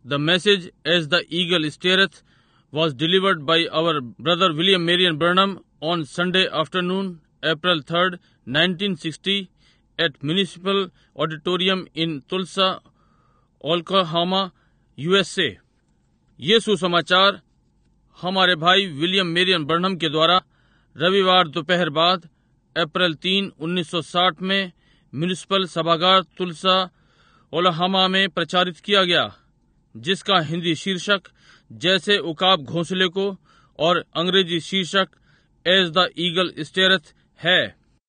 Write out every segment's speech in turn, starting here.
The message, As the Eagle Steereth, was delivered by our brother William Marion Branham on Sunday afternoon, April 3rd, 1960, at Municipal Auditorium in Tulsa, Oklahoma, USA. ये सुसमाचार हमारे भाई William Marrion Barnum के द्वारा रविवार दोपहर बाद अप्रैल 3, 1960 में म्युनिसिपल सभागार तुलसा, ओक्लाहोमा में प्रचारित किया गया, जिसका हिंदी शीर्षक जैसे उकाब घोंसले को और अंग्रेजी शीर्षक एज द ईगल स्टेयरथ है।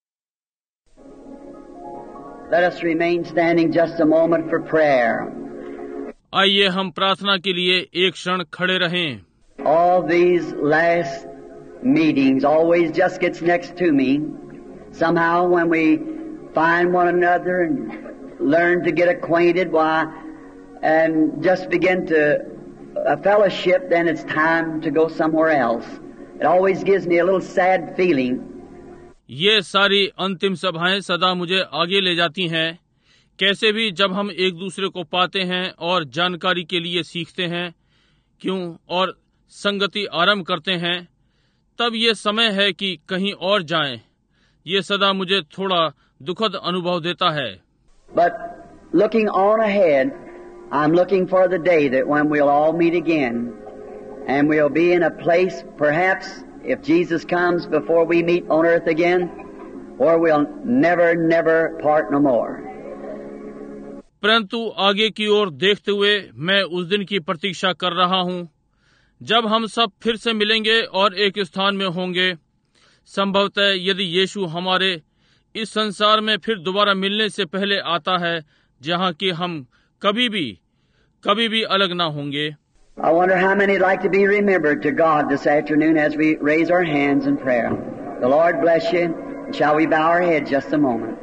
Let us remain standing just a moment for prayer. आइए हम प्रार्थना के लिए एक क्षण खड़े रहें। All these last meetings always just gets next to me. Somehow when we find one another and learn to get acquainted, and just begin to fellowship, then it's time to go somewhere else. It always gives me a little sad feeling. ये सारी अंतिम सभाएं सदा मुझे आगे ले जाती हैं। कैसे भी जब हम एक दूसरे को पाते हैं और जानकारी के लिए सीखते हैं क्यों और संगति आरंभ करते हैं, तब ये समय है कि कहीं और जाएं। ये सदा मुझे थोड़ा दुखद अनुभव देता है। But looking on ahead, I'm looking for the day that when we'll all meet again, and we'll be in a place, perhaps, if Jesus comes before we meet on earth again, where we'll never part no more. परंतु आगे की ओर देखते हुए मैं उस दिन की प्रतीक्षा कर रहा हूं, जब हम सब फिर से मिलेंगे और एक स्थान में होंगे। संभवतः यदि यीशु हमारे इस संसार में फिर दोबारा मिलने से पहले आता है, जहां कि हम कभी भी अलग ना होंगे। I wonder how many like to be remembered to God this afternoon as we raise our hands in prayer. The Lord bless you. Shall we bow our heads just a moment?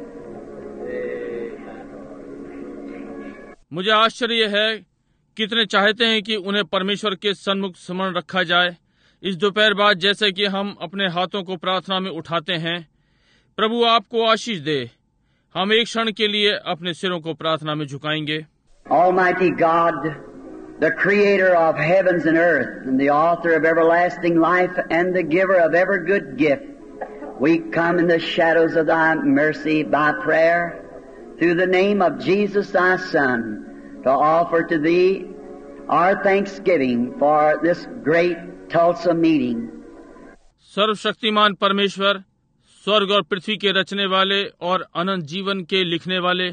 मुझे आश्चर्य है कितने चाहते हैं कि उन्हें परमेश्वर के सन्मुख स्मरण रखा जाए इस दोपहर बाद, जैसे कि हम अपने हाथों को प्रार्थना में उठाते हैं। प्रभु आपको आशीष दे। हम एक क्षण के लिए अपने सिरों को प्रार्थना में झुकाएंगे। Almighty God, the creator of heavens and earth, and the author of everlasting life, and the giver of every good gift, we come in the shadows of thy mercy by prayer, through the name of Jesus thy Son, to offer to thee our thanksgiving for this great Tulsa meeting. सर्वशक्तिमान परमेश्वर, स्वर्ग और पृथ्वी के रचने वाले और अनंत जीवन के लिखने वाले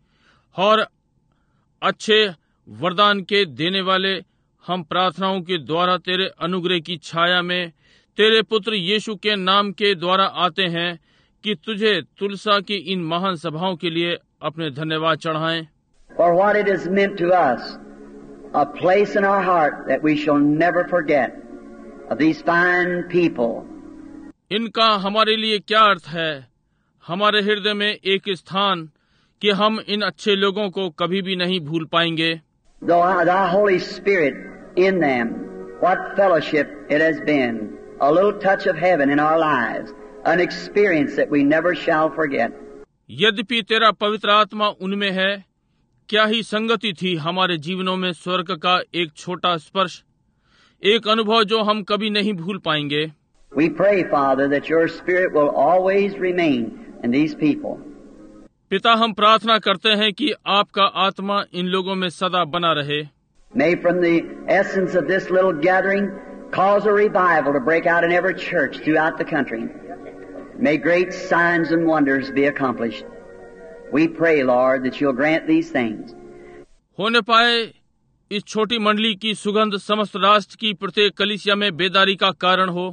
और अच्छे वरदान के देने वाले, हम प्रार्थनाओं के द्वारा तेरे अनुग्रह की छाया में तेरे पुत्र यीशु के नाम के द्वारा आते हैं कि तुझे तुलसा की इन महान सभाओं के लिए अपने धन्यवाद चढ़ाएं। For what it has meant to us, a place in our heart that we shall never forget of these fine people. इनका हमारे लिए क्या अर्थ है, हमारे हृदय में एक स्थान कि हम इन अच्छे लोगों को कभी भी नहीं भूल पाएंगे। Thy Holy Spirit in them, what fellowship it has been, a little touch of heaven in our lives, an experience that we never shall forget. यद्यपि तेरा पवित्र आत्मा उनमें है, क्या ही संगति थी हमारे जीवनों में स्वर्ग का एक छोटा स्पर्श, एक अनुभव जो हम कभी नहीं भूल पाएंगे। We pray, Father, that your Spirit will always remain in these people. पिता, हम प्रार्थना करते हैं कि आपका आत्मा इन लोगों में सदा बना रहे। May from the essence of this little gathering cause a revival to break out in every church throughout the country. May great signs and wonders be accomplished. We pray, Lord, that you'll grant these things. होने पाए इस छोटी मंडली की सुगंध समस्त राष्ट्र की प्रत्येक कलीसिया में बेदारी का कारण हो,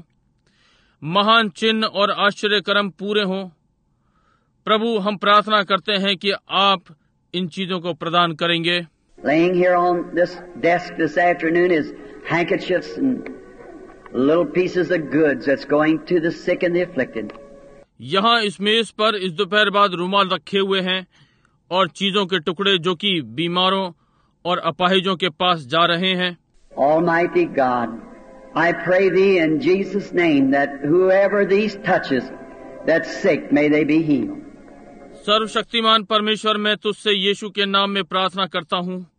महान चिन्ह और आश्चर्य कर्म पूरे हों। प्रभु, हम प्रार्थना करते हैं कि आप इन चीजों को प्रदान करेंगे। Laying here on this desk this afternoon is handkerchiefs and little pieces of goods that's going to the sick and the afflicted. यहाँ इस मेज पर इस दोपहर बाद रुमाल रखे हुए हैं और चीजों के टुकड़े जो कि बीमारों और अपाहिजों के पास जा रहे हैं। Almighty God, I pray thee in Jesus' name that whoever these touches that's sick, may they be healed. सर्वशक्तिमान परमेश्वर, मैं तुझसे यीशु के नाम में प्रार्थना करता हूँ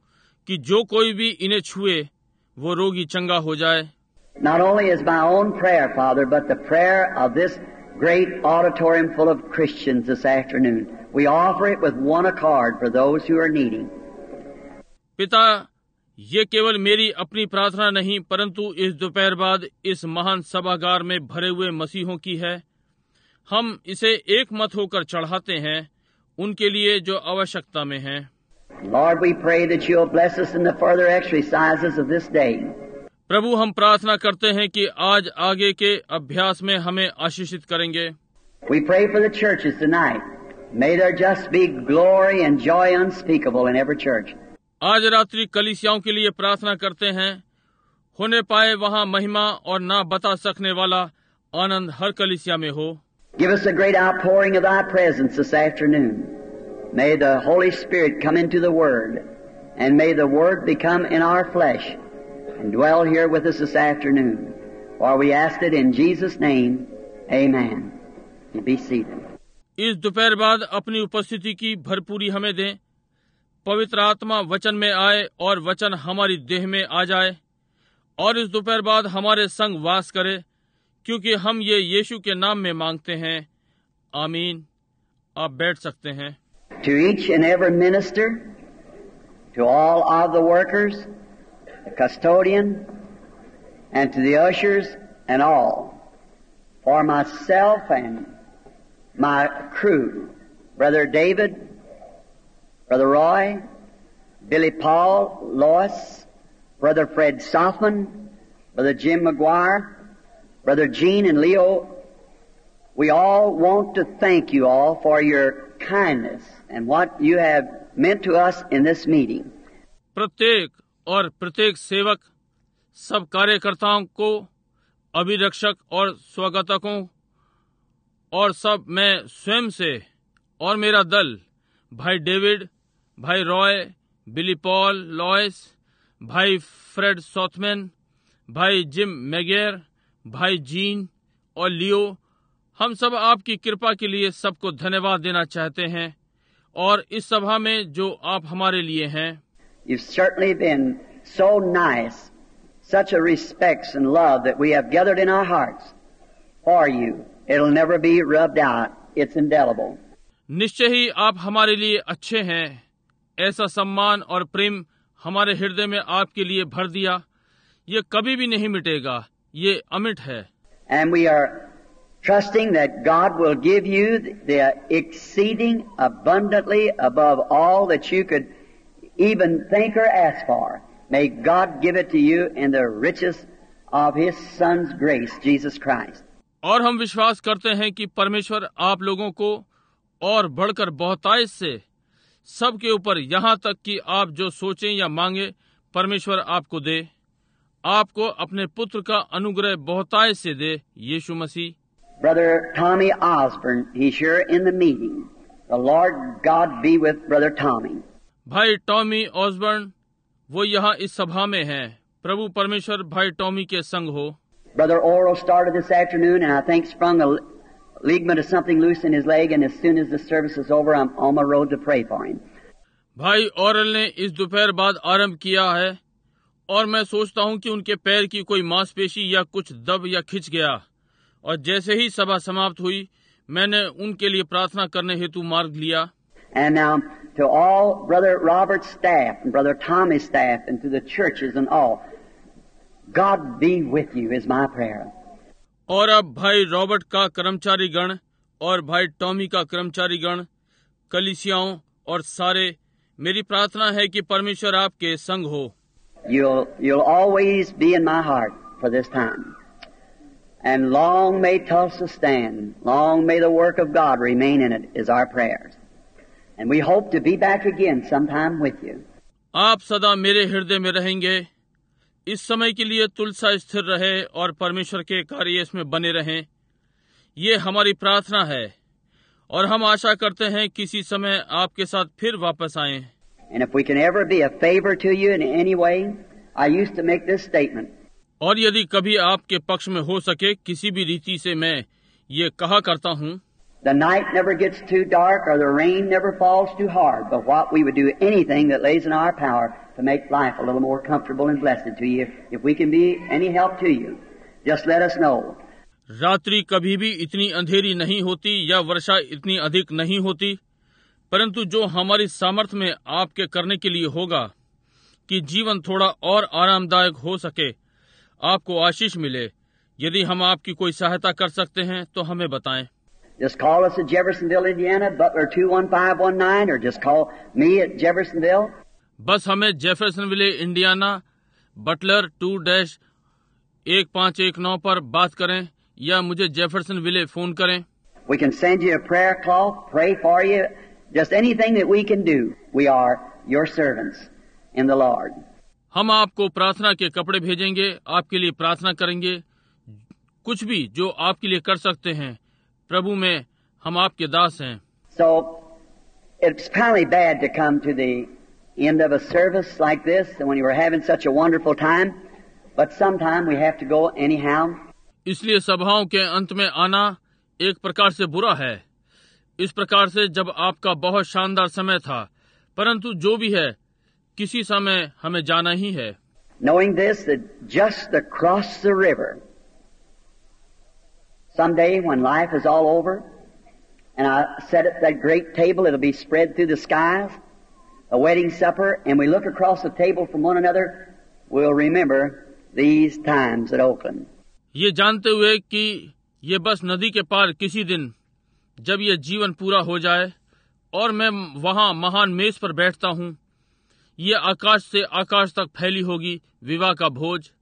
कि जो कोई भी इन्हें छुए वो रोगी चंगा हो जाए। Not only is my own prayer, Father, but the prayer of this great auditorium full of Christians this afternoon. We offer it with one accord for those who are needing. पिता, ये केवल मेरी अपनी प्रार्थना नहीं परंतु इस दोपहर बाद इस महान सभागार में भरे हुए मसीहों की है। हम इसे एक मत होकर चढ़ाते हैं उनके लिए जो आवश्यकता में हैं। Lord, we pray that you'll bless us in the further exercises of this day. प्रभु, हम प्रार्थना करते हैं कि आज आगे के अभ्यास में हमें आशीषित करेंगे। We pray for the churches tonight. May there just be glory and joy unspeakable in every church. आज रात्रि कलीसियाओं के लिए प्रार्थना करते हैं, होने पाए वहाँ महिमा और ना बता सकने वाला आनंद हर कलीसिया में हो। Give us a great outpouring of thy presence this afternoon. May the Holy Spirit come into the Word, and may the Word become in our flesh and dwell here with us this afternoon. For we ask it in Jesus' name. Amen. You be seated. इस दोपहर बाद अपनी उपस्थिति की भरपूरी हमें दें। पवित्र आत्मा वचन में आए और वचन हमारी देह में आ जाए और इस दोपहर बाद हमारे संग वास करे, क्योंकि हम ये यीशु के नाम में मांगते हैं। आमीन। आप बैठ सकते हैं। To each and every minister, to all of the workers, the custodian, and to the ushers and all, for myself and my crew, Brother David, Brother Roy, Billy Paul, Lois, Brother Fred Softman, Brother Jim McGuire, Brother Gene and Leo, we all want to thank you all for your kindness and what you have meant to us in this meeting. प्रत्येक और प्रत्येक सेवक, सब कार्यकर्ताओं को, अभिरक्षक और स्वागतकों और सब मैं स्वयं से और मेरा दल, भाई डेविड, भाई रॉय, बिली पॉल, लॉयस, भाई फ्रेड सॉथमैन, भाई जिम मैगेर, भाई जीन और लियो, हम सब आपकी कृपा के लिए सबको धन्यवाद देना चाहते हैं और इस सभा में जो आप हमारे लिए हैं। You've certainly been so nice, such a respect and love that we have gathered in our hearts for you. It'll never be rubbed out. It's indelible. निश्चय ही आप हमारे लिए अच्छे हैं। ऐसा सम्मान और प्रेम हमारे हृदय में आपके लिए भर दिया, ये कभी भी नहीं मिटेगा, ये अमिट है। And we are trusting that God will give you the exceeding abundantly above all that you could even think or ask for. May God give it to you in the riches of His Son's grace, Jesus Christ. और हम विश्वास करते हैं कि परमेश्वर आप लोगों को और बढ़कर बहुतायत से सबके ऊपर यहाँ तक कि आप जो सोचें या मांगे परमेश्वर आपको दे, आपको अपने पुत्र का अनुग्रह बहुतायत से दे, यीशु मसीह। Brother Tommy Osborne, he's here in the meeting. The Lord God be with Brother Tommy. भाई टॉमी ऑसबर्न, वो यहाँ इस सभा में हैं। प्रभु परमेश्वर भाई टॉमी के संग हो। Brother Oral started this afternoon and I think sprung a ligament of something loose in his leg, and as soon as the service is over, I'm on my road to pray for him. भाई औरल ने इस दोपहर बाद आरंभ किया है और मैं सोचता हूँ कि उनके पैर की कोई मांसपेशी या कुछ दब या खिंच गया, और जैसे ही सभा समाप्त हुई मैंने उनके लिए प्रार्थना करने हेतु मार्ग लिया। And now to all Brother Robert's staff and Brother Tommy's staff and to the churches and all, God be with you is my prayer. और अब भाई रॉबर्ट का कर्मचारी गण और भाई टॉमी का कर्मचारी गण, कलीसियाओं और सारे, मेरी प्रार्थना है कि परमेश्वर आपके संग हो। You'll always be in my heart for this time. And long may Tulsa stand. Long may the work of God remain in it is our prayers. And we hope to be back again sometime with you. आप सदा मेरे हृदय में रहेंगे। इस समय के लिए तुलसा स्थिर रहे और परमेश्वर के कार्य इसमें बने रहें, ये हमारी प्रार्थना है और हम आशा करते हैं किसी समय आपके साथ फिर वापस आएं। And if we can ever be a favor to you in any way, I used to make this statement. और यदि कभी आपके पक्ष में हो सके किसी भी रीति से, मैं ये कहा करता हूँ, The night never gets too dark or the rain never falls too hard, but what we would do anything that lays in our power to make life a little more comfortable and blessed to you. If we can be any help to you, just let us know. रात्रि कभी भी इतनी अंधेरी नहीं होती या वर्षा इतनी अधिक नहीं होती, परंतु जो हमारी सामर्थ्य में आपके करने के लिए होगा कि जीवन थोड़ा और आरामदायक हो सके, आपको आशीष मिले, यदि हम आपकी कोई सहायता कर सकते हैं तो हमें बताएं। Just call us at Jeffersonville, Indiana, Butler 21519, or just call me at Jeffersonville. बस हमें जेफरसनविले इंडियाना बटलर 2-1519 पर बात करें या मुझे जेफरसनविले फोन करें। We can send you a prayer cloth, pray for you, just anything that we can do. We are your servants in the Lord. हम आपको प्रार्थना के कपड़े भेजेंगे, आपके लिए प्रार्थना करेंगे, कुछ भी जो आपके लिए कर सकते हैं, प्रभु में हम आपके दास हैं। So, it's probably bad to come to the end of a service like this and when you were having such a wonderful time, but sometime we have to go anyhow. इसलिए सभाओं के अंत में आना एक प्रकार से बुरा है, इस प्रकार से जब आपका बहुत शानदार समय था, परंतु जो भी है, किसी समय हमें जाना ही है। Knowing this, that just across the river, someday when life is all over, and I sit at that great table, it'll be spread through the skies, a wedding supper, and we look across the table from one another, we'll remember these times at Oakland. ये जानते हुए कि ये बस नदी के पार किसी दिन जब ये जीवन पूरा हो जाए और मैं वहां महान मेज पर बैठता हूं, ये आकाश से आकाश तक फैली होगी विवाह का भोज,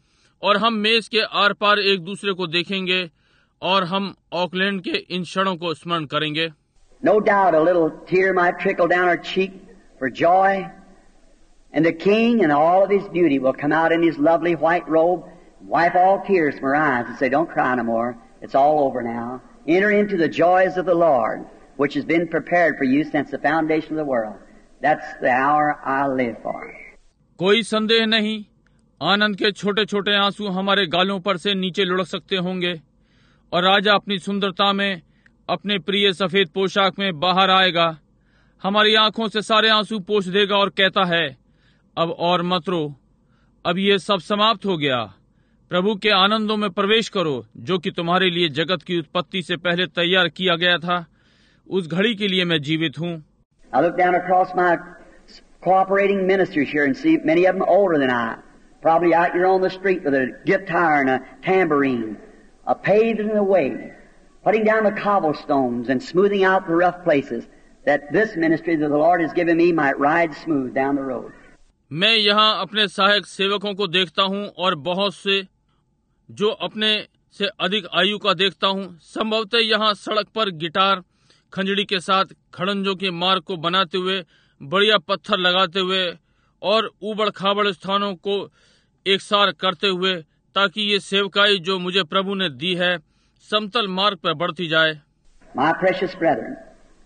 और हम मेज के आर पार एक दूसरे को देखेंगे और हम ऑकलैंड के इन क्षणों को स्मरण करेंगे। No doubt a little tear might trickle down our cheek for joy, and the King in all of his beauty will come out in his lovely white robe, wipe all tears from our eyes and say, don't cry no more, it's all over now. Enter into the joys of the Lord, which has been prepared for you since the foundation of the world. That's the hour I live for. कोई संदेह नहीं, आनंद के छोटे छोटे आंसू हमारे गालों पर से नीचे लुढ़क सकते होंगे और राजा अपनी सुंदरता में अपने प्रिय सफेद पोशाक में बाहर आएगा, हमारी आंखों से सारे आंसू पोंछ देगा और कहता है, अब और मत रो, अब ये सब समाप्त हो गया, प्रभु के आनंदों में प्रवेश करो जो कि तुम्हारे लिए जगत की उत्पत्ति से पहले तैयार किया गया था। उस घड़ी के लिए मैं जीवित हूँ। I look down across my cooperating ministers here and see many of them older than I, probably out here on the street with a guitar and a tambourine, paving the way, putting down the cobblestones and smoothing out the rough places, that this ministry that the Lord has given me might ride smooth down the road. मैं यहाँ अपने सहायक सेवकों को देखता हूँ और बहुत से जो अपने से अधिक आयु का देखता हूँ, संभवतः यहाँ सड़क पर गिटार खंजड़ी के साथ खड़ंजों के मार्ग को बनाते हुए, बढ़िया पत्थर लगाते हुए और ऊबड़ खाबड़ स्थानों को एकसार करते हुए, ताकि ये सेवकाई जो मुझे प्रभु ने दी है समतल मार्ग पर बढ़ती जाए। My precious brethren,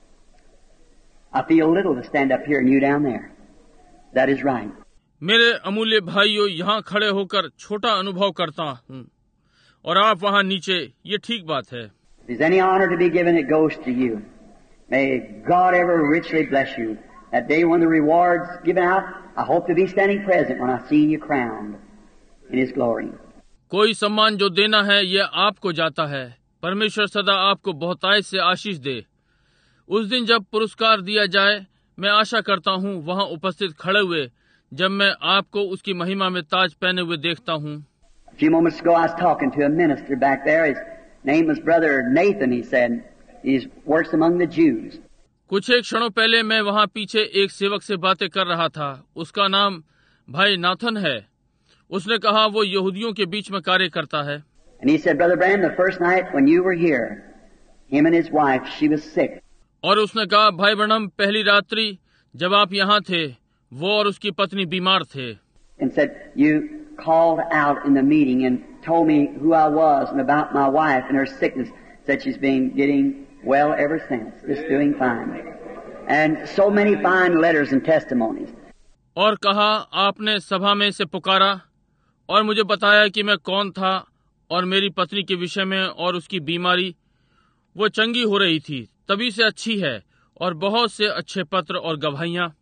I feel little to stand up here and you down there. That is right. मेरे अमूल्य भाइयों, यहाँ खड़े होकर छोटा अनुभव करता हूँ और आप वहाँ नीचे, ये ठीक बात है। If there's any honor to be given, it goes to you. May God ever richly bless you. That day when the reward's given out, I hope to be standing present when I see you crowned in His glory. कोई सम्मान जो देना है यह आपको जाता है। परमेश्वर सदा आपको बहुतायत से आशीष दे। उस दिन जब पुरस्कार दिया जाए, मैं आशा करता हूँ वहाँ उपस्थित खड़े हुए जब मैं आपको उसकी महिमा में ताज पहने हुए देखता हूँ। A few moments ago I was talking to a minister back there. His name was Brother Nathan, he said. He works among the Jews. कुछ एक क्षणों पहले मैं वहाँ पीछे एक सेवक से बातें कर रहा था। उसका नाम भाई नाथन है। उसने कहा वो यहूदियों के बीच में कार्य करता है। And he said, Brother Branham, the first night when you were here, him and his wife, she was sick. और उसने कहा, भाई ब्रैनम, पहली रात्रि जब आप यहाँ थे, वो और उसकी पत्नी बीमार थे। And said, you called out in the meeting and told me who I was and about my wife and her sickness. Said she's been getting well ever since, just doing fine. And so many fine letters and testimonies. और कहा, आपने सभा में से पुकारा और मुझे बताया कि मैं कौन था और मेरी पत्नी के विषय में और उसकी बीमारी, वो चंगी हो रही थी, तभी से अच्छी है, और बहुत से अच्छे पत्र और गवाहियां।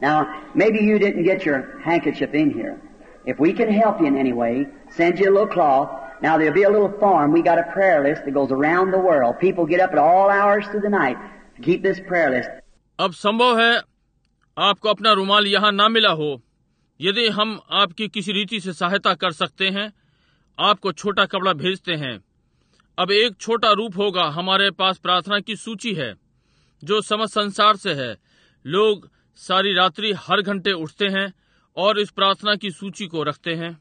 Now, maybe you didn't get your handkerchief in here. If we can help you in any way, send you a little cloth. Now, there'll be a little form. We got a prayer list that goes around the world. People get up at all hours through the night to keep this prayer list. अब संभव है आपको अपना रुमाल यहाँ ना मिला हो। यदि हम आपकी किसी रीति से सहायता कर सकते हैं, आपको छोटा कपड़ा भेजते हैं। अब एक छोटा रूप होगा, हमारे पास प्रार्थना की सूची है जो समस्त संसार से है। लोग सारी रात्रि हर घंटे उठते हैं और इस प्रार्थना की सूची को रखते हैं।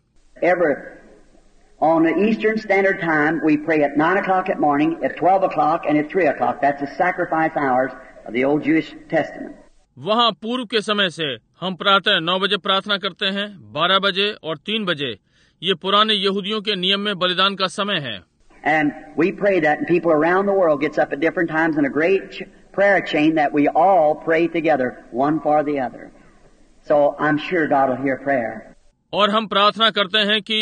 On the Eastern Standard Time, we pray at 9 o'clock at morning, at 12 o'clock, and at 3 o'clock. That's the sacrifice hours of the Old Jewish Testament. वहाँ पूर्व के समय से हम प्रातः 9 बजे प्रार्थना करते हैं, 12 बजे और 3 बजे। ये पुराने यहूदियों के नियम में बलिदान का समय है। And we pray that, and people around the world gets up at different times in a great prayer chain that we all pray together, one for the other. So I'm sure God will hear prayer. और हम प्रार्थना करते हैं कि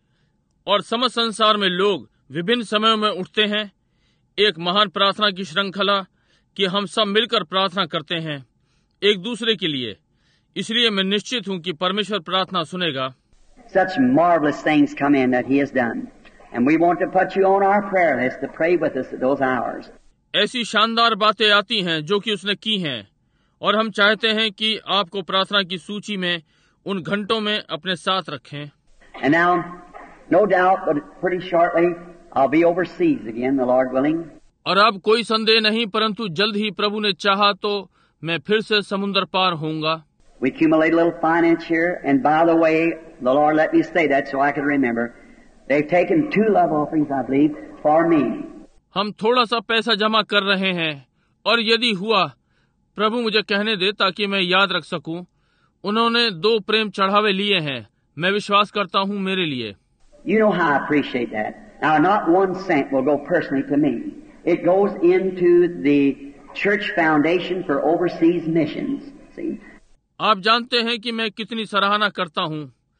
और समस्त संसार में लोग विभिन्न समयों में उठते हैं, एक महान प्रार्थना की श्रृंखला कि हम सब मिलकर प्रार्थना करते हैं एक दूसरे के लिए। इसलिए मैं निश्चित हूं कि परमेश्वर प्रार्थना सुनेगा। Such marvelous things come in that He has done, and we want to put you on our prayer list to pray with us at those hours. ऐसी शानदार बातें आती हैं जो कि उसने की हैं, और हम चाहते हैं कि आपको प्रार्थना की सूची में उन घंटों में अपने साथ रखें। And now, no doubt, but pretty shortly, I'll be overseas again, the Lord willing. और अब कोई संदेह नहीं, परंतु जल्द ही प्रभु ने चाहा तो मैं फिर से समुद्र पार होऊंगा। We accumulate a little finance here, and by the way, the Lord let me say that so I could remember. They've taken 2 love offerings, I believe, for me. हम थोड़ा सा पैसा जमा कर रहे हैं, और यदि हुआ प्रभु मुझे कहने दे ताकि मैं याद रख सकूं, उन्होंने 2 प्रेम चढ़ावे लिए हैं। मैं विश्वास करता हूं मेरे लिए। You know how I appreciate that. Now, not 1 cent will go personally to me. It goes into the church foundation for overseas missions. See? आप जानते हैं कि मैं कितनी सराहना करता हूं।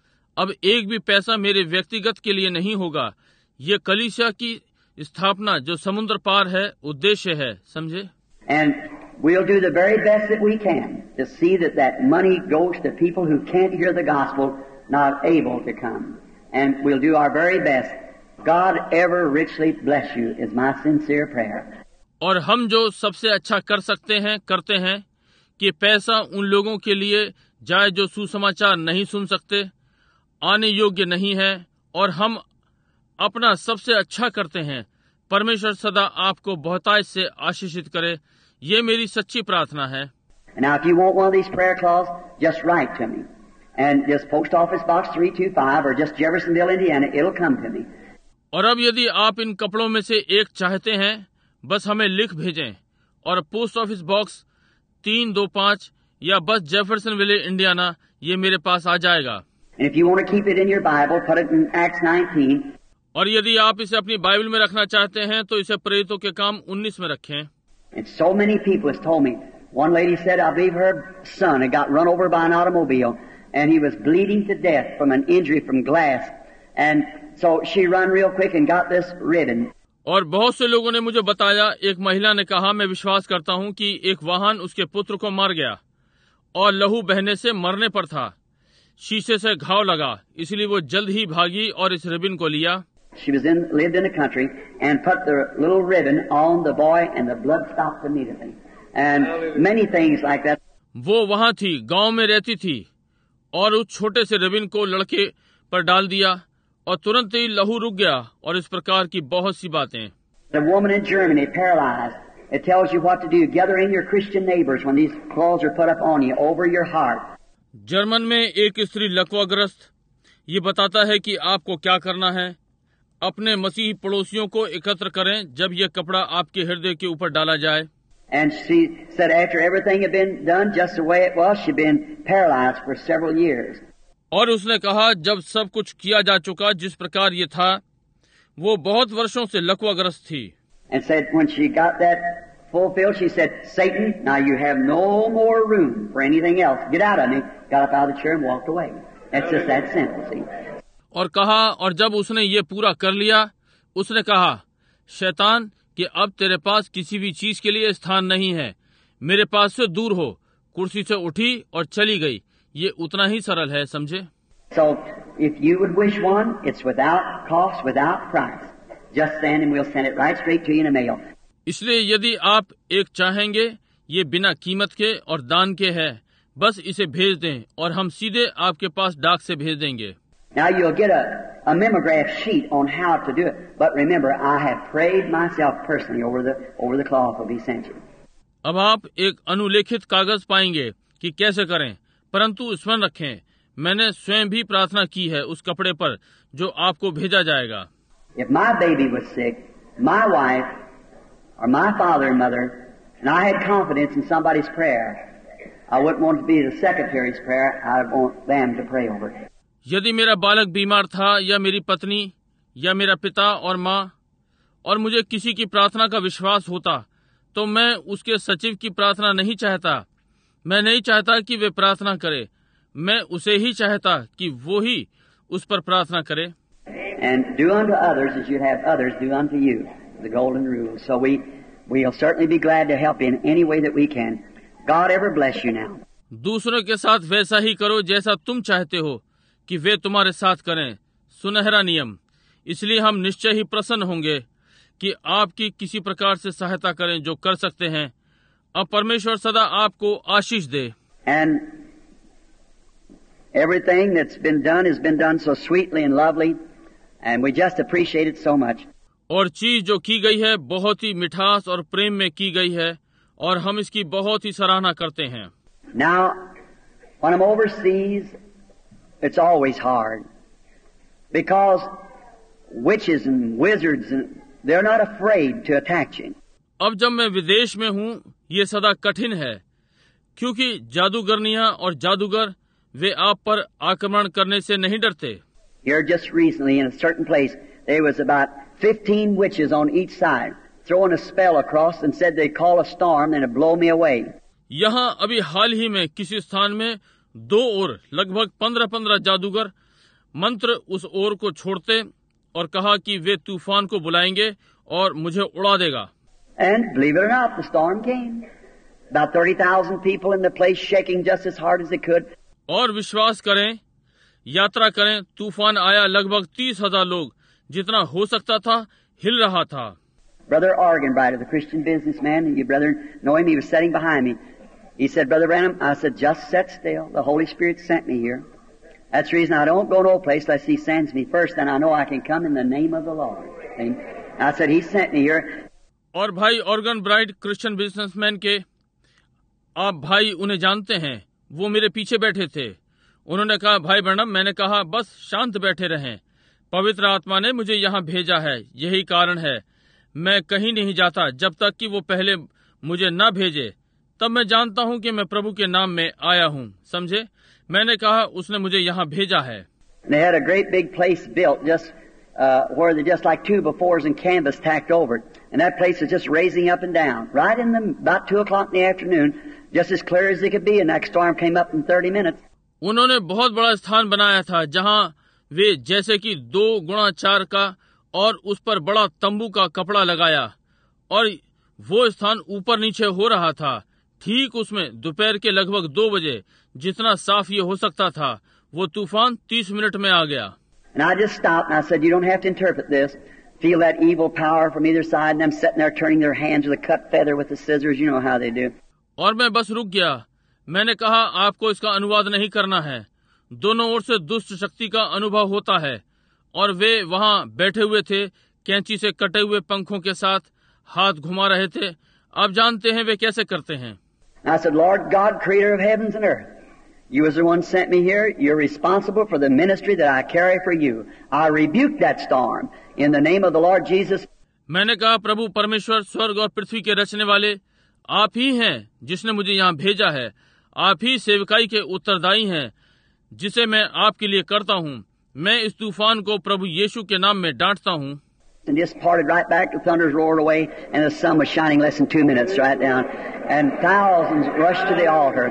अब एक भी पैसा मेरे व्यक्तिगत के लिए नहीं होगा। ये कलीसिया की स्थापना जो समुद्र पार है उद्देश्य है, समझे? And we'll do the very best that we can to see that that money goes to people who can't hear the gospel, not able to come. And we'll do our very best. God ever richly bless you is my sincere prayer. और हम जो सबसे अच्छा कर सकते हैं करते हैं कि पैसा उन लोगों के लिए जाए जो सुसमाचार नहीं सुन सकते, आने योग्य नहीं है, और हम अपना सबसे अच्छा करते हैं। परमेश्वर सदा आपको बहुतायत से आशीषित करे, ये मेरी सच्ची प्रार्थना है। Now, if you want one of these prayer cloths, just write to me. And just Post Office Box 325 or just Jeffersonville, Indiana, it'll come to me. और अब यदि आप इन कपड़ों में से एक चाहते हैं, बस हमें लिख भेजें, और पोस्ट ऑफिस बॉक्स 325 या बस जेफरसनविल, इंडियाना, ये मेरे पास आ जाएगा। And if you want to keep it in your Bible, put it in Acts 19. और यदि आप इसे अपनी बाइबल में रखना चाहते हैं तो इसे प्रेरितों के काम 19 में रखें। And so many people has told me. One lady said, I believe her son had got run over by an automobile, and he was bleeding to death from an injury from glass. And so she run real quick and got this ribbon. और बहुत से लोगों ने मुझे बताया, एक महिला ने कहा, मैं विश्वास करता हूं कि एक वाहन उसके पुत्र को मार गया और लहू बहने से मरने पर था। शीशे से घाव लगा, इसलिए वो जल्द ही भागी और इस रिबन को लिया। She lived in the country and put the little ribbon on the boy and the blood stopped immediately. And many things like that. वो वहाँ थी, गांव में रहती थी, और उस छोटे से रिबन को लड़के पर डाल दिया और तुरंत ही लहू रुक गया, और इस प्रकार की बहुत सी बातें। The woman in Germany paralyzed. It tells you what to do. Gather in your Christian neighbors when these clothes are put up on you over your heart. German में एक स्त्री लकवाग्रस्त, ये बताता है कि आपको क्या करना है। अपने मसीही पड़ोसियों को एकत्र करें जब यह कपड़ा आपके हृदय के ऊपर डाला जाए। And she said after everything had been done just the way it was, she'd been paralyzed for several years. और उसने कहा जब सब कुछ किया जा चुका जिस प्रकार ये था, वो बहुत वर्षों से लकवाग्रस्त थी। And said when she got that fulfilled, she said, Satan, now you have no more room for anything else. Get out of me. Got up out of the chair and walked away. That's just that simple, see. और कहा, और जब उसने ये पूरा कर लिया, उसने कहा, शैतान कि अब तेरे पास किसी भी चीज के लिए स्थान नहीं है, मेरे पास से दूर हो, कुर्सी से उठी और चली गई। ये उतना ही सरल है, समझे। So, if you would wish one, it's without cost, without price. Just send and we'll send it right straight to you in a mail. इसलिए यदि आप एक चाहेंगे, ये बिना कीमत के और दान के है, बस इसे भेज दें और हम सीधे आपके पास डाक से भेज देंगे। Now you'll get a mimeograph sheet on how to do it. But remember, I have prayed myself personally over the cloth will be sent you. अब आप एक अनुलेखित कागज पाएंगे कि कैसे करें, परंतु स्मरण रखें, मैंने स्वयं भी प्रार्थना की है उस कपड़े पर जो आपको भेजा जाएगा। If my baby was sick, my wife or my father and mother, and I had confidence in somebody's prayer, I wouldn't want it to be the secretary's prayer. I'd want them to pray over it. यदि मेरा बालक बीमार था या मेरी पत्नी या मेरा पिता और माँ और मुझे किसी की प्रार्थना का विश्वास होता, तो मैं उसके सचिव की प्रार्थना नहीं चाहता। मैं नहीं चाहता कि वे प्रार्थना करे, मैं उसे ही चाहता कि वो ही उस पर प्रार्थना करे। And do unto others as you'd have others do unto you, the golden rule. So we'll certainly be glad to help in any way that we can. God ever bless you now. दूसरों के साथ वैसा ही करो जैसा तुम चाहते हो कि वे तुम्हारे साथ करें, सुनहरा नियम। इसलिए हम निश्चय ही प्रसन्न होंगे कि आपकी किसी प्रकार से सहायता करें जो कर सकते हैं। अब परमेश्वर सदा आपको आशीष दे। And everything that's been done has been done so sweetly and lovely, and we just appreciate it so much. और चीज जो की गई है बहुत ही मिठास और प्रेम में की गई है और हम इसकी बहुत ही सराहना करते हैं। Now, when I'm overseas, it's always hard because witches and wizards and they're not afraid to attack you. अब जब मैं विदेश में हूँ, ये सदा कठिन है क्योंकि जादूगरनियां और जादूगर वे आप पर आक्रमण करने से नहीं डरते। Here just recently in a certain place, there was about 15 witches on each side, throwing a spell across and said they'd call a storm and it'd blow me away. यहाँ अभी हाल ही में किसी स्थान में दो ओर लगभग 15 जादूगर मंत्र उस ओर को छोड़ते और कहा कि वे तूफान को बुलाएंगे और मुझे उड़ा देगा। And believe it or not, the storm came. About 30,000 people in the place shaking just as hard as they could. और विश्वास करें, यात्रा करें, तूफान आया, लगभग 30,000 लोग जितना हो सकता था हिल रहा था। Brother Arganbright, the Christian businessman, you brother know him, he was sitting behind me. He said, Brother Branham, I said, just sit still. The Holy Spirit sent me here. That's the reason I don't go no place unless He sends me first, and I know I can come in the name of the Lord. And I said, He sent me here. और भाई organ bright Christian businessman के, आप भाई उन्हें जानते हैं, वो मेरे पीछे बैठे थे। उन्होंने कहा, भाई ब्रैनम, मैंने कहा बस शांत बैठे रहें, पवित्र आत्मा ने मुझे यहाँ भेजा है, यही कारण है मैं कहीं नहीं जाता जब तक कि वो पहले मुझे न भेजे। तब मैं जानता हूँ कि मैं प्रभु के नाम में आया हूँ, समझे। मैंने कहा उसने मुझे यहाँ भेजा है। They had a great big place built just where they just like 2 befores and canvas tacked over it, and that place is just raising up and down right in the about 2 o'clock in the afternoon, just as clear as they could be, and that storm came up in 30 minutes. उन्होंने बहुत बड़ा स्थान बनाया था जहाँ वे जैसे कि 2x4 का और उस पर बड़ा तंबू का कपड़ा लगाया और वो स्थान ऊपर नीचे हो रहा था। ठीक उसमें दोपहर के लगभग 2 बजे जितना साफ ये हो सकता था, वो तूफान 30 मिनट में आ गया। And I just stopped and I said, you don't have to interpret this. Feel that evil power from either side, and them sitting there turning their hands with a cut feather with the scissors. You know how they do. और मैं बस रुक गया। मैंने कहा आपको इसका अनुवाद नहीं करना है। दोनों ओर से दुष्ट शक्ति का अनुभव होता है और वे वहाँ बैठे हुए थे, कैंची से कटे हुए पंखों के साथ हाथ घुमा रहे थे। आप जानते हैं वे कैसे करते हैं। I said, Lord God, creator of heavens and earth, you as the one sent me here, you're responsible for the ministry that I carry for you. I rebuke that storm in the name of the Lord Jesus. मैंने कहा, प्रभु परमेश्वर स्वर्ग और पृथ्वी के रचने वाले आप ही हैं जिसने मुझे यहाँ भेजा है। आप ही सेवकाई के उत्तरदायी हैं जिसे मैं आपके लिए करता हूँ। मैं इस तूफान को प्रभु यीशु के नाम में डांटता हूँ। And just parted right back, the thunders roared away, and the sun was shining less than 2 minutes right down. And thousands rushed to the altar,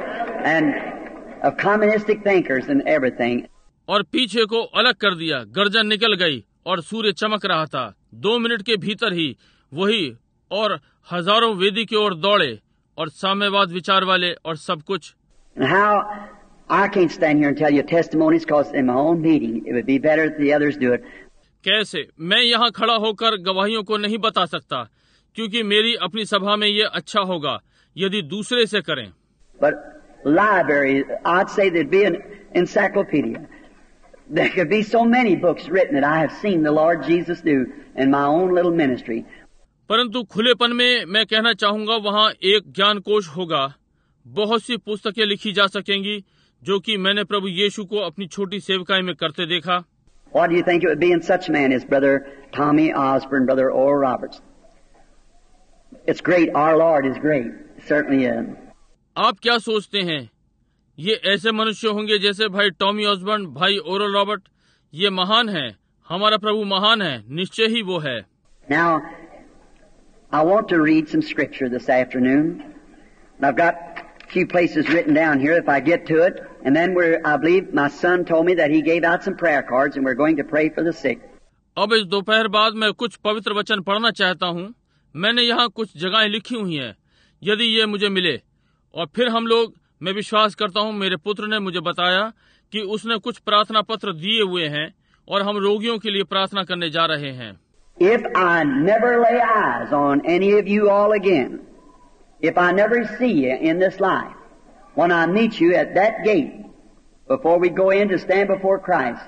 and of communistic thinkers and everything. और पीछे को अलग कर दिया, गर्जन निकल गई और सूर्य चमक रहा था। 2 मिनट के भीतर ही वही और हजारों वेदी की ओर दौड़े और साम्यवाद विचार वाले और सब कुछ। And how I can't stand here and tell you testimonies because in my own meeting it would be better if the others do it. कैसे मैं यहाँ खड़ा होकर गवाहियों को नहीं बता सकता, क्योंकि मेरी अपनी सभा में ये अच्छा होगा यदि दूसरे से करें। But library, I'd say there'd be an encyclopedia. There could be so many books written that I have seen the Lord Jesus do in my own little ministry. परंतु खुलेपन में मैं कहना चाहूंगा वहाँ एक ज्ञान कोश होगा, बहुत सी पुस्तकें लिखी जा सकेंगी जो कि मैंने प्रभु यीशु को अपनी छोटी सेवकाई में करते देखा। What do you think it would be in such a man as Brother Tommy Osborne, Brother Oral Roberts? It's great. Our Lord is great. It certainly is. आप क्या सोचते हैं ये ऐसे मनुष्य होंगे जैसे भाई टॉमी ऑसबर्न, भाई ओरल रॉबर्ट? ये महान है, हमारा प्रभु महान है, निश्चय ही वो है। Now, I want to read some scripture this afternoon. And I've got a few places written down here if I get to it. And then I believe my son told me that he gave out some prayer cards and we're going to pray for the sick. अब इस दोपहर बाद मैं कुछ पवित्र वचन पढ़ना चाहता हूँ। मैंने यहाँ कुछ जगहें लिखी हुई हैं, यदि ये मुझे मिले। और फिर हम लोग, मैं विश्वास करता हूँ मेरे पुत्र ने मुझे बताया कि उसने कुछ प्रार्थना पत्र दिए हुए हैं और हम रोगियों के लिए प्रार्थना करने जा रहे हैं। If I never lay eyes on any of you all again, if I never see you in this life, when I meet you at that gate, before we go in to stand before Christ,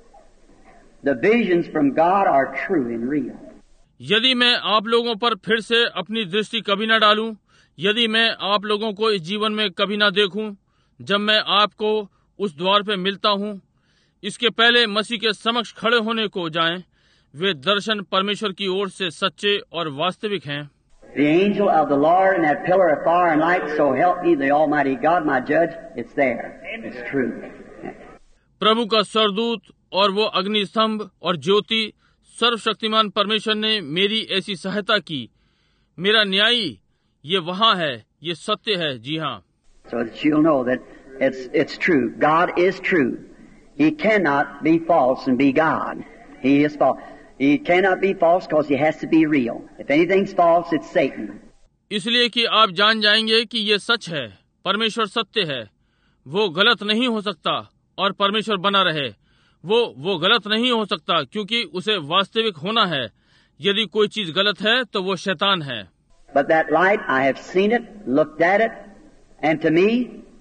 the visions from God are true and real. यदि मैं आप लोगों पर फिर से अपनी दृष्टि कभी न डालूं, यदि मैं आप लोगों को इस जीवन में कभी न देखूं, जब मैं आपको उस द्वार पे मिलता हूं, इसके पहले मसीह के समक्ष खड़े होने को जाएं, वे दर्शन परमेश्वर की ओर से सच्चे और वास्तविक हैं। The angel of the Lord and that pillar of fire and light, so help me the Almighty God, my judge, it's there. It's true. प्रभु का सरदूत और वो अग्नि स्तंभ और ज्योति, सर्वशक्तिमान परमेश्वर ने मेरी ऐसी सहायता की, मेरा न्यायी, ये वहाँ है, ये सत्य है। जी हाँ। So that you'll know that it's true. God is true. He cannot be false and be God. He is false. He cannot be false because he has to be real. If anything's false, it's Satan. इसलिए कि आप जान जाएंगे कि ये सच है, परमेश्वर सत्य है, वो गलत नहीं हो सकता और परमेश्वर बना रहे। वो गलत नहीं हो सकता क्योंकि उसे वास्तविक होना है। यदि कोई चीज गलत है तो वो शैतान है। But that light, I have seen it, looked at it, and to me,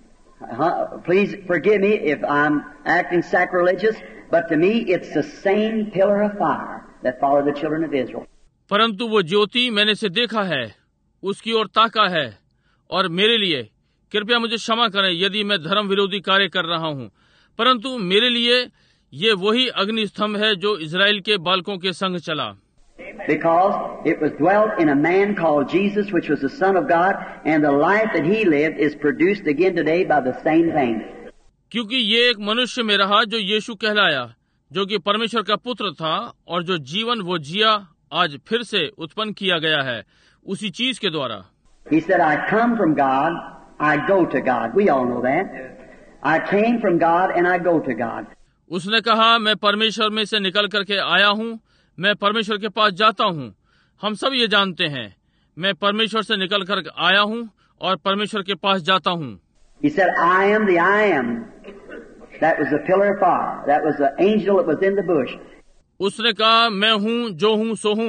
please forgive me if I'm acting sacrilegious, but to me it's the same pillar of fire that followed the children of Israel. परंतु वो ज्योति मैंने से देखा है, उसकी ओर ताका है, और मेरे लिए, कृपया मुझे क्षमा करें यदि मैं धर्म विरोधी कार्य कर रहा हूँ, परंतु मेरे लिए ये वही अग्नि स्तंभ है जो इजराइल के बालकों के संग चला। Because it was dwelt in a man called Jesus, which was the Son of God, and the life that he lived is produced again today by the same thing. क्योंकि ये एक मनुष्य में रहा जो यीशु कहलाया, जो कि परमेश्वर का पुत्र था, और जो जीवन वो जिया आज फिर से उत्पन्न किया गया है उसी चीज के द्वारा। He said, I come from God, I go to God. We all know that. I came from God and I go to God. उसने कहा, मैं परमेश्वर में से निकल करके आया हूँ, मैं परमेश्वर के पास जाता हूँ। हम सब ये जानते हैं, मैं परमेश्वर से निकल कर आया हूँ और परमेश्वर के पास जाता हूँ। He said, I am the I am. That was the pillar of fire. That was the angel that was in the bush. उसने कहा, मैं हूँ जो हूँ सो हूँ।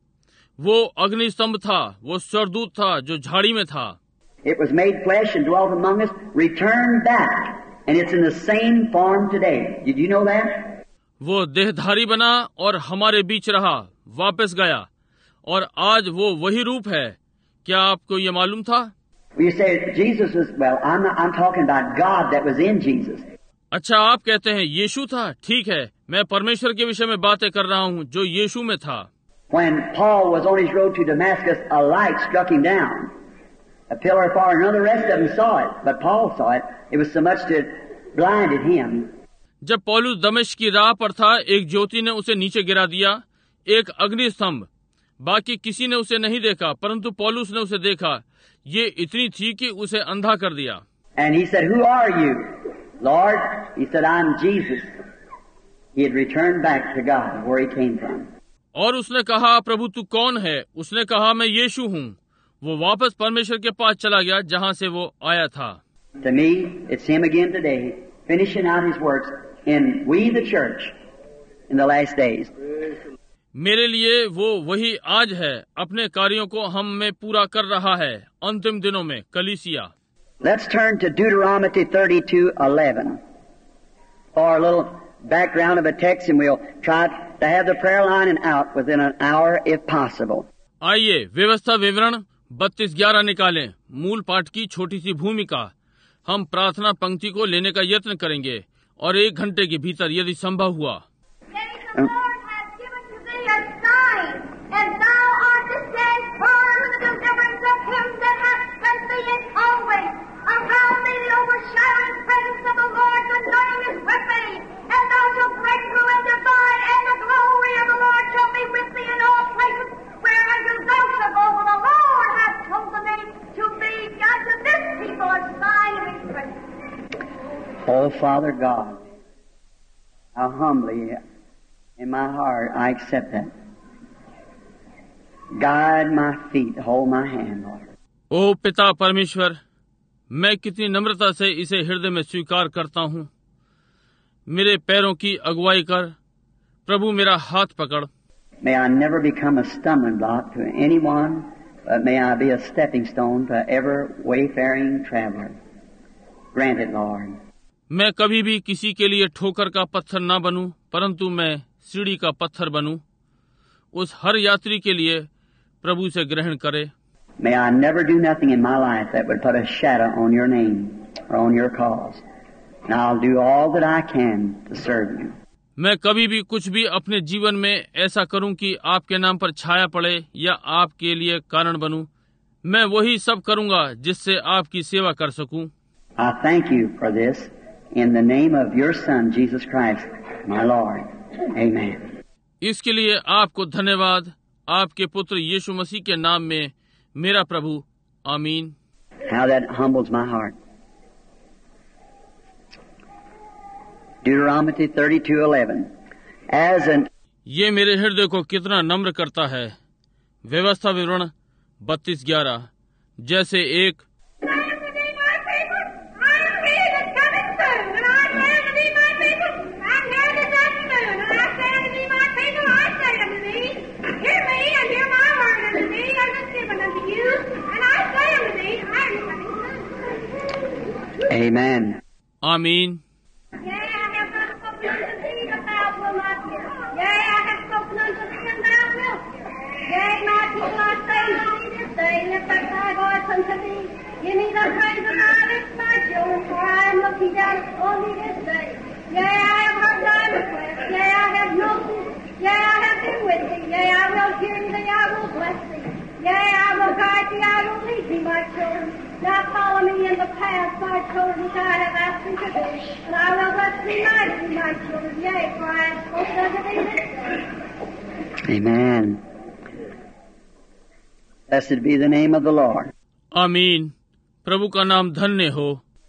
वो अग्नि स्तंभ था, वो सरदूत था जो झाड़ी में था। It was made flesh and dwelt among us, returned back, and it's in the same form today. Did you know that? वो देहधारी बना और हमारे बीच रहा, वापस गया, और आज वो वही रूप है। क्या आपको ये मालूम था? You say Jesus was, well, I'm talking about God that was in Jesus. अच्छा, आप कहते हैं यीशु था। ठीक है, मैं परमेश्वर के विषय में बातें कर रहा हूँ जो यीशु में था। When Paul was on his road to Damascus, a light struck him down, a pillar of fire. None of the rest of them saw it, but Paul saw it. It was so much that it blinded him. जब पौलुस दमिश्क की राह पर था, एक ज्योति ने उसे नीचे गिरा दिया, एक अग्नि स्तंभ। बाकी किसी ने उसे नहीं देखा, परंतु पौलुस ने उसे देखा। ये इतनी थी कि उसे अंधा कर दिया। And he said, Who are you, Lord? He said, I'm Jesus. He had returned back to God, where he came from. और उसने कहा, प्रभु तू कौन है? उसने कहा, मैं यीशु हूँ। वो वापस परमेश्वर के पास चला गया जहां से वो आया था। To me, it's Him again today, finishing out His works in we the church in the last days. मेरे लिए वो वही आज है, अपने कार्यों को हम में पूरा कर रहा है अंतिम दिनों में कलीसिया। Let's turn to Deuteronomy 32:11 for a little background of a text, and we'll try to have the prayer line and out within an hour if possible. आइए व्यवस्था विवरण 32:11 निकालें, मूल पाठ की छोटी सी भूमिका। हम प्रार्थना पंक्ति को लेने का यत्न करेंगे और 1 घंटे के भीतर यदि संभव हुआ। Oh, Father God, how humbly in my heart I accept that. Guide my feet, hold my hand, Lord. ओ पिता परमेश्वर, मैं कितनी नम्रता से इसे हृदय में स्वीकार करता हूँ। मेरे पैरों की अगुवाई कर, प्रभु मेरा हाथ पकड़। May I never become a stumbling block to anyone, but may I be a stepping stone to every wayfaring traveler. Grant it, Lord. मैं कभी भी किसी के लिए ठोकर का पत्थर ना बनूं, परंतु मैं सीढ़ी का पत्थर बनूं। उस हर यात्री के लिए प्रभु से ग्रहण करे। May I never do nothing in my life that would put a shadow on your name or on your cause. And I'll do all that I can to serve you. मैं कभी भी कुछ भी अपने जीवन में ऐसा करूं कि आपके नाम पर छाया पड़े या आपके लिए कारण बनूं। मैं वही सब करूंगा जिससे आपकी सेवा कर सकूं। I thank you for this in the name of your Son, Jesus Christ, my Lord. Amen. इसके लिए आपको धन्यवाद, आपके पुत्र यीशु मसीह के नाम में मेरा प्रभु। आमीन। How that humbles my heart. Deuteronomy 32:11. As an ये मेरे हृदय को कितना नम्र करता है। व्यवस्था विवरण 32:11। जैसे एक Amen. आमीन। Give me the praise of my lips, my children, for I am looking down on thee this day. Yea, I have heard thy request. Yea, I have known thee. Yea, I have been with thee. Yea, I will hear thee. I will bless thee. Yea, I will guide thee. I will lead thee, my children. Now follow me in the path, my children, which I have asked thee to do. And I will bless thee mightily, my children. Yea, for I have spoken unto thee this day. Amen. Blessed be the name of the Lord. आमीन। प्रभु का नाम धन्य हो।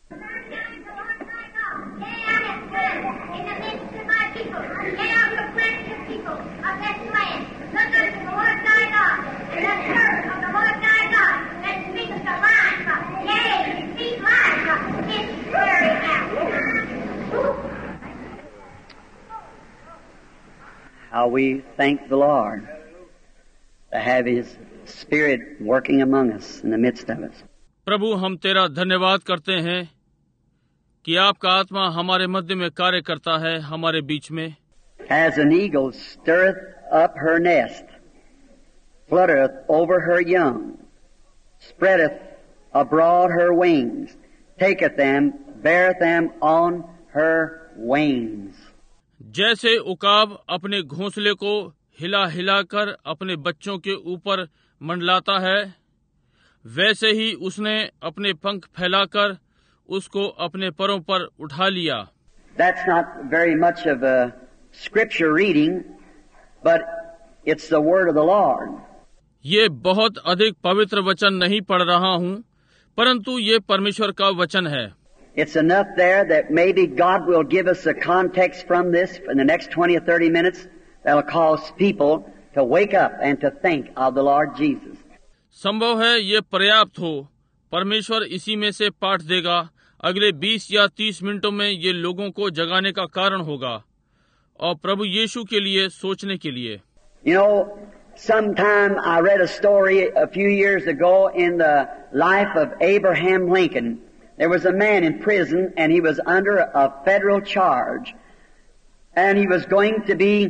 How we thank the Lord to have His Spirit working among us in the midst of us. प्रभु हम तेरा धन्यवाद करते हैं कि आपका आत्मा हमारे मध्य में कार्य करता है, हमारे बीच में। As an eagle stirreth up her nest, fluttereth over her young, spreadeth abroad her wings, taketh them, beareth them on her wings. जैसे उकाब अपने घोंसले को हिला हिलाकर अपने बच्चों के ऊपर मंडलाता है, वैसे ही उसने अपने पंख फैलाकर उसको अपने परों पर उठा लिया। That's not very much of a scripture reading, but it's the word of the Lord. ये बहुत अधिक पवित्र वचन नहीं पढ़ रहा हूँ, परंतु ये परमेश्वर का वचन है। It's enough there that maybe God will give us a context from this in the next 20 or 30 minutes that'll cause people to wake up and to think of the Lord Jesus. संभव है ये पर्याप्त हो। परमेश्वर इसी में से पाठ देगा। अगले 20 या 30 मिनटों में ये लोगों को जगाने का कारण होगा और प्रभु यीशु के लिए सोचने के लिए। You know, sometime I read a story a few years ago in the life of Abraham Lincoln. There was a man in prison and he was under a federal charge and he was going to be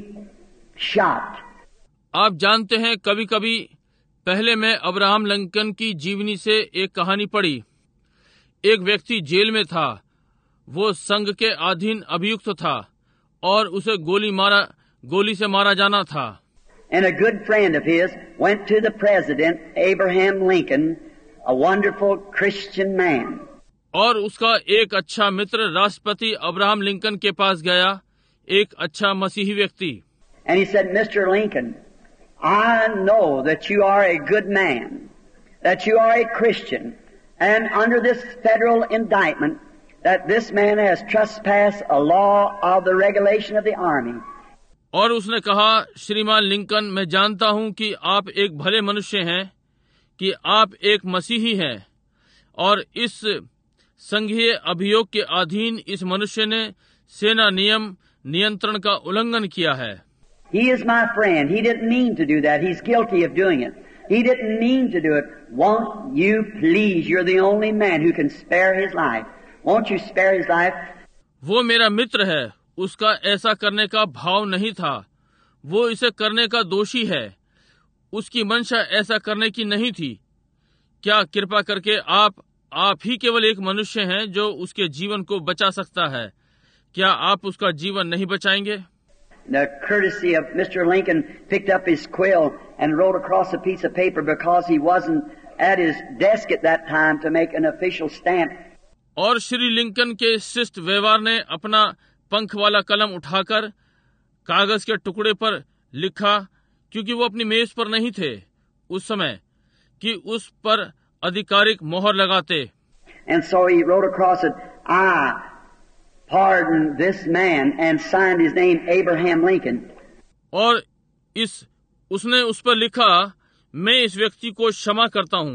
shot. आप जानते हैं, कभी कभी पहले मैं Abraham Lincoln की जीवनी से एक कहानी पढ़ी। एक व्यक्ति जेल में था, वो संघ के अधीन अभियुक्त था और उसे गोली से मारा जाना था। And a good friend of his went to the president, Abraham Lincoln, a wonderful Christian man. और उसका एक अच्छा मित्र राष्ट्रपति अब्राहम लिंकन के पास गया, एक अच्छा मसीही व्यक्ति। And he said, Mr. Lincoln, I know that you are a good man, that you are a Christian, and under this federal indictment, that this man has trespassed a law of the regulation of the army. और उसने कहा, श्रीमान Lincoln, मैं जानता हूं कि आप एक भले मनुष्य हैं, कि आप एक मसीही हैं, और इस संघीय अभियोग के अधीन इस मनुष्य ने सेना नियंत्रण का उल्लंघन किया है। He is my friend. He didn't mean to do that. He's guilty of doing it. He didn't mean to do it. Won't you please? You're the only man who can spare his life. Won't you spare his life? वो मेरा मित्र है, उसका ऐसा करने का भाव नहीं था, वो इसे करने का दोषी है, उसकी मंशा ऐसा करने की नहीं थी। क्या कृपा करके आप ही केवल एक मनुष्य हैं जो उसके जीवन को बचा सकता है, क्या आप उसका जीवन नहीं बचाएंगे? The courtesy of Mr. Lincoln picked up his quill and wrote across a piece of paper because he wasn't at his desk at that time to make an official stamp. और श्री लिंकन के शिष्ट व्यवहार ने अपना पंख वाला कलम उठाकर कागज के टुकड़े पर लिखा, क्योंकि वो अपनी मेज पर नहीं थे उस समय कि उस पर आधिकारिक मोहर लगाते। And so he wrote across it, I pardon this man, and signed his name Abraham Lincoln. और उसने उस पर लिखा, मैं इस व्यक्ति को क्षमा करता हूँ,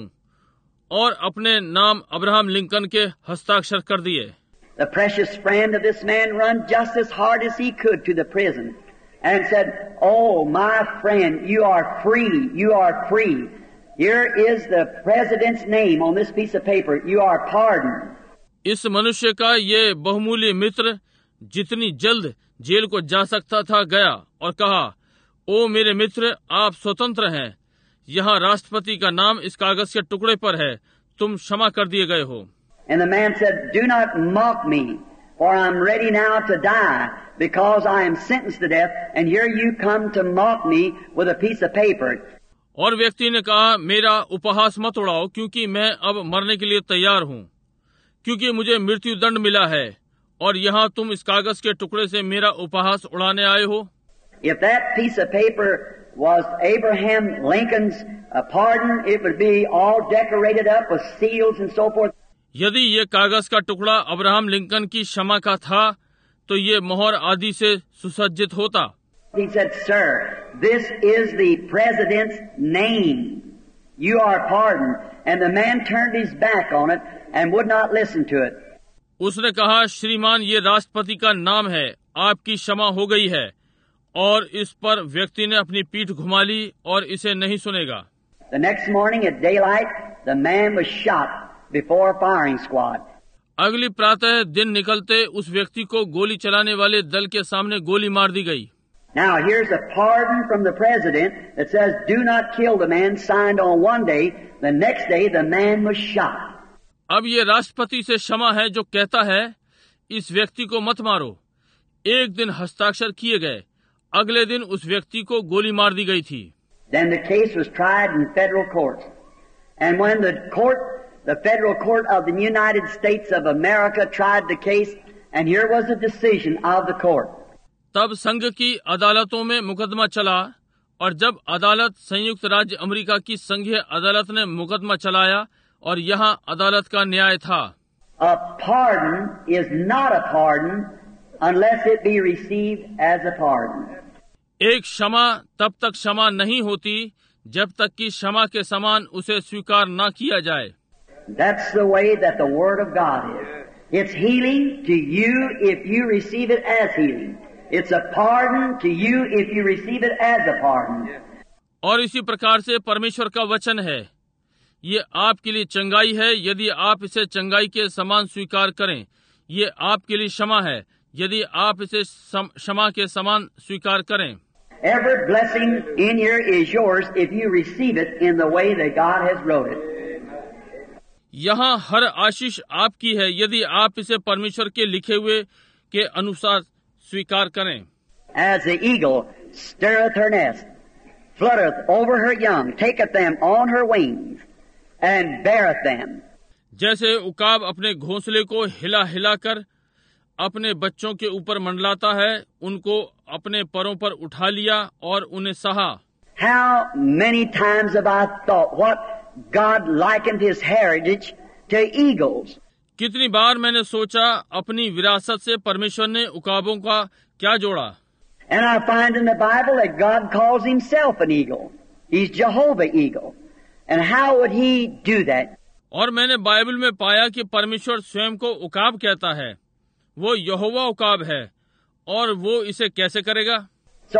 और अपने नाम अब्राहम लिंकन के हस्ताक्षर कर दिए। The precious friend of this man run just as hard as he could to the prison and said, Oh, my friend, you are free. You are free. Here is the president's name on this piece of paper. You are pardoned. इस मनुष्य का ये बहुमूल्य मित्र जितनी जल्द jail को जा सकता था गया और कहा, ओ मेरे मित्र, आप स्वतंत्र हैं, यहाँ राष्ट्रपति का नाम इस कागज के टुकड़े पर है, तुम क्षमा कर दिए गए हो। And the man said, Do not mock me, for I am ready now to die, because I am sentenced to death, and here you come to mock me with a piece of paper. और व्यक्ति ने कहा, मेरा उपहास मत उड़ाओ, क्योंकि मैं अब मरने के लिए तैयार हूँ, क्योंकि मुझे मृत्यु दंड मिला है, और यहाँ तुम इस कागज के टुकड़े से मेरा उपहास उड़ाने आए हो। If that piece of paper was Abraham Lincoln's pardon, it would be all decorated up with seals and so forth. यदि ये कागज का टुकड़ा अब्राहम लिंकन की क्षमा का था, तो ये मोहर आदि से सुसज्जित होता। He said, Sir, this is the president's name. You are pardoned. And the man turned his back on it and would not listen to it. उसने कहा, श्रीमान, ये राष्ट्रपति का नाम है, आपकी क्षमा हो गई है, और इस पर व्यक्ति ने अपनी पीठ घुमा ली और इसे नहीं सुनेगा। The next morning at daylight, the man was shot before a firing squad. अगली प्रातः दिन निकलते उस व्यक्ति को गोली चलाने वाले दल के सामने गोली मार दी गई। Now here's a pardon from the president that says, do not kill the man, signed on one day. The next day the man was shot. अब ये राष्ट्रपति से क्षमा है जो कहता है, इस व्यक्ति को मत मारो। एक दिन हस्ताक्षर किए गए, अगले दिन उस व्यक्ति को गोली मार दी गई थी। Then the case was tried in federal courts. And when the federal court of the United States of America tried the case, and here was the decision of the court. तब संघ की अदालतों में मुकदमा चला, और जब अदालत संयुक्त राज्य अमेरिका की संघीय अदालत ने मुकदमा चलाया, और यहाँ अदालत का न्याय था। A pardon is not a pardon unless it be received as a pardon. एक क्षमा तब तक क्षमा नहीं होती जब तक कि क्षमा के समान उसे स्वीकार न किया जाए। That's the way that the Word of God is. It's healing to you if you receive it as healing. It's a pardon to you if you receive it as a pardon. और इसी प्रकार से परमेश्वर का वचन है, ये आपके लिए चंगाई है यदि आप इसे चंगाई के समान स्वीकार करें। ये आपके लिए क्षमा है यदि आप इसे क्षमा के समान स्वीकार करें। Every blessing in here is yours if you receive it in the way that God has wrote it. यहाँ हर आशीष आपकी है यदि आप इसे परमेश्वर के लिखे हुए के अनुसार स्वीकार करें। As the eagle stirreth her nest, fluttereth over her young, taketh them on her wings, and beareth them. जैसे उकाब अपने घोंसले को हिला हिला कर अपने बच्चों के ऊपर मंडलाता है, उनको अपने परों पर उठा लिया और उन्हें सहा। How many times have I thought what God likened His heritage to eagles? कितनी बार मैंने सोचा अपनी विरासत से परमेश्वर ने उकाबों का क्या जोड़ा। And I find in the Bible that God calls Himself an eagle. He's Jehovah Eagle. And how would He do that? और मैंने बाइबल में पाया कि परमेश्वर स्वयं को उकाब कहता है, वो यहोवा उकाब है, और वो इसे कैसे करेगा। So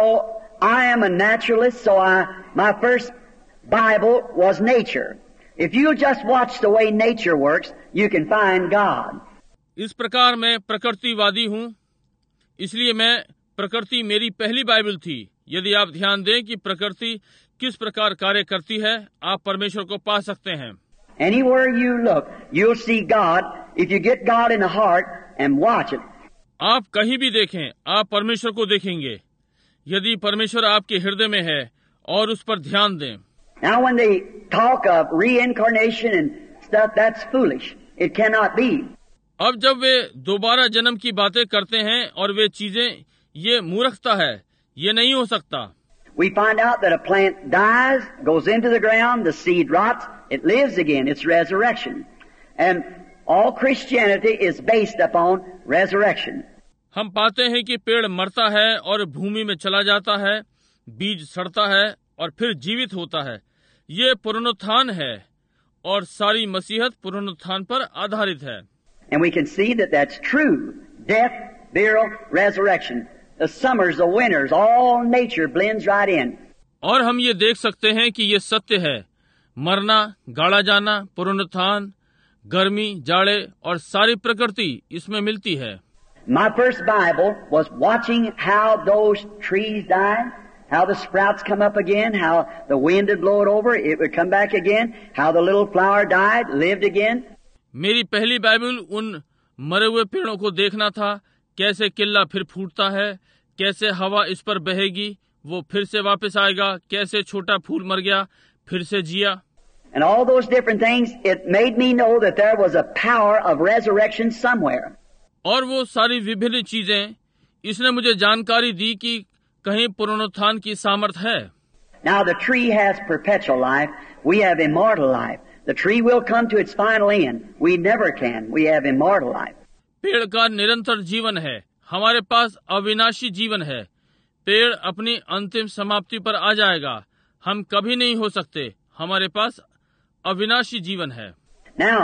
I am a naturalist, so my first Bible was nature. If you just watch the way nature works, you can find God. इस प्रकार मैं प्रकृतिवादी हूँ, इसलिए मैं प्रकृति मेरी पहली बाइबल थी। यदि आप ध्यान दें कि प्रकृति किस प्रकार कार्य करती है, आप परमेश्वर को पा सकते हैं। Anywhere you look, you'll see God if you get God in the heart and watch it. आप कहीं भी देखें, आप परमेश्वर को देखेंगे यदि परमेश्वर आपके हृदय में है और उस पर ध्यान दें। Now when they talk of reincarnation and stuff, that's foolish. It cannot be. अब जब वे दोबारा जन्म की बातें करते हैं और वे चीजें, ये मूर्खता है, ये नहीं हो सकता। We find out that a plant dies, goes into the ground, the seed rots, it lives again. It's resurrection. And all Christianity is based upon resurrection. हम पाते हैं कि पेड़ मरता है और भूमि में चला जाता है, बीज सड़ता है और फिर जीवित होता है। ये पुनरुत्थान है और सारी मसीहत पुनरुत्थान पर आधारित है। And we can see that that's true. Death, burial, resurrection. The summers, the winters, all nature blends right in. और हम ये देख सकते हैं कि ये सत्य है। मरना, गाड़ा जाना, पुनरुत्थान, गर्मी, जाड़े और सारी प्रकृति इसमें मिलती है। My first Bible was watching how those trees died, how the sprouts come up again, how the wind would blow it over, it would come back again, how the little flower died, lived again. मेरी पहली Bible उन मरे हुए पेड़ों को देखना था, कैसे किल्ला फिर फूटता है, कैसे हवा इस पर बहेगी, वो फिर से वापस आएगा, कैसे छोटा फूल मर गया, फिर से जिया। And all those different things, it made me know that there was a power of resurrection somewhere. और वो सारी विभिन्न चीजें, इसने मुझे जानकारी दी कि कहीं पुनरुत्थान की सामर्थ है। Now the tree has perpetual life. We have immortal life. The tree will come to its final end. We never can. We have immortal life. पेड़ का निरंतर जीवन है, हमारे पास अविनाशी जीवन है। पेड़ अपनी अंतिम समाप्ति पर आ जाएगा, हम कभी नहीं हो सकते, हमारे पास अविनाशी जीवन है। Now,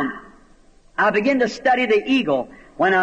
I began to study the eagle when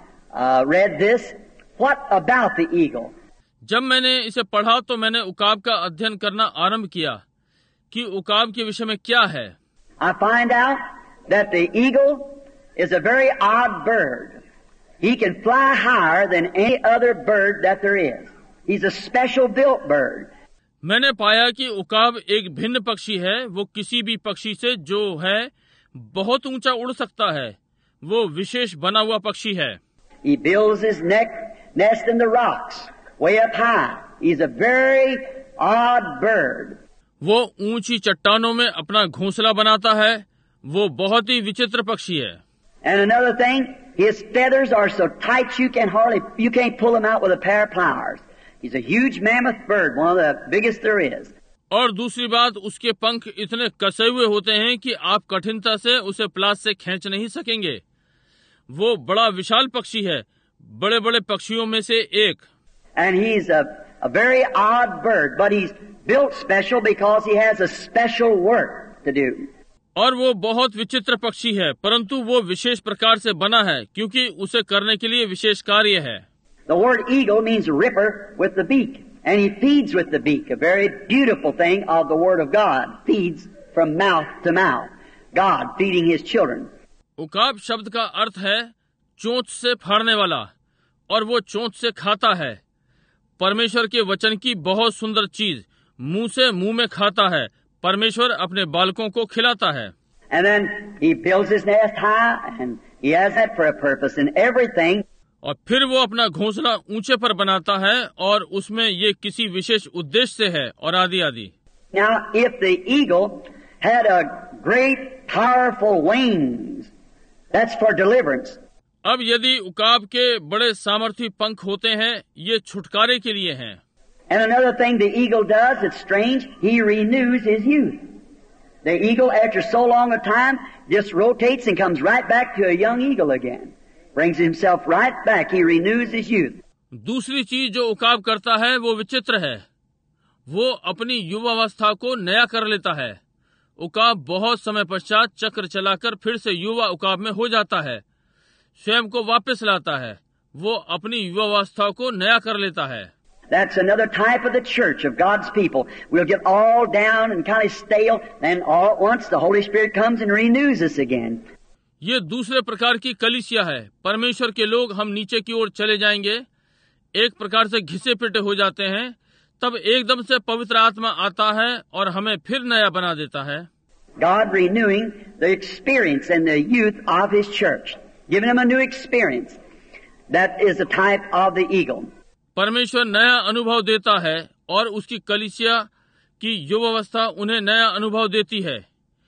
I read this. What about the eagle? जब मैंने इसे पढ़ा तो मैंने उकाब का अध्ययन करना आरंभ किया कि उकाब के विषय में क्या है। I find out that the eagle is a very odd bird. He can fly higher than any other bird that there is. He's a special built bird. मैंने पाया कि उकाब एक भिन्न पक्षी है, वो किसी भी पक्षी से जो है बहुत ऊंचा उड़ सकता है, वो विशेष बना हुआ पक्षी है। He builds his nest in the rocks, way up high. He's a very odd bird. वो ऊंची चट्टानों में अपना घोंसला बनाता है, वो बहुत ही विचित्र पक्षी है। And another thing, his feathers are so tight you can't pull them out with a pair of pliers. He's a huge mammoth bird, one of the biggest there is. और दूसरी बात, उसके पंख इतने कसे हुए होते हैं कि आप कठिनता से उसे प्लास से खींच नहीं सकेंगे। वो बड़ा विशाल पक्षी है, बड़े बड़े पक्षियों में से एक। And he's a very odd bird, but he's built special because he has a special work to do. और वो बहुत विचित्र पक्षी है, परंतु वो विशेष प्रकार से बना है क्योंकि उसे करने के लिए विशेष कार्य है. The word eagle means ripper with the beak, and he feeds with the beak, a very beautiful thing of the Word of God, feeds from mouth to mouth, God feeding His children. उकाब शब्द का अर्थ है चोंच से फाड़ने वाला, और वो चोंच से खाता है. परमेश्वर के वचन की बहुत सुंदर चीज, मुंह से मुंह में खाता है. परमेश्वर अपने बालकों को खिलाता है. And then he builds his nest high, and he has that for a purpose in everything. और फिर वो अपना घोंसला ऊंचे पर बनाता है और उसमें ये किसी विशेष उद्देश्य से है और आदि आदि. Now, if the eagle had a great powerful wings, that's for deliverance. अब यदि उकाब के बड़े सामर्थी पंख होते हैं, ये छुटकारे के लिए हैं. And another thing the eagle does, it's strange, he renews his youth. The eagle, after so long a time, just rotates and comes right back to a young eagle again. Brings himself right back. He renews his youth. दूसरी चीज जो उकाब करता है वो विचित्र है. वो अपनी युवावस्था को नया कर लेता है. उकाब बहुत समय पश्चात चक्र चलाकर फिर से युवा उकाब में हो जाता है, स्वयं को वापस लाता है. वो अपनी युवावस्था को नया कर लेता है. That's another type of the church of God's people. We'll get all down and kind of stale, then all at once the Holy Spirit comes and renews us again. ये दूसरे प्रकार की कलीसिया है. परमेश्वर के लोग हम नीचे की ओर चले जाएंगे, एक प्रकार से घिसे पिटे हो जाते हैं, तब एकदम से पवित्र आत्मा आता है और हमें फिर नया बना देता है. God renewing the experience and the youth of His church, giving them a new experience. That is the type of the eagle. परमेश्वर नया अनुभव देता है और उसकी कलीसिया की युवावस्था उन्हें नया अनुभव देती है.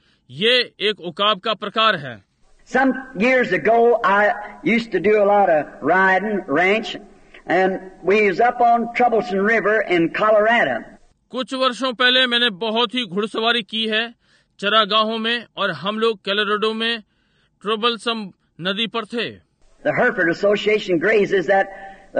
ये एक उकाब का प्रकार है. Some years ago, I used to do a lot of riding, ranch, and we was up on Troublesome River in Colorado. कुछ वर्षों पहले मैंने बहुत ही घुड़सवारी की है चरागाहों में, और हम लोग कैलोराडो में ट्रबलसम नदी पर थे. The Hereford Association grazes that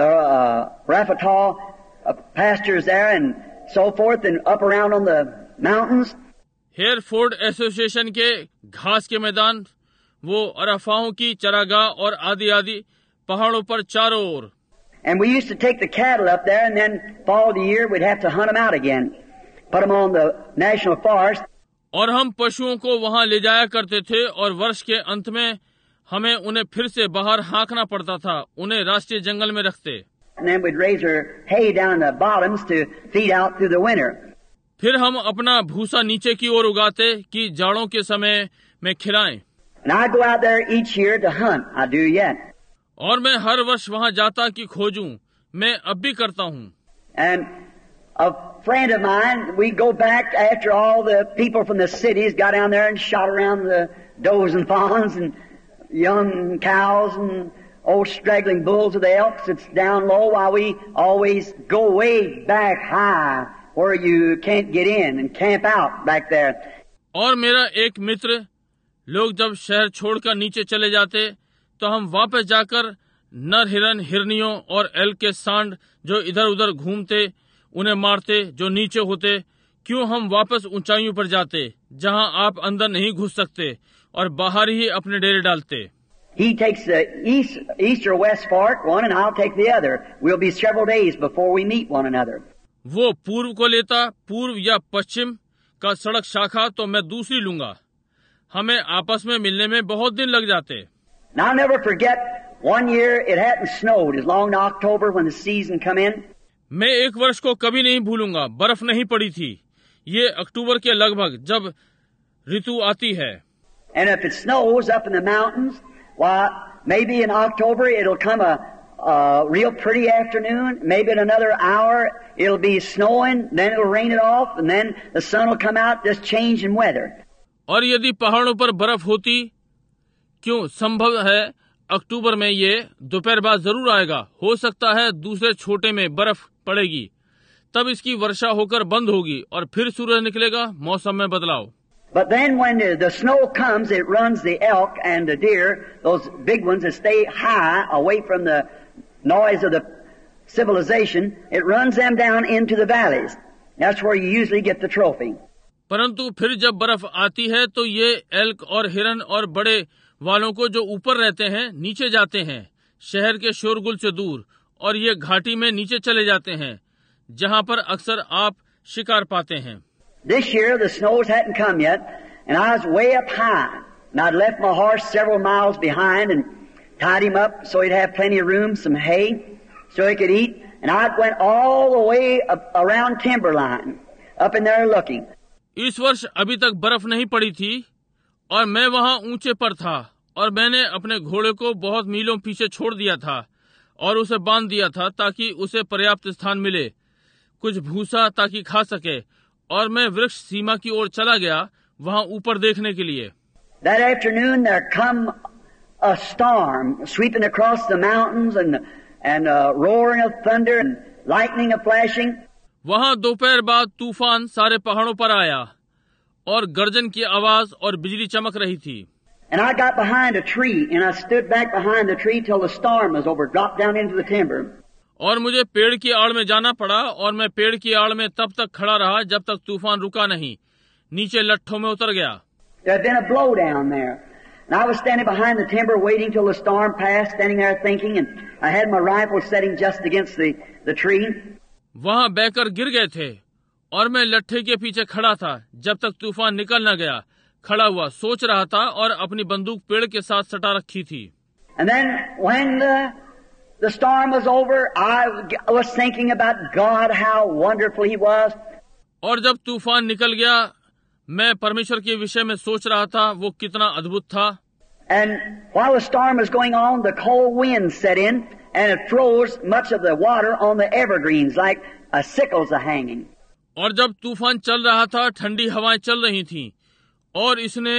Rafatol pastures there and so forth, and up around on the mountains. Hereford Association के घास के मैदान, वो अराफाहों की चरागाह और आदि आदि पहाड़ों पर चारों ओर. And we used to take the cattle up there, and then fall of the year we'd have to hunt them out again, put them on the national forest. और हम पशुओं को वहां ले जाया करते थे और वर्ष के अंत में हमें उन्हें फिर से बाहर हाँकना पड़ता था, उन्हें राष्ट्रीय जंगल में रखते. And then we'd raise our hay down in the bottoms to feed out through the winter. फिर हम अपना भूसा नीचे की ओर उगाते कि जाड़ों के समय में खिलाएं. And I go out there each year to hunt. I do yet. और मैं हर वर्ष वहां जाता कि खोजूं. मैं अब भी करता हूं. And a friend of mine, we go back after all the people from the cities got down there and shot around the does and fawns and young cows and old straggling bulls of the elks that's down low, while we always go way back high where you can't get in and camp out back there. और मेरा एक मित्र, लोग जब शहर छोड़कर नीचे चले जाते तो हम वापस जाकर नर हिरन, हिरनियों और एल्क के सांड जो इधर उधर घूमते उन्हें मारते जो नीचे होते. क्यों हम वापस ऊंचाइयों पर जाते जहां आप अंदर नहीं घुस सकते और बाहर ही अपने डेरे डालते. He takes the east or west fork one, and I'll take the other. We'll be several days before we meet one another. वो पूर्व को लेता, पूर्व या पश्चिम का सड़क शाखा, तो मैं दूसरी लूंगा. हमें आपस में मिलने में बहुत दिन लग जाते. And I'll never forget, one year it hadn't snowed as long in October when the season come in. मैं एक वर्ष को कभी नहीं भूलूंगा, बर्फ नहीं पड़ी थी. ये अक्टूबर के लगभग जब ऋतु आती है. And if it snows up in the mountains, why, maybe in October it'll come a real pretty afternoon. Maybe in another hour it'll be snowing, then it'll rain it off, and then the sun will come out, just change in weather. और यदि पहाड़ों पर बर्फ होती, क्यों संभव है अक्टूबर में ये दोपहर बाद जरूर आएगा. हो सकता है दूसरे छोटे में बर्फ पड़ेगी, तब इसकी वर्षा होकर बंद होगी और फिर सूरज निकलेगा. मौसम में बदलाव. But then when the snow comes, it runs the elk and the deer, those big ones that stay high away from the noise of the civilization, it runs them down into the valleys. That's where you usually get the trophy. परंतु फिर जब बर्फ आती है तो ये elk और हिरन और बड़े वालों को जो ऊपर रहते हैं नीचे जाते हैं शहर के शोरगुल से दूर, और ये घाटी में नीचे चले जाते हैं जहां पर अक्सर आप शिकार पाते हैं. This year the snows hadn't come yet, and I was way up high, and I'd left my horse several miles behind and tied him up so he'd have plenty of room, some hay, so he could eat, and I went all the way around Timberline, up in there looking. इस वर्ष अभी तक बर्फ नहीं पड़ी थी और मैं वहां ऊंचे पर था, और मैंने अपने घोड़े को बहुत मीलों पीछे छोड़ दिया था और उसे बांध दिया था ताकि उसे पर्याप्त स्थान मिले, कुछ भूसा ताकि खा सके, और मैं वृक्ष सीमा की ओर चला गया वहां ऊपर देखने के लिए. That afternoon there come a storm sweeping across the mountains and roaring of thunder and lightning of flashing. वहां दोपहर बाद तूफान सारे पहाड़ों पर आया और गर्जन की आवाज और बिजली चमक रही थी. And I got behind a tree and I stood back behind the tree till the storm was over, dropped down into the timber. और मुझे पेड़ की आड़ में जाना पड़ा और मैं पेड़ की आड़ में तब तक खड़ा रहा जब तक तूफान रुका नहीं, नीचे लट्ठों में उतर गया. There had been a blowdown there. And I was standing behind the timber waiting till the storm passed, standing there thinking, and I had my rifle setting just against the tree. वहां बहकर गिर गए थे और मैं लट्ठे के पीछे खड़ा था जब तक तूफान निकल न गया. खड़ा हुआ सोच रहा था और अपनी बंदूक पेड़ के साथ सटा रखी थी. And then when the storm was over, I was thinking about God, how wonderful He was. और जब तूफान निकल गया मैं परमेश्वर के विषय में सोच रहा था वो कितना अद्भुत था. And while the storm was going on, the cold wind set in, and it froze much of the water on the evergreens like sickles are hanging. और जब तूफान चल रहा था ठंडी हवाएं चल रही थीं और इसने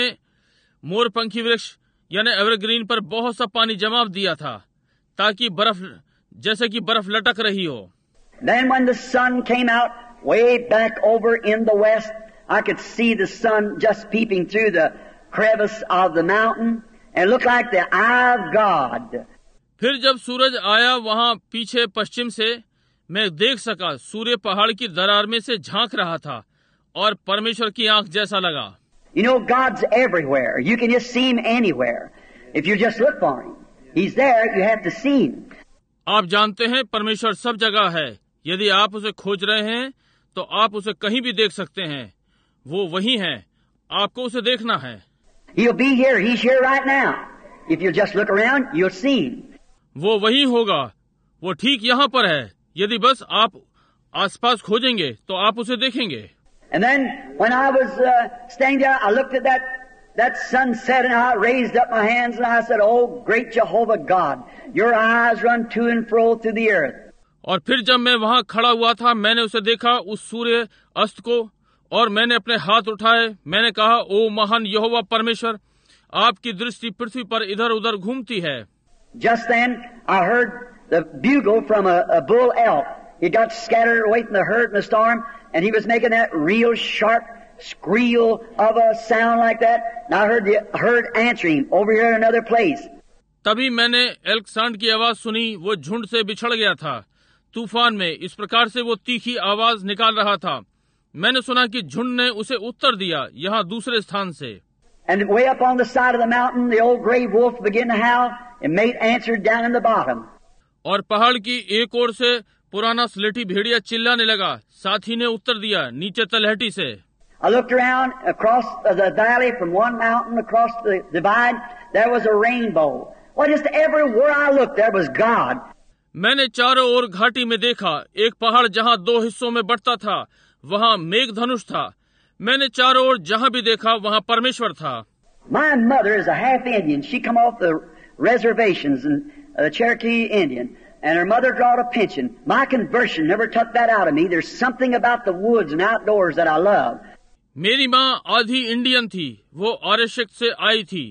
मोरपंखी वृक्ष यानी एवरग्रीन पर बहुत सा पानी जमा दिया था ताकि बर्फ जैसे कि बर्फ लटक रही हो. Then when the sun came out way back over in the west, I could see the sun just peeping through the crevice of the mountain and looked like the eye of God. फिर जब सूरज आया वहां पीछे पश्चिम से मैं देख सका सूर्य पहाड़ की दरार में से झांक रहा था और परमेश्वर की आंख जैसा लगा. You know, God's everywhere. You can just see Him anywhere. If you just look for Him. He's there, you have to see Him. आप जानते हैं परमेश्वर सब जगह है. यदि आप उसे खोज रहे हैं तो आप उसे कहीं भी देख सकते हैं. वो वही है, आपको उसे देखना है. He'll be here. He's here right now. If you just look around, you'll see Him. वो वही होगा, वो ठीक यहाँ पर है. यदि बस आप आसपास खोजेंगे तो आप उसे देखेंगे. And then when I was standing there, I looked at that sunset and I raised up my hands and I said, "Oh, great Jehovah God, your eyes run to and fro through the earth." और फिर जब मैं वहाँ खड़ा हुआ था मैंने उसे देखा उस सूर्य अस्त को और मैंने अपने हाथ उठाए. मैंने कहा, ओ महान यहोवा परमेश्वर, आपकी दृष्टि पृथ्वी पर इधर उधर घूमती है. Just then I heard the bugle from a bull elk. He got scattered away from the herd in the storm, and he was making that real sharp squeal of a sound like that. And I heard the herd answering over here in another place. तभी मैंने elk सांड की आवाज सुनी. वो झुंड से बिछड़ गया था तूफान में. इस प्रकार से वो तीखी आवाज निकाल रहा था. मैंने सुना कि झुंड ने उसे उत्तर दिया यहाँ दूसरे स्थान से. And way up on the side of the mountain, the old gray wolf began to howl, and mate answered down in the bottom. और पहाड़ की एक ओर से पुराना स्लेटी भेड़िया चिल्लाने लगा. साथी ने उत्तर दिया नीचे तलहटी से. I looked around across the valley from one mountain across the divide. There was a rainbow. Well, just everywhere I looked, there was God. मैंने चारों ओर घाटी में देखा. एक पहाड़ जहाँ दो हिस्सों में बंटता था वहाँ मेघ धनुष था. मैंने चारों ओर जहाँ भी देखा वहाँ परमेश्वर था. My mother is a half Indian. She come off the reservations and Cherokee Indian, and her mother drawed a pension. My conversion never took that out of me. There's something about the woods and outdoors that I love. मेरी माँ आधी Indian थी. वो आरक्षक से आई थी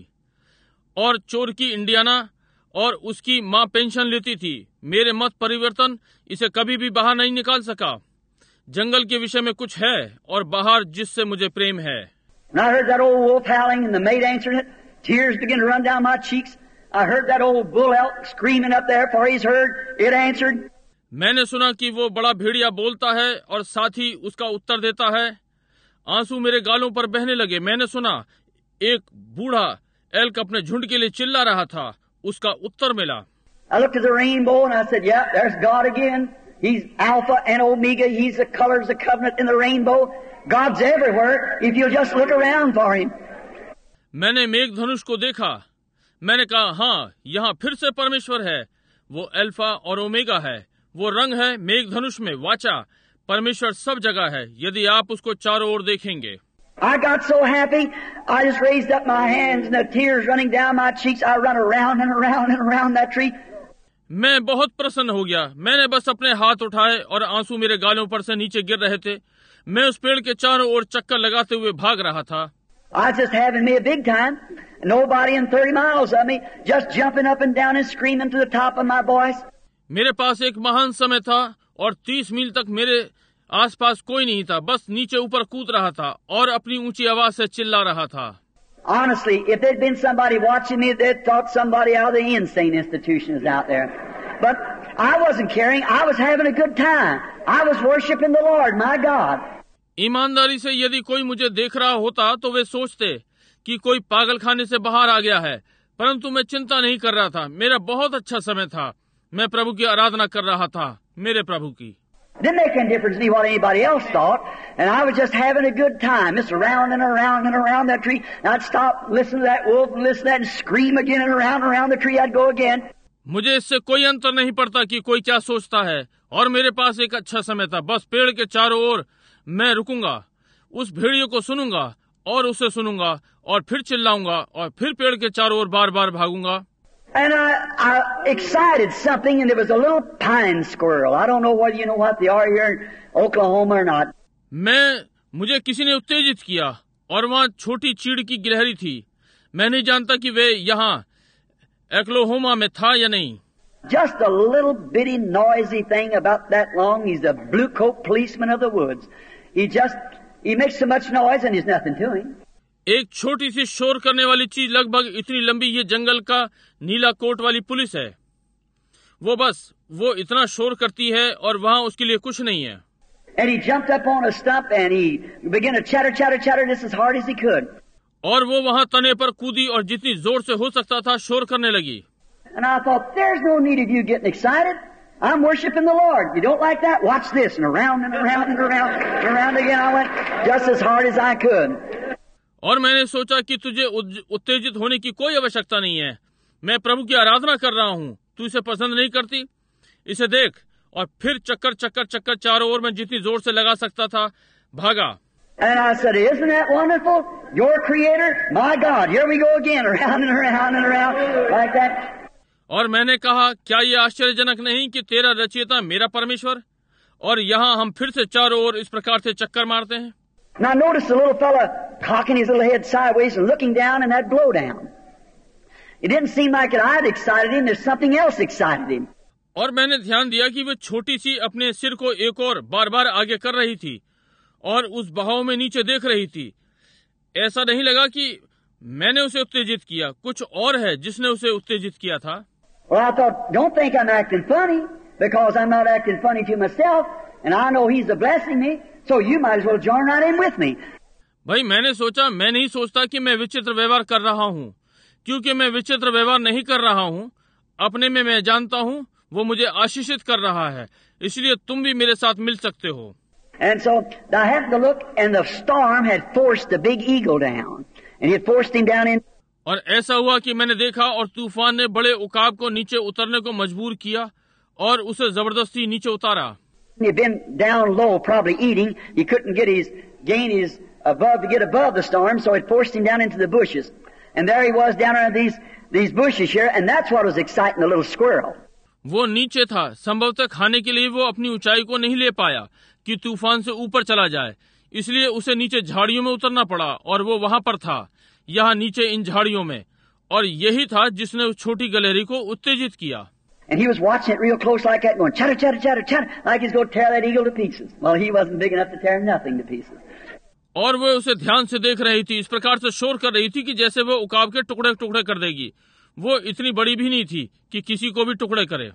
और चोरकी Indiana, और उसकी माँ पेंशन लेती थी. मेरे मत परिवर्तन इसे कभी भी बाहर नहीं निकाल सका. जंगल के विषय में कुछ है और बाहर जिससे मुझे प्रेम है. And I heard that old wolf howling and the mate answering it. Tears began to run down my cheeks. I heard that old bull elk screaming up there for he's heard. It answered. मैंने सुना कि वो बड़ा भेड़िया बोलता है और साथ ही उसका उत्तर देता है। आंसू मेरे गालों पर बहने लगे। मैंने सुना एक बूढ़ा एल्क अपने झुंड के लिए चिल्ला रहा था। उसका उत्तर मिला। I looked at the rainbow and I said, yeah, there's God again. He's Alpha and Omega. He's the colors of covenant in the rainbow. God's everywhere if you'll just look around for Him. मैंने मेघधनुष को देखा। मैंने कहा, हाँ, यहाँ फिर से परमेश्वर है। वो अल्फा और ओमेगा है। वो रंग है मेघधनुष में वाचा। परमेश्वर सब जगह है यदि आप उसको चारों ओर देखेंगे। I got so happy, I just raised up my hands and the tears running down my cheeks. I run around and around and around that tree. मैं बहुत प्रसन्न हो गया। मैंने बस अपने हाथ उठाए और आंसू मेरे गालों पर से नीचे गिर रहे थे। मैं उस पेड़ के चारों ओर चक्कर लगाते हुए भाग रहा था। I was just having me a big time. Nobody in 30 miles of me, just jumping up and down and screaming to the top of my voice. मेरे पास एक महान समय था और 30 मील तक मेरे आसपास कोई नहीं था। बस नीचे ऊपर कूद रहा था और अपनी ऊंची आवाज से चिल्ला रहा था। Honestly, if there'd been somebody watching me, they'd thought somebody out of the insane institution is out there. But I wasn't caring. I was having a good time. I was worshiping the Lord, my God. ईमानदारी से यदि कोई मुझे देख रहा होता तो वे सोचते कि कोई पागल खाने से बाहर आ गया है, परंतु मैं चिंता नहीं कर रहा था। मेरा बहुत अच्छा समय था। मैं प्रभु की आराधना कर रहा था, मेरे प्रभु की। Didn't make any difference to me what anybody else thought, and I was just having a good time, just around and around and around that tree. And I'd stop, listen to that wolf, listen to that, and scream again, and around the tree I'd go again. मुझे इससे कोई अंतर नहीं पड़ता कि कोई क्या सोचता है, और मेरे पास एक अच्छा समय था। बस पेड़ के चारों ओर मैं रुकूंगा, उस भेड़ियों को सुनूंगा और उसे सुनूंगा और फिर चिल्लाऊंगा और फिर पेड़ के चारों ओर बार बार भागूंगा। And I excited something, and there was a little pine squirrel. I don't know whether you know what they are here in Oklahoma or not. मुझे किसी ने उत्तेजित किया और वहाँ छोटी चीड़ की गिलहरी थी। मैं नहीं जानता कि वे यहाँ ओक्लाहोमा में था या नहीं। Just a little bitty noisy thing about that long. He's a blue coat policeman of the woods. He makes so much noise and there's nothing to him. एक छोटी सी शोर करने वाली चीज लगभग इतनी लंबी, ये जंगल का नीला कोट वाली पुलिस है। वो इतना शोर करती है और वहाँ उसके लिए कुछ नहीं है। And he jumped up on a stump and he began to chatter just as hard as he could. और वो वहाँ तने पर कूदी और जितनी जोर से हो सकता था शोर करने लगी। And I thought, there's no need of you getting excited. I'm worshiping the Lord. You don't like that? Watch this. And around and around and around and around again I went just as hard as I could. और मैंने सोचा कि तुझे उत्तेजित होने की कोई आवश्यकता नहीं है। मैं प्रभु की आराधना कर रहा हूँ। तू इसे पसंद नहीं करती? इसे देख। और फिर चक्कर चारों ओर मैं जितनी जोर से लगा सकता था भागा। And I said, isn't that wonderful? Your Creator, my God. Here we go again, around and around and around like that. और मैंने कहा, क्या ये आश्चर्यजनक नहीं कि तेरा रचयिता मेरा परमेश्वर? और यहाँ हम फिर से चारों ओर इस प्रकार से चक्कर मारते हैं। Now notice the little fella cocking his little head sideways and looking down in that blowdown. It didn't seem like it I'd excited him. There's something else excited him. और मैंने ध्यान दिया कि वो छोटी सी अपने सिर को एक और बार आगे कर रही थी और उस बहाव में नीचे देख रही थी। ऐसा नहीं लगा कि मैंने उसे उत्तेजित किया, कुछ और है जिसने उसे उत्तेजित किया था। Well, I thought, don't think I'm acting funny, because I'm not acting funny to myself, and I know He's blessing me, so you might as well join right in with me. भाई मैंने सोचा, मैं नहीं सोचता कि मैं विचित्र व्यवहार कर रहा हूँ, क्योंकि मैं विचित्र व्यवहार नहीं कर रहा हूँ। अपने में मैं जानता हूँ वो मुझे आशीषित कर रहा है, इसलिए तुम भी मेरे साथ मिल सकते हो। And so I happened to look, and the storm had forced the big eagle down, and it forced him down in. और ऐसा हुआ कि मैंने देखा और तूफान ने बड़े उकाब को नीचे उतरने को मजबूर किया और उसे जबरदस्ती नीचे उतारा। He'd been down low, probably eating. He couldn't gain his above to get above the storm, so it forced him down into the bushes. And there he was down under these bushes here, and that's what was exciting the little squirrel. वो नीचे था, संभवतः खाने के लिए वो अपनी ऊंचाई को नहीं ले पाया कि तूफान से ऊपर चला जाए, इसलिए उसे नीचे झाड़ियों में उतरना पड़ा और वो वहां पर था, यहाँ नीचे इन झाड़ियों में, और यही था जिसने उस छोटी गिलहरी को उत्तेजित किया। And he was watching it real close like that, going chatter, chatter, chatter, chatter, like he's going to tear that eagle to pieces. Well, he wasn't big enough to tear nothing to pieces. और वो उसे ध्यान से देख रही थी, इस प्रकार से शोर कर रही थी कि जैसे वो उकाब के टुकड़े टुकड़े कर देगी। वो इतनी बड़ी भी नहीं थी कि किसी को भी टुकड़े करे।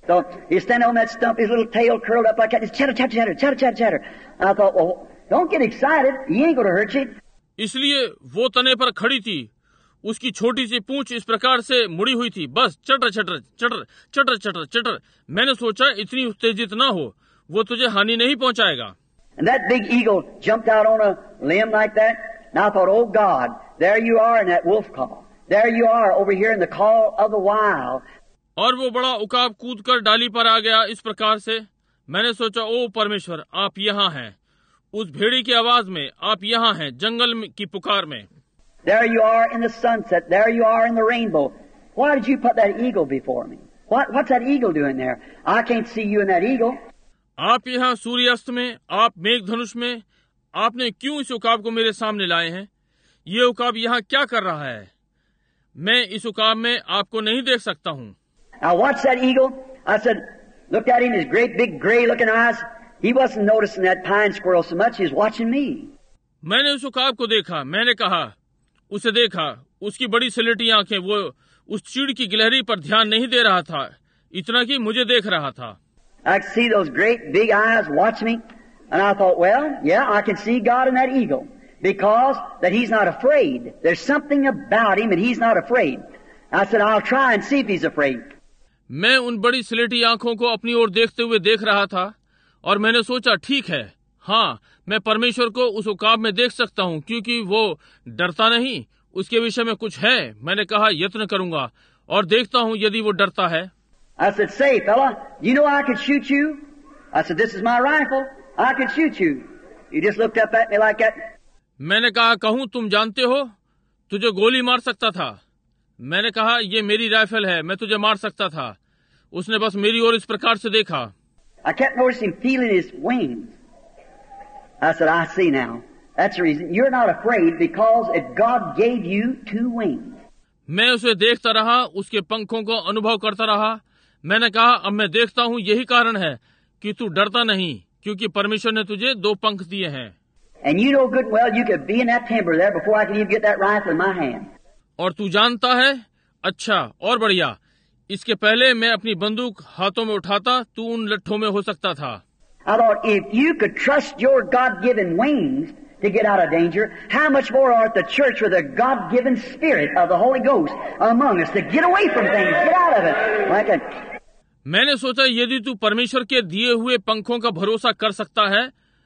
So he's standing on that stump, his little tail curled up like that, just chatter, chatter, chatter, chatter, chatter, chatter. And I thought, well, don't get excited. He ain't going to hurt you. इसलिए वो तने पर खड़ी थी, उसकी छोटी सी पूंछ इस प्रकार से मुड़ी हुई थी, बस चटर चटर चटर चटर चटर चटर। मैंने सोचा इतनी उत्तेजित ना हो, वो तुझे हानि नहीं पहुंचाएगा। And that big eagle jumped out on a limb like that. And I thought, oh God, there you are in that wolf call. There you are over here in the call of the wild. और वो बड़ा उकाब कूदकर डाली पर आ गया इस प्रकार से। मैंने सोचा, ओ परमेश्वर, आप यहाँ हैं, उस भेड़ी की आवाज में, आप यहाँ हैं जंगल की पुकार में। There you are in the sunset. There you are in the rainbow. Why did you put that eagle before me? What's that eagle doing there? I can't see you in that eagle. आप यहाँ सूर्यास्त में, आप मेघधनुष में, आपने क्यों इस उकाब को मेरे सामने लाए हैं? ये उकाब यहाँ क्या कर रहा है? मैं इस उकाब में आपको नहीं देख सकता हूँ। Now watch that eagle. I said, looked at him, his great big gray looking eyes. He wasn't noticing that pine squirrel so much. He was watching me. मैंने उस उकाब को देखा, मैंने कहा, उसे देखा, उसकी बड़ी सलेटी आंखें, वो उस चीड़ की गिलहरी पर ध्यान नहीं दे रहा था, इतना कि मुझे देख रहा था। I could see those great big eyes watch me. And I thought, well, yeah, I can see God in that eagle. Because that he's not afraid. There's something about him and he's not afraid. I said, I'll try and see if he's afraid. मैं उन बड़ी स्लेटी आंखों को अपनी ओर देखते हुए देख रहा था और मैंने सोचा, ठीक है, हाँ, मैं परमेश्वर को उस उकाब में देख सकता हूँ क्योंकि वो डरता नहीं, उसके विषय में कुछ है। मैंने कहा, यत्न करूंगा और देखता हूँ यदि वो डरता है। I said, say, fella, you know I could shoot you? I said, this is my rifle. I could shoot you. You just looked up at me like that. मैंने कहा, कहूँ तुम जानते हो, तुझे गोली मार सकता था। मैंने कहा, ये मेरी राइफल है, मैं तुझे मार सकता था। उसने बस मेरी ओर इस प्रकार से देखा। I kept noticing feeling his wings. I said, I see now. That's the reason. You're not afraid because God gave you two wings. मैं उसे देखता रहा, उसके पंखों को अनुभव करता रहा। मैंने कहा, अब मैं देखता हूँ, यही कारण है कि तू डरता नहीं, क्योंकि परमेश्वर ने तुझे दो पंख दिए हैं। And you know good and well you could be in that timber there before I could even get that rifle in my hand. और तू जानता है, अच्छा और बढ़िया, इसके पहले मैं अपनी बंदूक हाथों में उठाता, तू उन लट्ठों में हो सकता था। I thought, if you could trust your God-given wings to get out of danger, how much more ought the church with a God-given spirit of the Holy Ghost among us to get away from things, get out of it. Like a... मैंने सोचा, यदि तू परमेश्वर के दिए हुए पंखों का भरोसा कर सकता है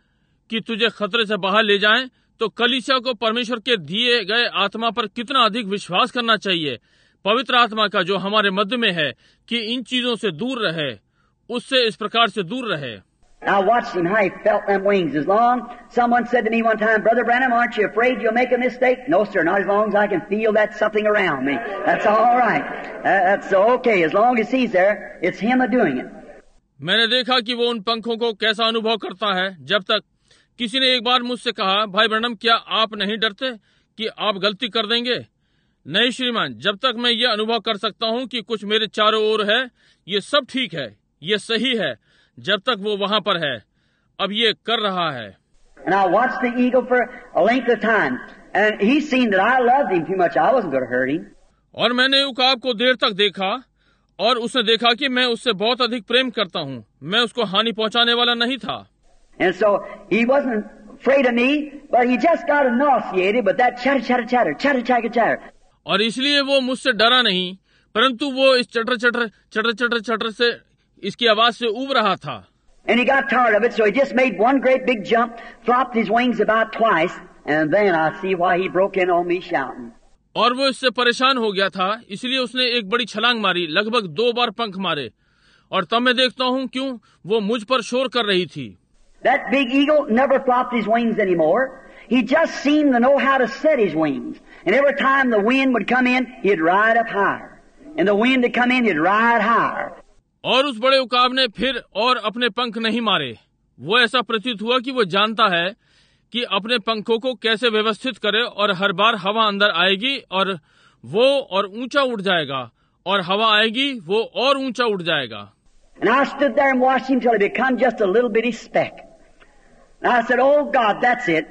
कि तुझे खतरे से बाहर ले जाएं, तो कलीसिया को परमेश्वर के दिए गए आत्मा पर कितना अधिक विश्वास करना चाहिए, पवित्र आत्मा का जो हमारे मध्य में है, कि इन चीजों से दूर रहे, उससे इस प्रकार से दूर रहे। I watched him how he felt them wings. As long, someone said to me one time, Brother Branham, aren't you afraid you'll make a mistake? No, sir, not as long as I can feel that something around me. That's all right. That's okay. As long as he's there, it's him doing it. मैंने देखा कि वो उन पंखों को कैसा अनुभव करता है। जब तक किसी ने एक बार मुझसे कहा, भाई ब्रैनम, क्या आप नहीं डरते कि आप गलती कर देंगे? नहीं श्रीमान, जब तक मैं ये अनुभव कर सकता हूँ कि कुछ मेरे चारों ओर है, ये सब ठीक है, ये सही है, जब तक वो वहाँ पर है, अब ये कर रहा है। And I watched the eagle for a length of time, and he seen that I loved him too much. I wasn't going to hurt him. और मैंने उकाब को देर तक देखा और उसने देखा कि मैं उससे बहुत अधिक प्रेम करता हूँ, मैं उसको हानि पहुँचाने वाला नहीं था। And so he wasn't afraid of me, but he just got nauseated with that chatter, chatter, chatter, chatter, chatter, chatter. और इसलिए वो मुझसे डरा नहीं, परंतु वो इस चटर चटर चटर चटर चटर से, इसकी आवाज से ऊब रहा था। And he got tired of it, so he just made one great big jump, flopped his wings about twice, and then I see why he broke in on me shouting. और वो इससे परेशान हो गया था, इसलिए उसने एक बड़ी छलांग मारी, लगभग 2 बार पंख मारे, और तब मैं देखता हूँ क्यों वो मुझ पर शोर कर रही थी। That big eagle never flopped his wings anymore. He just seemed to know how to set his wings. And every time the wind would come in, he'd ride up higher. And the wind would come in, he'd ride higher. और उस बड़े उकाब ने फिर और अपने पंख नहीं मारे। वो ऐसा प्रतीत हुआ कि वो जानता है कि अपने पंखों को कैसे व्यवस्थित करे, और हर बार हवा अंदर आएगी और वो और ऊंचा उड़ जाएगा, और हवा आएगी वो और ऊंचा उड़ जाएगा। And I stood there and watched him till he become just a little bitty speck. And I said, oh God, that's it.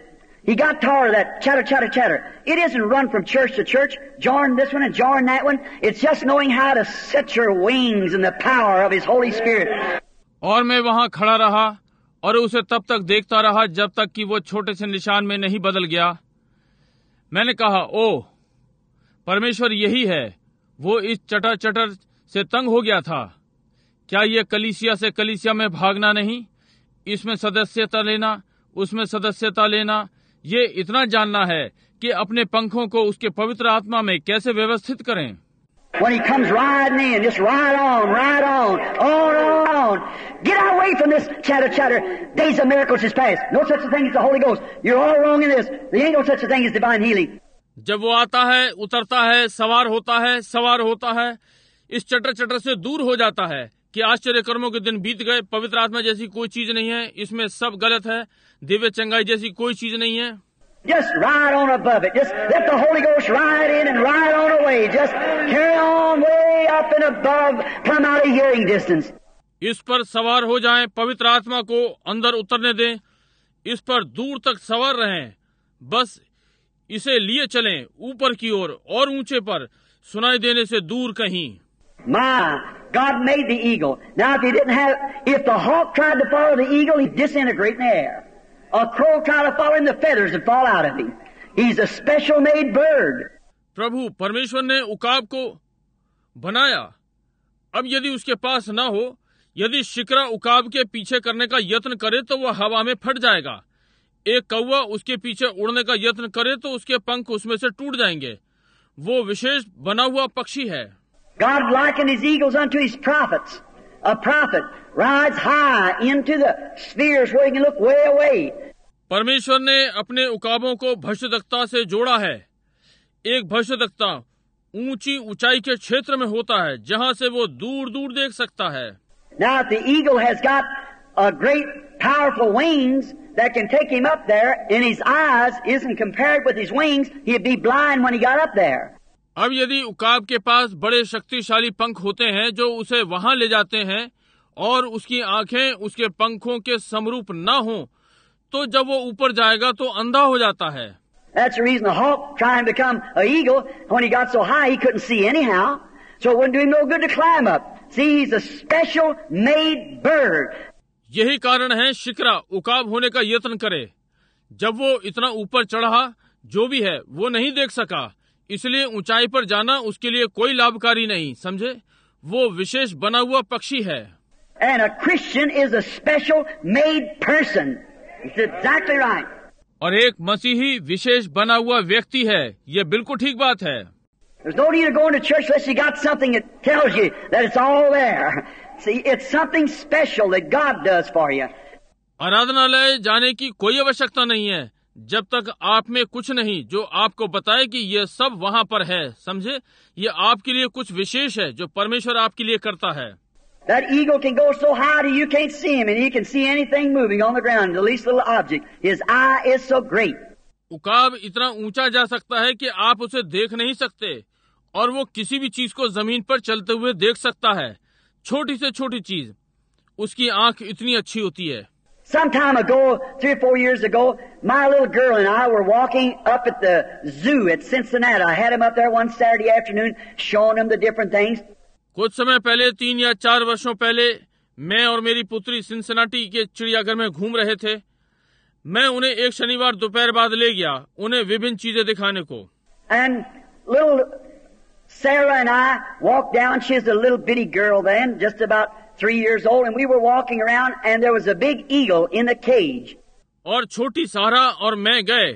He got tired of that chatter, chatter, chatter. It isn't run from church to church, join this one and join that one. It's just knowing how to set your wings in the power of His Holy Spirit. और मैं वहां खड़ा रहा और उसे तब तक देखता रहा जब तक कि वो छोटे से निशान में नहीं बदल गया। मैंने कहा, ओह, परमेश्वर यही है। वो इस चटर चटर से तंग हो गया था। क्या ये कलीसिया से कलीसिया में भागना नहीं, इसमें सदस्यता लेना, उसमें सदस्यता लेना, ये इतना जानना है कि अपने पंखों को उसके पवित्र आत्मा में कैसे व्यवस्थित करें। When He comes riding in, just ride on, on. Get away from this chatter, chatter. Days of miracles is past. No such a thing as the Holy Ghost. You're all wrong in this. There ain't no such a thing as divine healing. जब वो आता है, उतरता है, सवार होता है, इस चटर चटर से दूर हो जाता है कि आश्चर्य कर्मों के दिन बीत गए, पवित्र आत्मा जैसी कोई चीज नहीं है, इसमें सब गलत है, दिव्य चंगाई जैसी कोई चीज नहीं है। Just ride on above it. Just let the Holy Ghost ride in and ride on away. Just carry on way up and above. Come out of hearing distance. इस पर सवार हो जाएं, पवित्र आत्मा को अंदर उतरने दें, इस पर दूर तक सवार रहें, बस इसे लिए चलें ऊपर की ओर और ऊंचे पर, सुनाई देने से दूर कहीं। My God made the eagle. Now if the hawk tried to follow the eagle, he'd disintegrate in the air. A crow tried to follow him, the feathers would fall out of him. He's a special made bird. प्रभु परमेश्वर ने उकाब को बनाया। अब यदि उसके पास न हो, यदि शिकरा उकाब के पीछे करने का यत्न करे तो वह हवा में फट जाएगा। एक कौवा उसके पीछे उड़ने का यत्न करे तो उसके पंख उसमें से टूट जाएंगे। वो विशेष बना हुआ पक्षी है। God likened His eagles unto His prophets. A prophet rides high into the spheres where he can look way away. परमेश्वर ने अपने उकाबों को भविष्यद्वक्ता से जोड़ा है। एक भविष्यद्वक्ता ऊंची ऊंचाई के क्षेत्र में होता है जहां से वो दूर दूर देख सकता है। Now if the eagle has got a great powerful wings that can take him up there, and his eyes isn't compared with his wings, he'd be blind when he got up there. अब यदि उकाब के पास बड़े शक्तिशाली पंख होते हैं जो उसे वहां ले जाते हैं और उसकी आंखें उसके पंखों के समरूप न हो, तो जब वो ऊपर जाएगा तो अंधा हो जाता है। That's the reason the hawk trying to become an eagle, when he got so high he couldn't see anyhow, so it wouldn't do him no good to climb up. See, he's a special made bird. यही कारण है शिकरा उकाब होने का यत्न करे। जब वो इतना ऊपर चढ़ा, जो भी है वो नहीं देख सका, इसलिए ऊंचाई पर जाना उसके लिए कोई लाभकारी नहीं, समझे? वो विशेष बना हुआ पक्षी है। And a Christian is a special made person. It's exactly right. और एक मसीही विशेष बना हुआ व्यक्ति है, ये बिल्कुल ठीक बात है। There's no need of going to church unless you got something that tells you that it's all there. See, it's something special that God does for you. आराधनालय जाने की कोई आवश्यकता नहीं है जब तक आप में कुछ नहीं जो आपको बताए कि ये सब वहां पर है, समझे? ये आपके लिए कुछ विशेष है जो परमेश्वर आपके लिए करता है। That eagle can go so high that you can't see him, and he can see anything moving on the ground, the least little object. His eye is so great. उकाब इतना ऊंचा जा सकता है कि आप उसे देख नहीं सकते, और वो किसी भी चीज को जमीन पर चलते हुए देख सकता है। छोटी से छोटी चीज, उसकी आंख इतनी अच्छी होती है। Some time ago, 3 or 4 years ago, my little girl and I were walking up at the zoo at Cincinnati. I had him up there one Saturday afternoon, showing him the different things. कुछ समय पहले, 3 या 4 वर्षों पहले, मैं और मेरी पुत्री सिंसिनाटी के चिड़ियाघर में घूम रहे थे। मैं उन्हें एक शनिवार दोपहर बाद ले गया, उन्हें विभिन्न चीजें दिखाने को। And little Sarah and I walked down. She was a little bitty girl then, just about 3 years old, and we were walking around, and there was a big eagle in the cage. और छोटी सारा और मैं गए,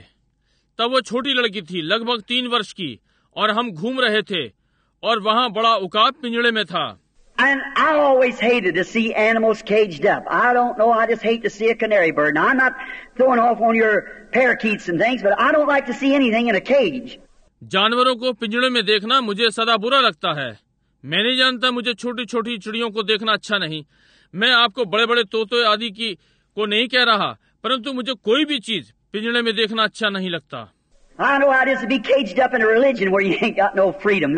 तब वो छोटी लड़की थी, लगभग 3 वर्ष की, और हम घूम रहे थे, और वहाँ बड़ा उकाब पिंजड़े में था। And I always hated to see animals caged up. I don't know, I just hate to see a canary bird. Now, I'm not throwing off on your parakeets and things, but I don't like to see anything in a cage. जानवरों को पिंजड़े में देखना मुझे सदा बुरा लगता है। मैं नहीं जानता, मुझे छोटी छोटी चिड़ियों को देखना अच्छा नहीं। मैं आपको बड़े बड़े तोते आदि की को नहीं कह रहा, परंतु मुझे कोई भी चीज पिंजड़े में देखना अच्छा नहीं लगता। I know how it is to be caged up in a religion where you ain't got no freedom.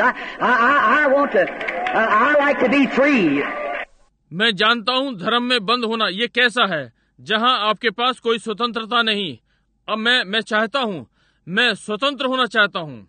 I like to be free. मैं जानता हूँ धर्म में बंद होना ये कैसा है, जहाँ आपके पास कोई स्वतंत्रता नहीं। अब मैं चाहता हूँ, मैं स्वतंत्र होना चाहता हूँ।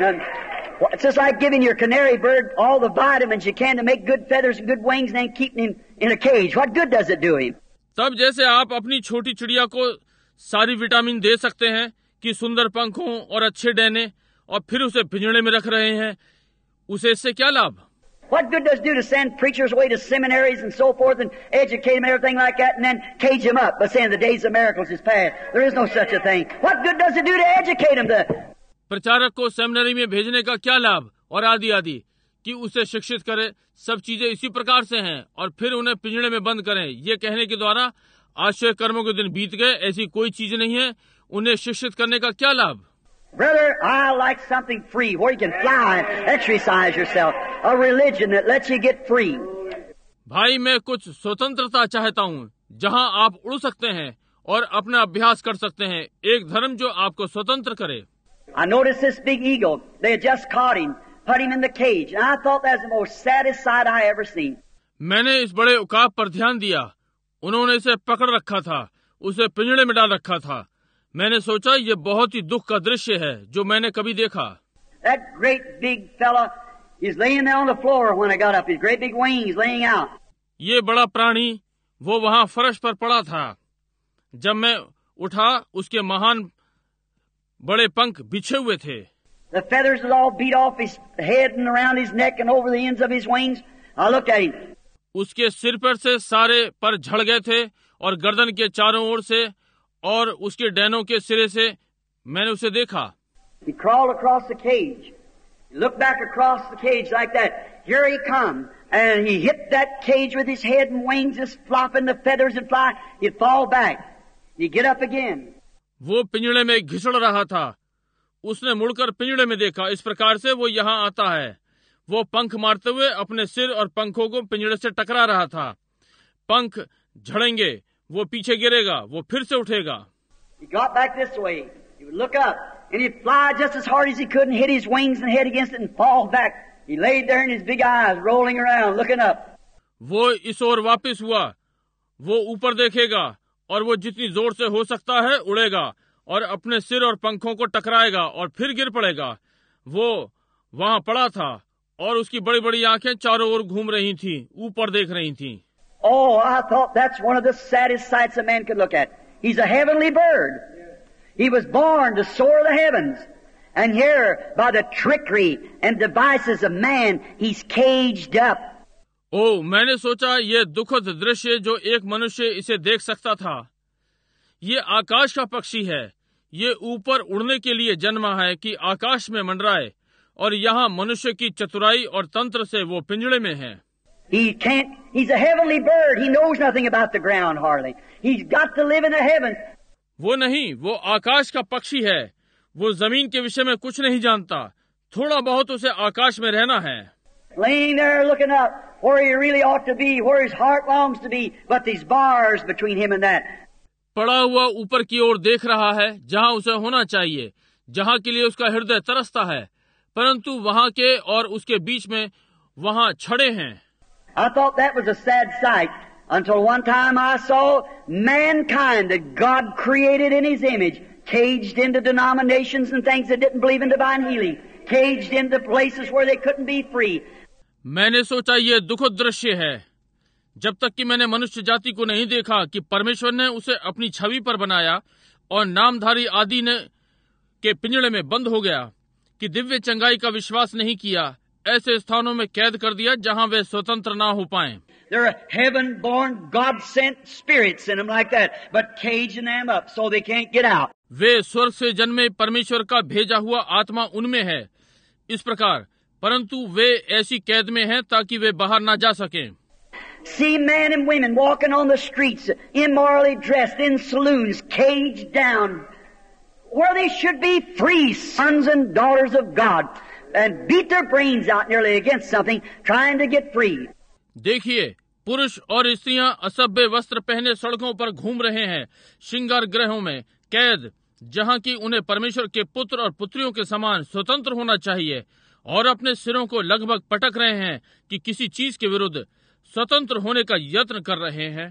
It's just like giving your canary bird all the vitamins you can to make good feathers and good wings and then keeping him in a cage. What good does it do him? तब जैसे आप अपनी छोटी चिड़िया को सारी vitamin दे सकते हैं कि सुंदर पंख हों और अच्छे डैने, और फिर उसे पिंजड़े में रख रहे हैं, उसे इससे क्या लाभ? What good does it do to send preachers away to seminaries and so forth and educate them and everything like that and then cage them up by saying the days of miracles is past? There is no such a thing. What good does it do to educate them? प्रचारक को seminary में भेजने का क्या लाभ और आदि आदि, कि उसे शिक्षित करे, सब चीजें इसी प्रकार से हैं, और फिर उन्हें पिंजड़े में बंद करें, ये कहने के द्वारा आश्चर्य कर्मों के दिन बीत गए, ऐसी कोई चीज नहीं है। उन्हें शिक्षित करने का क्या लाभ? Brother, I like something free where you can fly and exercise yourself. A religion that lets you get free. भाई, मैं कुछ स्वतंत्रता चाहता हूँ, जहाँ आप उड़ सकते हैं और अपना अभ्यास कर सकते हैं, एक धर्म जो आपको स्वतंत्र करे। I noticed this big eagle. They had just caught him, put him in the cage, and I thought that was the most saddest sight I ever seen. मैंने इस बड़े उकाब पर ध्यान दिया। उन्होंने इसे पकड़ रखा था, उसे पिंजड़े में डाल रखा था। मैंने सोचा ये बहुत ही दुख का दृश्य है जो मैंने कभी देखा। That great big fella is laying there on the floor when I got up. His great big wings laying out. ये बड़ा प्राणी वो वहाँ फर्श पर पड़ा था। जब मैं उठा, उसके महान बड़े पंख बिछे हुए थे। The feathers was all beat off his head and around his neck and over the ends of his wings. I looked at him. उसके सिर पर से सारे पर झड़ गए थे और गर्दन के चारों ओर से और उसके डैनों के सिरे से मैंने उसे देखा। He crawled across the cage. He looked back across the cage like that. Here he come. And he hit that cage with his head and wings just flopping the feathers and fly. He'd fall back. He'd get up again. वो पिंजड़े में घिसड़ रहा था। उसने मुड़कर पिंजड़े में देखा। इस प्रकार से वो यहाँ आता है। वो पंख मारते हुए अपने सिर और पंखों को पिंजड़े से टकरा रहा था। पंख झड़ेंगे, वो पीछे गिरेगा, वो फिर से उठेगा। He got back this way. He would look up and he'd fly just as hard as he could and hit his wings and head against it and fall back. He laid there in his big eyes rolling around looking up. वो इस ओर वापस हुआ। वो ऊपर देखेगा और वो जितनी जोर से हो सकता है उड़ेगा और अपने सिर और पंखों को टकराएगा और फिर गिर पड़ेगा। वो वहाँ पड़ा था और उसकी बड़ी बड़ी आंखें चारों ओर घूम रही थीं, ऊपर देख रही थीं। Oh, I thought that's one of the saddest sights a man could look at. He's a heavenly bird. He was born to soar the heavens. And here, by the trickery and devices of man, he's caged up. ओ, मैंने सोचा ये दुखद दृश्य जो एक मनुष्य इसे देख सकता था। ये आकाश का पक्षी है। ये ऊपर उड़ने के लिए जन्मा है कि आकाश में मंडराए, और यहाँ मनुष्य की चतुराई और तंत्र से वो पिंजड़े में है। He's a heavenly bird. He knows nothing about the ground hardly. He's got to live in the heavens. वो नहीं, वो आकाश का पक्षी है। वो जमीन के विषय में कुछ नहीं जानता। थोड़ा बहुत उसे आकाश में रहना है। Laying there looking up where he really ought to be, where his heart longs to be, but these bars between him and that. पड़ा हुआ ऊपर की ओर देख रहा है, जहाँ उसे होना चाहिए, जहाँ के लिए उसका हृदय तरसता है, परंतु वहाँ के और उसके बीच में वहाँ छड़े हैं। I thought that was a sad sight until one time I saw mankind that God created in His image, caged into denominations and things that didn't believe in divine healing, caged into places where they couldn't be free. मैंने सोचा ये दुखद दृश्य है, जब तक कि मैंने मनुष्य जाति को नहीं देखा कि परमेश्वर ने उसे अपनी छवि पर बनाया और नामधारी आदि ने के पिंजड़े में बंद हो गया, कि दिव्य चंगाई का विश्वास नहीं किया, ऐसे स्थानों में कैद कर दिया जहां वे स्वतंत्र ना हो पाए। There are heaven-born, God-sent spirits in them like that, but caging them up so they can't get out. वे स्वर्ग से जन्मे परमेश्वर का भेजा हुआ आत्मा उनमें है इस प्रकार, परंतु वे ऐसी कैद में हैं ताकि वे बाहर ना जा सकें। See men and women walking on the streets, immorally dressed in saloons, caged down, where they should be free sons and daughters of God, and beat their brains out nearly against something, trying to get free. देखिए, पुरुष और स्त्रियां असभ्य वस्त्र पहने सड़कों पर घूम रहे हैं, श्रृंगार गृहों में कैद, जहां की उन्हें परमेश्वर के पुत्र और पुत्रियों के समान स्वतंत्र होना चाहिए, और अपने सिरों को लगभग पटक रहे हैं कि किसी चीज के विरुद्ध स्वतंत्र होने का यत्न कर रहे हैं।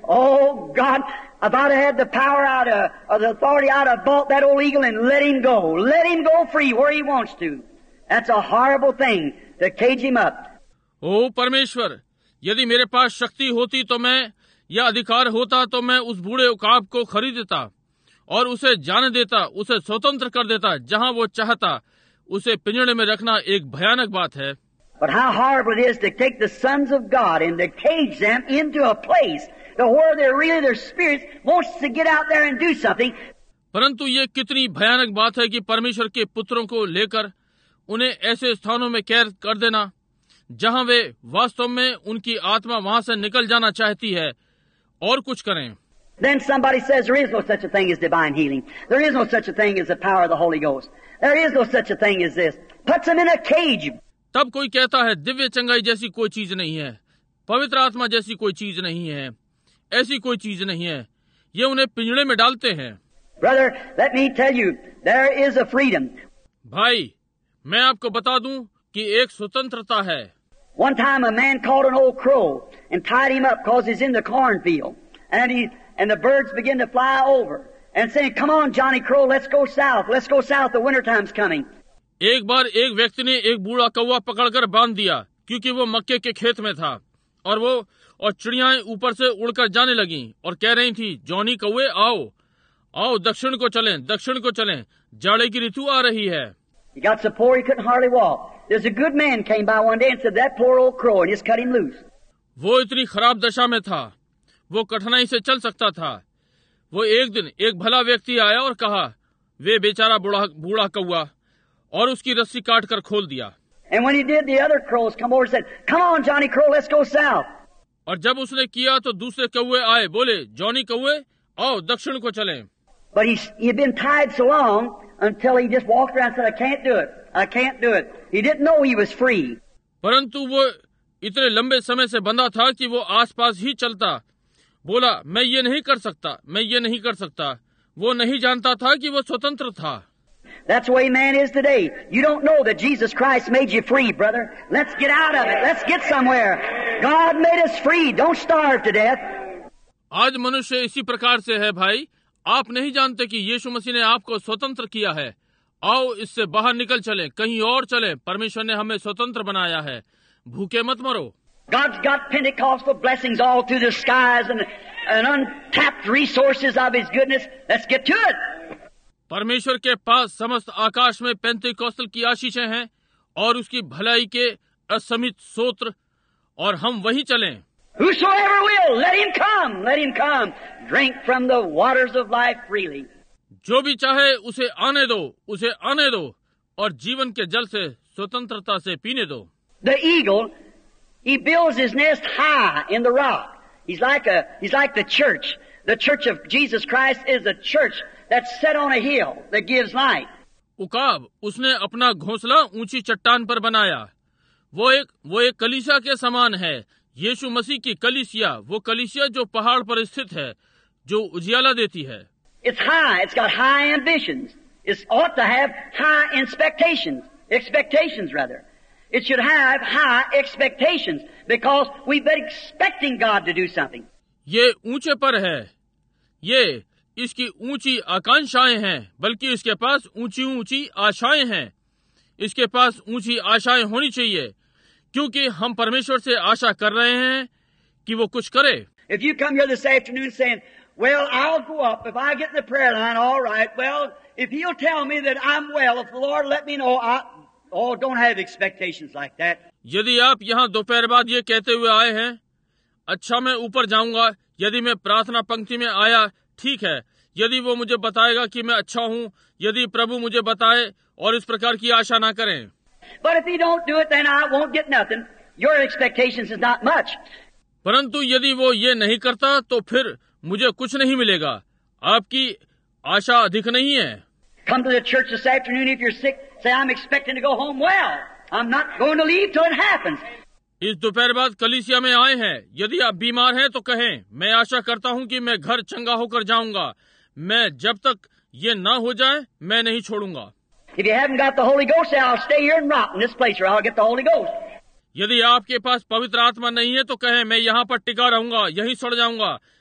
Oh, God, if I'd have had the power or the authority, I'd have bought that old eagle and let him go. Let him go free where he wants to. That's a horrible thing, to cage him up. ओ परमेश्वर, यदि मेरे पास शक्ति होती तो मैं, या अधिकार होता तो मैं उस बूढ़े उकाब को खरीद देता और उसे जाने देता, उसे स्वतंत्र कर देता जहां वो चाहता। उसे पिंजड़े में रखना एक भयानक बात है। But how horrible it is to take the sons of God and to cage them into a place to where they're really, their spirits wants to get out there and do something. परंतु ये कितनी भयानक बात है कि परमेश्वर के पुत्रों को लेकर उन्हें ऐसे स्थानों में कैद कर देना जहां वे वास्तव में उनकी आत्मा वहां से निकल जाना चाहती है और कुछ करें। Then somebody says there is no such a thing as divine healing. There is no such a thing as the power of the Holy Ghost. There is no such a thing as this. Puts them in a cage. तब कोई कहता है दिव्य चंगाई जैसी कोई चीज नहीं है, पवित्र आत्मा जैसी कोई चीज नहीं है, ऐसी कोई चीज नहीं है। ये उन्हें पिंजड़े में डालते हैं। Brother, let me tell you, there is a freedom. भाई, मैं आपको बता दूं कि एक स्वतंत्रता है। One time a man caught an old crow and tied him up because he's in the cornfield. And the birds begin to fly over and saying, "Come on, Johnny Crow, let's go south. Let's go south. The winter time's coming." एक बार एक व्यक्ति ने एक बूढ़ा कौवा पकड़कर बांध दिया क्योंकि वो मक्के के खेत में था और चिड़ियाएं ऊपर से उड़कर जाने लगीं और कह रही थी, जॉनी कौवे आओ आओ दक्षिण को चलें, जाड़े की ऋतु आ रही है। He got so poor he couldn't hardly walk. There's a good man came by one day and said, "That poor old crow," and just cut him loose. वो इतनी खराब दशा में था, वो कठिनाई से चल सकता था। वो एक दिन एक भला व्यक्ति आया और कहा, वे बेचारा बूढ़ा कौवा, और उसकी रस्सी काट कर खोल दिया। And when he did, the other crows come over and said, "Come on, Johnny Crow, let's go south." और जब उसने किया तो दूसरे कौवे आए, बोले, जॉनी कौवे आओ दक्षिण को चलें। But he had been tied so long until he just walked around and said, I can't do it. He didn't know he was free. परंतु वो इतने लंबे समय से बंधा था कि वो आसपास ही चलता, बोला, मैं ये नहीं कर सकता। वो नहीं जानता था कि वो स्वतंत्र था। That's the way man is today. You don't know that Jesus Christ made you free, brother. Let's get out of it. Let's get somewhere. God made us free. Don't starve to death. आज मनुष्य इसी प्रकार से है भाई। आप नहीं जानते कि यीशु मसीह ने आपको स्वतंत्र किया है। आओ इससे बाहर निकल चलें, कहीं और चलें। परमेश्वर ने हमें स्वतंत्र बनाया है। भूखे मत मरो। God's got Pentecostal blessings all through the skies and untapped resources of His goodness. Let's get to it. परमेश्वर के पास समस्त आकाश में पेंतिकोस्टल की आशीषें हैं और उसकी भलाई के असीमित सोत्र, और हम वहीं चलें। Whosoever will, let him come. Drink from the waters of life freely. जो भी चाहे उसे आने दो और जीवन के जल से स्वतंत्रता से पीने दो। The eagle, he builds his nest high in the rock. He's like the church. The church of Jesus Christ is a church that's set on a hill that gives light. उकाब उसने अपना घोंसला ऊंची चट्टान पर बनाया। वो एक कलीसिया के समान है। यीशु मसीह की कलीसिया, वो कलीसिया जो पहाड़ पर स्थित है, जो उजियाला देती है। It's high. It's got high ambitions. It ought to have high expectations rather. It should have high expectations because we've been expecting God to do something. ये ऊंचे पर है, ये इसकी ऊंची आकांक्षाएं हैं, बल्कि इसके पास ऊंची आशाएं हैं। इसके पास ऊंची आशाएं होनी चाहिए, क्योंकि हम परमेश्वर से आशा कर रहे हैं कि वो कुछ करे। If you come here this afternoon saying, "Well, I'll go up if I get in the prayer line, all right. Well, if He'll tell me that I'm well, if the Lord let me know, don't have expectations like that." यदि आप यहाँ दोपहर बाद ये कहते हुए आए हैं, अच्छा मैं ऊपर जाऊंगा यदि मैं प्रार्थना पंक्ति में आया, ठीक है, यदि वो मुझे बताएगा कि मैं अच्छा हूँ, यदि प्रभु मुझे बताए, और इस प्रकार की आशा ना करें। But if He don't do it, then I won't get nothing. Your expectations is not much. परंतु यदि वो ये नहीं करता तो फिर मुझे कुछ नहीं मिलेगा। आपकी आशा अधिक नहीं है। Come to the church this afternoon if you're sick. Say, "I'm expecting to go home well. I'm not going to leave till it happens." इस दोपहर बाद कलीसिया में आए हैं। यदि आप बीमार हैं तो कहें, मैं आशा करता हूं कि मैं घर चंगा होकर जाऊंगा। मैं जब तक ये ना हो जाए मैं नहीं छोड़ूंगा। If you haven't got the Holy Ghost, say, "I'll stay here and rot in this place or I'll get the Holy Ghost." यदि आपके पास पवित्र आत्मा नहीं है तो कहें, मैं यहाँ पर टिका रहूंगा, यहीं सड़ जाऊंगा,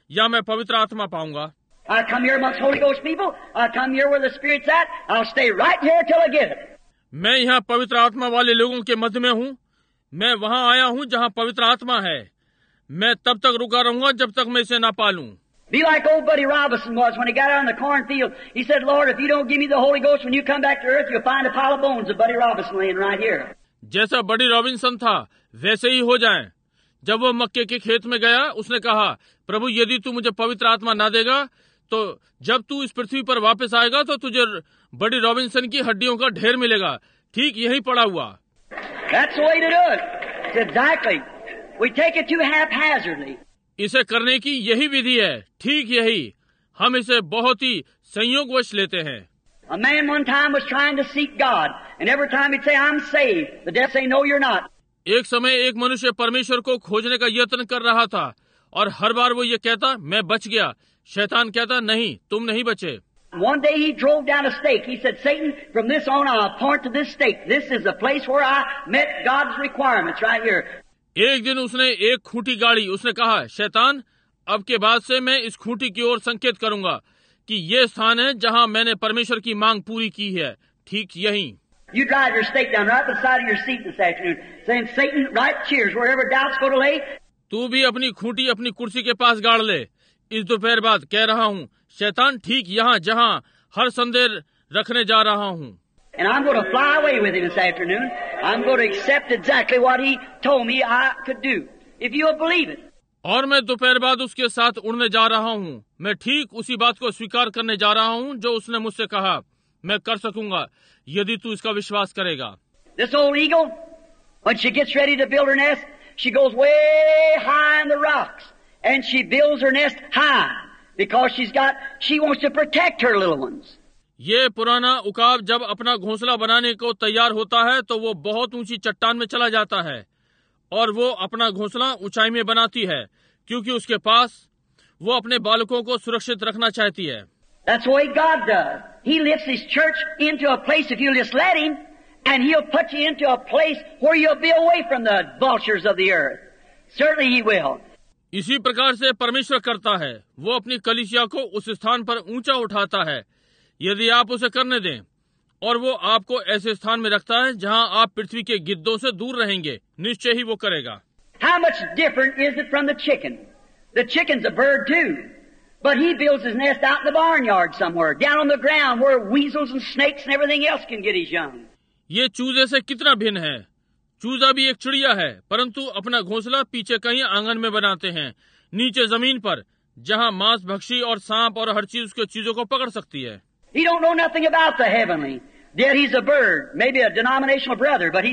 या मैं पवित्र आत्मा पाऊंगा। I come here amongst Holy Ghost people. I come here where the Spirit's at. I'll stay right here till I get it. मैं यहाँ पवित्र आत्मा वाले लोगों के मध्य में हूँ। मैं वहाँ आया हूँ जहाँ पवित्र आत्मा है। मैं तब तक रुका रहूंगा जब तक मैं इसे ना पालूं। Be like old Buddy Robinson was when he got out in the cornfield. He said, Lord, if you don't give me the Holy Ghost when you come back to earth, you'll find a pile of bones of Buddy Robinson laying right here. जैसा बडी Robinson था वैसे ही हो जाए। जब वो मक्के के खेत में गया, उसने कहा, प्रभु यदि तू मुझे पवित्र आत्मा ना देगा तो जब तू इस पृथ्वी पर वापस आएगा तो तुझे बडी रॉबिन्सन की हड्डियों का ढेर मिलेगा। ठीक यही पड़ा हुआ। That's the way to do it. It's exactly. We take it too haphazardly. इसे करने की यही विधि है। ठीक यही। हम इसे बहुत ही संयोगवश लेते हैं। A man one time was trying to seek God, and every time he'd say, I'm saved, the devil say, no, you're not. एक समय एक मनुष्य परमेश्वर को खोजने का यत्न कर रहा था और हर बार वो ये कहता, मैं बच गया। शैतान कहता, नहीं, तुम नहीं बचे। One day he drove down a stake. He said, Satan, from this on I'll point to this stake. This is the place where I met God's requirements right here. एक दिन उसने एक खूंटी गाड़ी। उसने कहा, शैतान, अब के बाद से मैं इस खूंटी की ओर संकेत करूंगा कि ये स्थान है जहां मैंने परमेश्वर की मांग पूरी की है। ठीक यही। You drive your stake down right beside of your seat this afternoon, saying, Satan, right cheers, wherever doubts go to lay. तू भी अपनी खूंटी अपनी कुर्सी के पास गाड़ ले। इस दोपहर बाद कह रहा हूँ, शैतान, ठीक यहाँ जहाँ हर संदेह रखने जा रहा हूँ। And I'm going to fly away with him this afternoon. I'm going to accept exactly what he told me I could do, if you'll believe it. और मैं दोपहर बाद उसके साथ उड़ने जा रहा हूँ। मैं ठीक उसी बात को स्वीकार करने जा रहा हूँ जो उसने मुझसे कहा मैं कर सकूंगा, यदि तू इसका विश्वास करेगा। This old eagle, when she gets ready to build her nest, she goes way high in the rocks, and she builds her nest high because she wants to protect her little ones. ये पुराना उकाब जब अपना घोंसला बनाने को तैयार होता है तो वो बहुत ऊंची चट्टान में चला जाता है और वो अपना घोंसला ऊंचाई में बनाती है क्योंकि उसके पास वो अपने बालकों को सुरक्षित रखना चाहती है। That's the way God does. He lifts His church into a place if you just let Him, and He'll put you into a place where you'll be away from the vultures of the earth. Certainly He will. इसी प्रकार से परमेश्वर करता है। वो अपनी कलीसिया को उस स्थान पर ऊंचा उठाता है यदि आप उसे करने दें, और वो आपको ऐसे स्थान में रखता है जहां आप पृथ्वी के गिद्धों से दूर रहेंगे। निश्चय ही वो करेगा। How much different is it from the chicken? The chicken's a bird too, but he builds his nest out in the barnyard somewhere, down on the ground where weasels and snakes and everything else can get his young. ये चूजे से कितना भिन्न है। चूजा भी एक चिड़िया है, परंतु अपना घोंसला पीछे कहीं आंगन में बनाते हैं, नीचे जमीन पर, जहां मांस भक्षी और सांप और हर चीज उसके चीजों को पकड़ सकती है। He don't know nothing about the heavenly. Yet he's a bird, maybe a denominational brother, but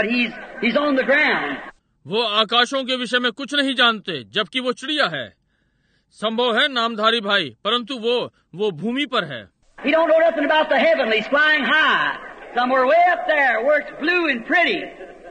he's on the ground. वो आकाशों के विषय में कुछ नहीं जानते, जबकि वो चिड़िया है। संभव है नामधारी भाई, परंतु वो भूमि पर है। He don't know nothing about the heavenlies, flying high, somewhere way up there where it's blue and pretty.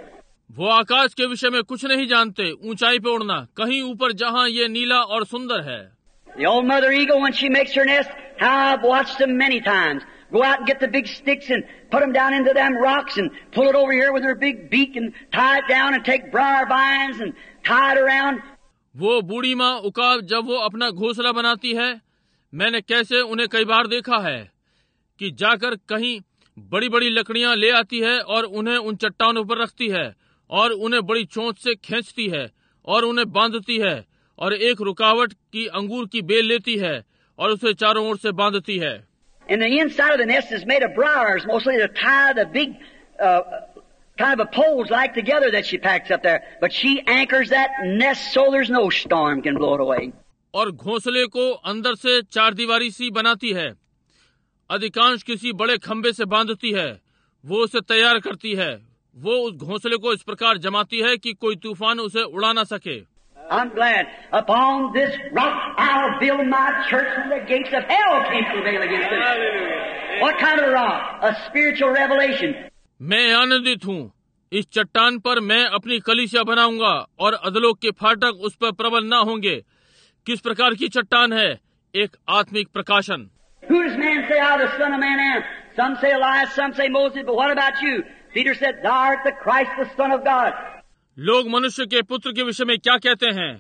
वो आकाश के विषय में कुछ नहीं जानते, ऊंचाई पे उड़ना, कहीं ऊपर जहां ये नीला और सुंदर है। The old mother eagle, when she makes her nest, how I've watched them many times. Go out and get the big sticks and put them down into them rocks and pull it over here with her big beak and tie it down and take briar vines and tie it around. वो बूढ़ी माँ उकाब जब वो अपना घोंसला बनाती है, मैंने कैसे उन्हें कई बार देखा है कि जाकर कहीं बड़ी बड़ी लकड़ियां ले आती है और उन्हें उन चट्टानों पर रखती है और उन्हें बड़ी चोंच से खींचती है और उन्हें बांधती है और एक रुकावट की अंगूर की बेल लेती है और उसे चारों ओर से बांधती है। And the inside of the nest is made of briars, mostly to tie the big kind of a poles like together that she packs up there. But she anchors that nest so there's no storm can blow it away. और घोंसले को अंदर से चार दीवारी सी बनाती है, अधिकांश किसी बड़े खंबे से बांधती है, वो उसे तैयार करती है, वो उस घोंसले को इस प्रकार जमाती है कि कोई तूफान उसे उड़ा ना सके। I'm glad. Upon this rock I'll build my church, and the gates of hell can't prevail against it. Hallelujah. What kind of a rock? A spiritual revelation. मैं आनंदित हूँ। इस चट्टान पर मैं अपनी कलीसिया बनाऊंगा और अधलोक के फाटक उस पर प्रबल न होंगे। किस प्रकार की चट्टान है? एक आत्मिक प्रकाशन। Who does man say I the Son of Man am? Some say Elias, some say Moses, but what about you? Peter said, Thou art the Christ, the Son of God. लोग मनुष्य के पुत्र के विषय में क्या कहते हैं?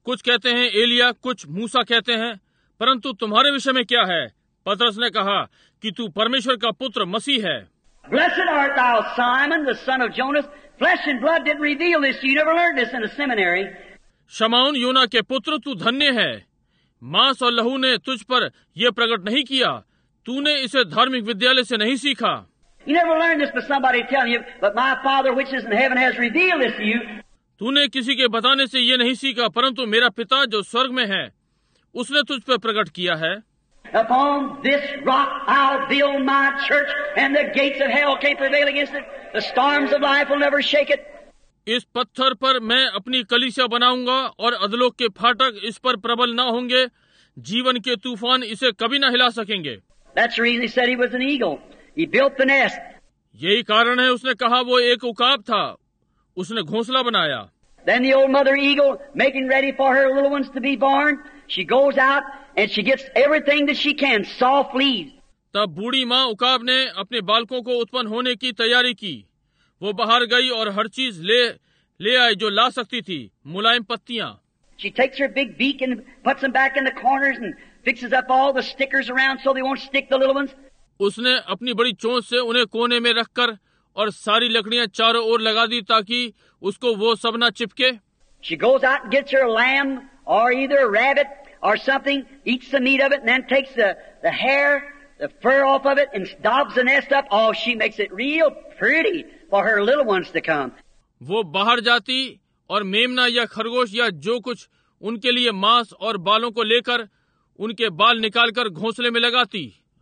कुछ कहते हैं एलिया, कुछ मूसा कहते हैं, परंतु तुम्हारे विषय में क्या है? पतरस ने कहा कि तू परमेश्वर का पुत्र मसीह है। Blessed art thou, Simon, the son of Jonas. Flesh and blood didn't reveal this. You never learned this in a seminary. शमौन योना के पुत्र, तू धन्य है। मांस और लहू ने तुझ पर यह प्रकट नहीं किया, तूने इसे धार्मिक विद्यालय से नहीं सीखा। You never learned this by somebody telling you, but my Father which is in heaven has revealed this to you. तूने किसी के बताने से ये नहीं सीखा, परंतु मेरा पिता जो स्वर्ग में है उसने तुझ पर प्रकट किया है। Upon this rock I'll build my church, and the gates of hell can't prevail against it. The storms of life will never shake it. इस पत्थर पर मैं अपनी कलीसिया बनाऊंगा और अधलोक के फाटक इस पर प्रबल न होंगे, जीवन के तूफान इसे कभी न हिला सकेंगे। That's the reason he said he was an eagle. He built the nest. यही कारण है उसने कहा वो एक उकाब था, उसने घोंसला बनाया। Then the old mother eagle, making ready for her little ones to be born, she goes out and she gets everything that she can, soft leaves. तब बूढ़ी माँ उकाब ने अपने बालकों को उत्पन्न होने की तैयारी की। वो बाहर गई और हर चीज ले आई जो ला सकती थी, मुलायम पत्तियां। She takes her big beak and puts them back in the corners and fixes up all the stickers around so they won't stick the little ones. उसने अपनी बड़ी चोंच से उन्हें कोने में रखकर और सारी लकड़ियां चारों ओर लगा दी ताकि उसको वो सब न चिपके। She goes out and gets her a lamb or either a rabbit or something, eats the meat of it, and then takes the hair, the fur off of it, and daubs the nest up. Oh, she makes it real pretty for her little ones to come. वो बाहर जाती और मेमना या खरगोश या जो कुछ उनके लिए मांस और बालों को लेकर उनके बाल निकालकर घोंसले में लगाती।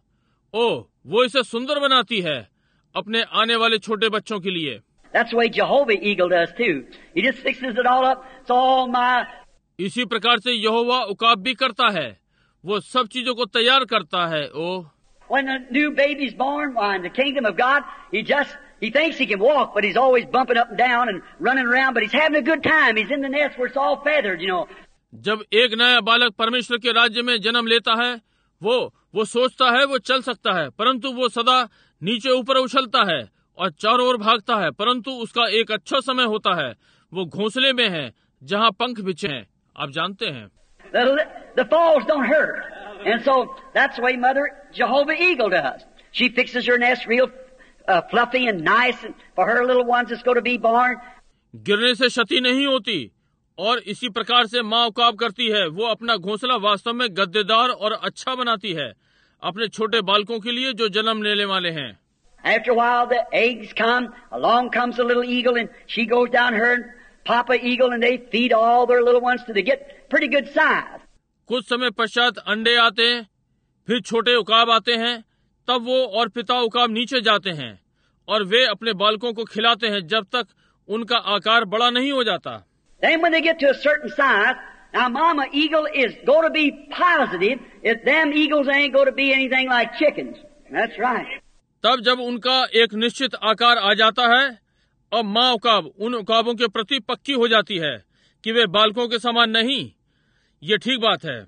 ओह, वो इसे सुंदर बनाती है अपने आने वाले छोटे बच्चों के लिए। That's the way Jehovah Eagle does too. He just fixes it all up. It's all my. इसी प्रकार से यहोवा उकाब भी करता है, वो सब चीजों को तैयार करता है। ओह, When a new baby's born, why in the kingdom of God, he thinks he can walk, but he's always bumping up and down and running around, but he's having a good time. He's in the nest where it's all feathered, you know. जब एक नया बालक परमेश्वर के राज्य में जन्म लेता है, वो सोचता है वो चल सकता है, परंतु वो सदा नीचे ऊपर उछलता है और चारों ओर भागता है, परंतु उसका एक अच्छा समय होता है। वो घोंसले में है जहाँ पंख बिछे हैं, आप जानते हैं। The falls don't hurt. And so that's the way Mother Jehovah Eagle does. She fixes her nest real fluffy and nice and for her little ones that's going to be born. गिरने से क्षति नहीं होती और इसी प्रकार से माँ उकाब करती है। वो अपना घोंसला वास्तव में गद्देदार और अच्छा बनाती है अपने छोटे बालकों के लिए जो जन्म लेने वाले हैं। After a while the eggs come, along comes the little eagle and she goes down her and Papa Eagle and they feed all their little ones till they get pretty good size. कुछ समय पश्चात अंडे आते हैं, फिर छोटे उकाब आते हैं, तब वो और पिता उकाब नीचे जाते हैं और वे अपने बालकों को खिलाते हैं जब तक उनका आकार बड़ा नहीं हो जाता। Then when they get to a certain size, now Mama Eagle is going to be positive if them eagles ain't going to be anything like chickens. That's right. तब जब उनका एक निश्चित आकार आ जाता है, अब माँ उकाब उन उकाबों के प्रति पक्की हो जाती है कि वे बालकों के समान नहीं। ये ठीक बात है।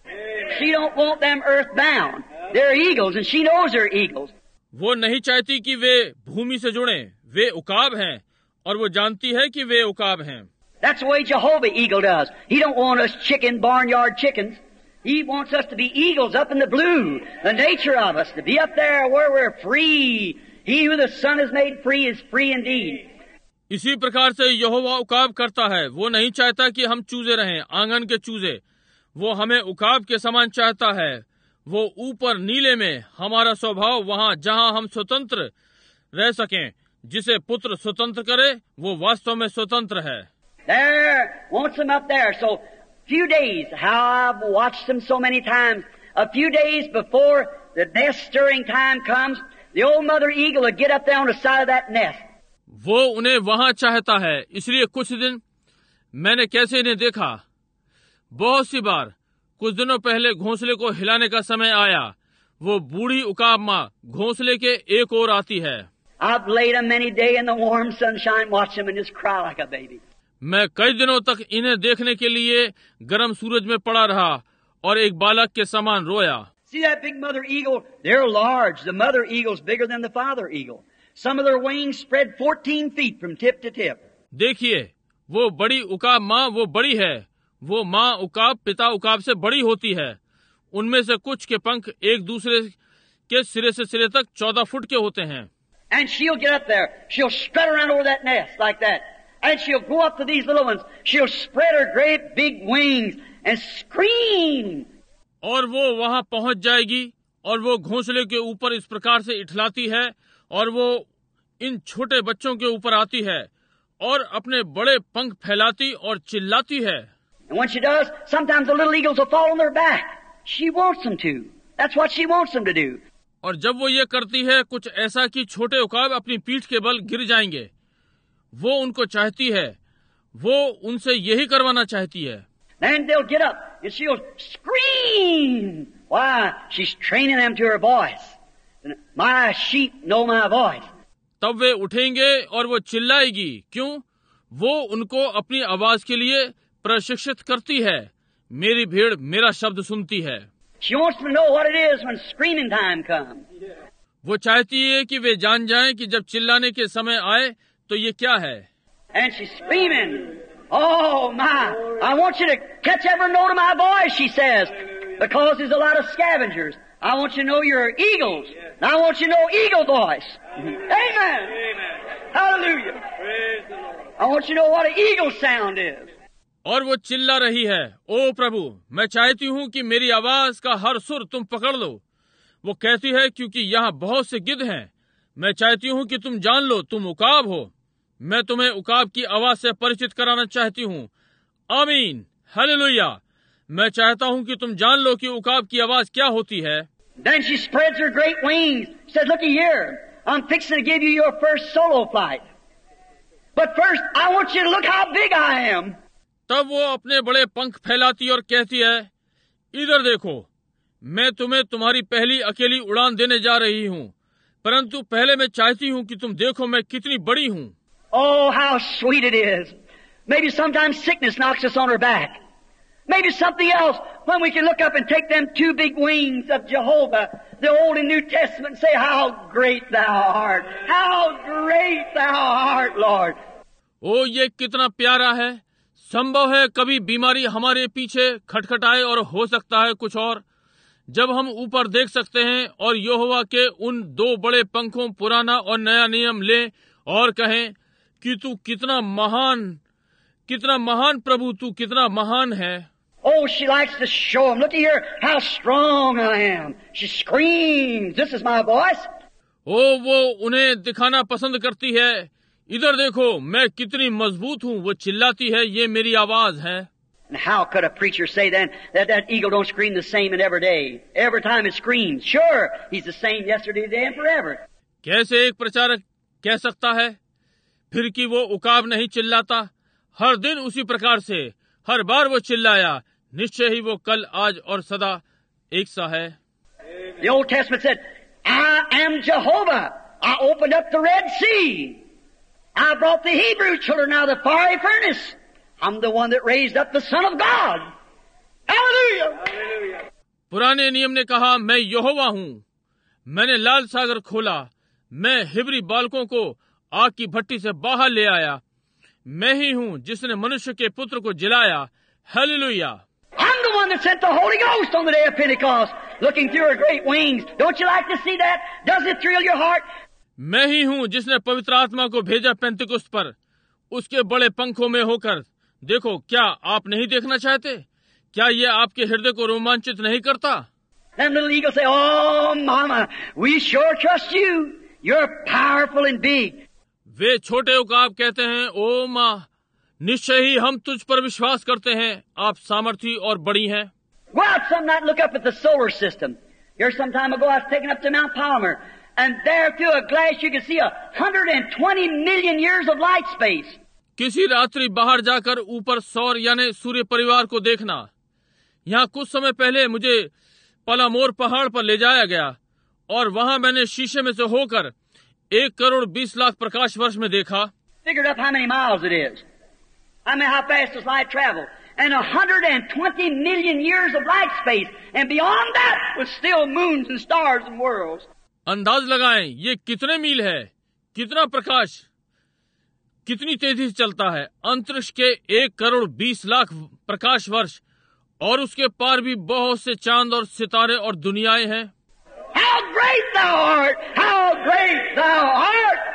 She don't want them earthbound. They're eagles and she knows they're eagles. वो नहीं चाहती कि वे भूमि से जुड़ें, वे उकाब हैं और वो जानती है कि वे उकाब हैं। That's the way Jehovah Eagle does. He don't want us barnyard chickens. He wants us to be eagles up in the blue, the nature of us, to be up there where we're free. He who the Son has made free is free indeed. इसी प्रकार से यहोवा उकाब करता है। वो नहीं चाहता कि हम चूजे रहें, आंगन के चूजे। वो हमें उकाब के समान चाहता है। वो ऊपर नीले में हमारा स्वभाव वहाँ जहाँ हम स्वतंत्र रह सकें। जिसे पुत्र स्वतंत्र करे वो वास्तव में स्वतंत्र है। There wants them up there. So few days, how I've watched them so many times. A few days before the nest stirring time comes, the old mother eagle will get up there on the side of that nest. वो उन्हें वहाँ चाहता है। इसलिए कुछ दिन मैंने कैसे इन्हें देखा। बहुत सी बार कुछ दिनों पहले घोंसले को हिलाने का समय आया, वो बूढ़ी उकाब माँ घोंसले के एक ओर आती है। I've laid a many day in the warm sunshine, watch them and just cry like a baby. मैं कई दिनों तक इन्हें देखने के लिए गर्म सूरज में पड़ा रहा और एक बालक के समान रोया। See that big mother eagle? They're large. The mother eagle's bigger than the father eagle. Some of their wings spread 14 feet from tip to tip. देखिए, वो बड़ी उकाब माँ वो बड़ी है, वो माँ उकाब पिता उकाब से बड़ी होती है। उनमें से कुछ के पंख एक दूसरे के सिरे से सिरे तक 14 फुट के होते हैं। And she'll get up there. She'll strut around over that nest like that. And she'll go up to these little ones. She'll spread her great big wings and scream. और वो वहां पहुंच जाएगी और वो घोंसले के ऊपर इस प्रकार से इठलाती है और वो इन छोटे बच्चों के ऊपर आती है और अपने बड़े पंख फैलाती और चिल्लाती है। And when she does, sometimes the little eagles will fall on their back. She wants them to. That's what she wants them to do. और जब वो ये करती है कुछ ऐसा कि छोटे उकाब अपनी पीठ के बल गिर जाएंगे, वो उनको चाहती है, वो उनसे यही करवाना चाहती है। Then they'll get up and she'll scream. Why? She's training them to her voice. My sheep know my voice. तब वे उठेंगे और वो चिल्लाएगी। क्यों? वो उनको अपनी आवाज के लिए प्रशिक्षित करती है। मेरी भीड़ मेरा शब्द सुनती है। She wants them to know what it is when screaming time comes. वो चाहती है कि वे जान जाएं कि जब चिल्लाने के समय आए तो ये क्या है। And she's screaming. Oh my! I want you to catch every note of my voice, she says, because there's a lot of scavengers. I want you to know you're eagles. And I want you to know eagle voice. Amen. Hallelujah. I want you to know what an eagle sound is. और वो चिल्ला रही है, ओ प्रभु, मैं चाहती हूँ कि मेरी आवाज का हर सुर तुम पकड़ लो। वो कहती है, क्योंकि यहाँ बहुत से गिद्ध हैं। मैं चाहती हूँ कि तुम जान लो तुम उकाब हो। मैं तुम्हें उकाब की आवाज से परिचित कराना चाहती हूँ। आमीन, हालेलुया। मैं चाहता हूँ कि तुम जान लो कि उकाब की आवाज क्या होती है। Then she spreads her great wings. Says, "Looky here, I'm fixing to give you your first solo flight. But first, I want you to look how big I am." तब वो अपने बड़े पंख फैलाती और कहती है, इधर देखो, मैं तुम्हें तुम्हारी पहली अकेली उड़ान देने जा रही हूँ, परंतु पहले मैं चाहती हूँ कि तुम देखो मैं कितनी बड़ी हूँ। Oh, how sweet it is. Maybe sometimes sickness knocks us on our back. Maybe something else when we can look up and take them two big wings of Jehovah, the Old and New Testament, and say, how great thou art. How great thou art, Lord. ओ ये कितना प्यारा है। संभव है कभी बीमारी हमारे पीछे खटखटाए और हो सकता है कुछ और, जब हम ऊपर देख सकते हैं और यहोवा के उन दो बड़े पंखों पुराना और नया नियम लें और कहें कि तू कितना महान प्रभु, तू कितना महान है। Oh, she likes to show them. Look here, how strong I am. She screams, "This is my voice." ओ वो उन्हें दिखाना पसंद करती है। इधर देखो मैं कितनी मजबूत हूँ। वो चिल्लाती है, ये मेरी आवाज है। And how could a preacher say then that eagle don't scream the same in every day? Every time it screams. Sure, he's the same yesterday, today, and forever. कैसे एक प्रचारक कह सकता है फिर कि वो उकाब नहीं चिल्लाता? हर दिन उसी प्रकार से हर बार वो चिल्लाया, निश्चय ही वो कल आज और सदा एक सा है। The Old Testament said, "I am Jehovah. I opened up the Red Sea. I brought the Hebrew children out of the fiery furnace. I'm the one that raised up the Son of God." Hallelujah! Hallelujah! पुराने नियम ने कहा, मैं यहोवा हूँ, मैंने लाल सागर खोला, मैं Hebrew बालकों को आग की भट्टी से बाहर ले आया, मैं ही हूँ जिसने मनुष्य के पुत्र को जिलाया। Hallelujah! I'm the one that sent the Holy Ghost on the day of Pentecost, looking through her great wings. Don't you like to see that? Does it thrill your heart? मैं ही हूँ जिसने पवित्र आत्मा को भेजा पेंतिकुस्त पर, उसके बड़े पंखों में होकर। देखो, क्या आप नहीं देखना चाहते? क्या ये आपके हृदय को रोमांचित नहीं करता? Them little eagles say, "Oh, Mama, we sure trust you. You're powerful and big." वे छोटे उकाब कहते हैं, ओ माँ, निश्चय ही हम तुझ पर विश्वास करते हैं, आप सामर्थी और बड़ी हैं। Go out some night and look up at the solar system. Here some time ago I was taken up to Mount Palomar, and there through a glass you could see 120 million years of light space. किसी रात्रि बाहर जाकर ऊपर सौर यानी सूर्य परिवार को देखना। यहाँ कुछ समय पहले मुझे पलामोर पहाड़ पर ले जाया गया और वहाँ मैंने शीशे में से होकर 1,20,00,000 प्रकाश वर्ष में देखा। Figured up how many miles it is. I mean, how fast does light travel? And 120 million years of light space. And beyond that was still moons and stars and worlds. अंदाज लगाएं ये कितने मील है, कितना प्रकाश, कितनी तेजी से चलता है। अंतरिक्ष के 1,20,00,000 प्रकाश वर्ष और उसके पार भी बहुत से चांद और सितारे और दुनियाएं हैं। How great thou art! How great thou art!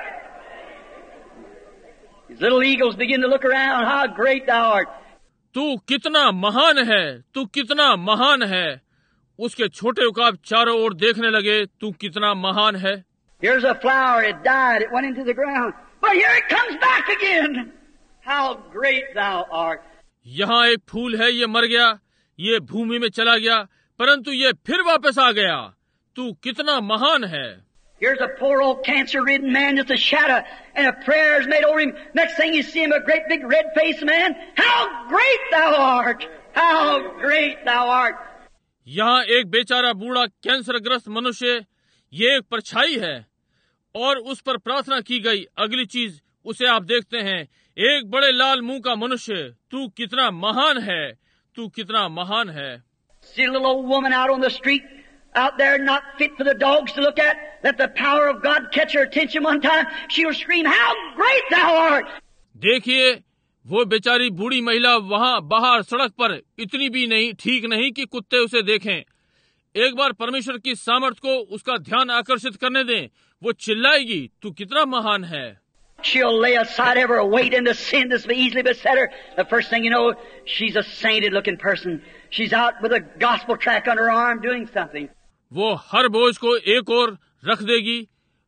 These little eagles begin to look around. How great thou art! तू कितना महान है, तू कितना महान है। उसके छोटे उकाब चारों ओर देखने लगे, तू कितना महान है। Here's a flower. It died. It went into the ground. But here it comes back again. How great thou art! यहाँ एक फूल है, ये मर गया, ये भूमि में चला गया, परंतु ये फिर वापस आ गया। तू कितना महान है। Here's a poor old cancer-ridden man, just a shadow, and a prayer is made over him. Next thing you see him, a great big red-faced man. How great thou art! How great thou art! यहाँ एक बेचारा बूढ़ा कैंसरग्रस्त मनुष्य, ये एक परछाई है, और उस पर प्रार्थना की गई। अगली चीज उसे आप देखते हैं, एक बड़े लाल मुंह का मनुष्य। तू कितना महान है, तू कितना महान है। See a little old woman out on the street, out there not fit for the dogs to look at. Let the power of God catch her attention one time. She'll scream, how great thou art! देखिए, वो बेचारी बूढ़ी महिला वहाँ बाहर सड़क पर इतनी भी नहीं ठीक नहीं कि कुत्ते उसे देखें। एक बार परमेश्वर की सामर्थ को उसका ध्यान आकर्षित करने दें, वो चिल्लाएगी, तू कितना महान है। She'll lay aside every weight and the sin that's easily beset her. The first thing you know, she's a sainted-looking person. She's out with a gospel tract on her arm doing something. वो हर बोझ को एक ओर रख देगी।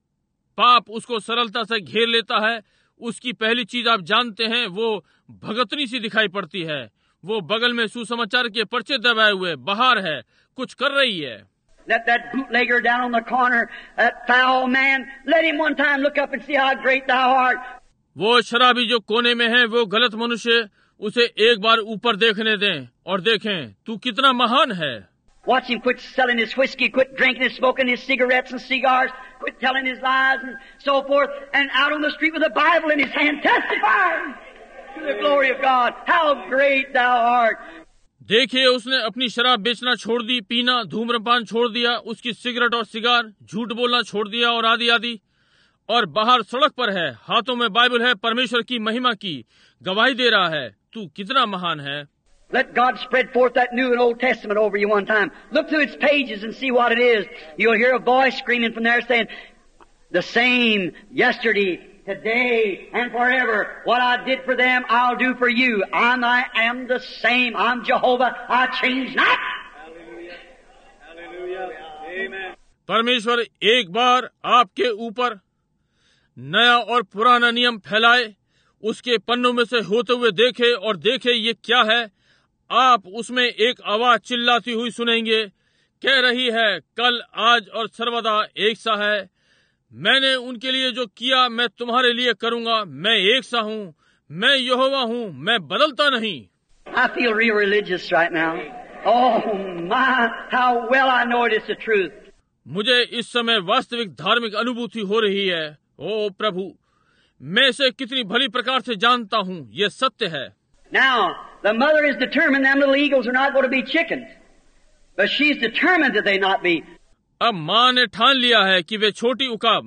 पाप उसको सरलता से घेर लेता है। उसकी पहली चीज आप जानते हैं, वो भगतनी सी दिखाई पड़ती है। वो बगल में सुसमाचार के पर्चे दबाए हुए बाहर है, कुछ कर रही है। Let that bootlegger down on the corner, that foul man, let him one time look up and see how great thou art. वो शराबी जो कोने में है, वो गलत मनुष्य, उसे एक बार ऊपर देखने दें और देखें, तू कितना महान है। Watch him quit selling his whiskey, quit drinking and smoking his cigarettes and cigars, quit telling his lies and so forth, and out on the street with a Bible in his hand, testifying to the glory of God. How great thou art! देखिए, उसने अपनी शराब बेचना छोड़ दी, पीना, धूम्रपान छोड़ दिया, उसकी सिगरेट और सिगार, झूठ बोलना छोड़ दिया और आदि आदि, और बाहर सड़क पर है, हाथों में बाइबल है, परमेश्वर की महिमा की गवाही दे रहा है। तू कितना महान है। Let God spread forth that New and Old Testament over you one time. Look through its pages and see what it is. You'll hear a voice screaming from there saying, the same yesterday, today, and forever. What I did for them, I'll do for you. I am the same. I'm Jehovah. I change not. Hallelujah. Hallelujah. Amen. परमेश्वर एक बार आपके ऊपर नया और पुराना नियम फैलाए, उसके पन्नों में से होते हुए देखे और देखे ये क्या है। आप उसमें एक आवाज चिल्लाती हुई सुनेंगे, कह रही है, कल, आज और सर्वदा एक सा है। मैंने उनके लिए जो किया मैं तुम्हारे लिए करूंगा। मैं एक सा हूँ, मैं यहोवा हूँ, मैं बदलता नहीं। I feel real religious right now. Oh my, how well I know it is the truth. मुझे इस समय वास्तविक धार्मिक अनुभूति हो रही है। ओ प्रभु, मैं इसे कितनी भली प्रकार से जानता हूँ, ये सत्य है। Now, the mother is determined them little eagles are not going to be chickens. But she's determined that they not be. अब माँ ने ठान लिया है कि वे छोटी उकाब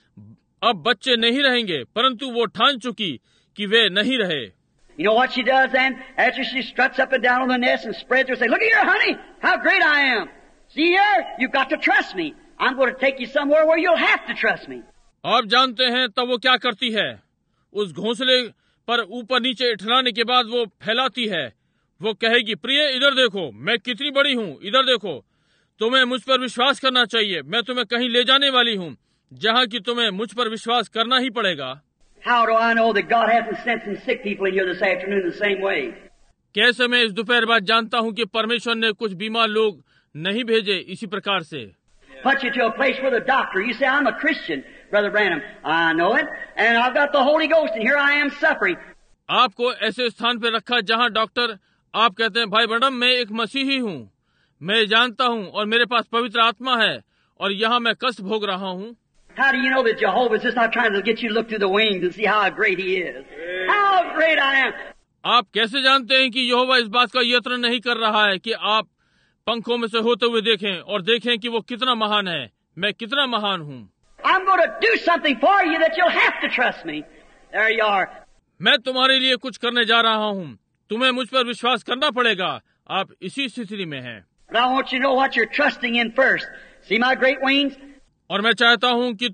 अब बच्चे नहीं रहेंगे, परंतु वो ठान चुकी कि वे नहीं रहे। You know what she does then? After she struts up and down on the nest and spreads her, say, look here, honey, how great I am. See here, you've got to trust me. I'm going to take you somewhere where you'll have to trust me. आप जानते हैं तब वो क्या करती है? उस घोंसले पर ऊपर नीचे इठलाने के बाद वो फैलाती है। वो कहेगी, प्रिय इधर देखो, मैं कितनी बड़ी हूँ, इधर देखो, तुम्हें मुझ पर विश्वास करना चाहिए। मैं तुम्हें कहीं ले जाने वाली हूँ जहाँ की तुम्हें मुझ पर विश्वास करना ही पड़ेगा। How do I know that God hasn't sent some sick people in here this afternoon the same way? कैसे मैं इस दोपहर बाद जानता हूँ कि परमेश्वर ने कुछ बीमार लोग नहीं भेजे इसी प्रकार से। Put you to a place where the doctor, you say, I'm a Christian, Brother Branham. I know it, and I've got the Holy Ghost, and here I am suffering. आपको ऐसे स्थान पर रखा जहाँ डॉक्टर, आप कहते हैं, भाई ब्रैनम, मैं एक मसीही हूँ, मैं जानता हूँ और मेरे पास पवित्र आत्मा है और यहाँ मैं कष्ट भोग रहा हूँ। How do you know that Jehovah is just not trying to get you to look through the wings and see how great He is? How great I am! आप कैसे जानते हैं कि यहोवा इस बात का यत्न नहीं कर रहा है कि आप पंखों में से होते हुए देखें और देखें कि वो कितना महान है, मैं कितना महान हूँ। I'm going to do something for you that you'll have to trust me. There you are. मैं तुम्हारे लिए कुछ करने जा रहा हूँ, तुम्हें मुझ पर विश्वास करना पड़ेगा। आप इसी स्थिति में हैं। But I want you to know what you're trusting in first. See my great wings? और मैं चाहता हूँ कि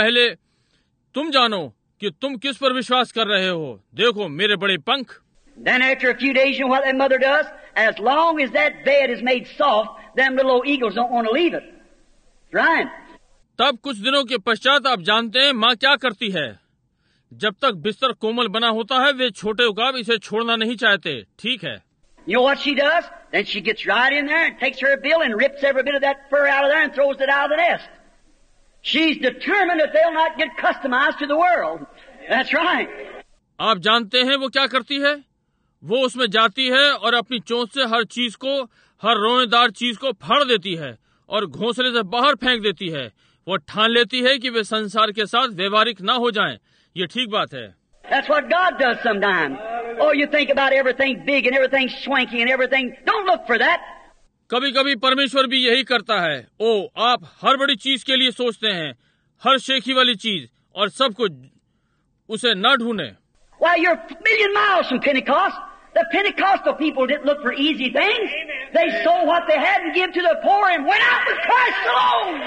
तुम जानो कि तुम किस पर विश्वास कर रहे हो। देखो मेरे बड़े पंख। Then after a few days, you know what that mother does? As long as that bed is made soft, them little old eagles don't want to leave it. Right? तब कुछ दिनों के पश्चात आप जानते हैं माँ क्या करती है। जब तक बिस्तर कोमल बना होता है, वे छोटे उकाब इसे छोड़ना नहीं चाहते। ठीक है। You know what she does? Then she gets right in there and takes her bill and rips every bit of that fur out of there and throws it out of the nest. She's determined that they'll not get customized to the world. That's right. आप जानते हैं वो क्या करती है? वो उसमें जाती है और अपनी चोंच से हर चीज को, हर रोएदार चीज को फाड़ देती है और घोंसले से बाहर फेंक देती है। वो ठान लेती है कि वे संसार के साथ व्यवहारिक ना हो जाएं। ये ठीक बात है। That's what God does sometimes. Oh, you think about everything big and everything swanky and everything. Don't look for that. कभी कभी परमेश्वर भी यही करता है। ओ, आप हर बड़ी चीज के लिए सोचते हैं, हर शेखी वाली चीज और सब कुछ, उसे न ढूंढे। Why, you're a million miles from Pentecost. The Pentecostal people didn't look for easy things. They sold what they had and gave to the poor and went out with Christ alone.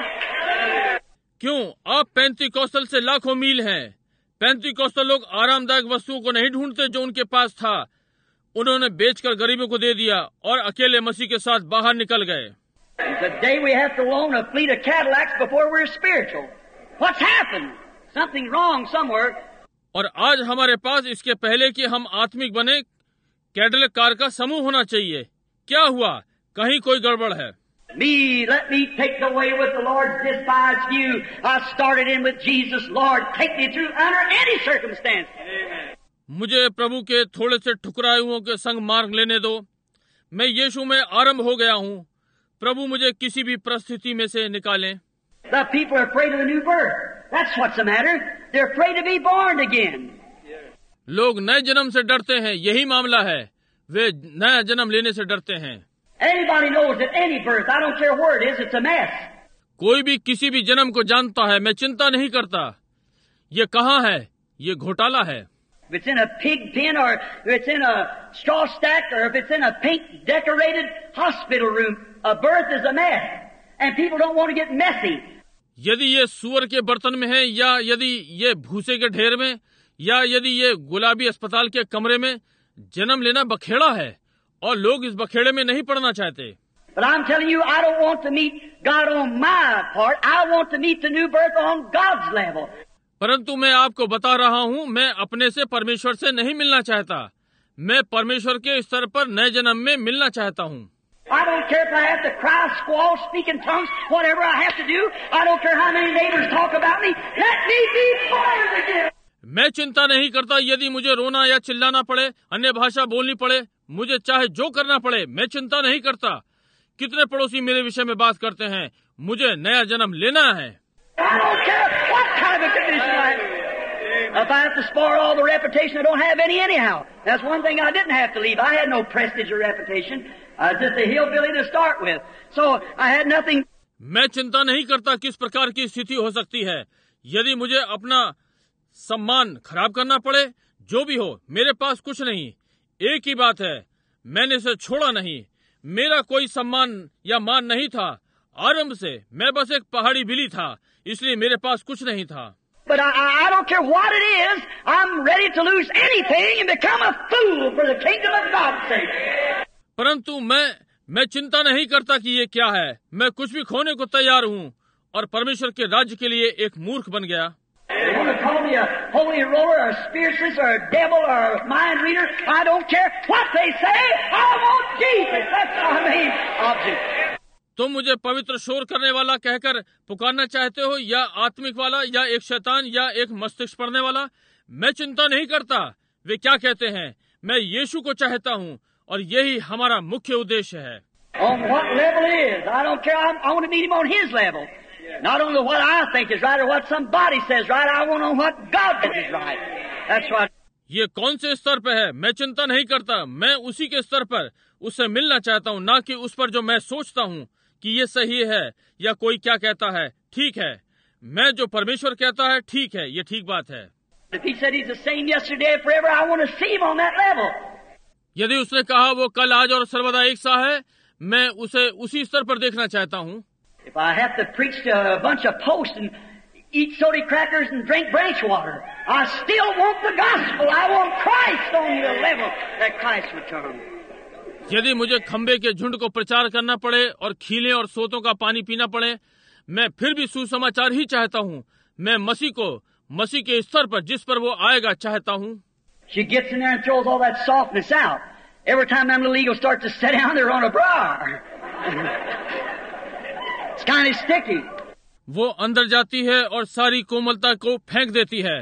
क्यों? आप पेंतीकोस्टल से लाखों मील हैं। पेंतीकोस्टल लोग आरामदायक वस्तुओं को नहीं ढूंढते जो उनके पास था। उन्होंने बेचकर गरीबों को दे दिया और अकेले मसीह के साथ बाहर निकल गए। Today we have to own a fleet of Cadillacs before we're spiritual. What's happened? Something wrong somewhere. और आज हमारे पास इसके पहले कि हम आत्मिक बने, कैडिलैक कार का समूह होना चाहिए। क्या हुआ? कहीं कोई गड़बड़ है। Let me take the way with the Lord's despised few. I started in with Jesus. Lord, take me through under any circumstance. मुझे प्रभु के थोड़े से ठुकराए हुओं के संग मार्ग लेने दो। मैं यीशु में आरंभ हो गया हूँ। प्रभु मुझे किसी भी परिस्थिति में से निकालें। The people are afraid of the new birth. That's what's the matter. They're afraid to be born again. लोग नए जन्म से डरते हैं, यही मामला है। वे नया जन्म लेने से डरते हैं। Anybody knows that any birth, I don't care where it is, it's a mess. कोई भी किसी भी जन्म को जानता है, मैं चिंता नहीं करता ये कहाँ है, ये घोटाला है। If it's in a pig pen or if it's in a straw stack or if it's in a pink decorated hospital room, a birth is a mess. And people don't want to get messy. यदि ये सुअर के बर्तन में है या यदि ये भूसे के ढेर में या यदि ये गुलाबी अस्पताल के कमरे में, जन्म लेना बखेड़ा है और लोग इस बखेड़े में नहीं पड़ना चाहते। But I'm telling you, I don't want to meet God on my part. I want to meet the new birth on God's level. परंतु मैं आपको बता रहा हूँ, मैं अपने से परमेश्वर से नहीं मिलना चाहता। मैं परमेश्वर के स्तर पर नए जन्म में मिलना चाहता हूँ। I don't care if I have to cry, squall, speak in tongues, whatever I have to do. I don't care how many neighbors talk about me. Let me be born again. मैं चिंता नहीं करता यदि मुझे रोना या चिल्लाना पड़े, अन्य भाषा बोलनी पड़े, मुझे चाहे जो करना पड़े, मैं चिंता नहीं करता। कितने पड़ोसी मेरे विषय में बात करते हैं, मुझे नया जन्म लेना है। I don't care what kind of a condition I have. If I have to spoil all the reputation, I don't have any anyhow. That's one thing I didn't have to leave. I had no prestige or reputation. I was just a hillbilly to start with. So I had nothing. मैं चिंता नहीं करता किस प्रकार की स्थिति हो सकती है। यदि मुझे अपना सम्मान खराब करना पड़े, जो भी हो, मेरे पास कुछ नहीं। एक ही बात है, मैंने इसे छोड़ा नहीं। मेरा कोई सम्मान या मान नहीं था। आरंभ से मैं बस एक पहाड़ी बिल्ली था, इसलिए मेरे पास कुछ नहीं था। But I don't care what it is. I'm ready to lose anything and become a fool for the kingdom of God's sake. परंतु मैं चिंता नहीं करता कि ये क्या है। मैं कुछ भी खोने को तैयार हूँ और परमेश्वर के राज्य के लिए एक मूर्ख बन गया। They want to call me a holy roller or a spiritualist or a devil or a mind reader. I don't care what they say. I want Jesus. That's my main object. तुम मुझे पवित्र शोर करने वाला कहकर पुकारना चाहते हो या आत्मिक वाला या एक शैतान या एक मस्तिष्क पढ़ने वाला, मैं चिंता नहीं करता वे क्या कहते हैं। मैं यीशु को चाहता हूँ और यही हमारा मुख्य उद्देश्य है। On what level it is, I don't care. I want to meet him on his level. Not only what I think is right or what somebody says right. I want to know what God says is right. That's what. ये कौन से स्तर पे है, मैं चिंता नहीं करता। मैं उसी के स्तर पर उससे मिलना चाहता हूँ, ना कि उस पर जो मैं सोचता हूँ कि ये सही है या कोई क्या कहता है ठीक है। मैं जो परमेश्वर कहता है ठीक है, ये ठीक बात है। If he said he's the same yesterday and forever, I want to see him on that level. यदि उसने कहा वो कल आज और सर्वदा एक सा है, मैं उसे उसी स्तर पर देखना चाहता हूँ. If I have to preach to a bunch of posts and eat soda crackers and drink branch water, I still want the gospel. I want Christ on the level that Christ would turn. यदि मुझे खंबे के झुंड को प्रचार करना पड़े और खीले और सोतों का पानी पीना पड़े, मैं फिर भी सुसमाचार ही चाहता हूँ. मैं मसीह को मसीह के स्तर पर जिस पर वो आएगा चाहता हूँ. She gets in there and throws all that softness out. Every time them little eagles start to sit down, they're on a briar. It's kind of sticky. वो अंदर जाती है और सारी कोमलता को फेंक देती है.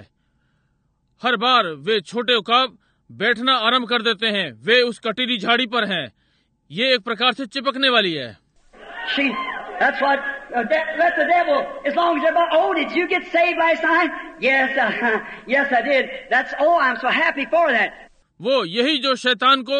हर बार वे छोटे उकाब बैठना आरंभ कर देते हैं. वे उस कटीली झाड़ी पर हैं. ये एक प्रकार से चिपकने वाली है. That's what, let the devil, as long as everybody, oh, did you get saved last night? Yes, I did. I'm so happy for that. वो यही जो शैतान को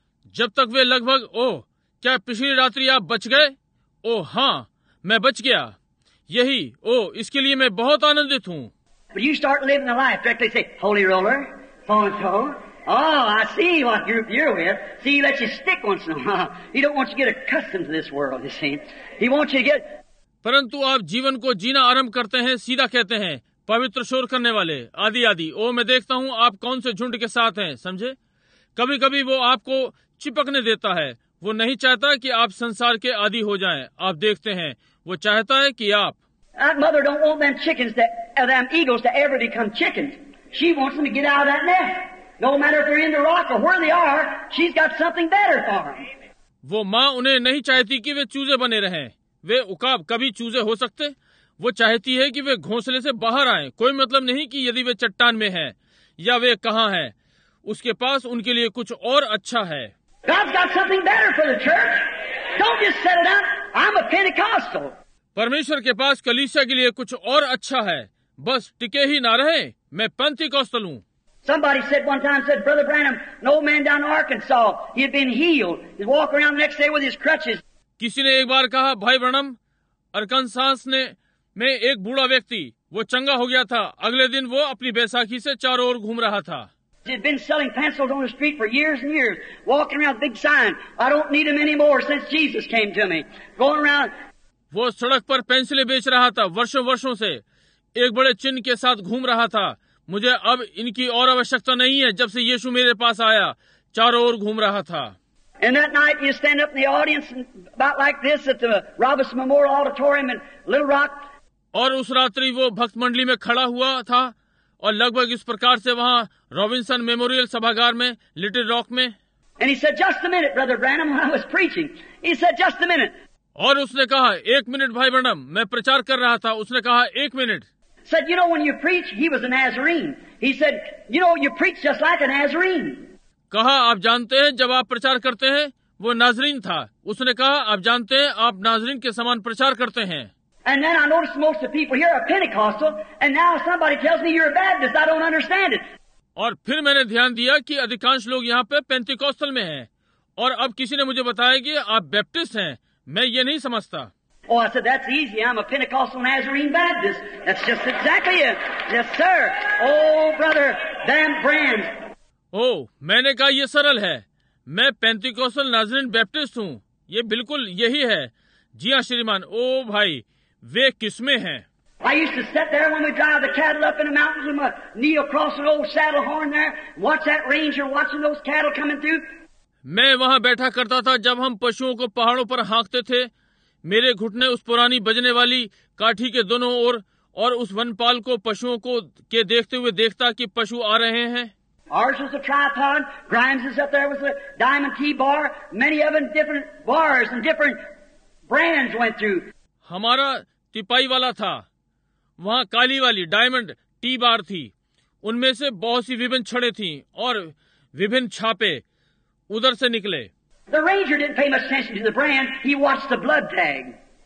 जब तक वे लगभग, ओह, क्या पिछली रात्रि आप बच गए? ओह हाँ, मैं बच गया. यही, ओह, इसके लिए मैं बहुत आनंदित हूँ. But you start living the life, directly say, Holy Roller, so and so. Oh, I see what group you're with. See, he lets you stick once in a while. He don't want you to get accustomed to this world, you see. He wants you to get... परंतु आप जीवन को जीना आरंभ करते हैं, सीधा कहते हैं, पवित्र शोर करने वाले, आदि आदि. ओ, मैं देखता हूँ आप कौन से झुंड के साथ हैं, समझे? कभी कभी वो आपको चिपकने देता है. वो नहीं चाहता कि आप संसार के आदि हो जाएं. आप देखते हैं, वो चाहता है कि आप... That mother don't want them chickens, them eagles to ever become chickens. She wants them to get out of that nest. No matter if they're in the rock or where they are, she's got something better for them. वो माँ उन्हें नहीं चाहती कि वे चूजे बने रहें. वे उकाब कभी चूजे हो सकते. वो चाहती है कि वे घोंसले से बाहर आएं. कोई मतलब नहीं कि यदि वे चट्टान में हैं या वे कहाँ हैं. उसके पास उनके लिए कुछ और अच्छा है. God's got something better for the church. Don't just set it up. I'm a Pentecostal. परमेश्वर के पास कलीसिया के लिए कुछ और अच्छा है. बस टिके ही ना रहे. मैं पेंतिकोस्टल हूँ. Somebody said one time, said, Brother Branham, an old man down in Arkansas, he had been healed. He'd walk around the next day with his crutches. किसी ने एक बार कहा, भाई ब्रैनम, अरकानसास में एक बूढ़ा व्यक्ति, वो चंगा हो गया था. अगले दिन वो अपनी बैसाखी से चारों ओर घूम रहा था. He'd been selling pencils on the street for years and years, walking around with big sign, I don't need them anymore since Jesus came to me. Going around. वो सड़क पर पेंसिलें बेच रहा था. वर्षों से एक बड़े चिन्ह के साथ घूम रहा था. मुझे अब इनकी और आवश्यकता नहीं है जब से यीशु मेरे पास आया. चारों ओर घूम रहा था. And that night you stand up in the audience about like this at the Robinson Memorial Auditorium in Little Rock. और उस रात्रि वो भक्त मंडली में खड़ा हुआ था और लगभग इस प्रकार से वहाँ रॉबिन्सन मेमोरियल सभागार में लिटिल रॉक में. And he said, just a minute, Brother Branham, when I was preaching. He said, just a minute. और उसने कहा, एक मिनट भाई ब्रैनम, मैं प्रचार कर रहा था. उसने कहा, एक minute. Said, you know, when you preach, he was a Nazarene. He said, you know, you preach just like a Nazarene. कहा, आप जानते हैं जब आप प्रचार करते हैं वो नाजरीन था. उसने कहा, आप जानते हैं आप नाजरीन के समान प्रचार करते हैं. And then I noticed most of the people here are Pentecostal, and now somebody tells me you're a Baptist. I don't understand it. और फिर मैंने ध्यान दिया कि अधिकांश लोग यहाँ पे पेंतिकोस्टल में हैं. और अब किसी ने मुझे बताया कि आप बैप्टिस्ट हैं. मैं ये नहीं समझता. Oh, I said, that's easy. I'm a Pentecostal Nazarene Baptist. That's just exactly it. Yes, sir. Oh, brother, damn brand. Oh, मैंने कहा ये सरल है. मैं पेंतिकोस्टल नाजरीन बैप्टिस्ट हूँ. ये बिल्कुल यही है. जी हाँ श्रीमान. ओ भाई, वे किस्में हैं. I used to sit there when we drive the cattle up in the mountains with my knee across an old saddle horn there, watch that ranger watching those cattle coming through. मैं वहाँ बैठा करता था जब हम पशुओं को पहाड़ों पर हाँकते थे. मेरे घुटने उस पुरानी बजने वाली काठी के दोनों ओर और उस वनपाल को पशुओं को के देखते हुए देखता कि पशु आ रहे हैं. Ours was a tripod. Grimes is up there with a diamond T-bar. Many of them different bars and different brands went through. हमारा तिपाई वाला था. वहाँ काली वाली डायमंड टी बार थी. उनमें से बहुत सी विभिन्न छड़ें थीं और विभिन्न छापे उधर से निकले. The ranger didn't pay much attention to the brand. He watched the blood tag.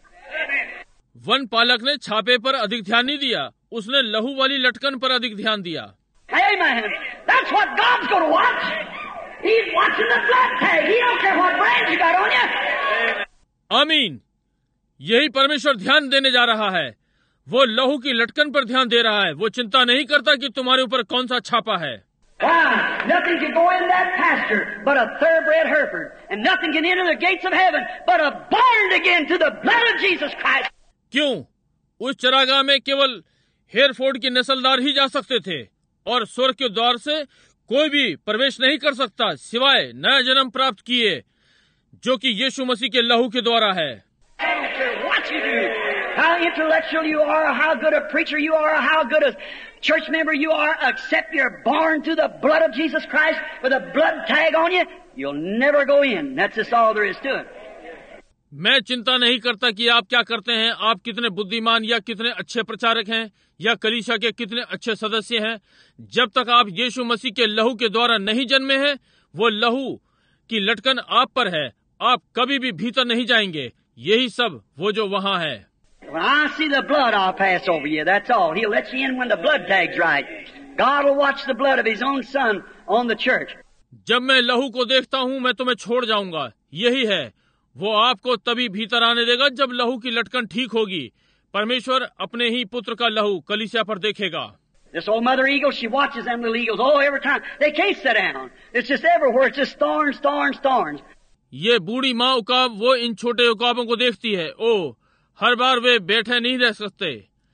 वन पालक ने छापे पर अधिक ध्यान नहीं दिया. उसने लहू वाली लटकन पर अधिक ध्यान दिया. Amen. That's what God's going to watch. He's watching the blood tag. He don't care what brand you got on you. आमीन. यही परमेश्वर ध्यान देने जा रहा है. वो लहू की लटकन पर ध्यान दे रहा है। वो चिंता नहीं करता कि तुम्हारे ऊपर कौन सा छापा है। Why? Nothing can go in that pasture but a thoroughbred Hereford, and nothing can enter the gates of heaven but a born again to the blood of Jesus Christ. क्यों? उस चरागाह में केवल हेरफोर्ड की नस्लदार ही जा सकते थे, और स्वर्ग के द्वार से कोई भी प्रवेश नहीं कर सकता सिवाय नया जन्म प्राप्त किए, जो कि यीशु मसीह के लहू के द्वारा है। I don't care what you do, how intellectual you are, how good a preacher you are, how good a church member you are, except you're born through the blood of Jesus Christ with a blood tag on you, you'll never go in. That's just all there is to it. मैं चिंता नहीं करता कि आप क्या करते हैं, आप कितने बुद्धिमान या कितने अच्छे प्रचारक हैं या कलीसिया के कितने अच्छे सदस्य हैं। जब तक आप यीशु मसीह के लहू के द्वारा नहीं जन्मे हैं, वो लहू की लटकन आप पर है, आप कभी भी भीतर नहीं जाएंगे। यही सब वो जो वहाँ है। When I see the blood, I'll pass over you. That's all. He'll let you in when the blood tag's right. God will watch the blood of His own Son on the church. जब मैं लहू को देखता हूँ, मैं तुम्हें छोड़ जाऊंगा। यही है, वो आपको तभी भीतर आने देगा जब लहू की लटकन ठीक होगी। परमेश्वर अपने ही पुत्र का लहू कलीसिया पर देखेगा। This old mother eagle, she watches them little eagles. Oh, every time. They can't sit down. It's just everywhere. It's just thorns, thorns, thorns. ये बूढ़ी माँ उकाब वो इन छोटे उकाबों को देखती है। ओ, हर बार वे बैठे नहीं रह सकते।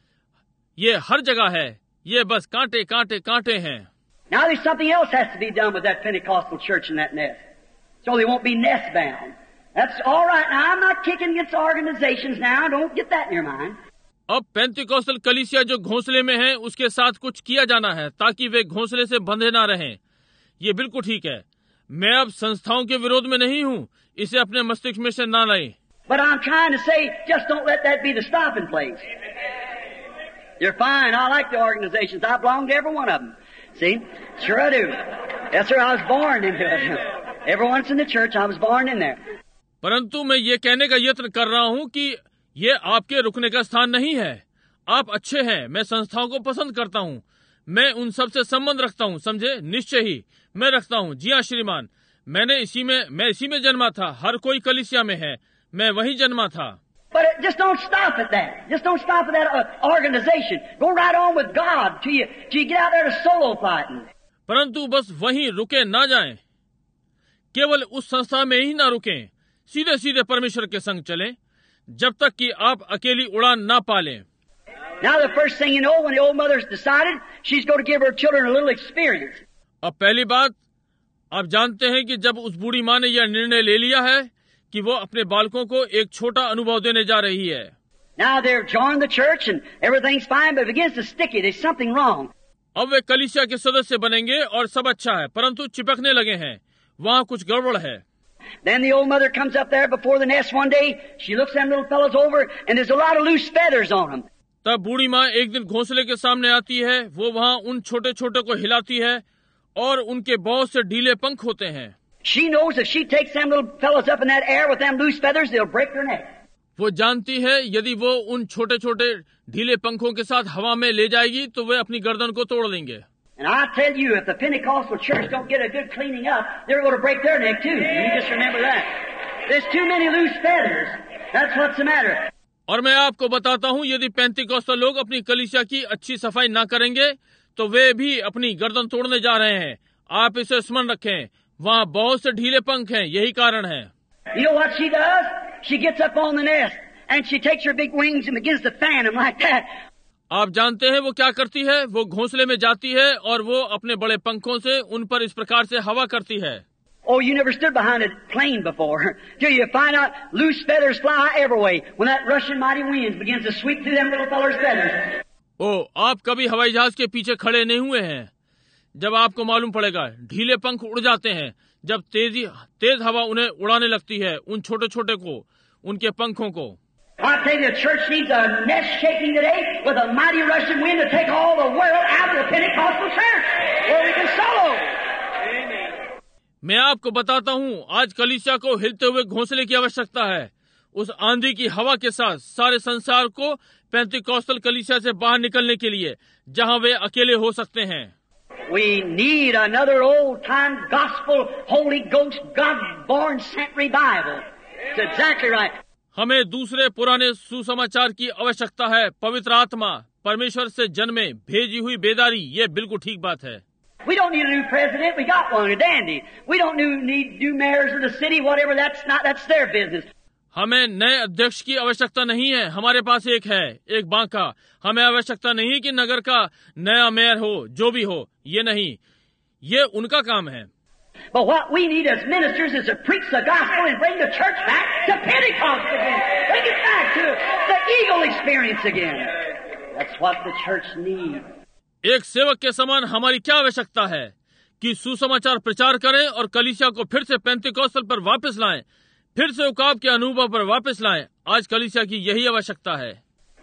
ये हर जगह है। ये बस कांटे कांटे कांटे हैं। Now there's something else has to be done with that Pentecostal church in that nest. So they won't be nest bound. That's all right. Now I'm not kicking against organizations now. Don't get that in your mind. अब पेंतिकोस्टल कलीसिया जो घोंसले में है, उसके साथ कुछ किया जाना है ताकि वे घोंसले से बंधे ना रहें। ये बिल्कुल ठीक है। मैं अब संस्थाओं के विरोध में नहीं हूँ, इसे अपने मस्तिष्क में से ना लाएं। But I'm trying to say, just don't let that be the stopping place. You're fine. I like the organizations. I belong to every one of them. See? Sure I do. Yes, sir. I was born into it. Everyone's in the church. I was born in there. परंतु मैं ये कहने का यत्न कर रहा हूँ कि ये आपके रुकने का स्थान नहीं है। आप अच्छे हैं। मैं संस्थाओं को पसंद करता हूँ। मैं उन सब से संबंध रखता हूँ, समझे? निश्चय ही मैं रखता हूँ। जी हाँ श्रीमान, मैं इसी में जन्मा था। हर कोई कलीसिया में है, मैं वहीं जन्मा था। But just don't stop at that. Just don't stop at that organization. Go right on with God till you get out there to solo fighting. परंतु बस वहीं रुके ना जाएं। केवल उस संस्था में ही ना रुकें। सीधे सीधे परमेश्वर के संग चलें, जब तक कि आप अकेली उड़ान ना पालें। Now the first thing you know, when the old mother's decided, she's going to give her children a little experience. अब पहली बात, आप जानते हैं कि जब उस बूढ़ी माँ ने यह निर्णय ले लिया है कि वो अपने बालकों को एक छोटा अनुभव देने जा रही है। Now they've joined the church and everything's fine, but it begins to sticky. There's something wrong. अब वे कलीसिया के सदस्य बनेंगे और सब अच्छा है, परंतु चिपकने लगे हैं। वहाँ कुछ गड़बड़ है। Then the old mother comes up there before the nest one day. She looks them little fellows over, and there's a lot of loose feathers on them. तब बूढ़ी माँ एक दिन घोंसले के सामने आती है। वो वहाँ उन छोटे छोटे को हिलाती है और उनके बहुत से ढीले पंख होते हैं। She knows if she takes them little fellows up in that air with them loose feathers, they'll break their neck. वो जानती है यदि वो उन छोटे छोटे ढीले पंखों के साथ हवा में ले जाएगी तो वे अपनी गर्दन को तोड़ देंगे। And I tell you, if the Pentecostal church don't get a good cleaning up, they're going to break their neck too. You just remember that. There's too many loose feathers. That's what's the matter. और मैं आपको बताता हूँ, यदि पेंतिकोस्tal लोग अपनी कलीसिया की अच्छी सफाई ना करेंगे तो वे भी अपनी गर्दन तोड़ने जा रहे हैं। आप इसे स्मरण रखें, वहाँ बहुत से ढीले पंख हैं, यही कारण है। You know what she does? She gets up on the nest and she takes her big wings and begins to fan them like that. आप जानते हैं वो क्या करती है? वो घोंसले में जाती है और वो अपने बड़े पंखों से उन पर इस प्रकार से हवा करती है। Oh, you never stood behind a plane before till you find out loose feathers fly every way when that rushing mighty wind begins to sweep through them little fellas' feathers. ओ, आप कभी हवाई जहाज के पीछे खड़े नहीं हुए हैं? जब आपको मालूम पड़ेगा, ढीले पंख उड़ जाते हैं जब तेज हवा उन्हें उड़ाने लगती है, उन छोटे छोटे को, उनके पंखों को। I tell you, the church needs a nest shaking today with a mighty rushing wind to take all the world out of the Pentecostal church where we can solo. मैं आपको बताता हूँ, आज कलीसिया को हिलते हुए घोंसले की आवश्यकता है। उस आंधी की हवा के साथ सारे संसार को पेंतिकोस्टल कलीसिया से बाहर निकलने के लिए, जहाँ वे अकेले हो सकते हैं। We need another old-time gospel, Holy Ghost, God-born sent revival. It's exactly right. हमें दूसरे पुराने सुसमाचार की आवश्यकता है। पवित्र आत्मा परमेश्वर से जन्मे भेजी हुई बेदारी, ये बिल्कुल ठीक बात है। We don't need a new president. We got one, a dandy. We don't need new mayors of the city, whatever. That's their business. हमें नए अध्यक्ष की आवश्यकता नहीं है, हमारे पास एक है, एक बांका। हमें आवश्यकता नहीं कि नगर का नया मेयर हो, जो भी हो, ये नहीं, ये उनका काम है। But what we need as ministers is to preach the gospel and bring the church back to Pentecost again. Bring it back to the eagle experience again. That's what the church needs. एक सेवक के समान हमारी क्या आवश्यकता है कि सुसमाचार प्रचार करें और कलीसिया को फिर से पेंतिकोस्टल पर वापस लाएं, फिर से उकाब के अनुभव पर वापस लाएं। आज कलीसिया की यही आवश्यकता है।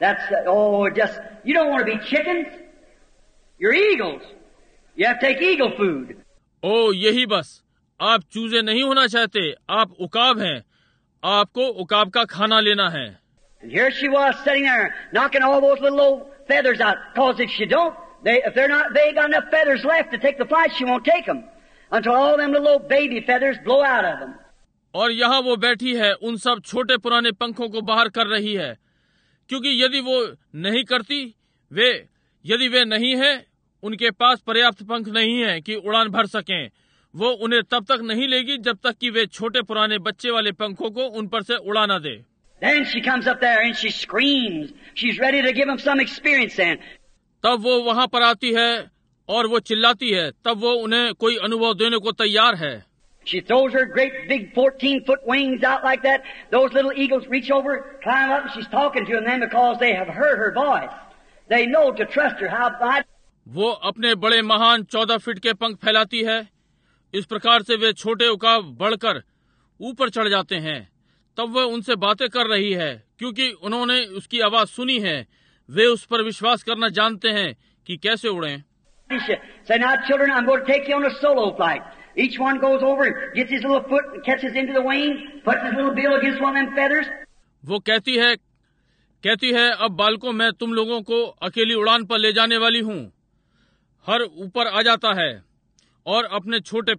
You don't want to be chickens. You're eagles. You have to take eagle food. यही बस, आप चूजे नहीं होना चाहते, आप उकाब हैं, आपको उकाब का खाना लेना है। And here she was sitting there knocking all those little old feathers out. Because if they got enough feathers left to take the flight, she won't take them until all them little old baby feathers blow out of them. और यहाँ वो बैठी है, उन सब छोटे पुराने पंखों को बाहर कर रही है, क्योंकि यदि वो नहीं करती, यदि वे नहीं है, उनके पास पर्याप्त पंख नहीं है कि उड़ान भर सकें, वो उन्हें तब तक नहीं लेगी जब तक कि वे छोटे पुराने बच्चे वाले पंखों को उन पर से उड़ा ना दे। Then she comes up there and she screams. She's ready to give them some experience then. तब वो वहाँ पर आती है और वो चिल्लाती है, तब वो उन्हें कोई अनुभव देने को तैयार है। She throws her great big 14-foot wings out like that. Those little eagles reach over, climb up, and she's talking to them then because they have heard her voice. They know to trust her. How I... वो अपने बड़े महान 14 feet के पंख फैलाती है। इस प्रकार से वे छोटे उकाब बढ़कर ऊपर चढ़ जाते हैं। तब वह उनसे बातें कर रही है, क्योंकि उन्होंने उसकी आवाज सुनी है। वे उस पर विश्वास करना जानते हैं कि कैसे उड़ें। Say, now children, I'm going to take you on a solo flight. Each one goes over and gets his little foot and catches into the wing, puts his little bill against one of them feathers. वो कहती है, अब बालकों, मैं तुम लोगों को अकेली उड़ान पर ले जाने वाली हूँ। हर ऊपर आ जाता है और अपने छोटे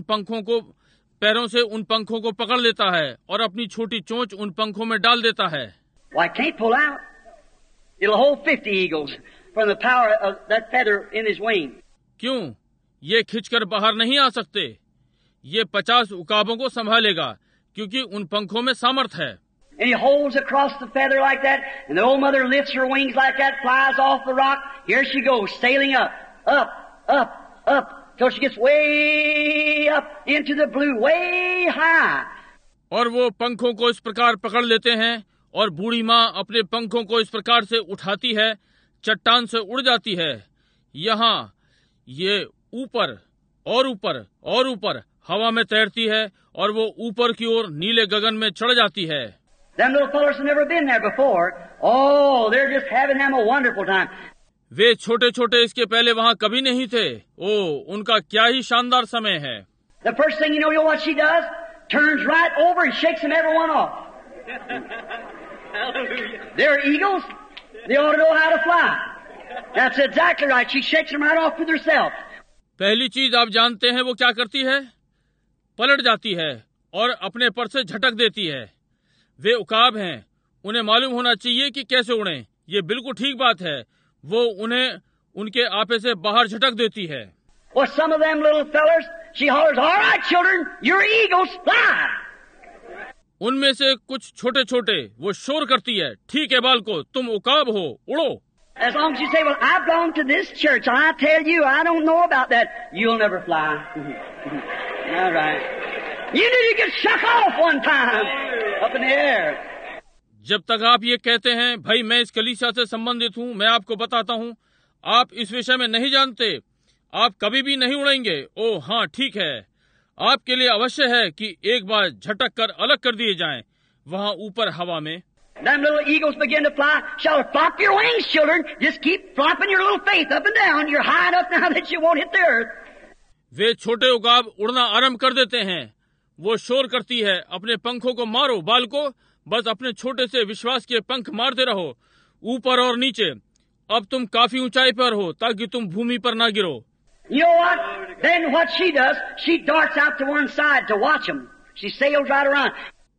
पैरों से उन पंखों को पकड़ लेता है और अपनी छोटी चोंच उन पंखों में डाल देता है। Well, I can't pull out. It'll hold 50 eagles from the power of that feather in his wing. क्यों? ये खिंचकर बाहर नहीं आ सकते। ये 50 उकाबों को संभालेगा, क्योंकि उन पंखों में सामर्थ है। And he holds across the feather like that, and the old mother lifts her wings like that, flies off the rock. Here she goes, sailing up, up, up, up, till she gets way up into the blue, way high. और वो पंखों को इस प्रकार पकड़ लेते हैं और बूढ़ी माँ अपने पंखों को इस प्रकार से उठाती है, चट्टान से उड़ जाती है। यहाँ ये ऊपर और ऊपर और ऊपर हवा में तैरती है और वो ऊपर की ओर नीले गगन में चढ़ जाती है। Them little fellas have never been there before. Oh, they're just having them a wonderful time. वे छोटे छोटे इसके पहले वहाँ कभी नहीं थे। उनका क्या ही शानदार समय है। The first thing you know what she does? Turns right over and shakes them everyone off. They're eagles. They ought to know how to fly. That's exactly right. She shakes them right off with herself. पहली चीज आप जानते हैं वो क्या करती है? पलट जाती है और अपने पर से झटक देती है। वे उकाब हैं, उन्हें मालूम होना चाहिए कि कैसे उड़ें। ये बिल्कुल ठीक बात है। वो उन्हें उनके आपे से बाहर झटक देती है। Well, some of them little fellas, she hollers, "All right, children, you're eagles, fly." उनमें से कुछ छोटे छोटे वो शोर करती है, ठीक है बालको, तुम उकाब हो, उड़ो। As long as you say, "Well, I belong to this church, and I tell you, I don't know about that," you'll never fly. All right. You need to get shook off one time up in the air. जब तक आप ये कहते हैं, भाई मैं इस कलीसिया से संबंधित हूँ, मैं आपको बताता हूँ, आप इस विषय में नहीं जानते, आप कभी भी नहीं उड़ेंगे। ओह हाँ, ठीक है, आपके लिए अवश्य है कि एक बार झटक कर अलग कर दिए जाएं, वहाँ ऊपर हवा में। Them little eagles begin to fly. Shall flop your wings, children. Just keep flopping your little faith up and down. You're high enough now that you won't hit the earth. वे छोटे उकाब उड़ना आरंभ कर देते हैं। वो शोर करती है, अपने पंखों को मारो बालको, बस अपने छोटे से विश्वास के पंख मारते रहो, ऊपर और नीचे। अब तुम काफी ऊंचाई पर हो ताकि तुम भूमि पर ना गिरो। You know what? Then what she does, she darts out to one side to watch them. She sails right around.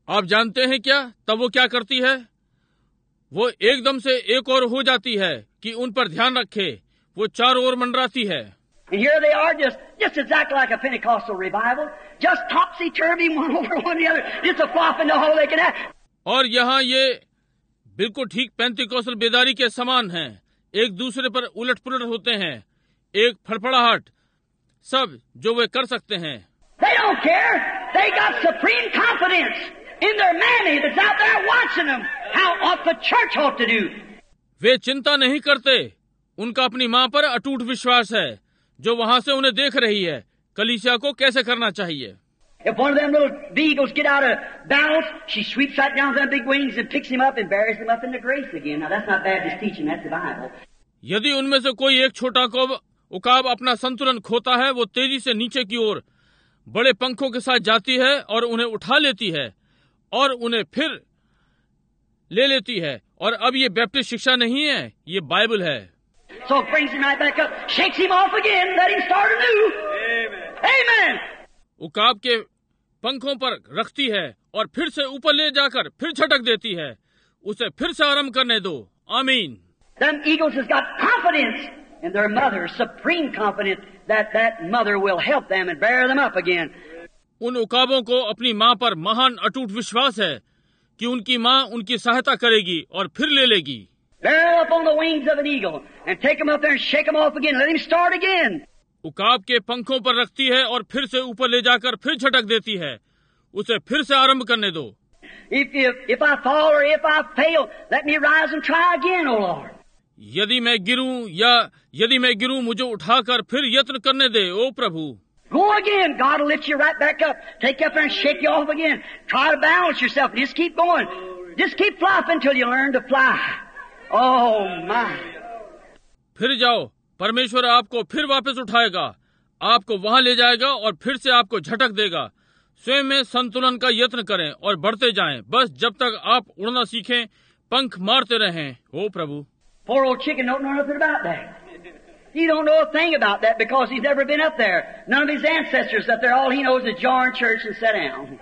आप जानते हैं क्या तब वो क्या करती है? वो एकदम से एक और हो जाती है कि उन पर ध्यान रखे। वो चारों ओर मंडराती है। And here they are, just exactly like a Pentecostal revival, just topsy-turvy, one over one the other, just a flopping the whole they can have. और यहाँ ये बिल्कुल ठीक पेंतिकोस्टल बेदारी के समान हैं, एक दूसरे पर उलट पुलट होते हैं, एक फड़फड़ाहट, सब जो वे कर सकते हैं। They don't care. They got supreme confidence in their mammy that's out there watching them. How ought the church ought to do? वे चिंता नहीं करते, उनका अपनी माँ पर अटूट विश्वास है जो वहाँ से उन्हें देख रही है। कलीसिया को कैसे करना चाहिए? If one of them little beagles get out of balance, she sweeps right down them big wings and picks him up and buries him up in the grace again. Now that's not Baptist teaching, that's the Bible. यदि उनमें से कोई एक छोटा उकाब अपना संतुलन खोता है, वो तेजी से नीचे की ओर बड़े पंखों के साथ जाती है और उन्हें उठा लेती है और उन्हें फिर ले लेती है। और अब ये बैप्टिस्ट शिक्षा नहीं है, ये बाइबल है। So it brings him right back up, shakes him off again, let him start anew. Amen. Amen. उकाब के पंखों पर रखती है और फिर से ऊपर ले जाकर फिर झटक देती है, उसे फिर से आरंभ करने दो। आमीन। Them eagles has got confidence in their mother, supreme confidence that that mother will help them and bear them up again. उन उकाबों को अपनी माँ पर महान अटूट विश्वास है कि उनकी माँ उनकी सहायता करेगी और फिर ले लेगी। Bear up on the wings of an eagle and take them up there and shake them off again. Let him start again. उकाब के पंखों पर रखती है और फिर से ऊपर ले जाकर फिर झटक देती है, उसे फिर से आरंभ करने दो। If I fall or if I fail, let me rise and try again, O Lord. यदि मैं गिरूं या यदि मैं गिरूं, मुझे उठाकर फिर यत्न करने दे, ओ प्रभु। Go again. God will lift you right back up. Take you up there and shake you off again. Try to balance yourself. Just keep going. Just keep flopping until you learn to fly. Oh my. फिर जाओ, परमेश्वर आपको फिर वापस उठाएगा, आपको वहां ले जाएगा और फिर से आपको झटक देगा। स्वयं में संतुलन का यत्न करें और बढ़ते जाएं, बस जब तक आप उड़ना सीखें, पंख मारते रहें। ओ प्रभु। Poor old chicken don't know nothing about that. He don't know a thing about that because he's never been up there. None of his ancestors up there. All he knows is jar in church and sit down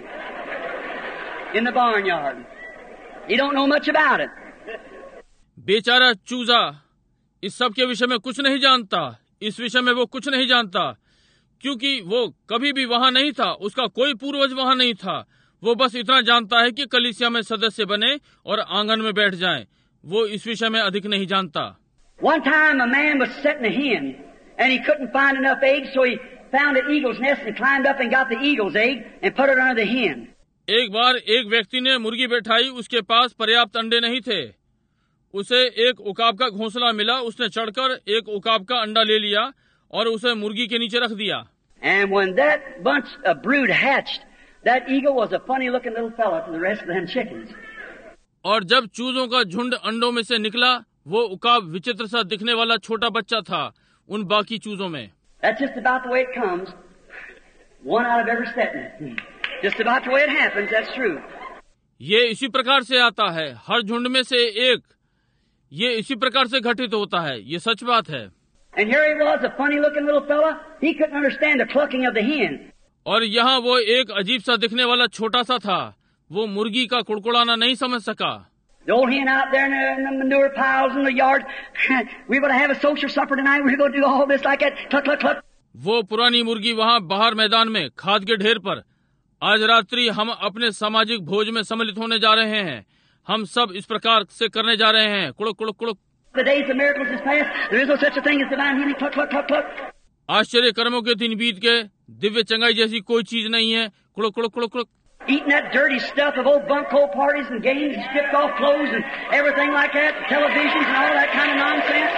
in the barnyard. He don't know much about it. बेचारा चूजा इस सब के विषय में कुछ नहीं जानता, इस विषय में वो कुछ नहीं जानता, क्योंकि वो कभी भी वहां नहीं था, उसका कोई पूर्वज वहां नहीं था। वो बस इतना जानता है कि कलीसिया में सदस्य बने और आंगन में बैठ जाएं। वो इस विषय में अधिक नहीं जानता। One time a man was setting a hen and he couldn't find enough eggs, so he found an eagle's nest and climbed up and got the eagle's egg and put it under the hen. एक बार एक व्यक्ति ने मुर्गी बैठाई, उसके पास पर्याप्त अंडे नहीं थे। उसे एक उकाब का घोंसला मिला, उसने चढ़कर एक उकाब का अंडा ले लिया और उसे मुर्गी के नीचे रख दिया। And when that bunch of brood hatched, that eagle was a funny-looking little fella to the rest of them chickens. और जब चूजों का झुंड अंडों में से निकला, वो उकाब विचित्र सा दिखने वाला छोटा बच्चा था उन बाकी चूजों में। That's just about the way it comes. One out of every setting. Just about the way it happens, that's true. ये इसी प्रकार से आता है, हर झुंड में से एक, ये इसी प्रकार से घटित होता है, ये सच बात है। And here he was, a funny-looking little fella. He couldn't understand the clucking of the hen. और यहाँ वो एक अजीब सा दिखने वाला छोटा सा था, वो मुर्गी का कुड़कुड़ाना नहीं समझ सका। The old hen out there in the manure piles in the yard. We're going to have a social supper tonight. We're going to do all this like that. Cluck, cluck, cluck. वो पुरानी मुर्गी वहाँ बाहर मैदान में खाद के ढेर पर, आज रात्रि हम अपने सामाजिक भोज में सम्मिलित होने जा रहे हैं। हम सब इस प्रकार से करने जा रहे हैं। Kurukh Kurukh Kurukh. The days of miracles is past. There is no such a thing as divine healing. Cluck, cluck, cluck, cluck. आश्चर्य कर्मों के दिन बीत गए, दिव्य चंगाई जैसी कोई चीज नहीं है। Kurukh Kurukh Kurukh Kurukh. Eating that dirty stuff of old bunco parties and games and stripped off clothes and everything like that, televisions and all that kind of nonsense.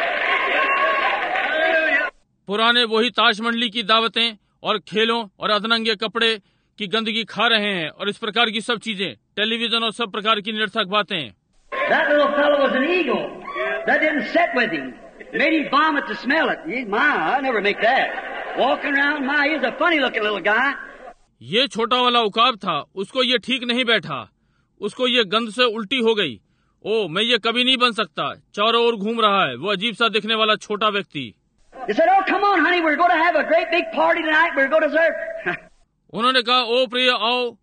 पुराने वही ताश मंडली की दावतें और खेलों और अधनंगे कपड़े की गंदगी खा रहे हैं और इस प्रकार की सब चीजें, टेलीविजन और सब प्रकार की निरर्थक बातें। That little fellow was an eagle. That didn't sit with him. Made him vomit to smell it. I never make that. Walking around, he's a funny looking little guy. ये छोटा वाला उकाब था, उसको ये ठीक नहीं बैठा, उसको ये गंध से उल्टी हो गई। ओ, मैं ये कभी नहीं बन सकता। चारों ओर घूम रहा है वो अजीब सा दिखने वाला छोटा व्यक्ति। They said, "Oh, come on, honey, we're going to have a great big party tonight. We're going to dessert." उन्होंने कहा, ओ प्रिय आओ,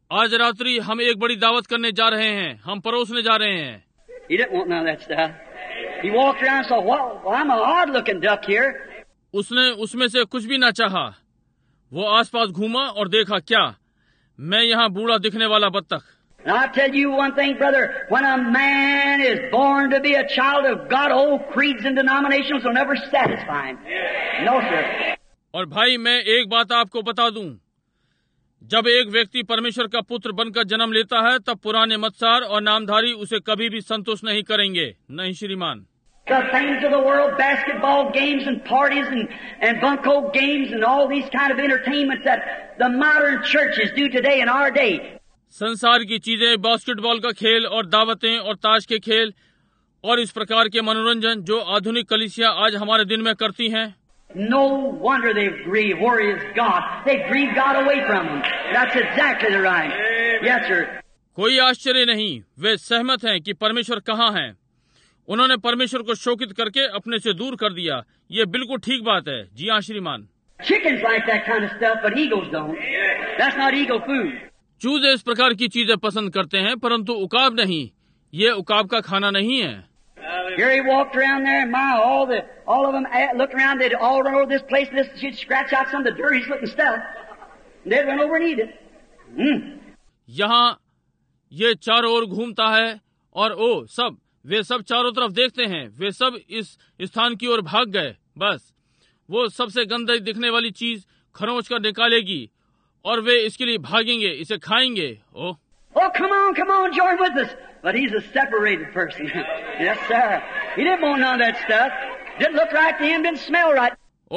आज रात्रि हम एक बड़ी दावत करने जा रहे हैं, हम परोसने जा रहे हैं। He didn't want none of that stuff. He walked around and said, well, I'm an odd-looking duck here. उसने उसमें से कुछ भी ना चाहा। वो आसपास घूमा और देखा, क्या मैं यहाँ बूढ़ा दिखने वाला बत्तख। And I'll tell you one thing, brother, when a man is born to be a child of God, old creeds and denominations will never satisfy him. No, sir. और भाई मैं एक बात आपको बता दूं, जब एक व्यक्ति परमेश्वर का पुत्र बनकर जन्म लेता है, तब पुराने मत्सार और नामधारी उसे कभी भी संतुष्ट नहीं करेंगे। नहीं श्रीमान। The things of the world, basketball games and parties and bunco games and all these kind of entertainments that the modern churches do today in our day. संसार की चीजें, बास्केटबॉल का खेल और दावतें और ताश के खेल और इस प्रकार के मनोरंजन जो आधुनिक कलीसिया आज हमारे दिन में करती हैं। No wonder they grieve. Where is God? They grieve God away from them. That's exactly the right. Yes, sir. कोई आश्चर्य नहीं, वे सहमत हैं कि परमेश्वर कहाँ है। उन्होंने परमेश्वर को शोकित करके अपने से दूर कर दिया। ये बिल्कुल ठीक बात है। जी हाँ श्रीमान। Chickens like that kind of stuff, but eagles don't. That's not eagle food. चूजे इस प्रकार की चीजें पसंद करते हैं, परंतु उकाब नहीं। ये उकाब का खाना नहीं है। Here he walked around there, and all of them looked around. They'd all run over this place, and she'd scratch out some of the dirtiest looking stuff. And they'd run over and eat it. यहाँ ये चारों ओर घूमता है और वे सब चारों तरफ देखते हैं। वे सब इस स्थान की ओर भाग गए। बस वो सबसे गंदी दिखने वाली चीज खरोंच कर निकालेगी और वे इसके लिए भागेंगे, इसे खाएंगे। Oh, come on, join with us. But he's a separated person. Yes, sir. He didn't want none of that stuff. Didn't look right to him, didn't smell right.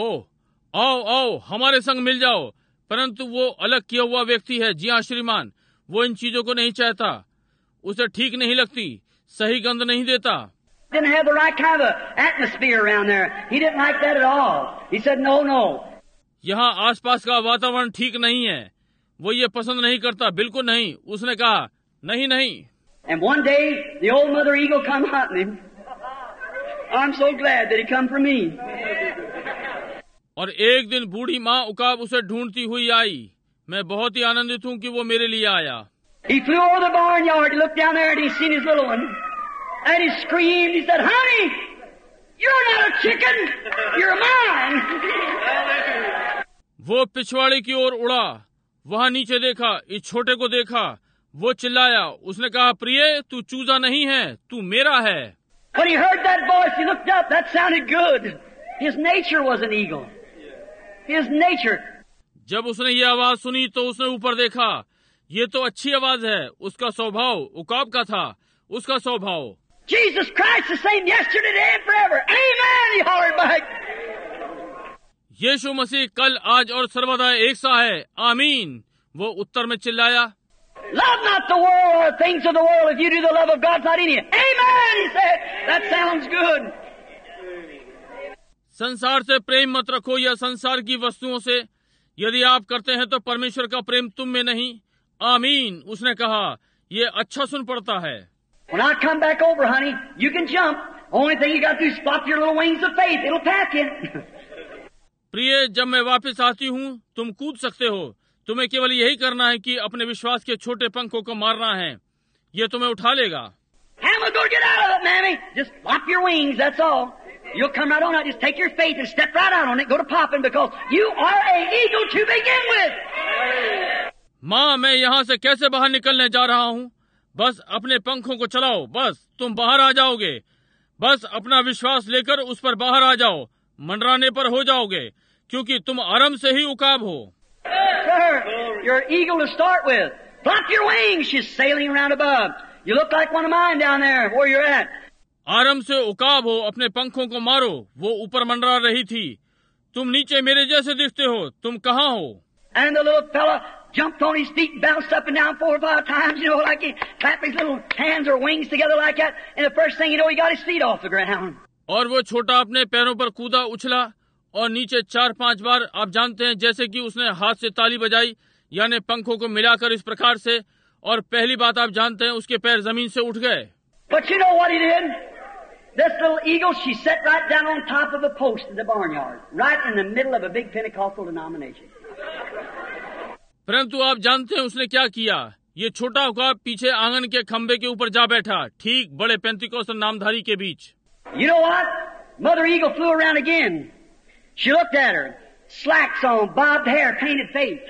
आओ, हमारे संग मिल जाओ। परंतु वो अलग किया हुआ व्यक्ति है। जी हाँ श्रीमान, वो इन चीजों को नहीं चाहता। उसे ठीक नहीं लगती, सही गंध नहीं देता। Didn't have the right kind of atmosphere around there. He didn't like that at all. He said, no. यहाँ आसपास का वातावरण ठीक नहीं है। वो ये पसंद नहीं करता, बिल्कुल नहीं। उसने कहा, नहीं। And one day, the old mother eagle come hunting him. I'm so glad that he come for me. और एक दिन बूढ़ी माँ उकाब उसे ढूंढती हुई आई। मैं बहुत ही आनंदित हूँ कि वो मेरे लिए आया। He flew over the barnyard. He looked down there and he seen his little one. And he screamed. He said, honey, you're not a chicken. You're mine. वो पिछवाड़े की ओर उड़ा, वहाँ नीचे देखा, इस छोटे को देखा। वो चिल्लाया, उसने कहा, प्रिय, तू चूजा नहीं है, तू मेरा है। When he heard that voice, he looked up. That sounded good. His nature was an eagle. His nature. जब उसने ये आवाज सुनी तो उसने ऊपर देखा। ये तो अच्छी आवाज है। उसका स्वभाव उकाब का था, उसका स्वभाव। Jesus Christ the same yesterday, today, and forever. Amen, he hollered back. यीशु मसीह कल, आज और सर्वदा एक सा है। आमीन, वो उत्तर में चिल्लाया। Love not the world or things of the world. If you do, the love of God's not in you. Amen, he said. That sounds good. संसार से प्रेम मत रखो या संसार की वस्तुओं से। यदि आप करते हैं तो परमेश्वर का प्रेम तुम में नहीं। आमीन, उसने कहा। ये अच्छा सुन पड़ता है। When I come back over, honey, you can jump. Only thing you got to do is flop your little wings of faith. It'll pack you. प्रिय, जब मैं वापस आती हूँ, तुम कूद सकते हो। तुम्हें केवल यही करना है कि अपने विश्वास के छोटे पंखों को मारना है। ये तुम्हें उठा लेगा। How am I going to get out of it, Mammy? Just flop your wings, that's all. You'll come right on out. Just take your faith and step right out on it. Go to popping because you are an eagle to begin with. माँ, मैं यहाँ से कैसे बाहर निकलने जा रहा हूँ? बस अपने पंखों को चलाओ, बस तुम बाहर आ जाओगे। बस अपना विश्वास लेकर उस पर बाहर आ जाओ। मंडराने पर हो जाओगे, क्योंकि तुम आरंभ से ही उकाब हो। Sir, you're an eagle to start with. Flop your wings. She's sailing around above. You look like one of mine down there where you're at. आरंभ से उकाब हो, अपने पंखों को मारो। वो ऊपर मंडरा रही थी। तुम नीचे मेरे जैसे दिखते हो। तुम कहाँ हो? And the little fella jumped on his feet and bounced up and down 4 or 5 times, like he clapped his little hands or wings together like that. And the first thing you know, he got his feet off the ground. और वो छोटा अपने पैरों पर कूदा, उछला और नीचे 4-5 बार, आप जानते हैं, जैसे कि उसने हाथ से ताली बजाई, यानी पंखों को मिलाकर इस प्रकार से। और पहली बात आप जानते हैं, उसके पैर जमीन से उठ गए। But you know what he did? This little eagle, she sat right down on top of a post in the barnyard, right in the middle of a big Pentecostal denomination. परंतु आप जानते हैं उसने क्या किया? ये छोटा उकाब पीछे आंगन के खंबे के ऊपर जा बैठा, ठीक बड़े पेंतिकोस्त नामधारी के बीच। You know what? Mother Eagle flew around again. She looked at her. Slacks on, bobbed hair, painted face.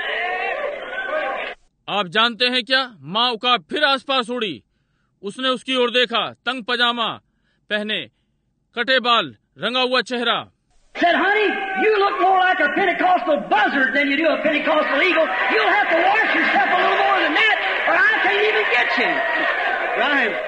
आप जानते हैं क्या? माँ उकाब फिर आसपास उड़ी। उसने उसकी ओर देखा, तंग पजामा पहने, कटे बाल, रंगा हुआ चेहरा। Said, honey, you look more like a Pentecostal buzzard than you do a Pentecostal eagle. You'll have to wash yourself a little more than that, or I can't even get you. Right.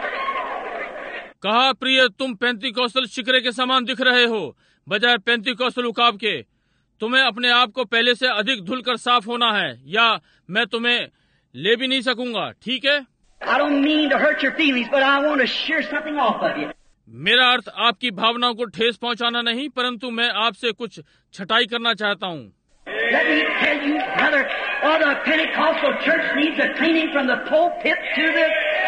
कहा, प्रिय, तुम पेंतिकोस्टल शिकरे के समान दिख रहे हो, बजाय पेंतिकोस्टल उकाब के। तुम्हें अपने आप को पहले से अधिक धुलकर साफ होना है, या मैं तुम्हें ले भी नहीं सकूंगा। ठीक है? I don't mean to hurt your feelings, but I want to shear something off of you. मेरा अर्थ आपकी भावनाओं को ठेस पहुंचाना नहीं, परंतु मैं आपसे कुछ छटाई करना चाहता हूँ। Let me tell you, brother, the Pentecostal church needs a cleaning from the pulpit to the...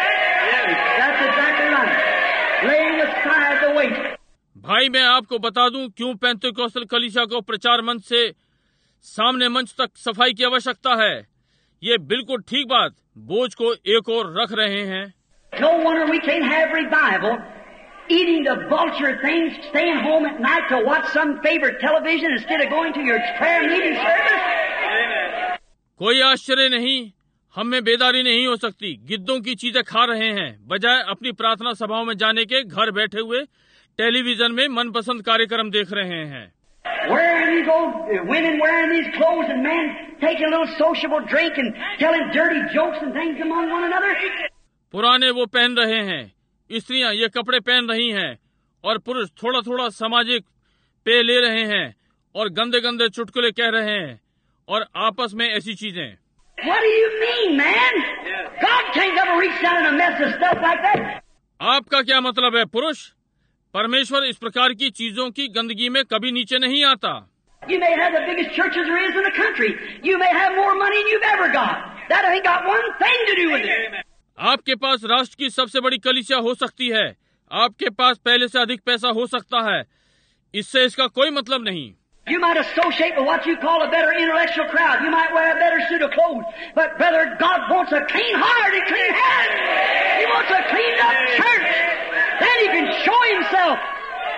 That's exactly right. Laying aside the weight. भाई, मैं आपको बता दूं क्यों पेंतिकोस्टल कलीसिया को प्रचार मंच से सामने मंच तक सफाई की आवश्यकता है। ये बिल्कुल ठीक बात, बोझ को एक और रख रहे हैं। No wonder we can't have revival. Eating the vulture things, staying home at night to watch some favorite television instead of going to your prayer meeting service. कोई आश्चर्य नहीं, हम में बेदारी नहीं हो सकती। गिद्धों की चीजें खा रहे हैं, बजाय अपनी प्रार्थना सभाओं में जाने के घर बैठे हुए टेलीविजन में मनपसंद कार्यक्रम देख रहे हैं। Where you go, women wearing these clothes and men taking a little sociable drink and telling dirty jokes and things among one another. पुराने वो पहन रहे हैं, स्त्रियां ये कपड़े पहन रही हैं, और पुरुष थोड़ा थोड़ा सामाजिक पेय ले रहे हैं और गंदे गंदे चुटकुले कह रहे हैं और आपस में ऐसी चीजें। What do you mean, man? God can't ever reach down and mess with stuff like that. आपका क्या मतलब है, पुरुष? परमेश्वर इस प्रकार की चीजों की गंदगी में कभी नीचे नहीं आता। You may have the biggest churches there is in the country. You may have more money than you've ever got. That ain't got one thing to do with it. आपके पास राष्ट्र की सबसे बड़ी कलीसिया हो सकती है, आपके पास पहले से अधिक पैसा हो सकता है, इससे इसका कोई मतलब नहीं। You might associate with what you call a better intellectual crowd. You might wear a better suit of clothes. But brother, God wants a clean heart and clean hands. He wants a cleaned up church. Then He can show Himself.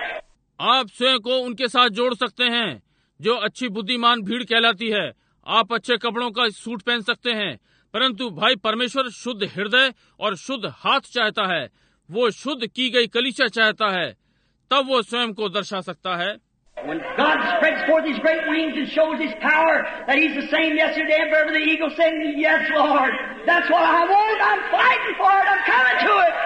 आप स्वयं को उनके साथ जोड़ सकते हैं जो अच्छी बुद्धिमान भीड़ कहलाती है। आप अच्छे कपड़ों का सूट पहन सकते हैं, परंतु भाई, परमेश्वर शुद्ध हृदय और शुद्ध हाथ चाहता है। वो शुद्ध की गई कलीसिया चाहता है, तब वो स्वयं को दर्शा सकता है। When God spreads forth His great wings and shows His power, that He's the same yesterday and forever, the eagle saying, "Yes, Lord, that's what I want. I'm fighting for it. I'm coming to it."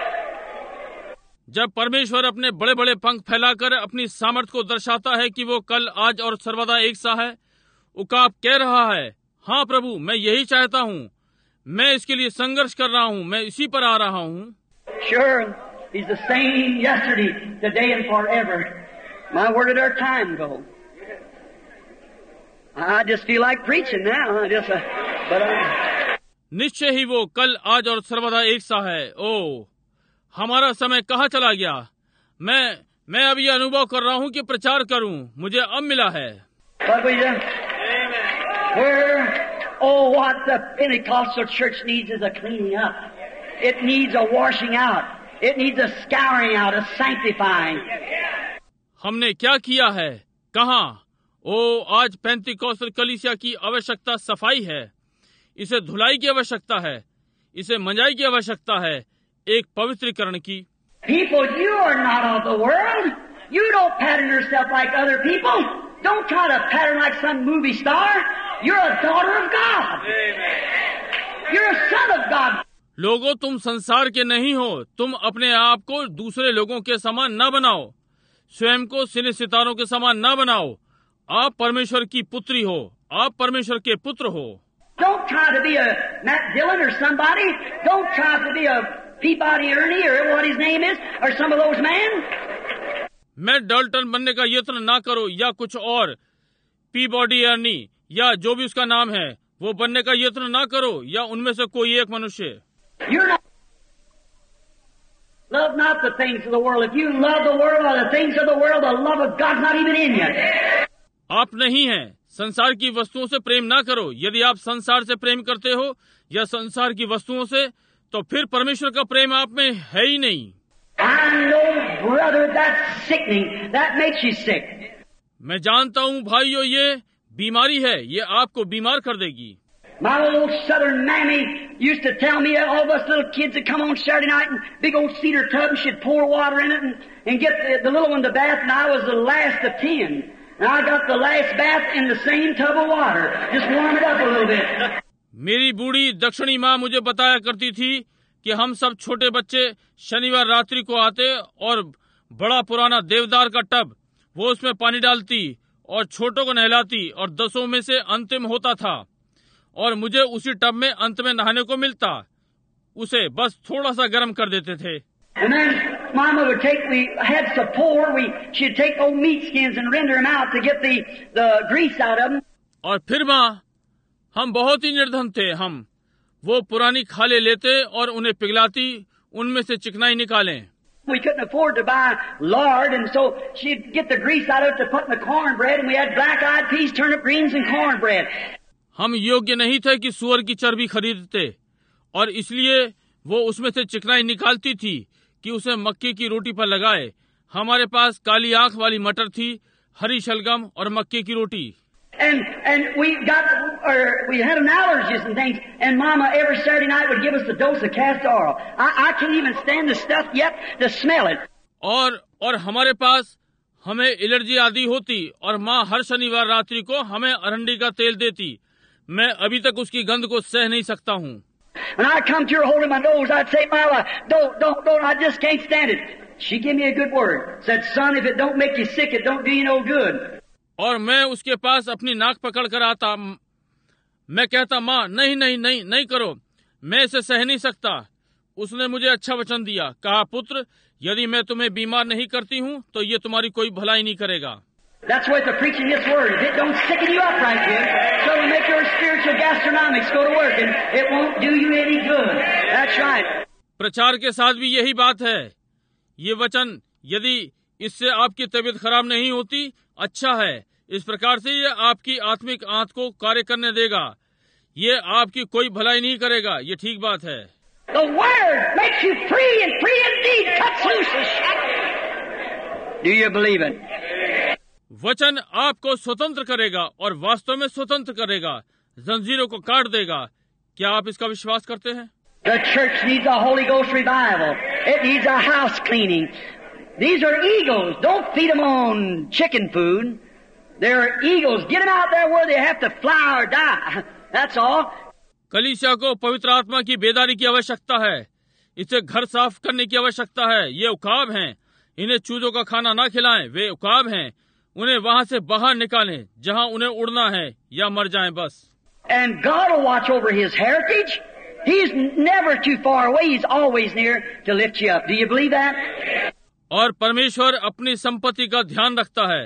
जब परमेश्वर अपने बड़े बड़े पंख फैलाकर अपनी सामर्थ्य को दर्शाता है कि वो कल, आज और सर्वदा एक सा है, उकाब कह रहा है, हाँ प्रभु, मैं यही चाहता हूँ, मैं इसके लिए संघर्ष कर रहा हूँ, मैं इसी पर आ रहा हूँ। Sure, He's the same yesterday, today, and forever. My, where did our time go? I just feel like preaching now. निश्चय ही वो कल, आज और सर्वदा एक सा है। ओह, हमारा समय कहाँ चला गया? मैं अब ये अनुभव कर रहा हूँ कि प्रचार करूँ, मुझे अब मिला है। Oh, what the Pentecostal church needs is a cleaning up. It needs a washing out. It needs a scouring out, a sanctifying. हमने क्या किया है? कहाँ? ओ, आज पेंतिकोस्टल कलीसिया की आवश्यकता सफाई है, इसे धुलाई की आवश्यकता है, इसे मंजाई की आवश्यकता है, एक पवित्रीकरण की। People, you are not of the world. You don't pattern yourself like other people. Don't try to pattern like some movie star. You're a daughter of God. You're a son of God. लोगों, तुम संसार के नहीं हो, तुम अपने आप को दूसरे लोगों के समान न बनाओ, स्वयं को सिने सितारों के समान न बनाओ। आप परमेश्वर की पुत्री हो, आप परमेश्वर के पुत्र हो। Don't try to be a Matt Dillon or somebody. Don't try to be a Peabody Ernie or what his name is, or some of those men. Matt Dalton बनने का यत्न ना करो, या कुछ और, पीबॉडी अर्नी या जो भी उसका नाम है, वो बनने का यत्न ना करो, या उनमें से कोई एक मनुष्य। You're not. Love not the things of the world. If you love the world or the things of the world, the love of God's not even in you. आप नहीं हैं, संसार की वस्तुओं से प्रेम ना करो। यदि आप संसार से प्रेम करते हो या संसार की वस्तुओं से, तो फिर परमेश्वर का प्रेम आप में है ही नहीं। I know, brother, that's sickening. That makes you sick. मैं जानता हूँ भाइयों, ये बीमारी है, ये आपको बीमार कर देगी। My old southern mammy used to tell me that all of us little kids would come on Saturday night and big old cedar tub and she'd pour water in it and get the little one to bath, and I was the last of 10. And I got the last bath in the same tub of water. Just warm it up a little bit. मेरी बूढ़ी दक्षिणी माँ मुझे बताया करती थी कि हम सब छोटे बच्चे शनिवार रात्रि को आते और बड़ा पुराना देवदार का टब, वो उसमें पानी डालती और छोटों को नहलाती और 10 में से अंतिम होता था और मुझे उसी टब में अंत में नहाने को मिलता। उसे बस थोड़ा सा गर्म कर देते थे। And then Mama would we had so poor, she'd take old meat skins and render them out to get the grease out of them. और फिर माँ, हम बहुत ही निर्धन थे, हम वो पुरानी खाले लेते और उन्हें पिघलाती, उनमें से चिकनाई निकालें। We couldn't afford to buy lard, and so she'd get the grease out of it to put in the cornbread, and we had black-eyed peas, turnip greens, and cornbread. हम योग्य नहीं थे कि सुअर की चर्बी खरीदते, और इसलिए वो उसमें से चिकनाई निकालती थी कि उसे मक्के की रोटी पर लगाए। हमारे पास काली आंख वाली मटर थी, हरी शलगम और मक्के की रोटी। And we had an allergies and things, and Mama every Saturday night would give us a dose of castor oil. I can't even stand the stuff yet to smell it. और हमारे पास हमें एलर्जी आदि होती और माँ हर शनिवार रात्रि को हमें अरंडी का तेल देती। मैं अभी तक उसकी गंध को सह नहीं सकता हूँ। When I come to her holding my nose, I'd say, Mama, don't, I just can't stand it. She gave me a good word. Said, son, if it don't make you sick, it don't do you no good. और मैं उसके पास अपनी नाक पकड़ कर आता, मैं कहता, माँ नहीं करो, मैं इसे सह नहीं सकता। उसने मुझे अच्छा वचन दिया, कहा, पुत्र, यदि मैं तुम्हें बीमार नहीं करती हूँ तो ये तुम्हारी कोई भलाई नहीं करेगा। That's why they're preaching this word. If it don't sicken you up right here, so it'll make your spiritual gastronomics go to work, and it won't do you any good. That's right. प्रचार के साथ भी यही बात है। ये वचन, यदि इससे आपकी तबीयत खराब नहीं होती, अच्छा है। इस प्रकार से ये आपकी आत्मिक आंत को कार्य करने देगा। ये आपकी कोई भलाई नहीं करेगा। ये ठीक बात है। The word makes you free, and free indeed, cuts loose the shackles. Do you believe it? वचन आपको स्वतंत्र करेगा और वास्तव में स्वतंत्र करेगा, जंजीरों को काट देगा। क्या आप इसका विश्वास करते हैं? The church needs a Holy Ghost revival. It needs a house cleaning. These are eagles. Don't feed them on chicken food. They're eagles. Get them out there where they have to fly or die. That's all. कलीसिया को पवित्र आत्मा की बेदारी की आवश्यकता है। इसे घर साफ करने की आवश्यकता है। ये उकाब हैं। इन्हें चूजों का खाना ना खिलाएं। वे उकाब हैं। उन्हें वहां से बाहर निकालें जहां उन्हें उड़ना है या मर जाएं बस। And God will watch over His heritage. He's never too far away. He's always near to lift you up. Do you believe that? और परमेश्वर अपनी संपत्ति का ध्यान रखता है।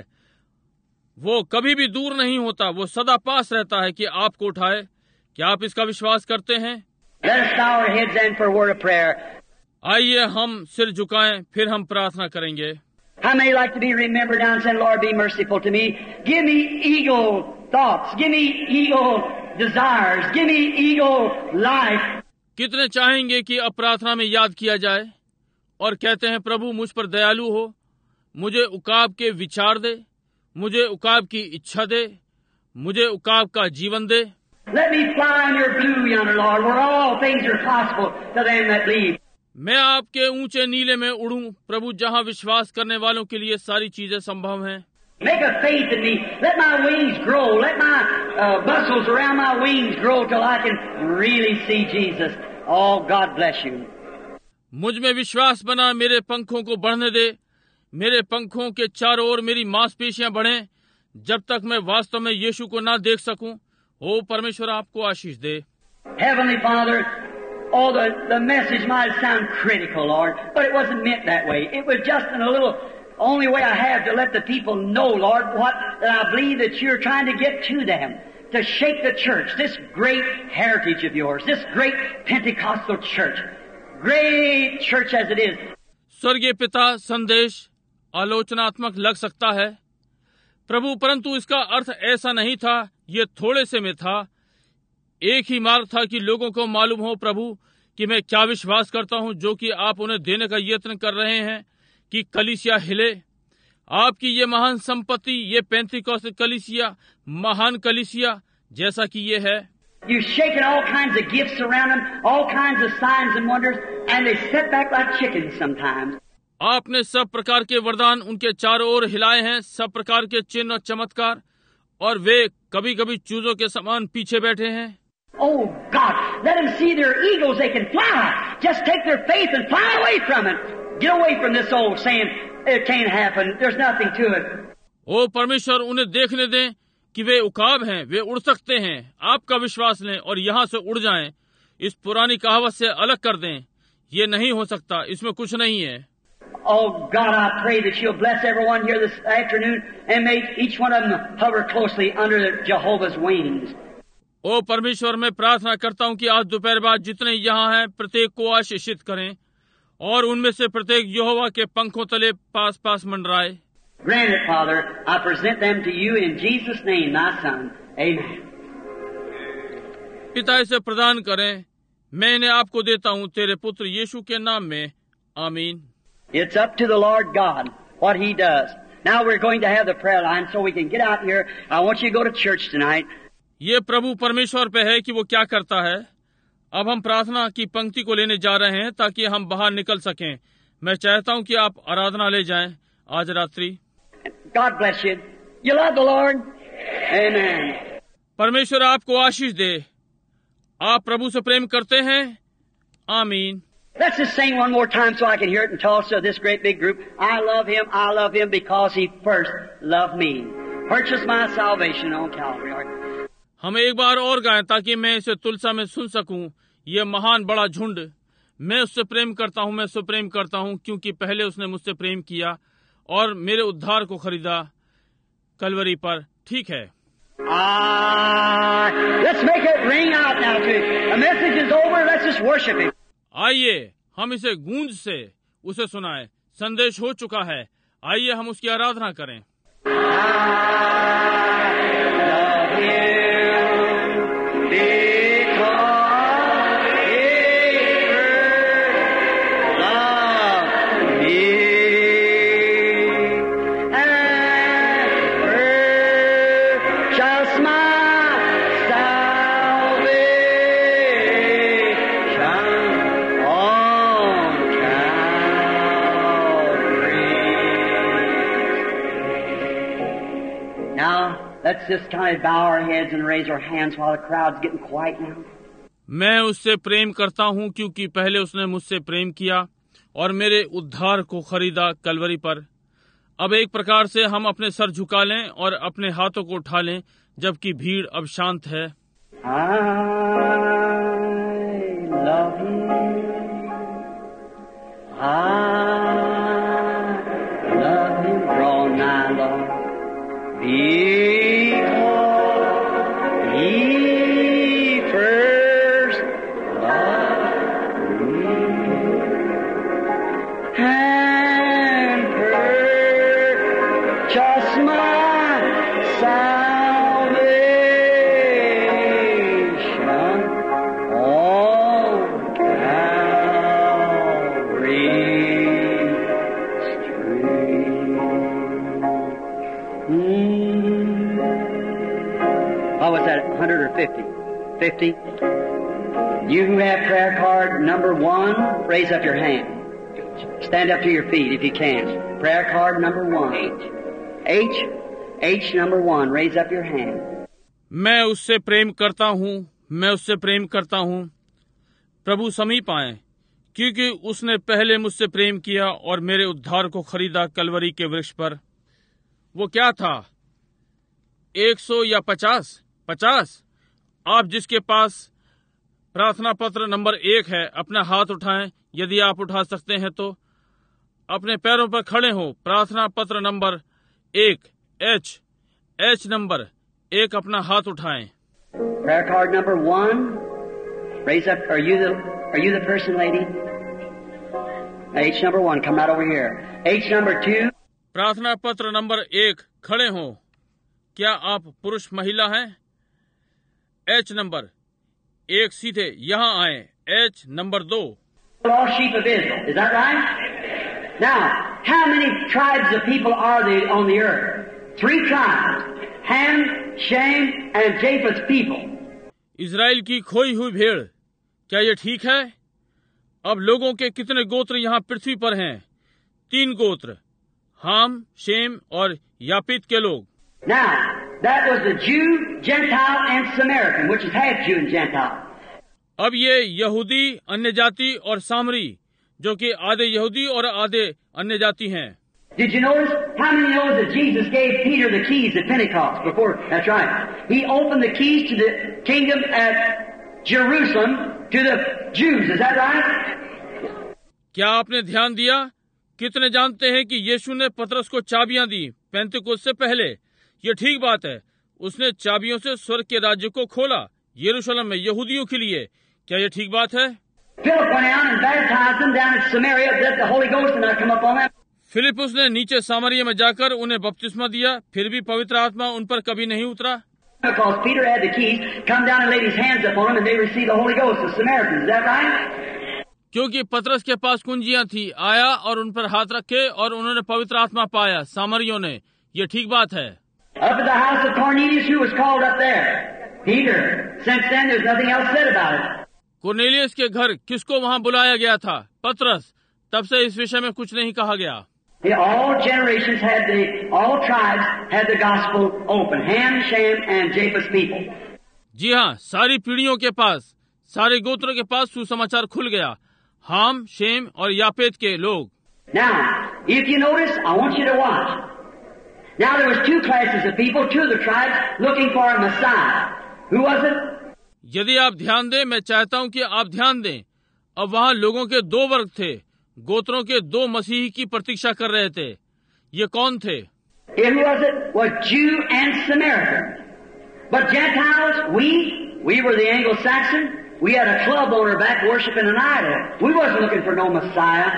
वो कभी भी दूर नहीं होता। वो सदा पास रहता है कि आपको उठाए। क्या आप इसका विश्वास करते हैं? Let us bow our heads then for a word of prayer. आइए हम सिर झुकाएं, फिर हम प्रार्थना करेंगे। How many like to be remembered now and saying, Lord, be merciful to me. Give me eagle thoughts. Give me eagle desires. Give me eagle life. कितने चाहेंगे कि अब प्रार्थना में याद किया जाए और कहते हैं, प्रभु मुझ पर दयालु हो, मुझे उकाब के विचार दे, मुझे उकाब की इच्छा दे, मुझे उकाब का जीवन दे। Let me fly on your blue yonder, Lord, where all things are possible to them that believe. मैं आपके ऊंचे नीले में उड़ूं, प्रभु, जहां विश्वास करने वालों के लिए सारी चीजें संभव हैं। Make a faith in me. Let my wings grow. Let my muscles around my wings grow till I can really see Jesus. Oh, God bless you. मुझ में विश्वास बना, मेरे पंखों को बढ़ने दे, मेरे पंखों के चारों ओर मेरी मांसपेशियां बढ़ें, जब तक मैं वास्तव में यीशु को ना देख सकूं। ओ परमेश्वर, आपको आशीष दे। Heavenly Father, oh, the message might sound critical, Lord, but it wasn't meant that way. It was just in a little, only way I have to let the people know, Lord, that I believe that you're trying to get to them, to shake the church, this great heritage of yours, this great Pentecostal church, great church as it is. स्वर्गीय पिता, संदेश आलोचनात्मक लग सकता है प्रभु, परंतु इसका अर्थ ऐसा नहीं था। ये थोड़े से में था। एक ही मार्ग था कि लोगों को मालूम हो प्रभु कि मैं क्या विश्वास करता हूं जो कि आप उन्हें देने का यत्न कर रहे हैं कि कलीसिया हिले। आपकी ये महान संपत्ति, ये पेंतिकोस्त कलीसिया, महान कलीसिया जैसा कि ये है। You've shaken all kinds of gifts around them, all kinds of signs and wonders, and they sit back like chickens sometimes. आपने सब प्रकार के वरदान उनके चारों ओर हिलाए हैं, सब प्रकार के चिन्ह और चमत्कार, और वे कभी कभी चूजों के समान पीछे बैठे हैं। Oh God, let them see their eagles, they can fly. Just take their faith and fly away from it. Get away from this old saying, it can't happen, there's nothing to it. ओ परमेश्वर, उन्हें देखने दें कि वे उकाब हैं, वे उड़ सकते हैं। आपका विश्वास लें और यहाँ से उड़ जाएं। इस पुरानी कहावत से अलग कर दें, ये नहीं हो सकता, इसमें कुछ नहीं है। Oh God, I pray that you'll bless everyone here this afternoon and make each one of them hover closely under Jehovah's wings. ओ परमेश्वर, मैं प्रार्थना करता हूँ कि आज दोपहर बाद जितने यहाँ हैं प्रत्येक को आशीषित करें और उनमें से प्रत्येक यहोवा के पंखों तले पास पास मंडराए। Grant it, Father. I present them to you in Jesus' name, my Son. Amen. पिता इसे प्रदान करें, मैं इन्हें आपको देता हूँ तेरे पुत्र यीशु के नाम में, आमीन। It's up to the Lord God what He does. Now we're going to have the prayer line so we can get out here. I want you to go to church tonight. ये प्रभु परमेश्वर पे है कि वो क्या करता है। अब हम प्रार्थना की पंक्ति को लेने जा रहे हैं ताकि हम बाहर निकल सकें। मैं चाहता हूँ कि आप आराधना ले जाएं आज रात्रि। God bless you. You love the Lord? Amen. परमेश्वर आपको आशीष दे। आप प्रभु से प्रेम करते हैं? आमीन। Let's just sing one more time so I can hear it and toss to this great big group. I love Him because He first loved me. Purchased my salvation on Calvary. हम एक बार और गाएं ताकि मैं इसे तुलसा में सुन सकूं। ये महान बड़ा झुंड, मैं उससे प्रेम करता हूं, मैं उससे प्रेम करता हूं क्योंकि पहले उसने मुझसे प्रेम किया और मेरे उद्धार को खरीदा कलवरी पर। ठीक है। Let's make it ring out now too. The message is over. Let's just worship Him. आइए हम इसे गूंज से उसे सुनाएं। संदेश हो चुका है, आइए हम उसकी आराधना करें। Let's just kind of bow our heads and raise our hands while the crowd's getting quiet now. मैं उससे प्रेम करता हूँ क्योंकि पहले उसने मुझसे प्रेम किया और मेरे उद्धार को खरीदा कलवरी पर। अब एक प्रकार से हम अपने सर झुका लें और अपने हाथों को उठा लें जबकि भीड़ अब शांत है। I love Him. I love Him. Draw nigh, Lord. What was that, 100 or 50? 50? You who have prayer card number 1, raise up your hand. Stand up to your feet if you can. Prayer card number 1. H number 1, raise up your hand. मैं उससे प्रेम करता हूँ, मैं उससे प्रेम करता हूँ। प्रभु समीप आए क्योंकि उसने पहले मुझसे प्रेम किया और मेरे उद्धार को खरीदा कलवरी के वृक्ष पर। वो क्या था, 100 या 50? 50? आप जिसके पास प्रार्थना पत्र नंबर 1 है अपना हाथ उठाएं, यदि आप उठा सकते हैं तो। अपने पैरों पर खड़े हो। प्रार्थना पत्र नंबर 1 H नंबर 1 अपना हाथ उठाएं। Prayer card number 1, raise up. Are you the person, lady? H number 1, come right over here. H number 2. प्रार्थना पत्र नंबर 1, खड़े हो। क्या आप पुरुष महिला हैं? H नंबर, एक सीधे यहाँ आए, H number 2। Lost sheep of Israel. Is that right? Now, how many tribes of people are there on the earth? 3 tribes. Ham, Shem, and Japheth's people. Israel की खोई हुई भेड़, क्या ये ठीक है? अब लोगों के कितने गोत्र यहाँ पृथ्वी पर हैं? 3 गोत्र, हाम, शेम और यापीत के लोग। Now, that was the Jew, Gentile, and Samaritan, which is half Jew and Gentile. अब ये यहूदी, अन्य जाति और सामरी, जो कि आधे यहूदी और आधे अन्य जाति हैं। Did you notice? How many know that Jesus gave Peter the keys at Pentecost before? That's right. He opened the keys to the kingdom at Jerusalem to the Jews. Is that right? क्या आपने ध्यान दिया? कितने जानते हैं कि यीशु ने पतरस को चाबियां दी पेंतेकोस्त से पहले? ये ठीक बात है। उसने चाबियों से स्वर्ग के राज्य को खोला यरूशलेम में यहूदियों के लिए। क्या ये ठीक बात है? Philip went out and baptized them down at Samaria that the Holy Ghost did not come upon them. Philip ने नीचे सामरिया में जाकर उन्हें बपतिस्मा दिया, फिर भी पवित्र आत्मा उन पर कभी नहीं उतरा। Because Peter had the keys, come down and laid his hands upon them and they received the Holy Ghost, the Samaritans. Is that right? क्योंकि पतरस के पास कुंजियां थी, आया और उन पर हाथ रखे और उन्होंने पवित्र आत्मा पाया, सामरियों ने। ये ठीक बात है। Up at the house of Cornelius, who was called up there? Peter. Since then, there's nothing else said about it. Cornelius के घर किसको वहां बुलाया गया था? पतरस। तब से इस विषय में कुछ नहीं कहा गया। All generations all tribes had the gospel open. Ham, Shem, and Japheth's people. जी हाँ, सारी पीढ़ियों के पास, सारे गोत्रों के पास सुसमाचार खुल गया। हाम, शेम और यापेत के लोग। Now, if you notice, I want you to watch. Now there was 2 classes of people, 2 of the tribes looking for a Messiah. Who was it? यदि आप ध्यान दें, मैं चाहता हूं कि आप ध्यान दें। अब वहां लोगों के 2 वर्ग थे, गोत्रों के 2 मसीही की प्रतीक्षा कर रहे थे। ये कौन थे? Who was it? Was Jew and Samaritan. But Gentiles, we were the Anglo-Saxon. We had a club on our back worshiping an idol. We wasn't looking for no Messiah.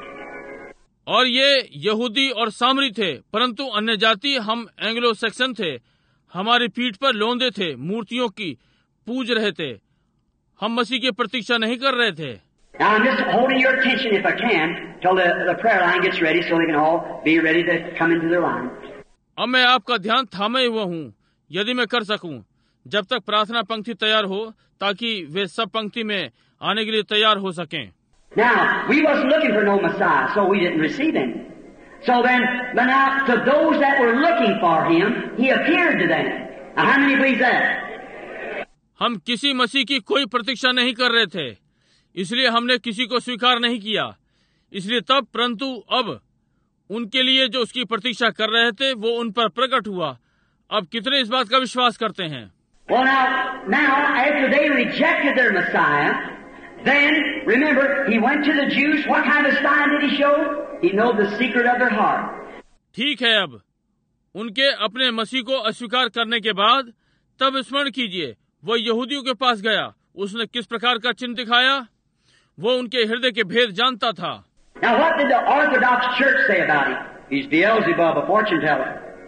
और ये यहूदी और सामरी थे, परंतु अन्य जाति हम एंग्लो सेक्सन थे। हमारी पीठ पर लोंदे थे, मूर्तियों की पूज रहे थे। हम मसीह की प्रतीक्षा नहीं कर रहे थे। Now I'm just holding your attention if I can till the prayer line gets ready so they can all be ready to come into their line. अब मैं आपका ध्यान थामे हुआ हूँ, यदि मैं कर सकूं, जब तक प्रार्थना पंक्ति तैयार हो, ताकि वे सब पंक्ति में आने के लिए तैयार हो सकें। Now, we wasn't looking for no Messiah, so we didn't receive him. So then, but now, to those that were looking for him, he appeared to them. Now, how many believe that? हम किसी मसीह की कोई प्रतीक्षा नहीं कर रहे थे, इसलिए हमने किसी को स्वीकार नहीं किया। इसलिए तब, परंतु अब, उनके लिए जो उसकी प्रतीक्षा कर रहे थे, वो उन पर प्रकट हुआ। अब कितने इस बात का विश्वास करते हैं? Well, now, after they rejected their Messiah, then, remember, he went to the Jews. What kind of sign did he show? He knew the secret of their heart. ठीक है, अब उनके अपने मसीह को अस्वीकार करने के बाद, तब स्मरण कीजिए, वो यहूदियों के पास गया। उसने किस प्रकार का चिन्ह दिखाया? वो उनके हृदय के भेद जानता था। Now, what did the Orthodox Church say about him? He's Beelzebub, a fortune teller.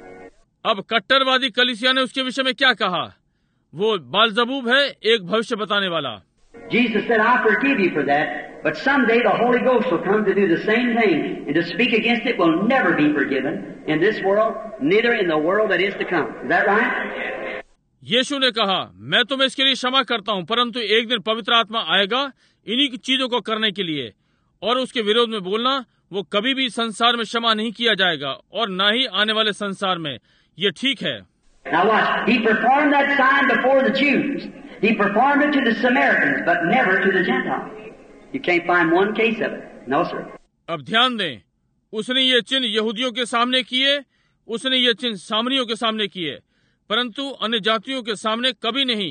अब कट्टरवादी कलीसिया ने उसके विषय में क्या कहा? वो बालजबूब है, एक भविष्य बताने वाला। Jesus said, I forgive you for that, but someday the Holy Ghost will come to do the same thing, and to speak against it will never be forgiven in this world, neither in the world that is to come. Is that right? यीशु ने कहा, मैं तुम्हें इसके लिए क्षमा करता हूं, परंतु एक दिन पवित्र आत्मा आएगा इन्हीं चीजों को करने के लिए, और उसके विरोध में बोलना, वो कभी भी संसार में क्षमा नहीं किया जाएगा, और न ही आने वाले संसार में। ये ठीक है। Now watch. He performed that sign before the Jews. He performed it to the Samaritans, but never to the Gentiles. You can't find one case of it. No, sir. अब ध्यान दें, उसने ये चिन्ह यहूदियों के सामने किए, उसने ये चिन्ह सामरियों के सामने किए, परंतु अन्य जातियों के सामने कभी नहीं।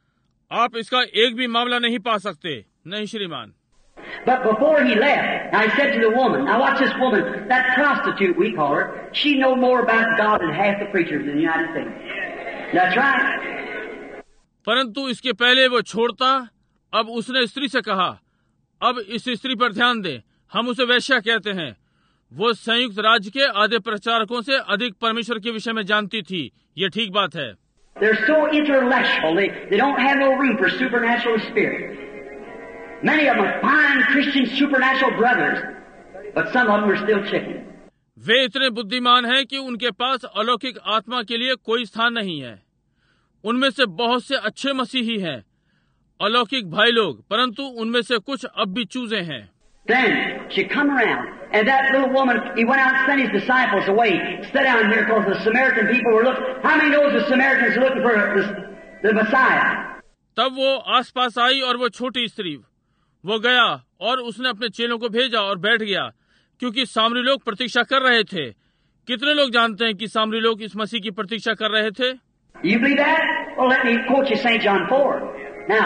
आप इसका एक भी मामला नहीं पा सकते। नहीं श्रीमान। But before he left, I said to the woman, now watch this woman, that prostitute we call her, she know more about God than half the preachers in the United States. That's right. परंतु इसके पहले वो छोड़ता, अब उसने स्त्री से कहा, अब इस स्त्री पर ध्यान दें, हम उसे वेश्या कहते हैं। वो संयुक्त राज्य के आधे प्रचारकों से अधिक परमेश्वर के विषय में जानती थी। ये ठीक बात है। They're so intellectual, they don't have no room for supernatural spirit. Many of them are fine Christian supernatural brothers, but some of them are still chicken. वे इतने बुद्धिमान हैं कि उनके पास अलौकिक आत्मा के लिए कोई स्थान नहीं है। उनमें से बहुत से अच्छे मसीही हैं, अलौकिक भाई लोग, परंतु उनमें से कुछ अब भी चूजे हैं। Then she come around, and that little woman, he went out and sent his disciples away, sit down here because the Samaritan people were looking. How many knows the Samaritans are looking for the Messiah? तब वो आसपास आई और वो छोटी स्त्री, वो गया और उसने अपने चेलों को भेजा और बैठ गया, क्योंकि सामरी लोग प्रतीक्षा कर रहे थे। कितने लोग जानते हैं कि सामरी लोग इस मसीह की प्रतीक्षा कर रहे थे? You believe that? Well, let me quote you St. John 4. Now,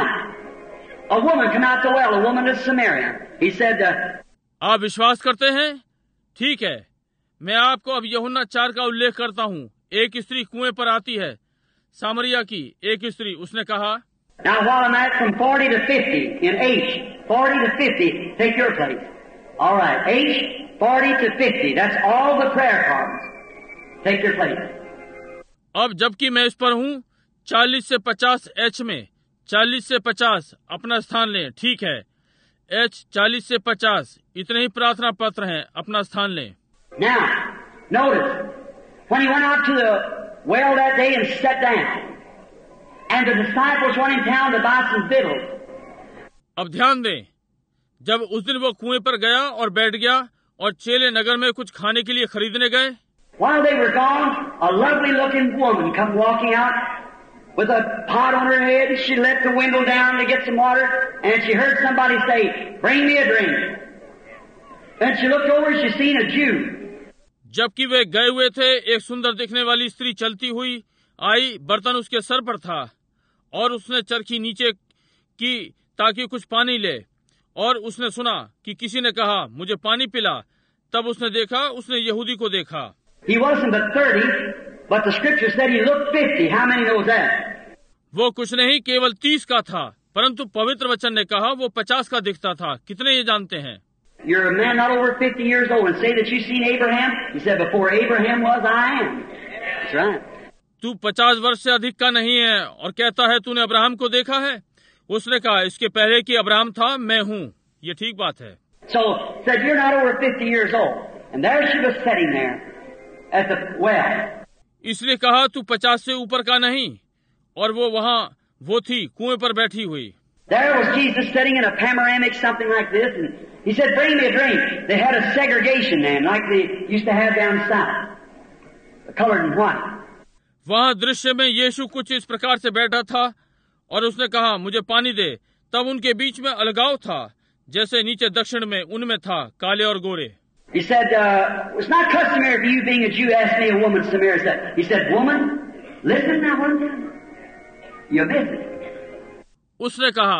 a woman come out the well, a woman of Samaria. He said, आप विश्वास करते हैं? ठीक है, मैं आपको अब यूहन्ना 4 का उल्लेख करता हूँ। एक स्त्री कुएं पर आती है, सामरिया की एक स्त्री, उसने कहा, Now, while I'm at from 40 to 50 in age, 40 to 50, take your place. All right, age 40 to 50. That's all the prayer cards. Take your place. अब जबकि मैं इस पर हूँ 40 से 50 एच में, 40 से 50 अपना स्थान लें। ठीक है, एच 40 से 50 इतने ही प्रार्थना पत्र हैं, अपना स्थान लें। Now, notice, when he went out to the well that day and sat down, and the disciples went in town to buy some victuals. अब ध्यान दें, जब उस दिन वो कुएं पर गया और बैठ गया और चेले नगर में कुछ खाने के लिए खरीदने गए। While they were gone, a lovely-looking woman come walking out with a pot on her head. She let the window down to get some water, and she heard somebody say, "Bring me a drink." Then she looked over and she seen a Jew. जबकि वे गए हुए थे, एक सुंदर दिखने वाली स्त्री चलती हुई आई, बर्तन उसके सर पर था और उसने चरखी नीचे की ताकि कुछ पानी ले, और उसने सुना कि किसी ने कहा, मुझे पानी पिला। तब उसने देखा, उसने यहूदी को देखा। He wasn't but 30, but the scripture said he looked 50. How many knows that? वो कुछ नहीं, केवल 30 का था, परंतु पवित्र वचन ने कहा वो 50 का दिखता था। कितने ये जानते हैं? You're a man not over 50 years old and say that you've seen Abraham. He said, before Abraham was, I am. That's right. तू 50 वर्ष से अधिक का नहीं है और कहता है तूने अब्राहम को देखा है। उसने कहा, इसके पहले कि अब्राहम था, मैं हूँ। ये ठीक बात है। So, said, you're not over 50 years old. And there she was sitting there at the well. इसलिए कहा, तू 50 से ऊपर का नहीं, और वो थी कुएं पर बैठी हुई। There was Jesus sitting in a panoramic, something like this, and he said, bring me a drink. They had a segregation then, like they used to have down south, colored and white. वहाँ दृश्य में यीशु कुछ इस प्रकार से बैठा था और उसने कहा, मुझे पानी दे। तब उनके बीच में अलगाव था, जैसे नीचे दक्षिण में उनमें था, काले और गोरे। He said, it's not customary for you being a Jew, ask me a woman, Samaria said. He said, woman, listen now one time. You missed it. उसने कहा,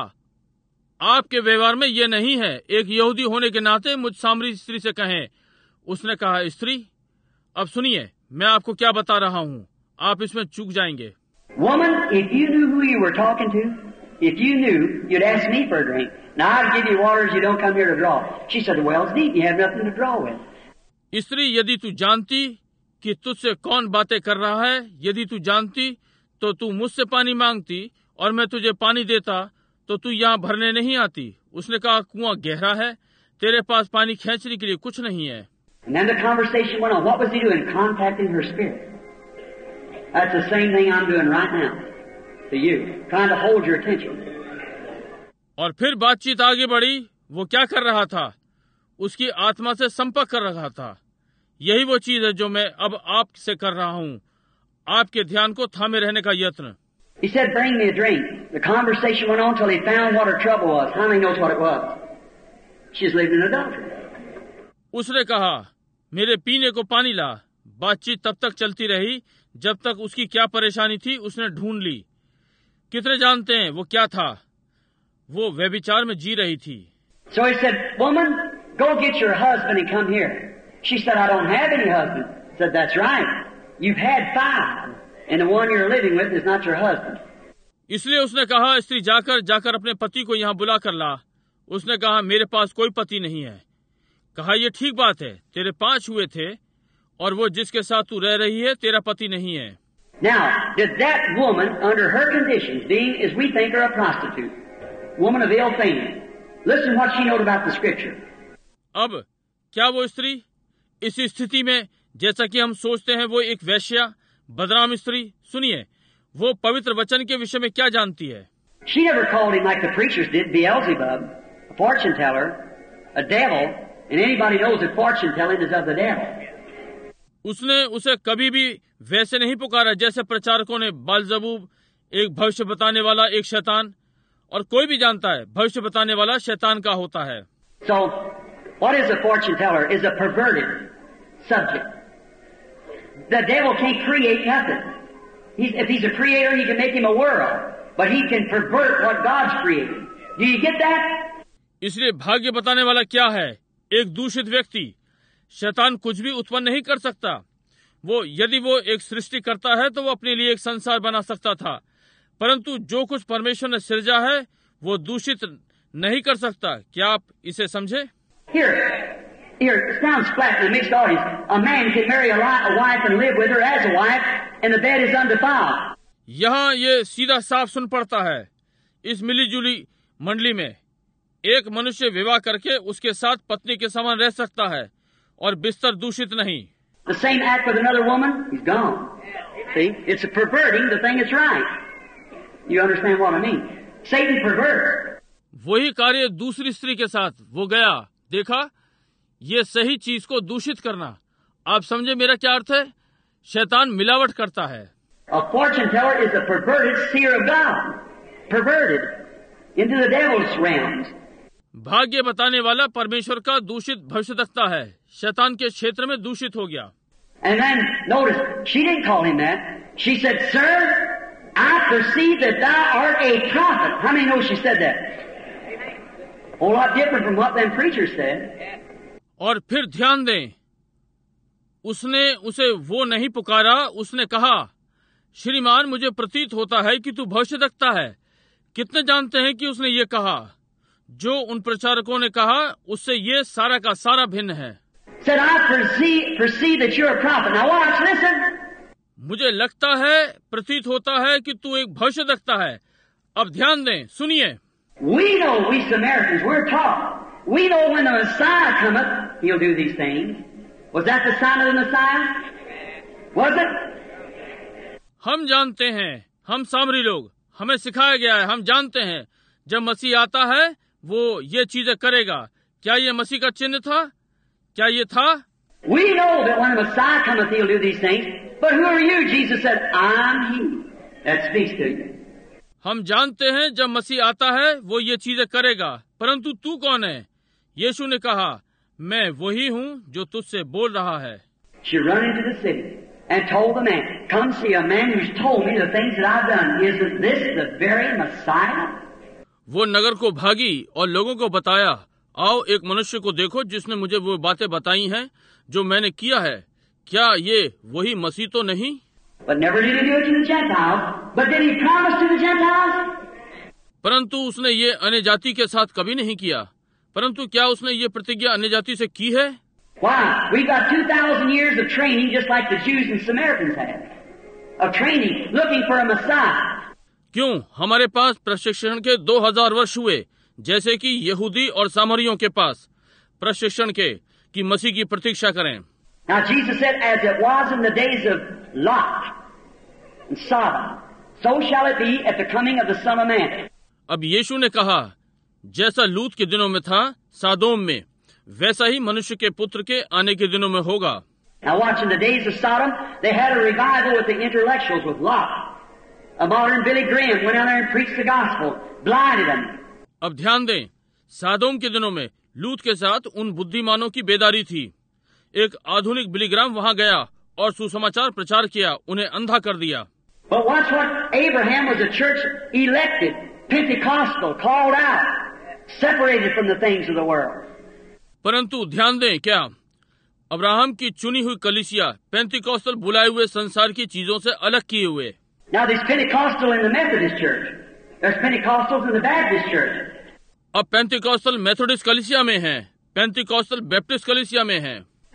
आपके व्यवहार में ये नहीं है, एक यहूदी होने के नाते मुझ सामरी स्त्री से कहें। उसने कहा, स्त्री, अब सुनिए, मैं आपको क्या बता रहा हूँ, आप इसमें चूक जाएंगे। Woman, if you knew who you were talking to, if you knew, you'd ask me for a drink. Now I'd give you water as you don't come here to draw. She said, the well's deep, you have nothing to draw with. स्त्री, यदि तू जानती कि तुझसे कौन बातें कर रहा है, यदि तू जानती तो तू मुझसे पानी मांगती और मैं तुझे पानी देता, तो तू यहाँ भरने नहीं आती। उसने कहा, कुआं गहरा है, तेरे पास पानी खींचने के लिए कुछ नहीं है। And then the conversation went on. What was he doing? Contacting her spirit. That's the same thing I'm doing right now to you, trying to hold your attention. और फिर बातचीत आगे बढ़ी। वो क्या कर रहा था? उसकी आत्मा से संपर्क कर रहा था। यही वो चीज है जो मैं अब आपसे कर रहा हूँ, आपके ध्यान को थामे रहने का यत्न। He said, bring me a drink. The conversation went on till he found what her trouble was. How many knows what it was? She's lived in adultery. उसने कहा, मेरे पीने को पानी ला। बातचीत तब तक चलती रही जब तक उसकी क्या परेशानी थी उसने ढूंढ ली। कितने जानते हैं वो क्या था? वो व्यभिचार में जी रही थी। So he said, woman, go get your husband and come here. She said, I don't have any husband. He said, that's right. You've had 5, and the one you're living with is not your husband. इसलिए उसने कहा, स्त्री जाकर अपने पति को यहाँ बुला कर ला। उसने कहा, मेरे पास कोई पति नहीं है। कहा, ये ठीक बात है, तेरे 5 हुए थे और वो जिसके साथ तू रह रही है तेरा पति नहीं है। Now, did that woman, under her conditions, being, as we think, her a prostitute, woman of ill fame, listen what she knows about the Scripture. अब क्या वो स्त्री इस स्थिति में, जैसा कि हम सोचते हैं, वो एक वेश्या, बदनाम स्त्री, सुनिए, वो पवित्र वचन के विषय में क्या जानती है? She never called him like the preachers did, Beelzebub, a fortune teller, a devil, and anybody knows that fortune telling is of the devil. उसने उसे कभी भी वैसे नहीं पुकारा जैसे प्रचारकों ने बालजबूब, एक भविष्य बताने वाला, एक शैतान, और कोई भी जानता है भविष्य बताने वाला शैतान का होता है। So, what is a fortune teller? Is a perverted subject. The devil can't create nothing. If he's a creator, he can make him a world, but he can pervert what God's created. Do you get that? इसलिए भाग्य बताने वाला क्या है? एक दूषित व्यक्ति। शैतान कुछ भी उत्पन्न नहीं कर सकता। यदि वो एक सृष्टि करता है तो वो अपने लिए एक संसार बना सकता था, परंतु जो कुछ परमेश्वर ने सृजा है वो दूषित नहीं कर सकता। क्या आप इसे समझे? Here, it sounds flat in a mixed audience. A man can marry a wife and live with her as a wife, and the bed is undefiled. यहाँ ये सीधा साफ सुन पड़ता है। इस मिलीजुली मंडली में एक मनुष्य विवाह करके उसके साथ पत्नी के समान रह सकता है और बिस्तर दूषित नहीं। The same act with another woman, he's gone. See, it's perverting the thing that's right. You understand what I mean? Satan perverts. वही कार्य दूसरी स्त्री के साथ वो गया, देखा, ये सही चीज को दूषित करना। आप समझे मेरा क्या अर्थ है? शैतान मिलावट करता है। A fortune teller is a perverted seer of God, perverted into the devil's realms. भाग्य बताने वाला परमेश्वर का दूषित भविष्यद्वक्ता है, शैतान के क्षेत्र में दूषित हो गया। And then notice, she didn't call him that. She said, "Sir, I perceive that thou art a prophet." How many know she said that? A whole lot different from what them preachers said. और फिर ध्यान दें, उसने उसे वो नहीं पुकारा, उसने कहा, श्रीमान मुझे प्रतीत होता है कि तू भविष्यद्वक्ता है। कितने जानते हैं कि उसने ये कहा? जो उन प्रचारकों ने कहा उससे ये सारा का सारा भिन्न है। Said, I perceive that you're a prophet. Now watch, listen. मुझे लगता है, प्रतीत होता है कि तू एक भविष्यद्वक्ता है। अब ध्यान दें, सुनिए। We know, we Samaritans, we're taught. We know when the Messiah cometh, he'll do these things. Was that the sign of the Messiah? Was it? हम जानते हैं, हम सामरी लोग, हमें सिखाया गया है, हम जानते हैं, जब मसीह आता है वो ये चीजें करेगा। क्या ये मसीह का चिन्ह था? क्या ये था? We know that when the Messiah cometh, he'll do these things. But who are you? Jesus said, I'm he that speaks to you. हम जानते हैं जब मसीह आता है वो ये चीजें करेगा, परंतु तू कौन है? यीशु ने कहा, मैं वही हूँ जो तुझसे बोल रहा है। She ran into the city and told the man, come see a man who's told me the things that I've done. Isn't this the very Messiah? वो नगर को भागी और लोगों को बताया, आओ एक मनुष्य को देखो जिसने मुझे वो बातें बताई हैं जो मैंने किया है। क्या ये वही मसीह तो नहीं? But never did he do it to the Gentiles. But did he promise to the Gentiles? परंतु उसने ये अन्य जाति के साथ कभी नहीं किया। परंतु क्या उसने ये प्रतिज्ञा अन्य जाति से की है? Why? We got 2,000 years of training just like the Jews and Samaritans had. Of training, looking for a Messiah. क्यों? हमारे पास प्रशिक्षण के 2000 वर्ष हुए, जैसे कि यहूदी और सामरियों के पास प्रशिक्षण के कि मसीह की प्रतीक्षा करें। Now Jesus said, as it was in the days of Lot and Sodom, so shall it be at the coming of the Son of Man. अब यीशु ने कहा, जैसा लूत के दिनों में था सादोम में, वैसा ही मनुष्य के पुत्र के आने के दिनों में होगा। Now watch, in the days of Sodom, they had a revival with the intellectuals with Lot. A modern Billy Graham went out there and preached the gospel, blinded them. अब ध्यान दें, सादोम के दिनों में लूत के साथ उन बुद्धिमानों की बेदारी थी। एक आधुनिक बिलीग्राम वहां गया और सुसमाचार प्रचार किया, उन्हें अंधा कर दिया। But watch what Abraham was a church elected, Pentecostal, called out, separated from the things of the world. परंतु ध्यान दें, क्या अब्राहम की चुनी हुई कलीसिया पेंतिकॉस्टल बुलाए हुए संसार की चीजों से अलग किए हुए। Now there's Pentecostal in the Methodist Church. There's Pentecostals in the Baptist Church. अब पेंतिकॉस्टल मेथोडिस्ट कलीसिया में हैं, पेंतिकॉस्टल बैप्टिस्ट कलीसिया में हैं।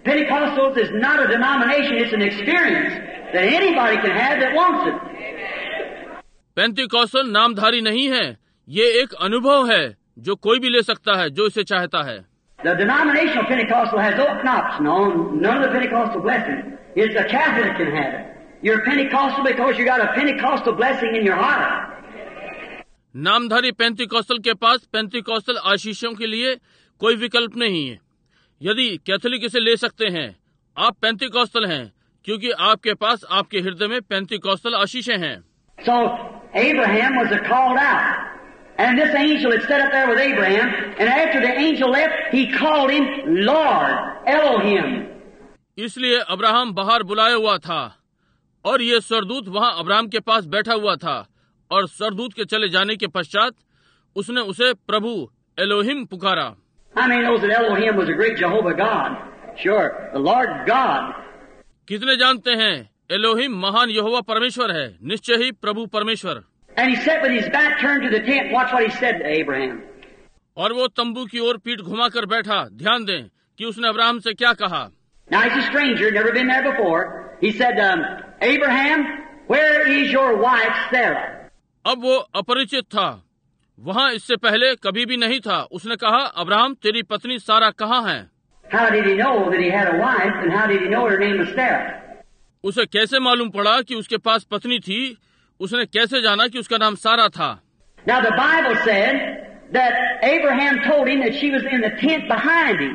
Pentecostals is not a denomination, it's an experience that anybody can have that wants it. Pentecostal नामधारी नहीं है, ये एक अनुभव है जो कोई भी ले सकता है जो इसे चाहता है। The denominational Pentecostal has open option on none of the Pentecostal blessings. It's a Catholic can have it. You're Pentecostal because you got a Pentecostal blessing in your heart. Namdhari Pentecostal के पास Pentecostal आशीषों के लिए कोई विकल्प नहीं है। यदि Catholic इसे ले सकते हैं, आप पेंतिकॉस्टल हैं क्योंकि आपके पास आपके हृदय में पेंतिकॉस्टल आशीषें हैं। So Abraham was called out, and this angel had sat up there with Abraham, and after the angel left, he called him Lord, Elohim. इसलिए अब्राहम बाहर बुलाया हुआ था और ये सरदूत वहां अब्राहम के पास बैठा हुआ था, और सरदूत के चले जाने के पश्चात उसने उसे प्रभु एलोहिम पुकारा। How many knows that Elohim was a great Jehovah God? Sure, the Lord God. कितने जानते हैं एलोहिम महान यहोवा परमेश्वर है, निश्चय ही प्रभु परमेश्वर। And he sat with his back turned to the tent. Watch what he said to Abraham. और वो तंबू की ओर पीठ घुमाकर बैठा। ध्यान दें कि उसने अब्राहम से क्या कहा। Now he's a stranger, never been there before. He said, Abraham, where is your wife Sarah? अब वो अपरिचित था, वहाँ इससे पहले कभी भी नहीं था। उसने कहा, अब्राहम तेरी पत्नी सारा कहाँ है? How did he know that he had a wife, and how did he know her name was Sarah? उसे कैसे मालूम पड़ा कि उसके पास पत्नी थी? उसने कैसे जाना कि उसका नाम सारा था? Now the Bible said that Abraham told him that she was in the tent behind him.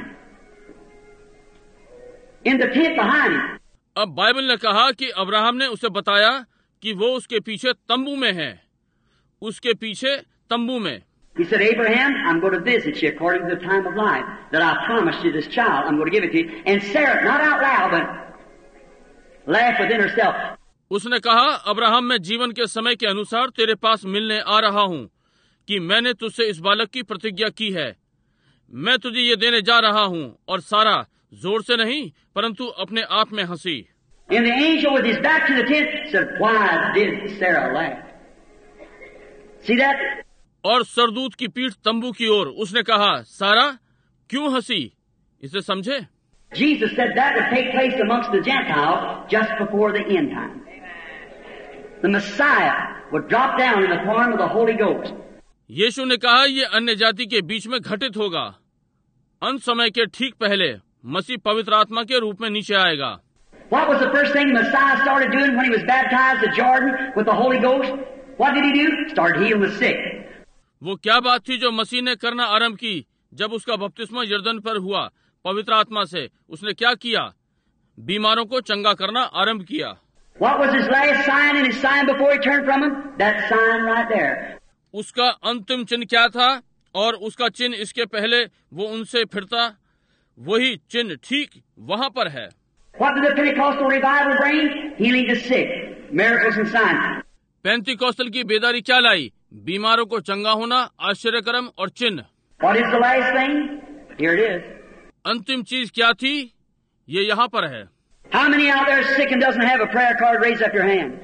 In the tent behind him. अब बाइबल ने कहा कि अब्राहम ने उसे बताया कि वो उसके पीछे तंबू में है, उसके पीछे तंबू में। He said, Abraham, I'm going to visit you according to the time of life that I promised you this child. I'm going to give it to you. And Sarah, not out loud, but laughed within herself. उसने कहा, Abraham मैं जीवन के समय के अनुसार तेरे पास मिलने आ रहा हूँ कि मैंने तुझसे इस बालक की प्रतिज्ञा की है। मैं तुझे ये देने जा रहा हूँ। और सारा जोर से नहीं परंतु अपने आप में हंसी। And the angel with his back to the tent said, why did Sarah laugh? See that? और सरदूत की पीठ तंबू की ओर उसने कहा, सारा क्यों हंसी? इसे समझे? Jesus said that would take place amongst the Gentiles just before the end time. The Messiah would drop down in the form of the Holy Ghost. यीशु ने कहा ये अन्य जाति के बीच में घटित होगा। अंत समय के ठीक पहले मसीह पवित्र आत्मा के रूप में नीचे आएगा। What was the first thing the Messiah started doing when he was baptized at Jordan with the Holy Ghost? What did he do? Started healing the sick. वो क्या बात थी जो मसीह ने करना आरंभ की जब उसका बपतिस्मा यरदन पर हुआ पवित्र आत्मा से? उसने क्या किया? बीमारों को चंगा करना आरंभ किया। What was his last sign and his sign before he turned from him? That sign right there. उसका अंतिम चिन्ह क्या था और उसका चिन्ह इसके पहले वो उनसे फिरता, वही चिन्ह ठीक वहां पर है। What did the Pentecostal revival bring? Healing the sick, miracles and signs. Pentecostal की बेदारी क्या लाई? बीमारों को चंगा होना, आश्चर्यकर्म और चिन्ह। What is the last thing? Here it is. अंतिम चीज क्या थी? ये यहाँ पर है। How many out there sick and doesn't have a prayer card? Raise up your hand.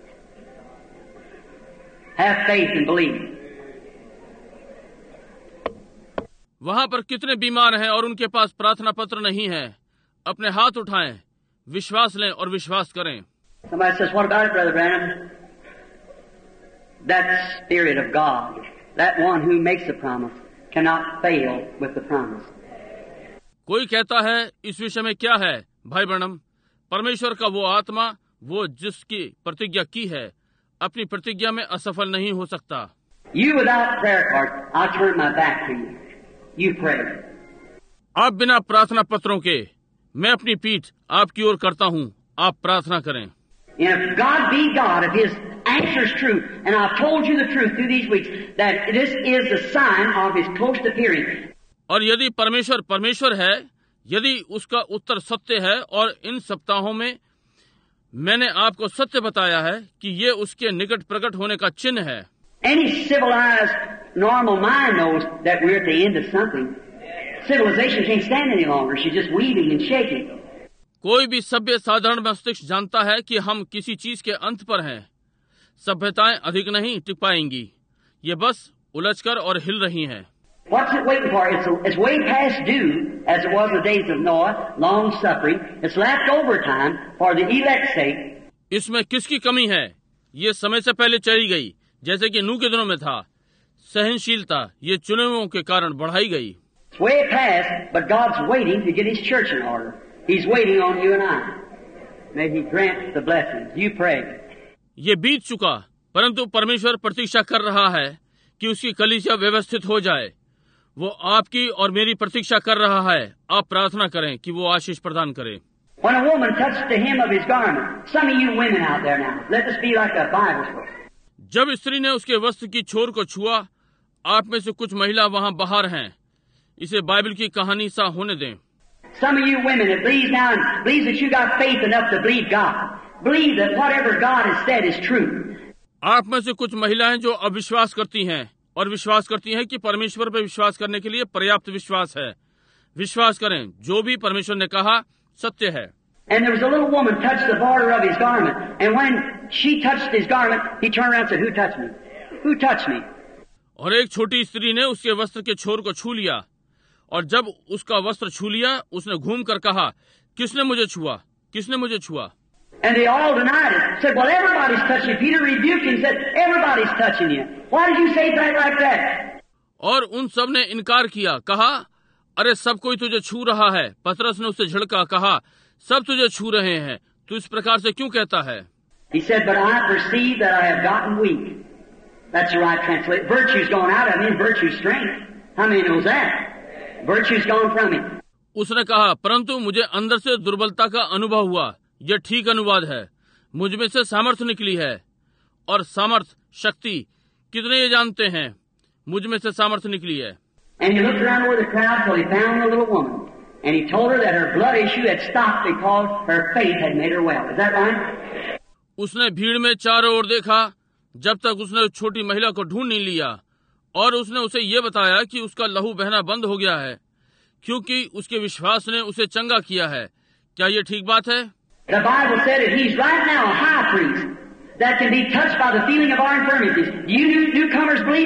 Have faith and believe. वहाँ पर कितने बीमार हैं और उनके पास प्रार्थना पत्र नहीं है? अपने हाथ उठाएं, विश्वास लें और विश्वास करें। Somebody says, what about it, Brother Branham? That Spirit of God, that one who makes a promise, cannot fail with the promise. कोई कहता है इस विषय में क्या है भाई ब्रैनम? परमेश्वर का वो आत्मा, वो जिसकी प्रतिज्ञा की है, अपनी प्रतिज्ञा में असफल नहीं हो सकता। You without prayer card, I turn my back to you. You pray. आप बिना प्रार्थना पत्रों के, मैं अपनी पीठ आपकी ओर करता हूँ, आप प्रार्थना करें। And if God be God, if His answer is true, and I've told you the truth through these weeks, that this is the sign of His close appearing. और यदि परमेश्वर परमेश्वर है, यदि उसका उत्तर सत्य है, और इन सप्ताहों में मैंने आपको सत्य बताया है कि ये उसके निकट प्रकट होने का चिन्ह है। Any civilized, normal mind knows that we're at the end of something. Civilization can't stand any longer. She's just weaving and shaking. कोई भी सभ्य साधारण मस्तिष्क जानता है कि हम किसी चीज के अंत पर हैं। सभ्यताएं अधिक नहीं टिक पाएंगी, ये बस उलझकर और हिल रही हैं। What's it waiting for? It's way past due, as it was in the days of Noah, long suffering. It's left over time for the elect's sake. इसमें किसकी कमी है? ये समय से पहले चली गई, जैसे कि नूह के दिनों में था। सहनशीलता ये चुने हुओं के कारण बढ़ाई गई। It's way past, but God's waiting to get His church in order. He's waiting on you and I. May He grant the blessings. You pray. ये बीत चुका, परंतु परमेश्वर प्रतीक्षा कर रहा है कि उसकी कलीसिया व्यवस्थित हो जाए। वो आपकी और मेरी प्रतीक्षा कर रहा है। आप प्रार्थना करें कि वो आशीष प्रदान करे। When a woman touched the hem of his garment, some of you women out there now, let this be like a Bible story. जब स्त्री ने उसके वस्त्र की छोर को छुआ, आप में से कुछ महिला वहां बाहर हैं, इसे बाइबल की कहानी सा होने दें। Some of you women that believe now and believe that you got faith enough to believe God. Believe that whatever God has said is true. आप में से कुछ महिलाएं जो अविश्वास करती हैं और विश्वास करती हैं कि परमेश्वर पर विश्वास करने के लिए पर्याप्त विश्वास है। विश्वास करें, जो भी परमेश्वर ने कहा सत्य है। And there was a little woman touched the border of his garment, and when she touched his garment, he turned around and said, "Who touched me? Who touched me?" और एक छोटी स्त्री ने उसके वस्त्र के छोर को छू लिया, और जब उसका वस्त्र छू लिया, उसने घूम कर कहा, किसने मुझे छुआ? किसने मुझे छुआ? And they all denied it. Said, "Well, everybody's touching you." Peter rebuked him and said, "Everybody's touching you. Why did you say that like that?" और उन सब ने इनकार किया, कहा, अरे सब कोई तुझे छू रहा है। पतरस ने उससे झिड़का, कहा, सब तुझे छू रहे हैं, तू इस प्रकार से क्यों कहता है? He said, "But I perceive that I have gotten weak." That's the right translation. Virtue's gone out of me, virtue's strength. How many knows that? Virtue's gone from me. उसने कहा, परंतु मुझे अंदर से दुर्बलता का अनुभव हुआ। यह ठीक अनुवाद है। मुझ में से सामर्थ निकली है, और सामर्थ शक्ति कितने ये जानते हैं? मुझ में से सामर्थ निकली है। And he looked around over the crowd till he found the little woman, and he told her that her blood issue had stopped because her faith had made her well. Is that right? उसने भीड़ में चारों ओर देखा, जब तक उसने उस छोटी महिला को ढूंढ नहीं लिया, और उसने उसे ये बताया कि उसका लहू बहना बंद हो गया है, क्योंकि उसके विश्वास ने उसे चंगा किया है। क्या ये ठीक बात है? The Bible said that he's right now a high priest that can be touched by the feeling of our infirmities. Do you newcomers believe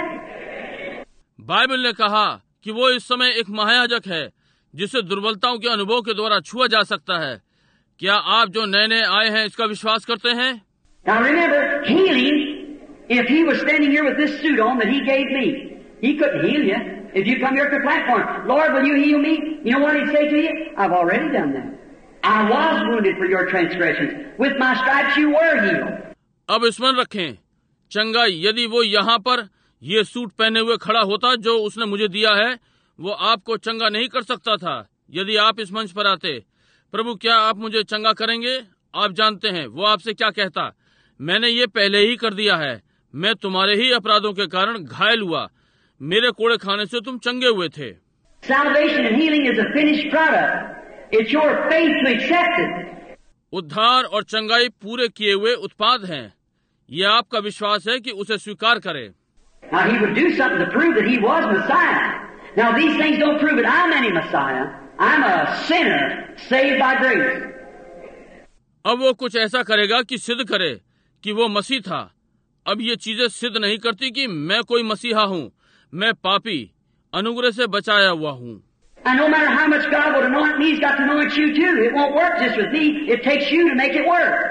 that? Bible ने कहा कि वो इस समय एक महायाजक है जिसे दुर्बलताओं के अनुभव के द्वारा छुआ जा सकता है। क्या आप जो नए नए आए हैं इसका विश्वास करते हैं? Now remember, healing, if he was standing here with this suit on that he gave me, he couldn't heal you. If you come here to the platform, "Lord, will you heal me?" You know what he'd say to you? "I've already done that. I was wounded for your transgressions. With my stripes you were healed." अब स्मरण रखें, चंगाई यदि वो यहाँ पर ये suit पहने हुए खड़ा होता जो उसने मुझे दिया है, वो आपको चंगा नहीं कर सकता था यदि आप इस मंच पर आते। प्रभु, क्या आप मुझे चंगा करेंगे? आप जानते हैं वो आपसे क्या कहता, मैंने ये पहले ही कर दिया है। मैं तुम्हारे ही अपराधों के कारण घायल हुआ, मेरे कोड़े खाने से तुम चंगे हुए थे। Salvation and healing is a finished product. It's your faith to accept it. उद्धार और चंगाई पूरे किए हुए उत्पाद हैं। ये आपका विश्वास है कि उसे स्वीकार करें। Now he would do something to prove that he was Messiah. Now these things don't prove that I'm any Messiah. I'm a sinner saved by grace. अब वो कुछ ऐसा करेगा कि सिद्ध करे कि वो मसीह था। अब ये चीजें सिद्ध नहीं करती कि मैं कोई मसीहा हूँ। मैं पापी अनुग्रह से बचाया हुआ हूँ। And no matter how much God would anoint me, He's got to anoint you too. It won't work just with me. It takes you to make it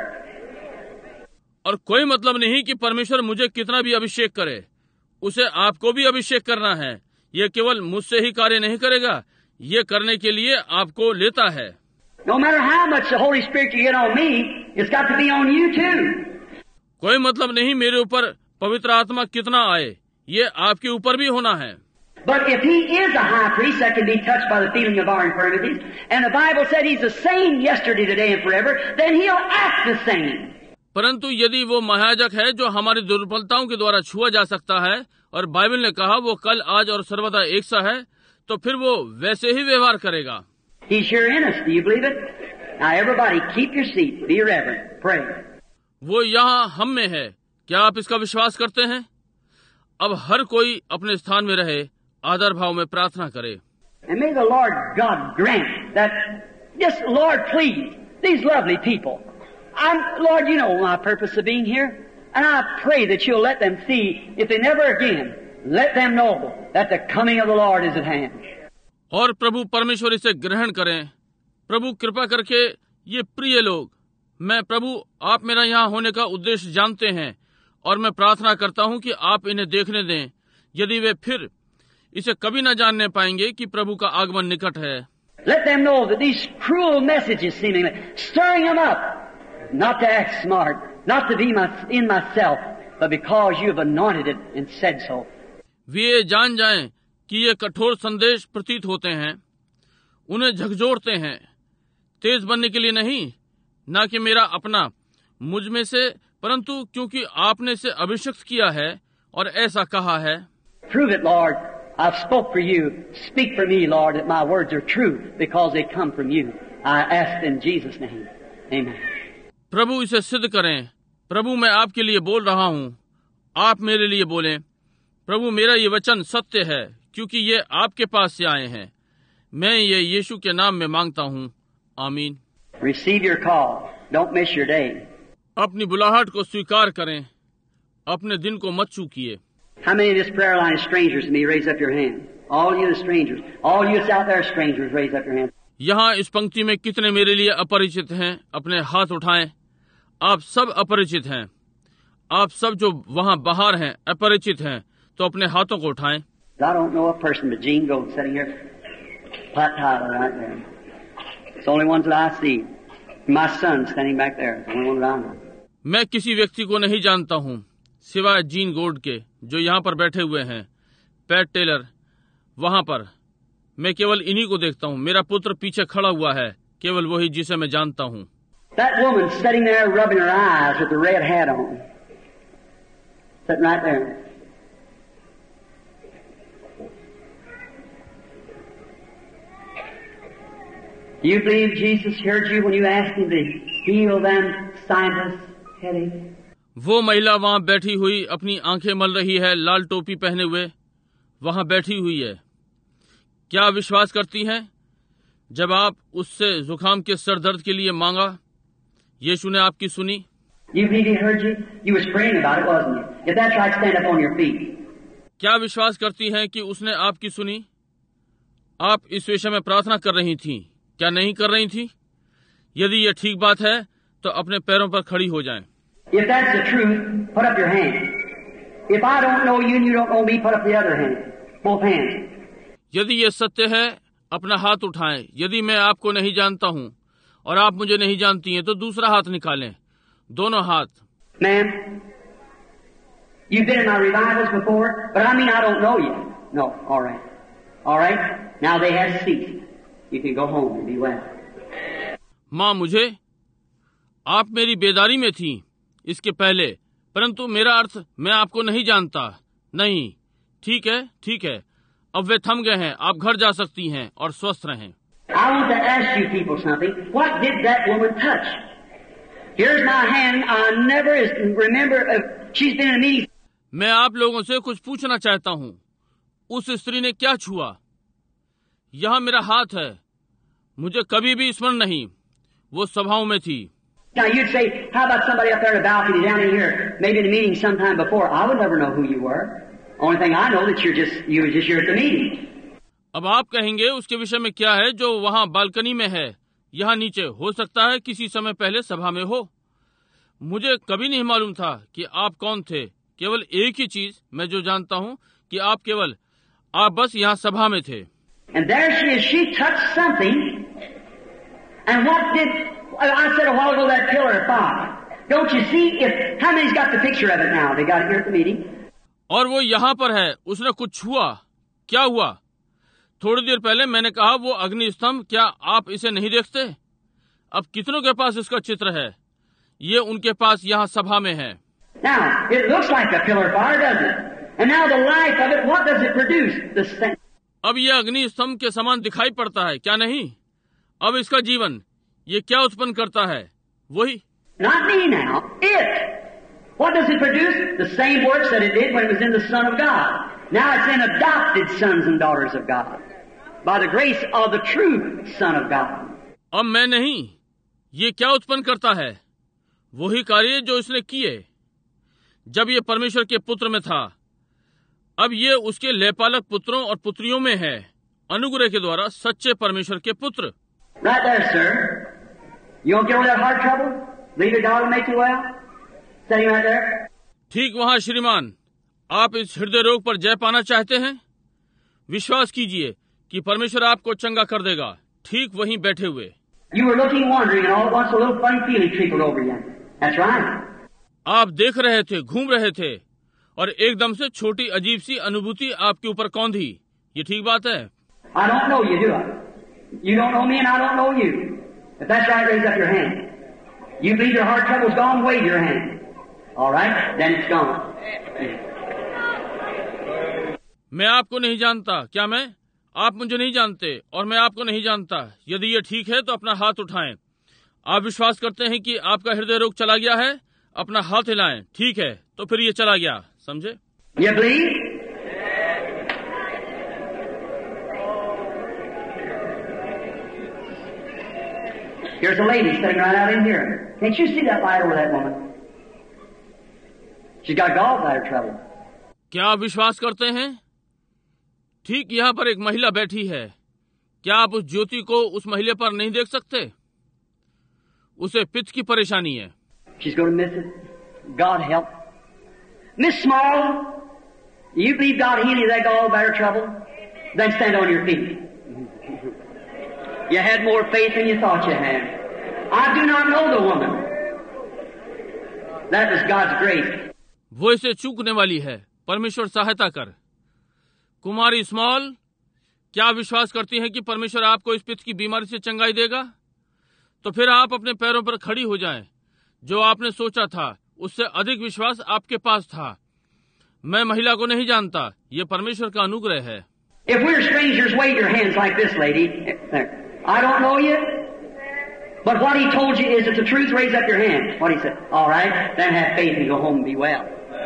work. और कोई मतलब नहीं कि परमेश्वर मुझे कितना भी अभिषेक करे, उसे आपको भी अभिषेक करना है। ये केवल मुझसे ही कार्य नहीं करेगा, ये करने के लिए आपको लेता है। No matter how much the Holy Spirit you get on me, it's got to be on you too. कोई मतलब नहीं मेरे ऊपर पवित्र आत्मा कितना आए, ये आपके ऊपर भी होना है। But if He is a high priest that can be touched by the feeling of our infirmities, and the Bible said He's the same yesterday, today, and forever, then He'll act the same. परंतु यदि वो महायाजक है जो हमारी दुर्बलताओं के द्वारा छुआ जा सकता है, और बाइबल ने कहा वो कल, आज और सर्वदा एक सा है, तो फिर वो वैसे ही व्यवहार करेगा। He's here in us. Do you believe it? Now everybody keep your seat. Be reverent. Pray. वो यहाँ हम में है। क्या आप इसका विश्वास करते हैं? अब हर कोई अपने स्थान में रहे, आदर भाव में प्रार्थना करे। And may the Lord God grant that, just Lord, please, these lovely people. Lord, you know my purpose of being here, and I pray that you'll let them see, if they never again Let them know that the coming of the Lord is at hand. और प्रभु परमेश्वर इसे ग्रहण करें। प्रभु कृपा करके ये प्रिय लोग, मैं प्रभु आप मेरा यहाँ होने का उद्देश्य जानते हैं और मैं प्रार्थना करता हूँ कि आप इन्हें देखने दें, यदि वे फिर इसे कभी न जानने पाएंगे कि प्रभु का आगमन निकट है। Let them know that these cruel messages seemingly stirring them up, not to act smart, not to be in myself, but because you have anointed it and said so. वे ये जान जाएं कि ये कठोर संदेश प्रतीत होते हैं, उन्हें झकझोरते हैं, तेज बनने के लिए नहीं, ना कि मेरा अपना मुझ में से, परंतु क्योंकि आपने इसे अभिषिक्त किया है और ऐसा कहा है। Prove it, Lord. I've spoke for you. Speak for me, Lord, that my words are true because they come from you. I ask in Jesus' name. Amen. प्रभु इसे सिद्ध करें। प्रभु मैं आपके लिए बोल रहा हूँ, आप मेरे लिए बोलें। प्रभु मेरा ये वचन सत्य है क्योंकि ये आपके पास से आए हैं। मैं ये यीशु के नाम में मांगता हूँ। आमीन। Receive your call. Don't miss your day. अपनी बुलाहट को स्वीकार करें, अपने दिन को मत चूकिए। How many of this prayer line is strangers to me? Raise up your hand. All you the strangers. All you that's out there strangers, raise up your hand. यहाँ इस पंक्ति में कितने मेरे लिए अपरिचित हैं? अपने हाथ उठाएं। आप सब अपरिचित हैं। आप सब जो वहाँ बाहर हैं अपरिचित हैं, तो अपने हाथों को उठाएं। I don't know a person but Gene Gold sitting here. Pat Tyler right there. It's the only ones that I see. My son standing back there. It's the only one that I know. मैं किसी व्यक्ति को नहीं जानता हूँ सिवाय gene gold के, जो यहाँ पर बैठे हुए हैं। पैट टेलर वहाँ पर, मैं केवल इन्हीं को देखता हूँ। मेरा पुत्र पीछे खड़ा हुआ है, केवल वही जिसे मैं जानता हूँ। That woman sitting there rubbing her eyes with the red hat on. Sitting right there. Do you believe Jesus heard you when you asked him to heal them scientists' headache? वो महिला वहाँ बैठी हुई अपनी आंखें मल रही है, लाल टोपी पहने हुए वहाँ बैठी हुई है। क्या विश्वास करती हैं? जब आप उससे जुकाम के सर दर्द के लिए मांगा, यीशु ने आपकी सुनी। You believe he heard you? You was praying about it, wasn't you? If that's right, stand up on your feet. क्या विश्वास करती हैं कि उसने आपकी सुनी? आप इस विषय में प्रार्थना कर रही थीं, क्या नहीं कर रही थी? यदि ये ठीक बात है तो अपने पैरों पर खड़ी हो जाएं। If that's the truth, put up your hand. If I don't know you and you don't know me, put up the other hand. Both hands. यदि ये सत्य है, अपना हाथ उठाएं। यदि मैं आपको नहीं जानता हूँ और आप मुझे नहीं जानती हैं, तो दूसरा हाथ निकालें। दोनों हाथ। Ma'am, you've been in my revivals before, but I mean I don't know you. No, all right. All right? Now they have ceased. You can go home and be well. माँ, मुझे आप मेरी बेदारी में थी इसके पहले, परंतु मेरा अर्थ मैं आपको नहीं जानता। नहीं, ठीक है, ठीक है, अब वे थम गए हैं, आप घर जा सकती हैं और स्वस्थ रहें। I want to ask you people something. What did that woman touch? Here's my hand. I never remember. She's been in a meeting. मैं आप लोगों से कुछ पूछना चाहता हूँ। उस स्त्री ने क्या छुआ? यहाँ मेरा हाथ है। मुझे कभी भी स्मरण नहीं। वो सभाओं में थी। Now you'd say, how about somebody up there in the balcony down in here, maybe in a meeting sometime before? I would never know who you were. Only thing I know that you were just here at the meeting. अब आप कहेंगे उसके विषय में क्या है जो वहाँ बालकनी में है, यहाँ नीचे। हो सकता है किसी समय पहले सभा में हो। मुझे कभी नहीं मालूम था कि आप कौन थे। केवल एक ही चीज मैं जो जानता हूँ कि आप बस यहाँ सभा में थे। And there she is. She touched something. And what did I said a while ago, that pillar of fire? Don't you see? How many's got the picture of it now? They got it here at the meeting. और वो यहाँ पर है। उसने कुछ छुआ। क्या हुआ? थोड़ी देर पहले मैंने कहा वो अग्नि स्तंभ, क्या आप इसे नहीं देखते? अब कितनों के पास इसका चित्र है? ये उनके पास यहाँ सभा में है। Now it looks like a pillar of fire, doesn't it? And now the life of it, what does it produce? The same. अब ये अग्नि स्तंभ के समान दिखाई पड़ता है, क्या नहीं? अब इसका जीवन ये क्या उत्पन्न करता है? वही। Not me now. It. What does it produce? The same works that it did when it was in the Son of God. Now it's in adopted sons and daughters of God. By the grace of the true Son of God. अब मैं नहीं, ये क्या उत्पन्न करता है? वही कार्य जो इसने किए जब ये परमेश्वर के पुत्र में था। अब ये उसके लेपालक पुत्रों और पुत्रियों में है, अनुग्रह के द्वारा सच्चे परमेश्वर के पुत्र। Right there, sir. You don't get over that heart trouble? Believe that God will make you well? Sitting right there. ठीक वहाँ श्रीमान, आप इस हृदय रोग पर जय पाना चाहते हैं? विश्वास कीजिए कि परमेश्वर आपको चंगा कर देगा, ठीक वहीं बैठे हुए। You were looking, wondering, and all at once a little funny feeling trickled over you. That's right. आप देख रहे थे, घूम रहे थे, और एकदम से छोटी अजीब सी अनुभूति आपके ऊपर कौंधी। ये ठीक बात है। I don't know you, do I? You don't know me and I don't know you. If that's right, raise up your hand. You believe your heart trouble's gone, wave your hand. All right, then it's gone. मैं आपको नहीं जानता, क्या मैं? आप मुझे नहीं जानते और मैं आपको नहीं जानता। यदि ये ठीक है तो अपना हाथ उठाएं। आप विश्वास करते हैं कि आपका हृदय रोग चला गया है? अपना हाथ हिलाएं। ठीक है, तो फिर ये चला गया, समझे? You believe? Here's a lady sitting right out in here. Can't you see that light over that woman? She's got gallbladder trouble. क्या आप विश्वास करते हैं? ठीक यहाँ पर एक महिला बैठी है। क्या आप उस ज्योति को उस महिला पर नहीं देख सकते? उसे पित्त की परेशानी है। She's going to miss it. God help. Miss Small, you believe God healed you that gallbladder trouble? Then stand on your feet. You had more faith than you thought you had. I do not know the woman. That was God's grace. वो इसे चूकने वाली है, परमेश्वर सहायता कर। कुमारी small, क्या विश्वास करती हैं कि परमेश्वर आपको इस पित्त की बीमारी से चंगाई देगा? तो फिर आप अपने पैरों पर खड़ी हो जाएं। जो आपने सोचा था उससे अधिक विश्वास आपके पास था। मैं महिला को नहीं जानता, ये परमेश्वर का अनुग्रह है। If we're strangers, wave your hands like this, lady. I don't know you, but what he told you is it's the truth. Raise up your hand. What he said. All right, then have faith and go home and be well.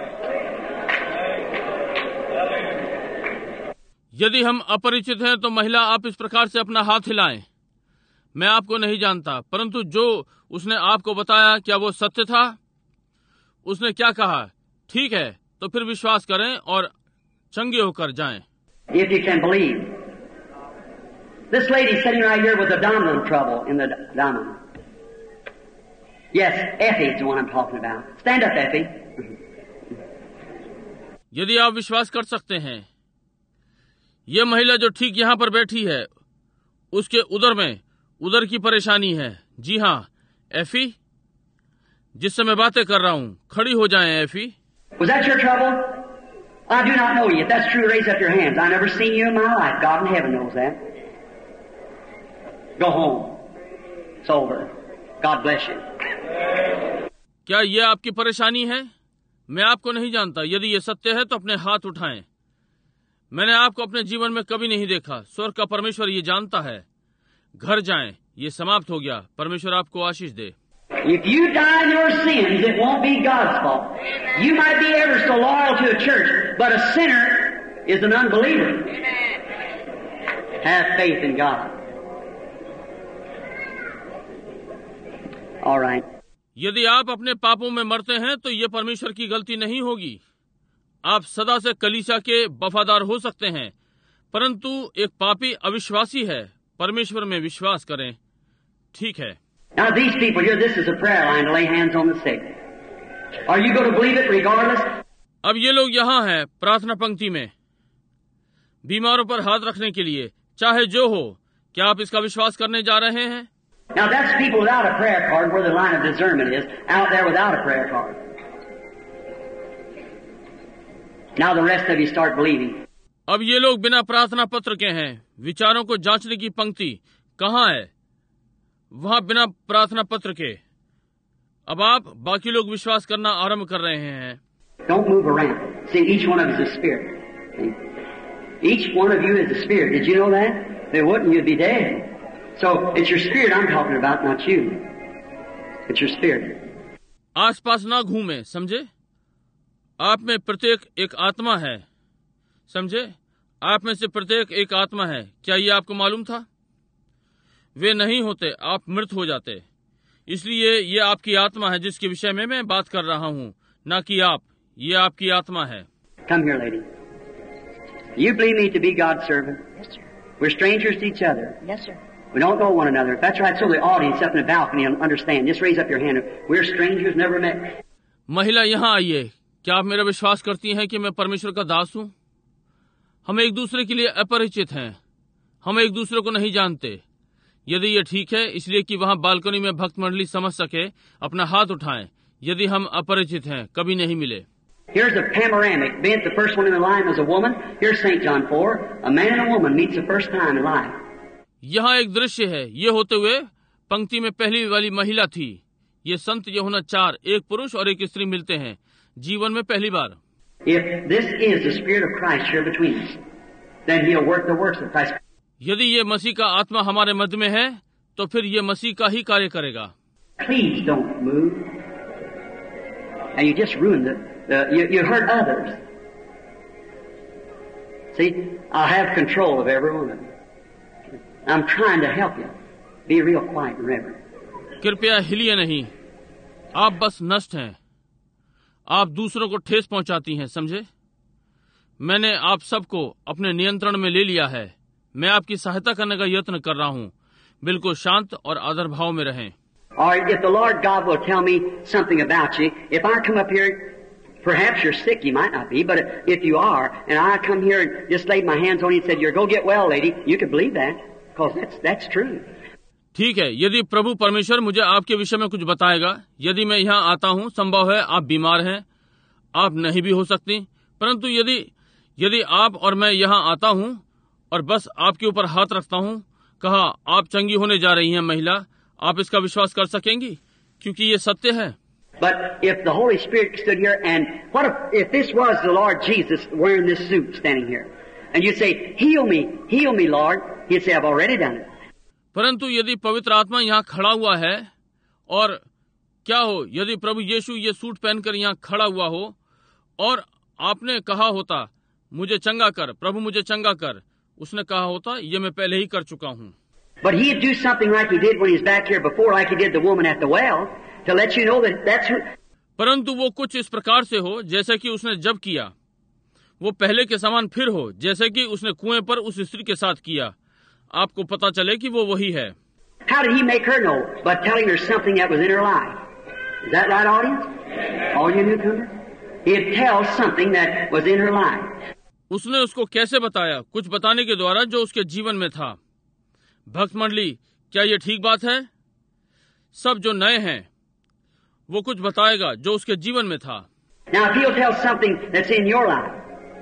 यदि हम अपरिचित हैं तो महिला आप इस प्रकार से अपना हाथ हिलाएं। मैं आपको नहीं जानता, परंतु जो उसने आपको बताया क्या वो सत्य था? उसने क्या कहा? ठीक है, तो फिर विश्वास करें और चंगे होकर जाएं। If you can believe. This lady sitting right here with abdominal trouble in the abdomen. Yes, Effie is the one I'm talking about. Stand up, Effie. यदि आप विश्वास कर सकते हैं, ये महिला जो ठीक यहाँ पर बैठी है, उसके उदर की परेशानी है। जी हाँ, एफी, जिससे मैं बातें कर रहा हूँ, खड़ी हो जाएं एफी। Was that your trouble? I do not know you. If that's true, raise up your hands. I've never seen you in my life. God in heaven knows that. Go home. It's over. God bless you. क्या ये आपकी परेशानी है? मैं आपको नहीं जानता। यदि ये सत्य है तो अपने हाथ उठाएं। मैंने आपको अपने जीवन में कभी नहीं देखा। स्वर्ग का परमेश्वर ये जानता है। घर जाएं, ये समाप्त हो गया। परमेश्वर आपको आशीष दे। If you die in your sins, it won't be God's fault. You might be ever so loyal to a church, but a sinner is an unbeliever. Have faith in God. All right. यदि आप अपने पापों में मरते हैं तो ये परमेश्वर की गलती नहीं होगी। आप सदा से कलीसिया के वफादार हो सकते हैं, परंतु एक पापी अविश्वासी है। परमेश्वर में विश्वास करें। ठीक है। Now these people here, this is a prayer line to lay hands on the sick. Are you going to believe it regardless? अब ये लोग यहाँ हैं प्रार्थना पंक्ति में, बीमारों पर हाथ रखने के लिए, चाहे जो हो। क्या आप इसका विश्वास करने जा रहे हैं? Now that's people without a prayer card, where the line of discernment is, out there without a prayer card. Now the rest of you start believing. अब ये लोग बिना प्रार्थना पत्र के हैं। विचारों को जांचने की पंक्ति कहाँ है? वहाँ बिना प्रार्थना पत्र के। अब आप बाकी लोग विश्वास करना आरंभ कर रहे हैं। Don't move around. See, each one of us is a spirit. See? Each one of you is a spirit. Did you know that? If it wouldn't, you'd be dead. So it's your spirit I'm talking about, not you. It's your spirit. आसपास ना घूमे, समझे? आप में प्रत्येक एक आत्मा है, समझे? आप में से प्रत्येक एक आत्मा है। क्या ये आपको मालूम था? वे नहीं होते, आप मृत हो जाते। इसलिए ये आपकी आत्मा है जिसके विषय में मैं बात कर रहा हूँ, ना कि आप। ये आपकी आत्मा है। Come here, lady. You believe me to be God's servant? Yes, sir. We're strangers to each other. Yes, sir. We don't know one another. If that's right, so the audience up in the balcony will understand. Just raise up your hand. We're strangers, never met. महिला यहाँ आइए, क्या आप मेरा विश्वास करती हैं कि मैं परमेश्वर का दास हूँ? हम एक दूसरे के लिए अपरिचित हैं, हम एक दूसरे को नहीं जानते। यदि ये ठीक है, इसलिए कि वहाँ बालकनी में भक्त मंडली समझ सके, अपना हाथ उठाएं। यदि हम अपरिचित हैं, कभी नहीं मिले। Here's a panoramic. Being the first one in the line was a woman. Here's St. John 4. A man and a woman meets the first time in life. यहाँ एक दृश्य है। ये होते हुए पंक्ति में पहली वाली महिला थी। ये संत यूहन्ना 4, एक पुरुष और एक स्त्री मिलते हैं जीवन में पहली बार। If this is the Spirit of Christ here between us, then He'll work the works of Christ. यदि ये मसीह का आत्मा हमारे मध्य में है, तो फिर ये मसीह का ही कार्य करेगा। Please don't move. And you just ruined you hurt others. See, I have control of every one of you. I'm trying to help you. Be real quiet and reverent. कृपया हिलिए नहीं, आप बस नष्ट हैं, आप दूसरों को ठेस पहुंचाती हैं, समझे? मैंने आप सबको अपने नियंत्रण में ले लिया है। मैं आपकी सहायता करने का यत्न कर रहा हूं। बिल्कुल शांत और आदर भाव में रहें। Or if the Lord God will tell me something about you, if I come up here, perhaps you're sick, you might not be, but if you are, and I come here and just laid my hands on you and said, "You're go get well, lady," you could believe that, because that's true. ठीक है, यदि प्रभु परमेश्वर मुझे आपके विषय में कुछ बताएगा, यदि मैं यहाँ आता हूँ, संभव है आप बीमार हैं, आप नहीं भी हो सकती, परंतु यदि आप और मैं यहाँ आता हूँ और बस आपके ऊपर हाथ रखता हूँ, कहा आप चंगी होने जा रही हैं महिला, आप इसका विश्वास कर सकेंगी, क्योंकि ये सत्य है। But if the Holy Spirit stood here, and what if this was the Lord Jesus wearing this suit standing here, and you say, heal me, Lord," He'd say, "I've already done it." परंतु यदि पवित्र आत्मा यहाँ खड़ा हुआ है, और क्या हो यदि प्रभु यीशु ये सूट पहनकर यहाँ खड़ा हुआ हो और आपने कहा होता, मुझे चंगा कर, प्रभु मुझे चंगा कर, उसने कहा होता, ये मैं पहले ही कर चुका हूँ। But He'd do something like He did when He's back here before, like He did the woman at the well, to let you know that that's who. परंतु वो कुछ इस प्रकार से हो जैसे कि उसने जब किया, वो पहले के समान फिर हो जैसे कि उसने कुएं पर उस स्त्री के साथ किया, आपको पता चले कि वो वही है। How did He make her know? By telling her something that was in her life. Is that right, audience? All you newcomers? He'd tell something that was in her life. उसने उसको कैसे बताया? कुछ बताने के द्वारा जो उसके जीवन में था। भक्त मंडली, क्या ये ठीक बात है? सब जो नए हैं, वो कुछ बताएगा जो उसके जीवन में था। Now, if He'll tell something that's in your life,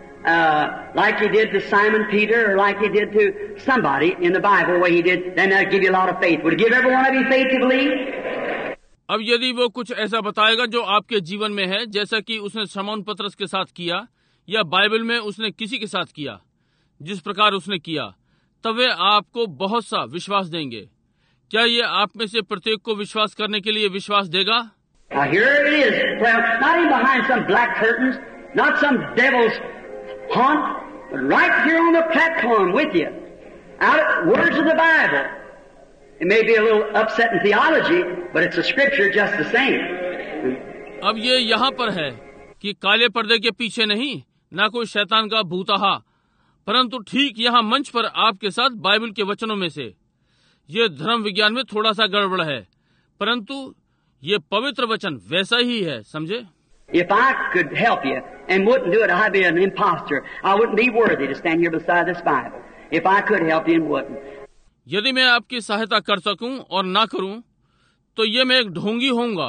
like He did to Simon Peter, or like He did to somebody in the Bible, the way He did, then that'll give you a lot of faith. Would it give every one of you faith to believe? अब यदि वो कुछ ऐसा बताएगा जो आपके जीवन में है, जैसा कि उसने शमौन पतरस के साथ किया, या बाइबल में उसने किसी के साथ किया, जिस प्रकार उसने किया, तब वे आपको बहुत सा विश्वास देंगे। क्या ये आप में से प्रत्येक को विश्वास करने के लिए विश्वास देगा? Now here it is. Well, not even behind some black curtains, not some devil's haunt, but right here on the platform with you. Out words of the Bible. It may be a little upset in theology, but it's a scripture just the same. अब ये यहाँ पर है कि काले पर्दे के पीछे नहीं, ना कोई शैतान का भूतहा, परंतु ठीक यहाँ मंच पर आपके साथ बाइबल के वचनों में से। ये धर्म विज्ञान में थोड़ा सा गड़बड़ है, परंतु ये पवित्र वचन वैसा ही है, समझे? If I could help you and wouldn't do it, I'd be an imposter. I wouldn't be worthy to stand here beside this Bible. If I could help you and wouldn't. यदि मैं आपकी सहायता कर सकूं और ना करूं, तो ये मैं एक ढोंगी होऊंगा।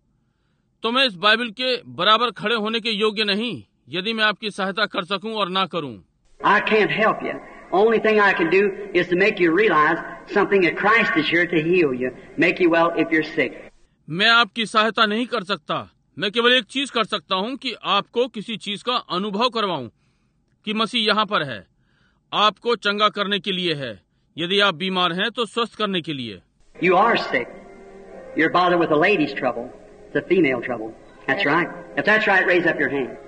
तो मैं इस बाइबल के बराबर खड़े होने के योग्य नहीं, यदि मैं आपकी सहायता कर सकूं और ना करूं। I can't help you. Only thing I can do is to make you realize something that Christ is here to heal you, make you well if you're sick. मैं आपकी सहायता नहीं कर सकता। मैं केवल एक चीज कर सकता हूं कि आपको किसी चीज का अनुभव करवाऊं कि मसीह यहाँ पर है, आपको चंगा करने के लिए है। यदि आप बीमार हैं तो स्वस्थ करने के लिए। You are sick. You're bothered with a lady's trouble. It's a female trouble. That's right. If that's right, raise up your hand.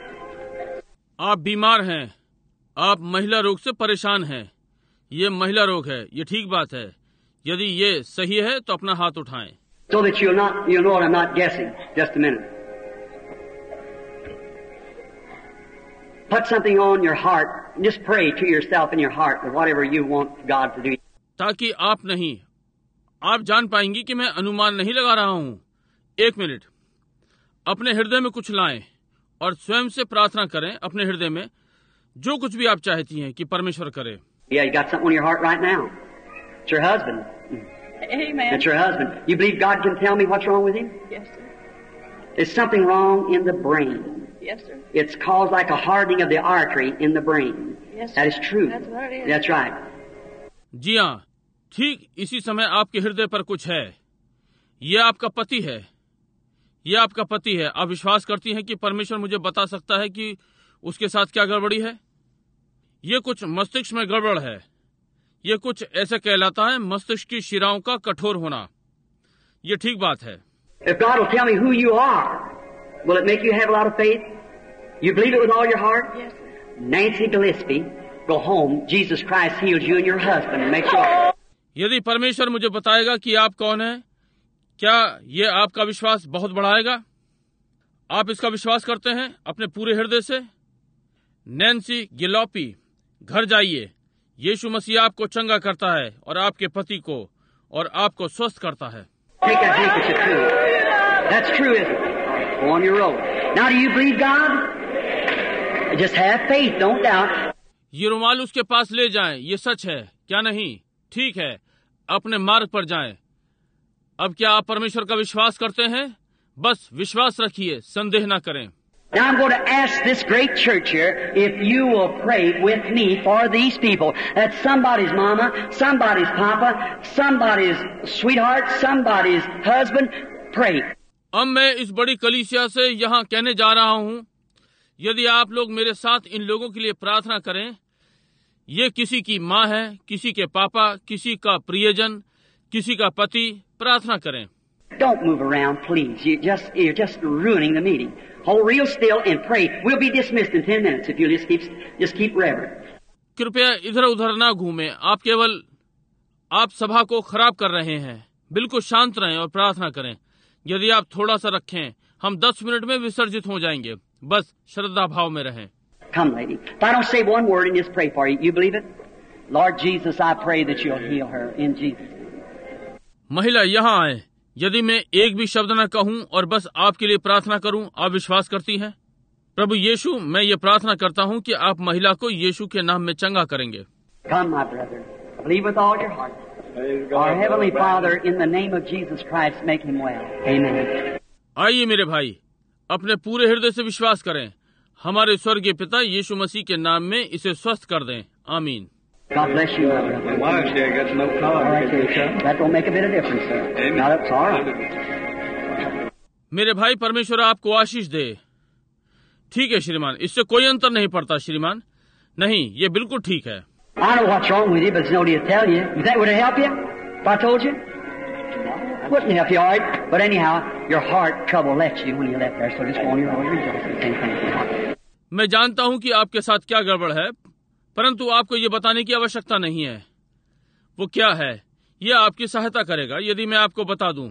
आप बीमार हैं, आप महिला रोग से परेशान हैं। ये महिला रोग है, ये ठीक बात है। यदि ये सही है तो अपना हाथ उठाएं। So that you'll know what I'm not guessing. Just a minute. Put something on your heart. And just pray to yourself in your heart that whatever you want God to do. ताकि आप जान पाएंगी कि मैं अनुमान नहीं लगा रहा हूँ। 1 मिनट, अपने हृदय में कुछ लाएं और स्वयं से प्रार्थना करें अपने हृदय में जो कुछ भी आप चाहती हैं कि परमेश्वर करे। Yeah, you got something on your heart right now. It's your husband. Amen. It's your husband. You believe God can tell me what's wrong with him? Yes, sir. There's something wrong in the brain. Yes, sir. It's caused like a hardening of the artery in the brain. Yes, sir. That is true. That's what it is. That's right. जी हाँ, ठीक इसी समय आपके हृदय पर कुछ है। ये आपका पति है। ये आपका पति है। आप विश्वास करती हैं कि परमेश्वर मुझे बता सकता है कि उसके साथ क्या गड़बड़ी है? ये कुछ मस्तिष्क में गड़बड़ है। ये कुछ ऐसा कहलाता है मस्तिष्क की शिराओं का कठोर होना। ये ठीक बात है। If God will tell me who you are, will it make you have a lot of faith? You believe it with all your heart? Yes, sir. Nancy Gillespie, go home. Jesus Christ heals you and your husband and make sure. यदि परमेश्वर मुझे बताएगा कि आप कौन हैं, क्या ये आपका विश्वास बहुत बढ़ाएगा? आप इसका विश्वास करते हैं अपने पूरे हृदय से? नैन्सी गिलोपी, घर जाइए। यीशु मसीह आपको चंगा करता है और आपके पति को और आपको स्वस्थ करता है। Take that handkerchief too. That's true, isn't it? Go on your road. Now, do you believe God? Just have faith, don't doubt. ये रुमाल उसके पास ले जाएं, ये सच है क्या नहीं? ठीक है, अपने मार्ग पर जाएं। अब क्या आप परमेश्वर का विश्वास करते हैं? बस विश्वास रखिए, संदेह न करें। Now I'm going to ask this great church here if you will pray with me for these people. That's somebody's mama, somebody's papa, somebody's sweetheart, somebody's husband. Pray. अब मैं इस बड़ी कलीसिया से यहाँ कहने जा रहा हूँ, यदि आप लोग मेरे साथ इन लोगों के लिए प्रार्थना करें, ये किसी की माँ है, किसी के पापा, किसी का प्रियजन, किसी का पति, प्रार्थना करें। Don't move around, please. You're just ruining the meeting. Hold real still and pray. We'll be dismissed in 10 minutes if you just keep reverent. कृपया इधर उधर ना घूमें। आप सभा को खराब कर रहे हैं। बिल्कुल शांत रहें और प्रार्थना करें। यदि आप थोड़ा सा रखें, हम 10 मिनट में विसर्जित हो जाएंगे। बस श्रद्धा भाव में रहें। Come, lady. If I don't say one word and just pray for you, you believe it? Lord Jesus, I pray that you'll heal her in Jesus' name. महिला यहाँ आए। यदि मैं एक भी शब्द न कहूं और बस आपके लिए प्रार्थना करूं, आप विश्वास करती हैं? प्रभु यीशु, मैं ये प्रार्थना करता हूं कि आप महिला को यीशु के नाम में चंगा करेंगे। Come, my brother. Believe with all your heart. Our Heavenly Father, in the name of Jesus Christ, make him well. Amen. आइए मेरे भाई, अपने पूरे हृदय से विश्वास करें। हमारे स्वर्गीय पिता यीशु मसीह के नाम में इसे स्वस्थ कर दें। आमीन। God bless you, my brother. Why she ain't got no All car? right, dear. That don't make a bit of difference, sir. Now, that's all right. मेरे भाई, परमेश्वर आपको आशीष दे। ठीक है श्रीमान, इससे कोई अंतर नहीं पड़ता श्रीमान। नहीं, ये बिल्कुल ठीक है। I know what's wrong with you, but it's nobody to tell you. You think would it help you if I told you? Wouldn't help you, all right. But anyhow, your heart trouble left you when you left there, so just go on your own rejoicing. Same thing. मैं जानता हूँ कि आपके साथ क्या गड़बड़ है, परंतु आपको ये बताने की आवश्यकता नहीं है। वो क्या है, ये आपकी सहायता करेगा यदि मैं आपको बता दूं।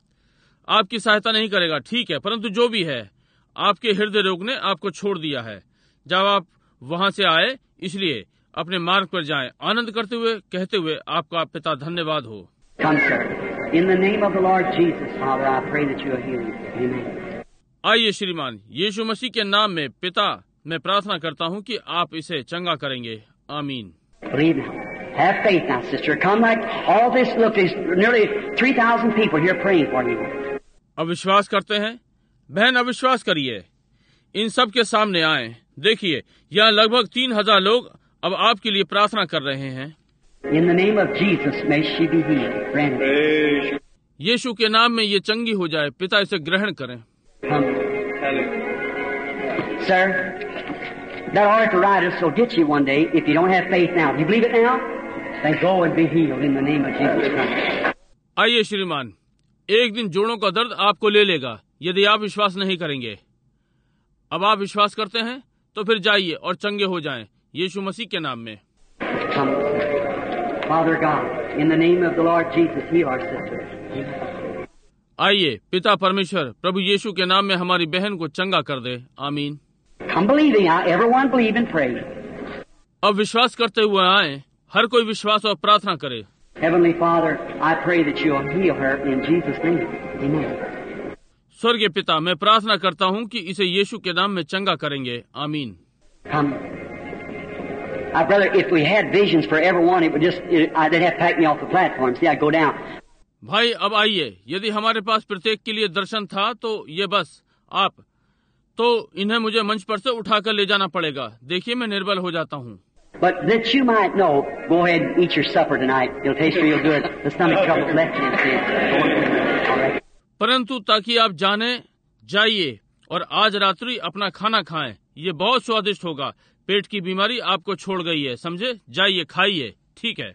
आपकी सहायता नहीं करेगा, ठीक है, परंतु जो भी है, आपके हृदय रोग ने आपको छोड़ दिया है जब आप वहां से आए। इसलिए अपने मार्ग पर जाएं, आनंद करते हुए, कहते हुए, आपका पिता धन्यवाद हो। Come, sir. In the name of the Lord Jesus, Father, I pray that you will heal you. Amen. आइए श्रीमान, यीशु मसीह के नाम में पिता, मैं प्रार्थना करता हूँ कि आप इसे चंगा करेंगे। आमीन। Believe now. Have faith now, sister. Come like all this. Look, there's nearly 3,000 people here praying for you. अब विश्वास करते हैं? बहन, अविश्वास करिए। इन सब के सामने आए। देखिए, यहाँ लगभग 3,000 लोग अब आपके लिए प्रार्थना कर रहे हैं। In the name of Jesus, may she be healed. Grant it. यीशु के नाम में ये चंगी हो जाए। पिता, इसे ग्रहण करें। Come. Sir, that arthritis will get you one day if you don't have faith now. Do you believe it now? Then go and be healed in the name of Jesus Christ. आइए श्रीमान, एक दिन जोड़ों का दर्द आपको ले लेगा यदि आप विश्वास नहीं करेंगे। अब आप विश्वास करते हैं तो फिर जाइए और चंगे हो जाएं यीशु मसीह के नाम में। Come. Father God, in the name of the Lord Jesus, heal our sister. आइए, पिता परमेश्वर, प्रभु यीशु के नाम में हमारी बहन को चंगा कर दे। आमीन। Come believing. Everyone believe and pray. अब विश्वास करते हुए आए, हर कोई विश्वास और प्रार्थना करे। Heavenly Father, I pray that you'll heal her in Jesus' name. Amen. स्वर्गीय पिता, मैं प्रार्थना करता हूँ कि इसे यीशु के नाम में चंगा करेंगे। आमीन। Come. Brother, if we had visions for everyone, it would just, they'd have to pack me off the platform. See, I'd go down. भाई अब आइए, यदि हमारे पास प्रत्येक के लिए दर्शन था तो ये बस आप, तो इन्हें मुझे मंच पर से उठाकर ले जाना पड़ेगा। देखिए मैं निर्बल हो जाता हूँ। But that you might know, go ahead and eat your supper tonight. It'll taste real good. The stomach trouble's left you. All right. परंतु ताकि आप जाने, जाइए और आज रात्रि अपना खाना खाएं। ये बहुत स्वादिष्ट होगा। पेट की बीमारी आपको छोड़ गई है, समझे? जाइए, खाइए। ठीक है।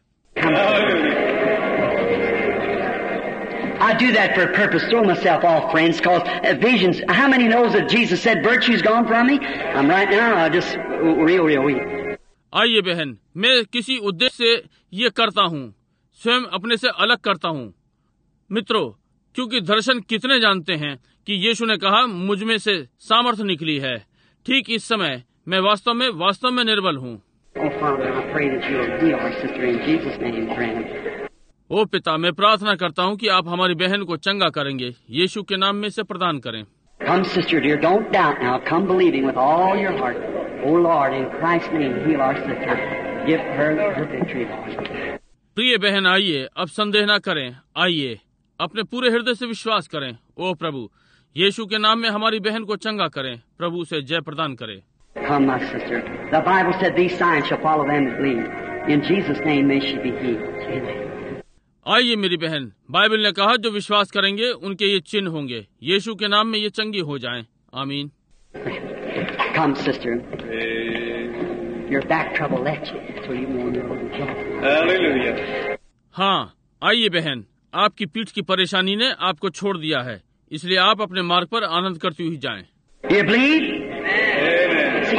I do that for a purpose. Throw myself off, friends, because visions. How many knows that Jesus said, "Virtue's gone from me"? I'm right now just real weak. आइए बहन, मैं किसी उद्देश्य से ये करता हूँ, स्वयं अपने से अलग करता हूँ। मित्रों, क्योंकि दर्शन कितने जानते हैं कि यीशु ने कहा, मुझ में से सामर्थ निकली है। ठीक इस समय मैं वास्तव में निर्बल हूँ। ओ पिता, मैं प्रार्थना करता हूँ कि आप हमारी बहन को चंगा करेंगे, यीशु के नाम में से प्रदान करें। Come, sister dear, don't doubt now. Come believing with all your heart. Oh Lord, in Christ's name, heal our sister. Give her the victory, Lord. प्रिय बहन, आइए, अब संदेह न करें। आइए, अपने पूरे हृदय से विश्वास करें। ओ प्रभु, यीशु के नाम में हमारी बहन को चंगा करें। प्रभु से जय प्रदान करें। Come, my sister. The Bible said these signs shall follow them that believe. In Jesus' name may she be healed. Amen. आइए मेरी बहन, बाइबल ने कहा जो विश्वास करेंगे उनके ये चिन्ह होंगे, यीशु के नाम में ये चंगी हो जाएं। आमीन। Come, sister. Your back trouble left you, so you may know the joy. Hallelujah. हाँ, आइए बहन, आपकी पीठ की परेशानी ने आपको छोड़ दिया है, इसलिए आप अपने मार्ग पर आनंद करती हुई जाएं। Do you believe? See,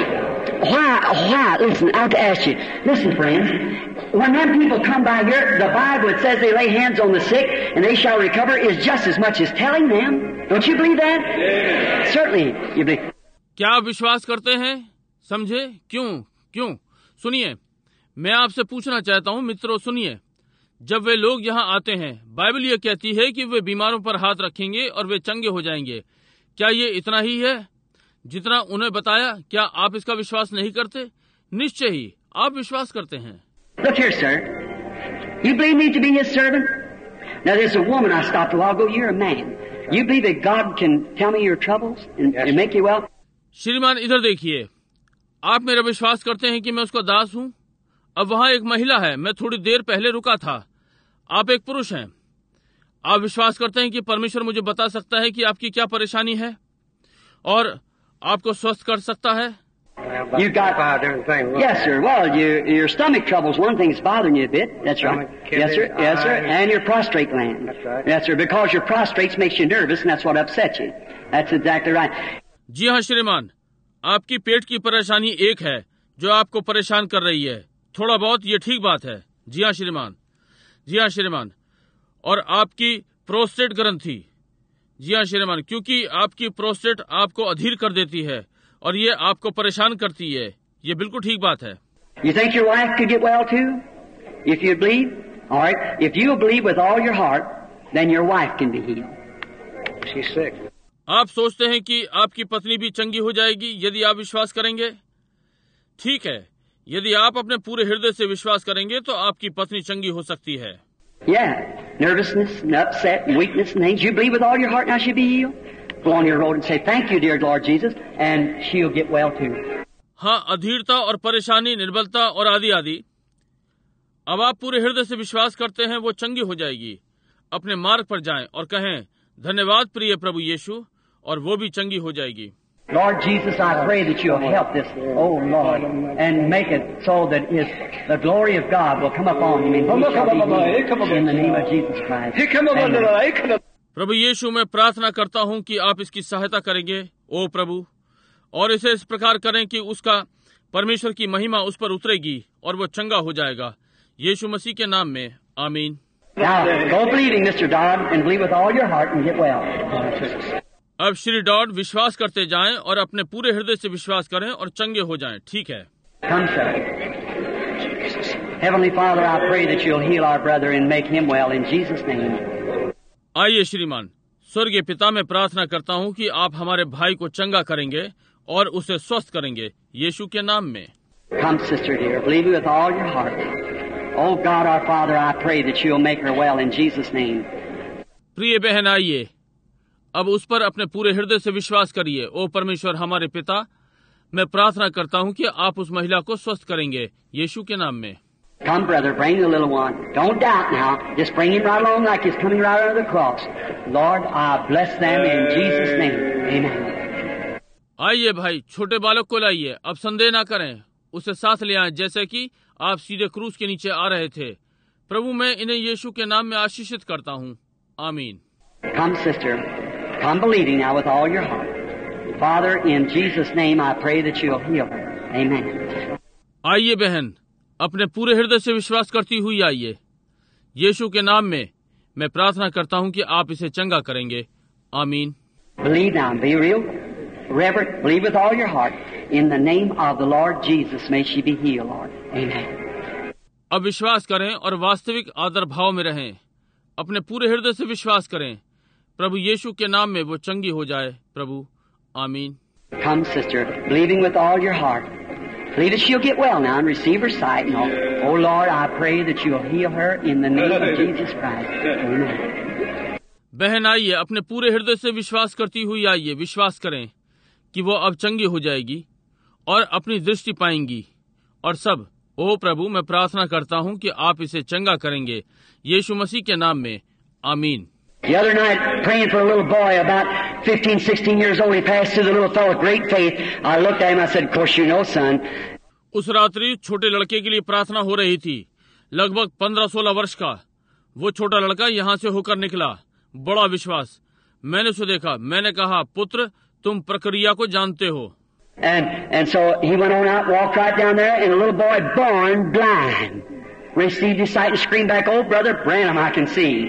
why? Listen, I have to ask you. Listen, friends. When them people come by here, the Bible it says they lay hands on the sick and they shall recover is just as much as telling them. Don't you believe that? Amen. Certainly, you believe. क्या आप विश्वास करते हैं? समझे? क्यों? सुनिए, मैं आपसे पूछना चाहता हूँ, मित्रों सुनिए। जब वे लोग यहाँ आते हैं, बाइबल ये कहती है कि वे बीमारों पर हाथ रखेंगे और वे चंगे हो जाएंगे। क्या ये इतना ही है जितना उन्हें बताया? क्या आप इसका विश्वास नहीं करते? निश्चय ही आप विश्वास करते हैं। Look here, sir. You believe me to be His servant? Now, there's a woman I stopped a while ago. You're a man. You believe that God can tell me your troubles and make you well? श्रीमान इधर देखिए, आप मेरा विश्वास करते हैं कि मैं उसका दास हूँ? अब वहाँ एक महिला है, मैं थोड़ी देर पहले रुका था। आप एक पुरुष हैं। आप विश्वास करते हैं कि परमेश्वर मुझे बता सकता है कि आपकी क्या परेशानी है और आपको स्वस्थ कर सकता है? You got yes, sir. Well, your stomach trouble's one thing that's bothering you a bit. That's right. Yes, sir. Yes, sir. And your prostrate gland. That's right. Yes, sir. Because your prostrates makes you nervous, and that's what upsets you. That's exactly right. जी हाँ श्रीमान, आपकी पेट की परेशानी एक है जो आपको परेशान कर रही है। थोड़ा बहुत ये ठीक बात है। जी हाँ श्रीमान। और आपकी प्रोस्टेट ग्रंथि। जी हाँ श्रीमान, क्योंकि आपकी प्रोस्टेट आपको अधीर कर देती है और ये आपको परेशान करती है। ये बिल्कुल ठीक बात है। You think your wife could get well too? If you believe? All right. If you believe with all your heart, then your wife can be healed. She's sick. आप सोचते हैं कि आपकी पत्नी भी चंगी हो जाएगी यदि आप विश्वास करेंगे? ठीक है, यदि आप अपने पूरे हृदय से विश्वास करेंगे तो आपकी पत्नी चंगी हो सकती है। Yeah. Nervousness and upset and weakness and things. You believe with all your heart now she'll be healed? Go on your road and say, "Thank you, dear Lord Jesus," and she'll get well too. हाँ, अधीरता और परेशानी, निर्बलता और आदि। अब आप पूरे हृदय से विश्वास करते हैं वो चंगी हो जाएगी। अपने मार्ग पर जाएं और कहें, धन्यवाद प्रिय प्रभु यीशु, और वो भी चंगी हो जाएगी। Lord Jesus, I pray that you'll help this, oh Lord, and make it so that the glory of God will come upon him and he shall be healed in the name of Jesus Christ. Amen. प्रभु यीशु, मैं प्रार्थना करता हूँ कि आप इसकी सहायता करेंगे, ओ प्रभु, और इसे इस प्रकार करें कि उसका परमेश्वर की महिमा उस पर उतरेगी और वो चंगा हो जाएगा। यीशु मसीह के नाम में, आमीन। Now, go believing, Mr. Dodd, and believe with all your heart and get well. अब श्री डॉड विश्वास करते जाएं और अपने पूरे हृदय से विश्वास करें और चंगे हो जाएं। ठीक है। Come, sir. Heavenly Father, I pray that you'll heal our brother and make him well in Jesus' name. आइए श्रीमान। स्वर्गीय पिता, मैं प्रार्थना करता हूं कि आप हमारे भाई को चंगा करेंगे और उसे स्वस्थ करेंगे यीशु के नाम में। Come, sister dear, believe with all your heart. Oh God, our Father, I pray that you'll make her well in Jesus' name. प्रिय बहन, आइए अब उस पर अपने पूरे हृदय से विश्वास करिए। ओ परमेश्वर हमारे पिता, मैं प्रार्थना करता हूं कि आप उस महिला को स्वस्थ करेंगे यीशु के नाम में। Come, brother, bring the little one. Don't doubt now. Just bring him right along like he's coming right under the cross. Lord, I bless them in Jesus' name. Amen. आइए भाई, छोटे बालक को लाइए। अब संदेह ना करें, उसे साथ ले आएं जैसे कि आप सीधे क्रूस के नीचे आ रहे थे। प्रभु, मैं इन्हें यीशु के नाम में आशीषित करता हूं। आमीन। Come, sister. Come believing now with all your heart. Father, in Jesus' name, I pray that you'll heal her. Amen. आइए बहन, अपने पूरे हृदय से विश्वास करती हुई आइए। यीशु के नाम में मैं प्रार्थना करता हूं कि आप इसे चंगा करेंगे। आमीन। Believe now and be real. Reverent, believe with all your heart. In the name of the Lord Jesus, may she be healed, Lord. Amen. अब विश्वास करें और वास्तविक आदर भाव में रहें। अपने पूरे हृदय से विश्वास करें। प्रभु यीशु के नाम में वो चंगी हो जाए। प्रभु, आमीन। Come, sister, believing with all your heart. Believe that she'll get well now and receive her sight. Oh Lord, I pray that you'll heal her in the name of Jesus Christ. Amen. बहन, आइए अपने पूरे हृदय से विश्वास करती हुई आइए। विश्वास करें कि वो अब चंगी हो जाएगी और अपनी दृष्टि पाएंगी। और सब, ओ प्रभु, मैं प्रार्थना करता हूं कि आप इसे चंगा करेंगे यीशु मसीह के नाम में। आमीन। The other night, praying for a little boy about 15, 16 years old, he passed through the little fellow, great faith. I looked at him, I said, of course you know, son. उस रात्रि छोटे लड़के के लिए प्रार्थना हो रही थी, लगभग 15-16 वर्ष का। वो छोटा लड़का यहाँ से होकर निकला। बड़ा विश्वास। मैंने उसे देखा। मैंने कहा, पुत्र, तुम प्रक्रिया को जानते हो। And so he went on out, walked right down there, and a little boy born blind received his sight and screamed back, oh, Brother Branham, I can see.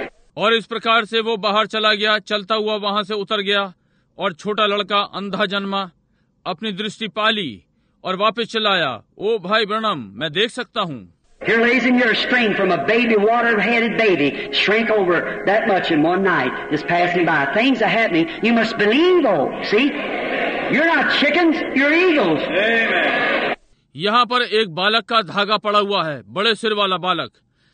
और इस प्रकार से वो बाहर चला गया, चलता हुआ वहां से उतर गया, और छोटा लड़का अंधा जन्मा, अपनी दृष्टि पाली और वापस चलाया। ओ भाई ब्रनम, मैं देख सकता हूँ। Here lays in your string from a baby, water-headed baby, shrank over that much in one night, just passing by. Things are happening. You must believe, oh, see? You're not chickens, you're eagles. Amen. यहाँ पर एक बालक का धागा पड़ा हुआ है, बड़े सिर वाला बालक।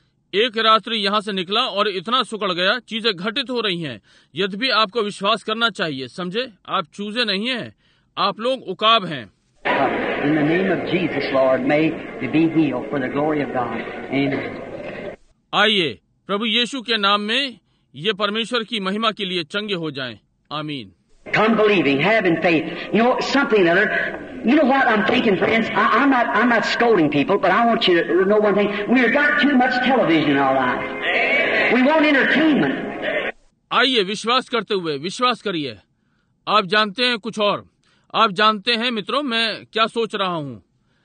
एक रात्रि यहाँ से निकला और इतना सुकड़ गया, चीजें घटित हो रही हैं। यद्यपि आपको विश्वास करना चाहिए, समझे? आप चूजे नहीं हैं, आप लोग उकाब हैं। In the name of Jesus, Lord, may they be healed for the glory of God. Amen. आइए प्रभु यीशु के नाम में ये परमेश्वर की महिमा के लिए चंगे हो जाएं। आमीन। Come believing, having faith. You know, something or other. You know what I'm thinking, friends? I'm not scolding people, but I want you to know one thing. We've got too much television in our lives. We want entertainment. आइए विश्वास करते हुए विश्वास करिए। आप जानते हैं कुछ और। आप जानते हैं मित्रों, मैं क्या सोच रहा हूँ।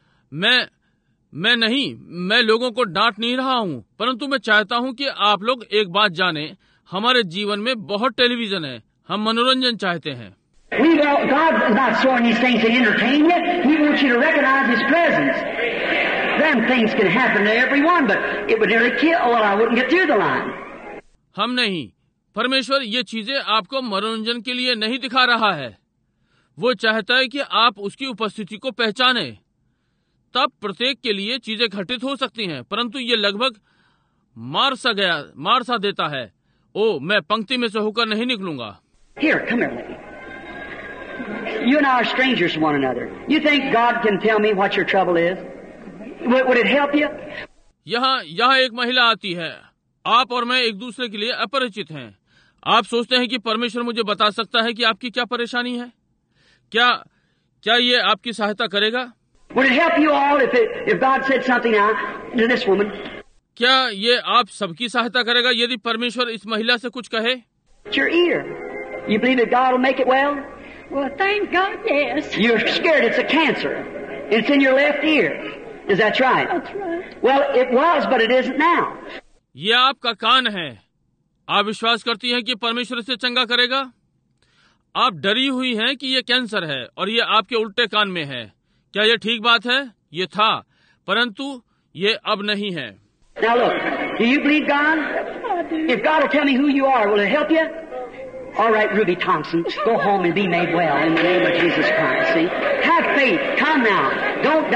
मैं लोगों को डांट नहीं रहा हूँ, परंतु मैं चाहता हूँ कि आप लोग एक बात जाने, हमारे जीवन में बहुत टेलीविजन है। हम मनोरंजन चाहते हैं। God is not showing these things to entertain you. He wants you to recognize His presence. Them things can happen to everyone, but it would nearly kill. Well, I wouldn't get through the line. हम नहीं, परमेश्वर ये चीजें आपको मनोरंजन के लिए नहीं दिखा रहा है। वो चाहता है कि आप उसकी उपस्थिति को पहचाने। तब प्रत्येक के लिए चीजें घटित हो सकती हैं, परंतु ये लगभग मार सा देता है। ओ, मैं पंक्ति में से होकर नहीं निकलूंगा। Here, come here, lady. You and I are strangers to one another. You think God can tell me what your trouble is? Would it help you? यहाँ एक महिला आती है। आप और मैं एक दूसरे के लिए अपरिचित हैं। आप सोचते हैं कि परमेश्वर मुझे बता सकता है कि आपकी क्या परेशानी है? क्या ये आपकी सहायता करेगा? Would it help you all if God said something now to this woman? क्या ये आप सबकी सहायता करेगा यदि परमेश्वर इस महिला से कुछ कहे? It's your ear. You believe that God will make it well? Well, thank God, yes. You're scared it's a cancer. It's in your left ear. Is that right? That's right. Well, it was, but it isn't now. ये आपका कान है। आप विश्वास करती हैं कि परमेश्वर इसे चंगा करेगा? आप डरी हुई हैं कि ये कैंसर है और ये आपके उल्टे कान में है। क्या ये ठीक बात है? ये था, परंतु ये अब नहीं है। Now look, do you believe God? If God will tell me who you are, will it help you? All right, Ruby Thompson, go home and be made well in the name of Jesus Christ. See? Have faith. Come now. Don't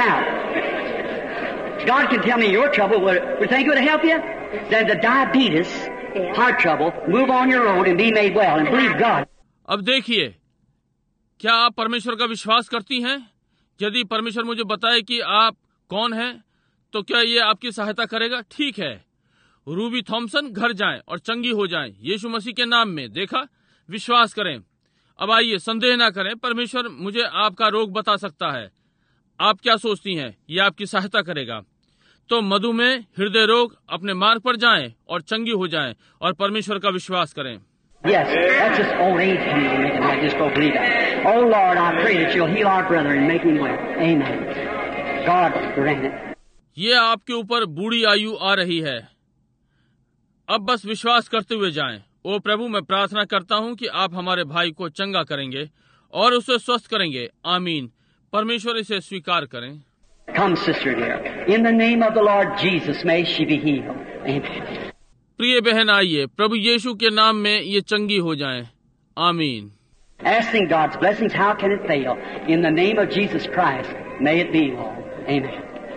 doubt. God can tell me your trouble. Would you think it would help you? Then the diabetes, heart trouble, move on your own and be made well and believe God. अब देखिए, क्या आप परमेश्वर का विश्वास करती हैं? यदि परमेश्वर मुझे बताए कि आप कौन हैं, तो क्या ये आपकी सहायता करेगा? ठीक है, रूबी थॉमसन घर जाएं और चंगी हो जाएं यीशु मसीह के नाम में। देखा, विश्वास करें। अब आइए, संदेह ना करें, परमेश्वर मुझे आपका रोग बता सकता है। आप क्या सोचती हैं? ये आपकी सहायता करेगा। तो मधुमेह, हृदय रोग, अपने मार्ग पर जाएं और चंगी हो जाएं और परमेश्वर का विश्वास करें। Yes, that's just old age people. I just go believe that. Oh Lord, I pray that you'll heal our brother and make him well. Amen. God grant it. ये आपके ऊपर बूढ़ी आयु आ रही है। अब बस विश्वास करते हुए जाएं। ओ प्रभु, मैं प्रार्थना करता हूं कि आप हमारे भाई को चंगा करेंगे और उसे स्वस्थ करेंगे। आमीन। परमेश्वर इसे स्वीकार करें। Come, sister dear. In the name of the Lord Jesus, may she be healed. Amen. प्रिय बहन, आइए, प्रभु यीशु के नाम में ये चंगी हो जाएं। आमीन। Asking God's blessings, how can it fail? In the name of Jesus Christ, may it be, Lord. Amen.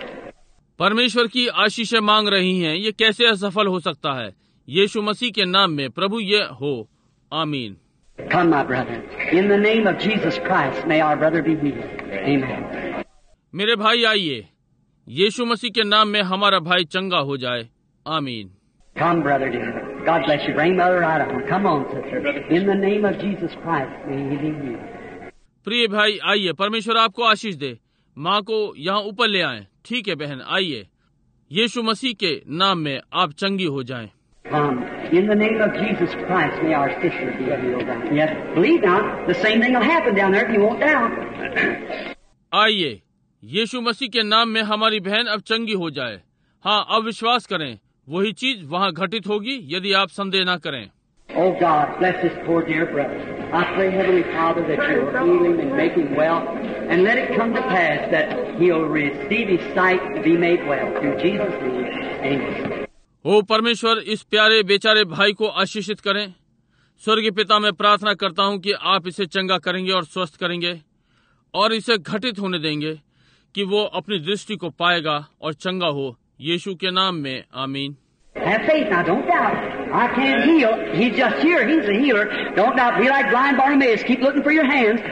परमेश्वर की आशीषें मांग रही हैं, ये कैसे असफल हो सकता है? यीशु मसीह के नाम में प्रभु ये हो। आमीन। Come, my brother. In the name of Jesus Christ, may our brother be healed. Amen. मेरे भाई, आइए, यीशु मसीह के नाम में हमारा भाई चंगा हो जाए। आमीन। Come, brother dear. God bless you. Bring mother right on. Come on, sister. In the name of Jesus Christ, may he be healed. प्रिय भाई, आइए, परमेश्वर आपको आशीष दे। माँ को यहाँ ऊपर ले आए। ठीक है बहन, आइए, यीशु मसीह के नाम में आप चंगी हो जाएं। Come. In the name of Jesus Christ, may our sister be healed. Yes. Believe now. The same thing will happen down there if you won't doubt. आइए, यीशु मसीह के नाम में हमारी बहन अब चंगी हो जाए। हाँ, अब विश्वास करें, वही चीज वहाँ घटित होगी यदि आप संदेह न करें। Oh God, bless this poor dear brother. I pray, Heavenly Father, that you will heal him and make him well, and let it come to pass that he'll receive his sight to be made well. Through Jesus' name, amen. ओ परमेश्वर, इस प्यारे बेचारे भाई को आशीषित करें। स्वर्गीय पिता, मैं प्रार्थना करता हूँ कि आप इसे चंगा करेंगे और स्वस्थ करेंगे और इसे घटित होने देंगे कि वो अपनी दृष्टि को पाएगा और चंगा हो। यीशु के नाम में, आमीन। Have faith now, don't doubt. I can't heal. He's just here. He's a healer. Don't doubt. Be like blind Bartimaeus. Keep looking for your hands.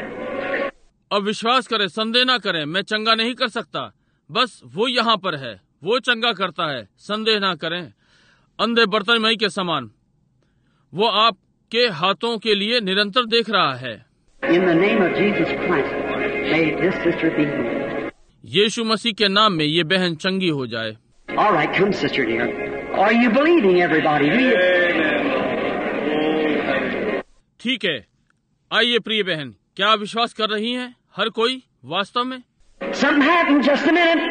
अब विश्वास करें, संदेह ना करें। मैं चंगा नहीं कर सकता, बस वो यहाँ पर है, वो चंगा करता है। संदेह ना करें। अंधे बर्तिमेई के समान वो आपके हाथों के लिए निरंतर देख रहा है। In the name of Jesus Christ, may this sister be healed. यीशु मसीह के नाम में ये बहन चंगी हो जाए। All right, come, sister dear. Are you believing, everybody? Do you? ठीक है, आइए प्रिय बहन, क्या आप विश्वास कर रही हैं? हर कोई वास्तव में? Something happened. Just a minute.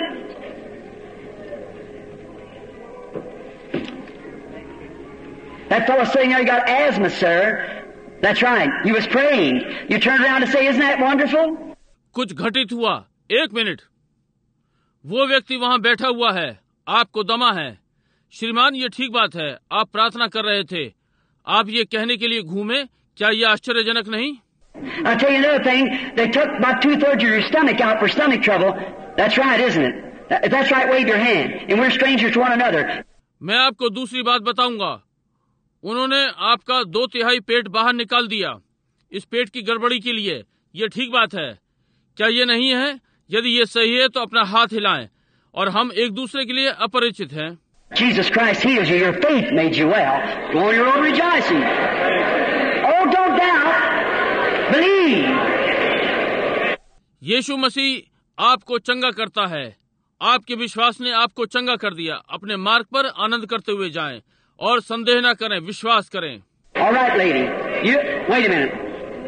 That fellow sitting there, he got asthma, sir. That's right. He was praying. You turned around to say, "Isn't that wonderful?" कुछ घटित हुआ। एक मिनट। वो व्यक्ति वहां बैठा हुआ है, आपको दमा है। श्रीमान, ये ठीक बात है। आप प्रार्थना कर रहे थे। आप ये कहने के लिए घूमे, क्या ये आश्चर्यजनक नहीं? I'll tell you another thing. They took about 2/3 of your stomach out for stomach trouble. That's right, isn't it? If that's right, wave your hand. And we're strangers to one another. मैं आपको दूसरी बात बताऊंगा। उन्होंने आपका 2/3 पेट बाहर निकाल दिया इस पेट की गड़बड़ी के लिए। ये ठीक बात है, क्या ये नहीं है? यदि ये सही है तो अपना हाथ हिलाएं। और हम एक दूसरे के लिए अपरिचित हैं। Jesus Christ heals you. Your faith made you well. Go on your road rejoicing. Oh, don't doubt. Believe. यीशु मसीह आपको चंगा करता है। आपके विश्वास ने आपको चंगा कर दिया। अपने मार्ग पर आनंद करते हुए जाएं और संदेह न करें, विश्वास करें। All right, lady. You wait a minute.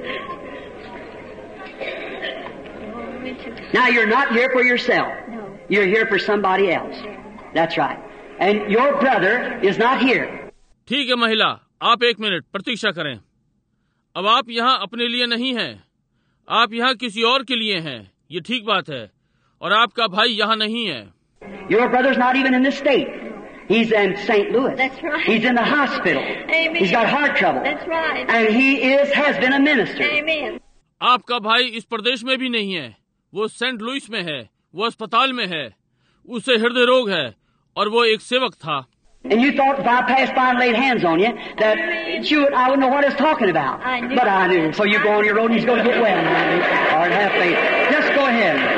Now you're not here for yourself. No. You're here for somebody else. That's right. And your brother is not here. ठीक है महिला, आप एक मिनट प्रतीक्षा करें। अब आप यहाँ अपने लिए नहीं हैं, आप यहाँ किसी और के लिए हैं। ये ठीक बात है। और आपका भाई यहाँ नहीं है। Your brother's not even in this state. He's in St. Louis. That's right. He's in the hospital. Amen. He's got heart trouble. That's right. And he has been a minister. Amen. आपका भाई इस प्रदेश में भी नहीं है, वो Saint Louis में है, वो अस्पताल में है, उसे हृदय रोग है और वो एक सेवक था। And you thought if I passed by and laid hands on you, that I wouldn't know what it's talking about. I knew. But I knew. So you go on your road and he's going to get well. Or have faith. Just go ahead.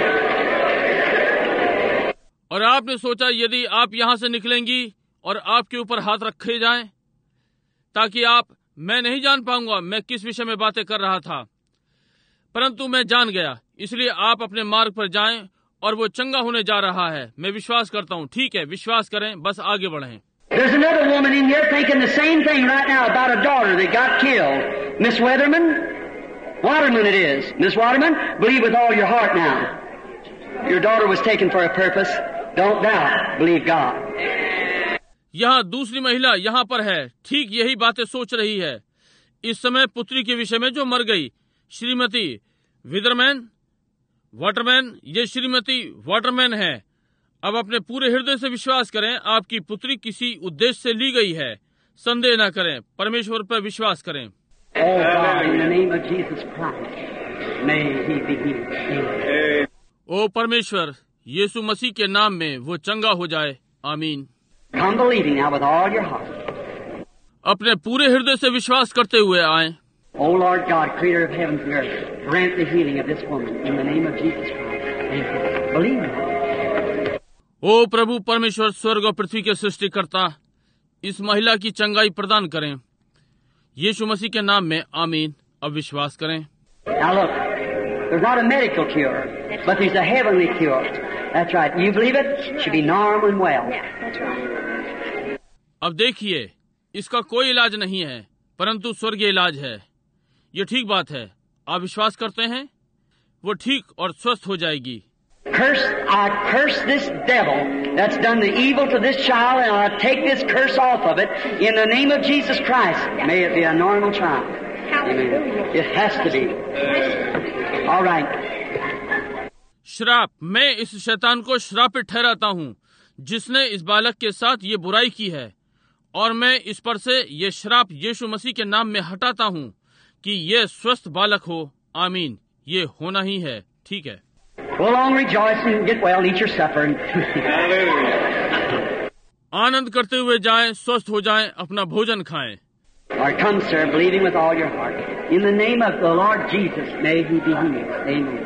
और आपने सोचा यदि आप यहाँ से निकलेंगी और आपके ऊपर हाथ रखे जाएं, ताकि मैं नहीं जान पाऊंगा मैं किस विषय में बातें कर रहा था, परंतु मैं जान गया, इसलिए आप अपने मार्ग पर जाएं और वो चंगा होने जा रहा है। मैं विश्वास करता हूँ। ठीक है, विश्वास करें, बस आगे बढ़ें। There's another woman in here thinking the same thing right now about a daughter that got killed. Miss Waterman it is. Miss Waterman, believe with all your heart now. Your daughter was taken for a purpose. Don't doubt. Believe God. यहाँ दूसरी महिला यहाँ पर है, ठीक यही बातें सोच रही है इस समय पुत्री के विषय में जो मर गई, श्रीमती वाटरमैन। ये श्रीमती वाटरमैन है। अब अपने पूरे हृदय से विश्वास करें, आपकी पुत्री किसी उद्देश्य से ली गई है। संदेह न करें, परमेश्वर पर विश्वास करें। Oh God, in the name of Jesus Christ, may he be healed. ओ परमेश्वर, यीशु मसीह के नाम में वो चंगा हो जाए। आमीन। Come believing now with all your heart. अपने पूरे हृदय से विश्वास करते हुए आए। O Lord God, creator of heavens and earth, grant the healing of this woman in the name of Jesus Christ. Amen. Believe me. ओ प्रभु परमेश्वर, स्वर्ग और पृथ्वी के सृष्टिकर्ता, इस महिला की चंगाई प्रदान करें यीशु मसीह के नाम में। आमीन। अब विश्वास करें। Now look, there's not a medical cure, but there's a heavenly cure. That's right. You believe it? Should be normal and well. Yeah, that's right. अब देखिए, इसका कोई इलाज नहीं है, परंतु स्वर्गीय इलाज है। ये ठीक बात है। आप विश्वास करते हैं? वो ठीक और स्वस्थ हो जाएगी। I curse this devil that's done the evil to this child, and I take this curse off of it in the name of Jesus Christ. May it be a normal child. Amen. It has to be. All right. श्राप, मैं इस शैतान को श्रापित ठहराता हूँ जिसने इस बालक के साथ ये बुराई की है, और मैं इस पर से ये श्राप यीशु मसीह के नाम में हटाता हूँ कि ये स्वस्थ बालक हो। आमीन। ये होना ही है। ठीक है। Go along, rejoice and get well, eat your supper. आनंद करते हुए जाएं, स्वस्थ हो जाएं, अपना भोजन खाएं। Or come, sir, believing with all your heart. In the name of the Lord Jesus, may he be healed. Amen.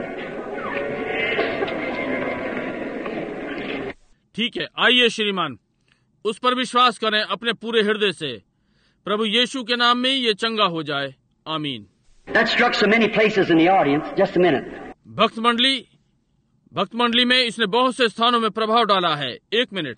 ठीक है, आइए श्रीमान, उस पर विश्वास करें अपने पूरे हृदय से। प्रभु यीशु के नाम में ये चंगा हो जाए। आमीन। That struck so many places in the audience. Just a minute. भक्त मंडली में इसने बहुत से स्थानों में प्रभाव डाला है। एक minute.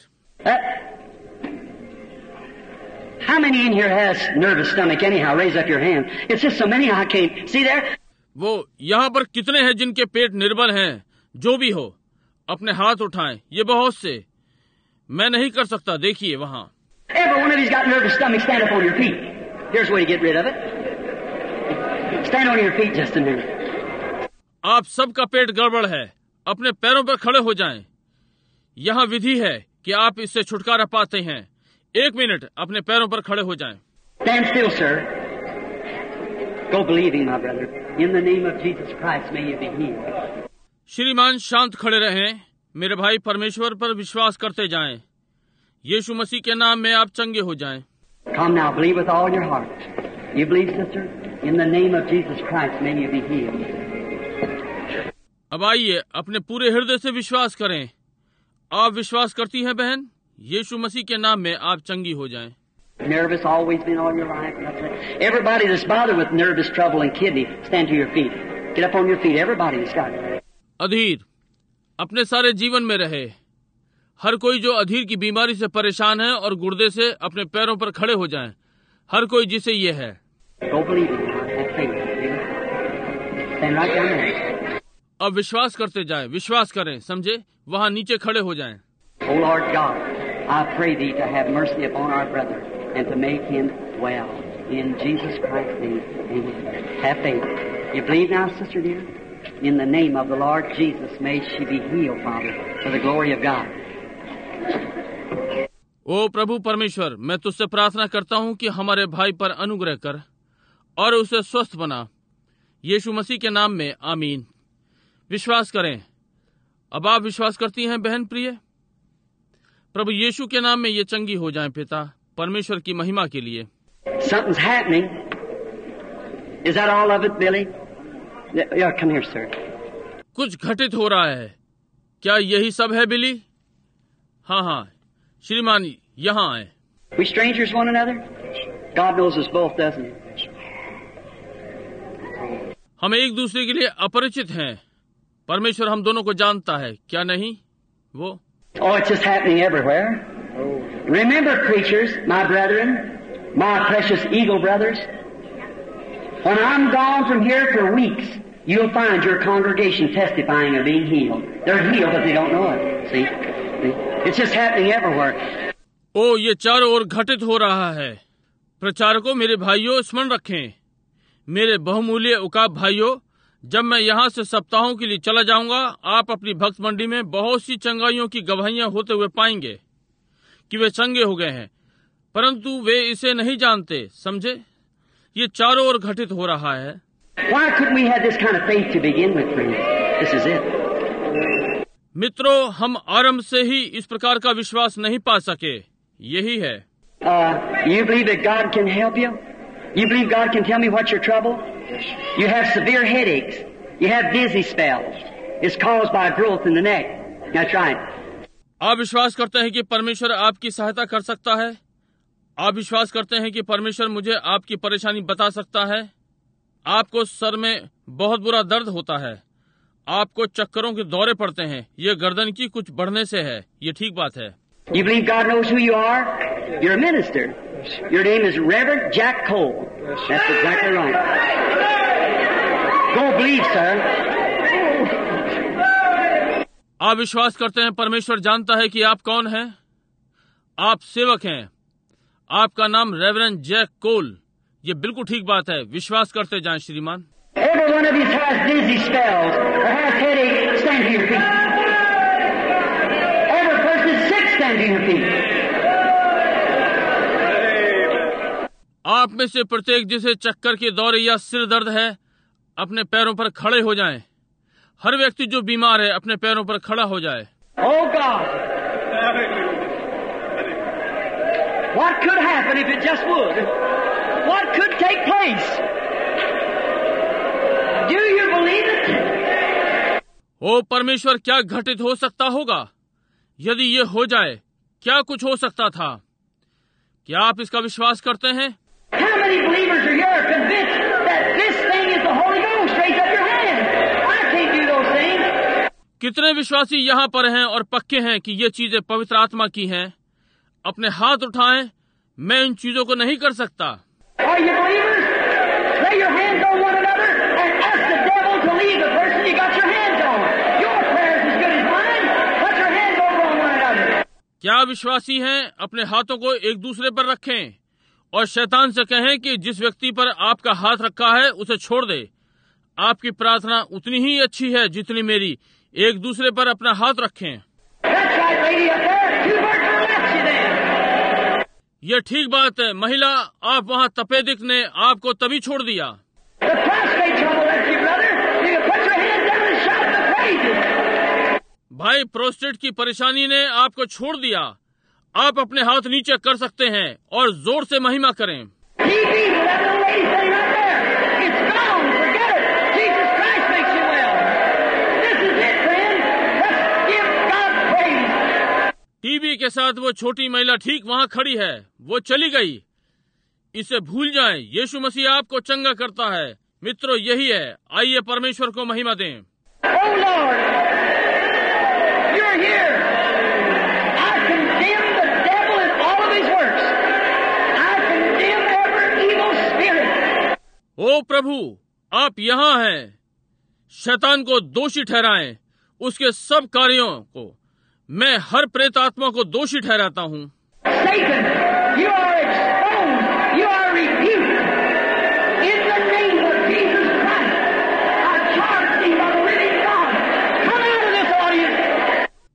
How many in here has nervous stomach anyhow? Raise up your hand. It's just so many I can't see there. वो यहाँ पर कितने हैं जिनके पेट निर्बल हैं? जो भी हो, अपने हाथ उठाएं। ये बहुत से, मैं नहीं कर सकता। देखिए वहाँ। Every one of you's got nervous stomach. Stand up on your feet. Here's a way to get rid of it. Stand on your feet just a minute. आप सबका पेट गड़बड़ है, अपने पैरों पर खड़े हो जाएं। यहाँ विधि है कि आप इससे छुटकारा पाते हैं। एक मिनट, अपने पैरों पर खड़े हो जाएं। Stand still, sir. Go believing, my brother. In the name of Jesus Christ, may you be healed. श्रीमान शांत खड़े रहें। मेरे भाई, परमेश्वर पर विश्वास करते जाएं। यीशु मसीह के नाम में आप चंगे हो जाएं। Come now, believe with all your heart. You believe, sister? In the name of Jesus Christ, may you be healed. अब आइए, अपने पूरे हृदय से विश्वास करें। आप विश्वास करती हैं बहन? यीशु मसीह के नाम में आप चंगी हो जाएं। Nervous always been all your life. That's right. Everybody that's bothered with nervous trouble and kidney, stand to your feet. Get up on your feet. Everybody that's got it. अधीर अपने सारे जीवन में रहे। हर कोई जो अधीर की बीमारी से परेशान है और गुर्दे से, अपने पैरों पर खड़े हो जाएं। हर कोई जिसे ये है। Go believe it. Have faith. Stand right down there. अब विश्वास करते जाएं, विश्वास करें, समझे? वहाँ नीचे खड़े हो जाएं। O Lord God, I pray thee to have mercy upon our brother and to make him well. In Jesus Christ's name, amen. Have faith. You believe now, sister dear? In the name of the Lord Jesus, may she be healed, Father, for the glory of God. ओ प्रभु परमेश्वर, मैं तुझसे प्रार्थना करता हूँ कि हमारे भाई पर अनुग्रह कर और उसे स्वस्थ बना, यीशु मसीह के नाम में, आमीन। विश्वास करें। अब आप विश्वास करती हैं बहन प्रिय? प्रभु यीशु के नाम में ये चंगी हो जाएं पिता, परमेश्वर की महिमा के लिए। Something's happening. Is that all of it, Billy? Yeah, come here, sir. कुछ घटित हो रहा है। क्या यही सब है बिली? हाँ, श्रीमान यहाँ आए। We strangers one another? God knows us both, doesn't he? हम एक दूसरे के लिए अपरिचित हैं। परमेश्वर हम दोनों को जानता है, क्या नहीं? वो Oh, it's just happening everywhere. Remember, preachers, my brethren, my precious eagle brothers, when I'm gone from here for weeks, you'll find your congregation testifying of being healed. They're healed, but they don't know it. See? It's just happening everywhere. ओ, ये चारों ओर घटित हो रहा है। प्रचारकों, मेरे भाइयों, स्मरण रखें। मेरे बहुमूल्य उकाब भाइयों, जब मैं यहाँ से सप्ताहों के लिए चला जाऊंगा, आप अपनी भक्त मंडी में बहुत सी चंगाइयों की गवाहियां होते हुए पाएंगे कि वे चंगे हो गए हैं, परंतु वे इसे नहीं जानते। समझे? ये चारों ओर घटित हो रहा है। Why couldn't we have this kind of faith to begin with, friends? This is it. मित्रों, हम आरंभ से ही इस प्रकार का विश्वास नहीं पा सके। यही है। You believe that God can help you? You believe God can tell me what's your trouble? You have severe headaches. You have dizzy spells. It's caused by growth in the neck. That's right. आप विश्वास करते हैं कि परमेश्वर आपकी सहायता कर सकता है? आप विश्वास करते हैं कि परमेश्वर मुझे आपकी परेशानी बता सकता है? आपको सर में बहुत बुरा दर्द होता है, आपको चक्करों के दौरे पड़ते हैं, ये गर्दन की कुछ बढ़ने से है। ये ठीक बात है। You believe God knows who you are? You're a minister. Your name is Reverend Jack Cole. That's exactly right. Go believe, sir. आप विश्वास करते हैं परमेश्वर जानता है कि आप कौन हैं? आप सेवक हैं। आपका नाम रेवरेंड जैक कोल। ये बिल्कुल ठीक बात है। विश्वास करते जाएं श्रीमान। Every one of you has dizzy spells or has headache. Stand to your feet. Every person is sick. Stand to your feet. आप में से प्रत्येक जिसे चक्कर के दौरे या सिर दर्द है, अपने पैरों पर खड़े हो जाएं। हर व्यक्ति जो बीमार है अपने पैरों पर खड़ा हो जाए। Oh God! What could happen if it just would? What could take place? Do you believe it? ओ परमेश्वर, क्या घटित हो सकता होगा यदि ये हो जाए? क्या कुछ हो सकता था? क्या आप इसका विश्वास करते हैं? How many believers are here convinced that this thing is the Holy Ghost? Raise up your hand. I can't do those things. कितने विश्वासी यहाँ पर हैं और पक्के हैं कि ये चीजें पवित्र आत्मा की हैं? अपने हाथ उठाएं। मैं इन चीजों को नहीं कर सकता। Are you believers? Lay your hands on one another and ask the devil to leave the person you got your hands on. Your prayer is as good as mine. Put your hands over on one another. क्या विश्वासी हैं? अपने हाथों को एक दूसरे पर रखें और शैतान से कहें कि जिस व्यक्ति पर आपका हाथ रखा है उसे छोड़ दे। आपकी प्रार्थना उतनी ही अच्छी है जितनी मेरी। एक दूसरे पर अपना हाथ रखें। That's right, lady up there. You weren't going to let you then. यह ठीक बात है महिला, आप वहाँ तपेदिक ने आपको तभी छोड़ दिया। The prostate trouble left you, brother. You can put your hands down and shout the praises. भाई, प्रोस्टेट की परेशानी ने आपको छोड़ दिया। आप अपने हाथ नीचे कर सकते हैं और जोर से महिमा करें। TB, that little lady sitting right there. It's gone. Forget it. Jesus Christ makes you well. This is it, friend. Let's give God praise. TB के साथ वो छोटी महिला ठीक वहाँ खड़ी है। वो चली गई। इसे भूल जाएं। यीशु मसीह आपको चंगा करता है। मित्रों, यही है। आइए परमेश्वर को महिमा दें। Oh Lord, you're here. I condemn the devil and all of his works. I condemn every evil spirit. ओ प्रभु, आप यहाँ हैं। शैतान को दोषी ठहराएं, उसके सब कार्यों को। मैं हर प्रेत आत्मा को दोषी ठहराता हूँ। Satan, you are exposed. You are rebuked.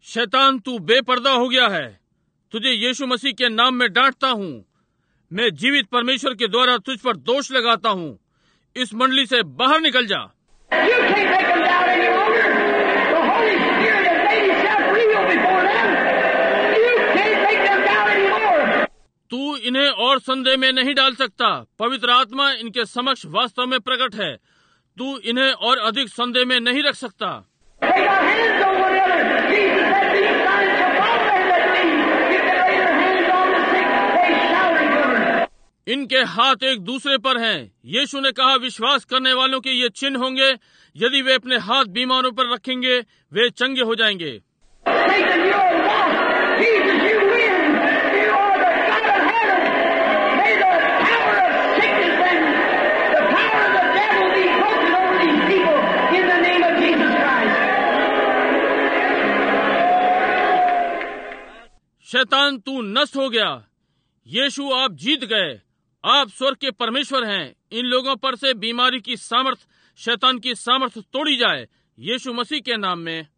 शैतान तू बेपर्दा हो गया है। तुझे यीशु मसीह के नाम में डांटता हूँ। मैं जीवित परमेश्वर के द्वारा तुझ पर दोष लगाता हूँ। इस मंडली से बाहर निकल जा। You can't make them doubt any longer. The Holy Spirit has made Himself real before them. You can't make them doubt anymore. तू इन्हें और संदेह में नहीं डाल सकता। पवित्र आत्मा इनके समक्ष वास्तव में प्रकट है। तू इन्हें और अधिक संदेह में नहीं रख सकता। Lay your hands on one another. Jesus said these signs shall follow them that believe. If they lay their hands on the sick, they shall recover. इनके हाथ एक दूसरे पर हैं। यीशु ने कहा, विश्वास करने वालों के ये चिन्ह होंगे। यदि वे अपने हाथ बीमारों पर रखेंगे, वे चंगे हो जाएंगे। Satan, you are lost. Jesus, you win. You are the God of heaven. May the power of sickness and the power of the devil be broken over these people in the name of Jesus Christ. शैतान तू नष्ट हो गया। यीशु आप जीत गए। आप स्वर्ग के परमेश्वर हैं। इन लोगों पर से बीमारी की सामर्थ, शैतान की सामर्थ तोड़ी जाए, यीशु मसीह के नाम में।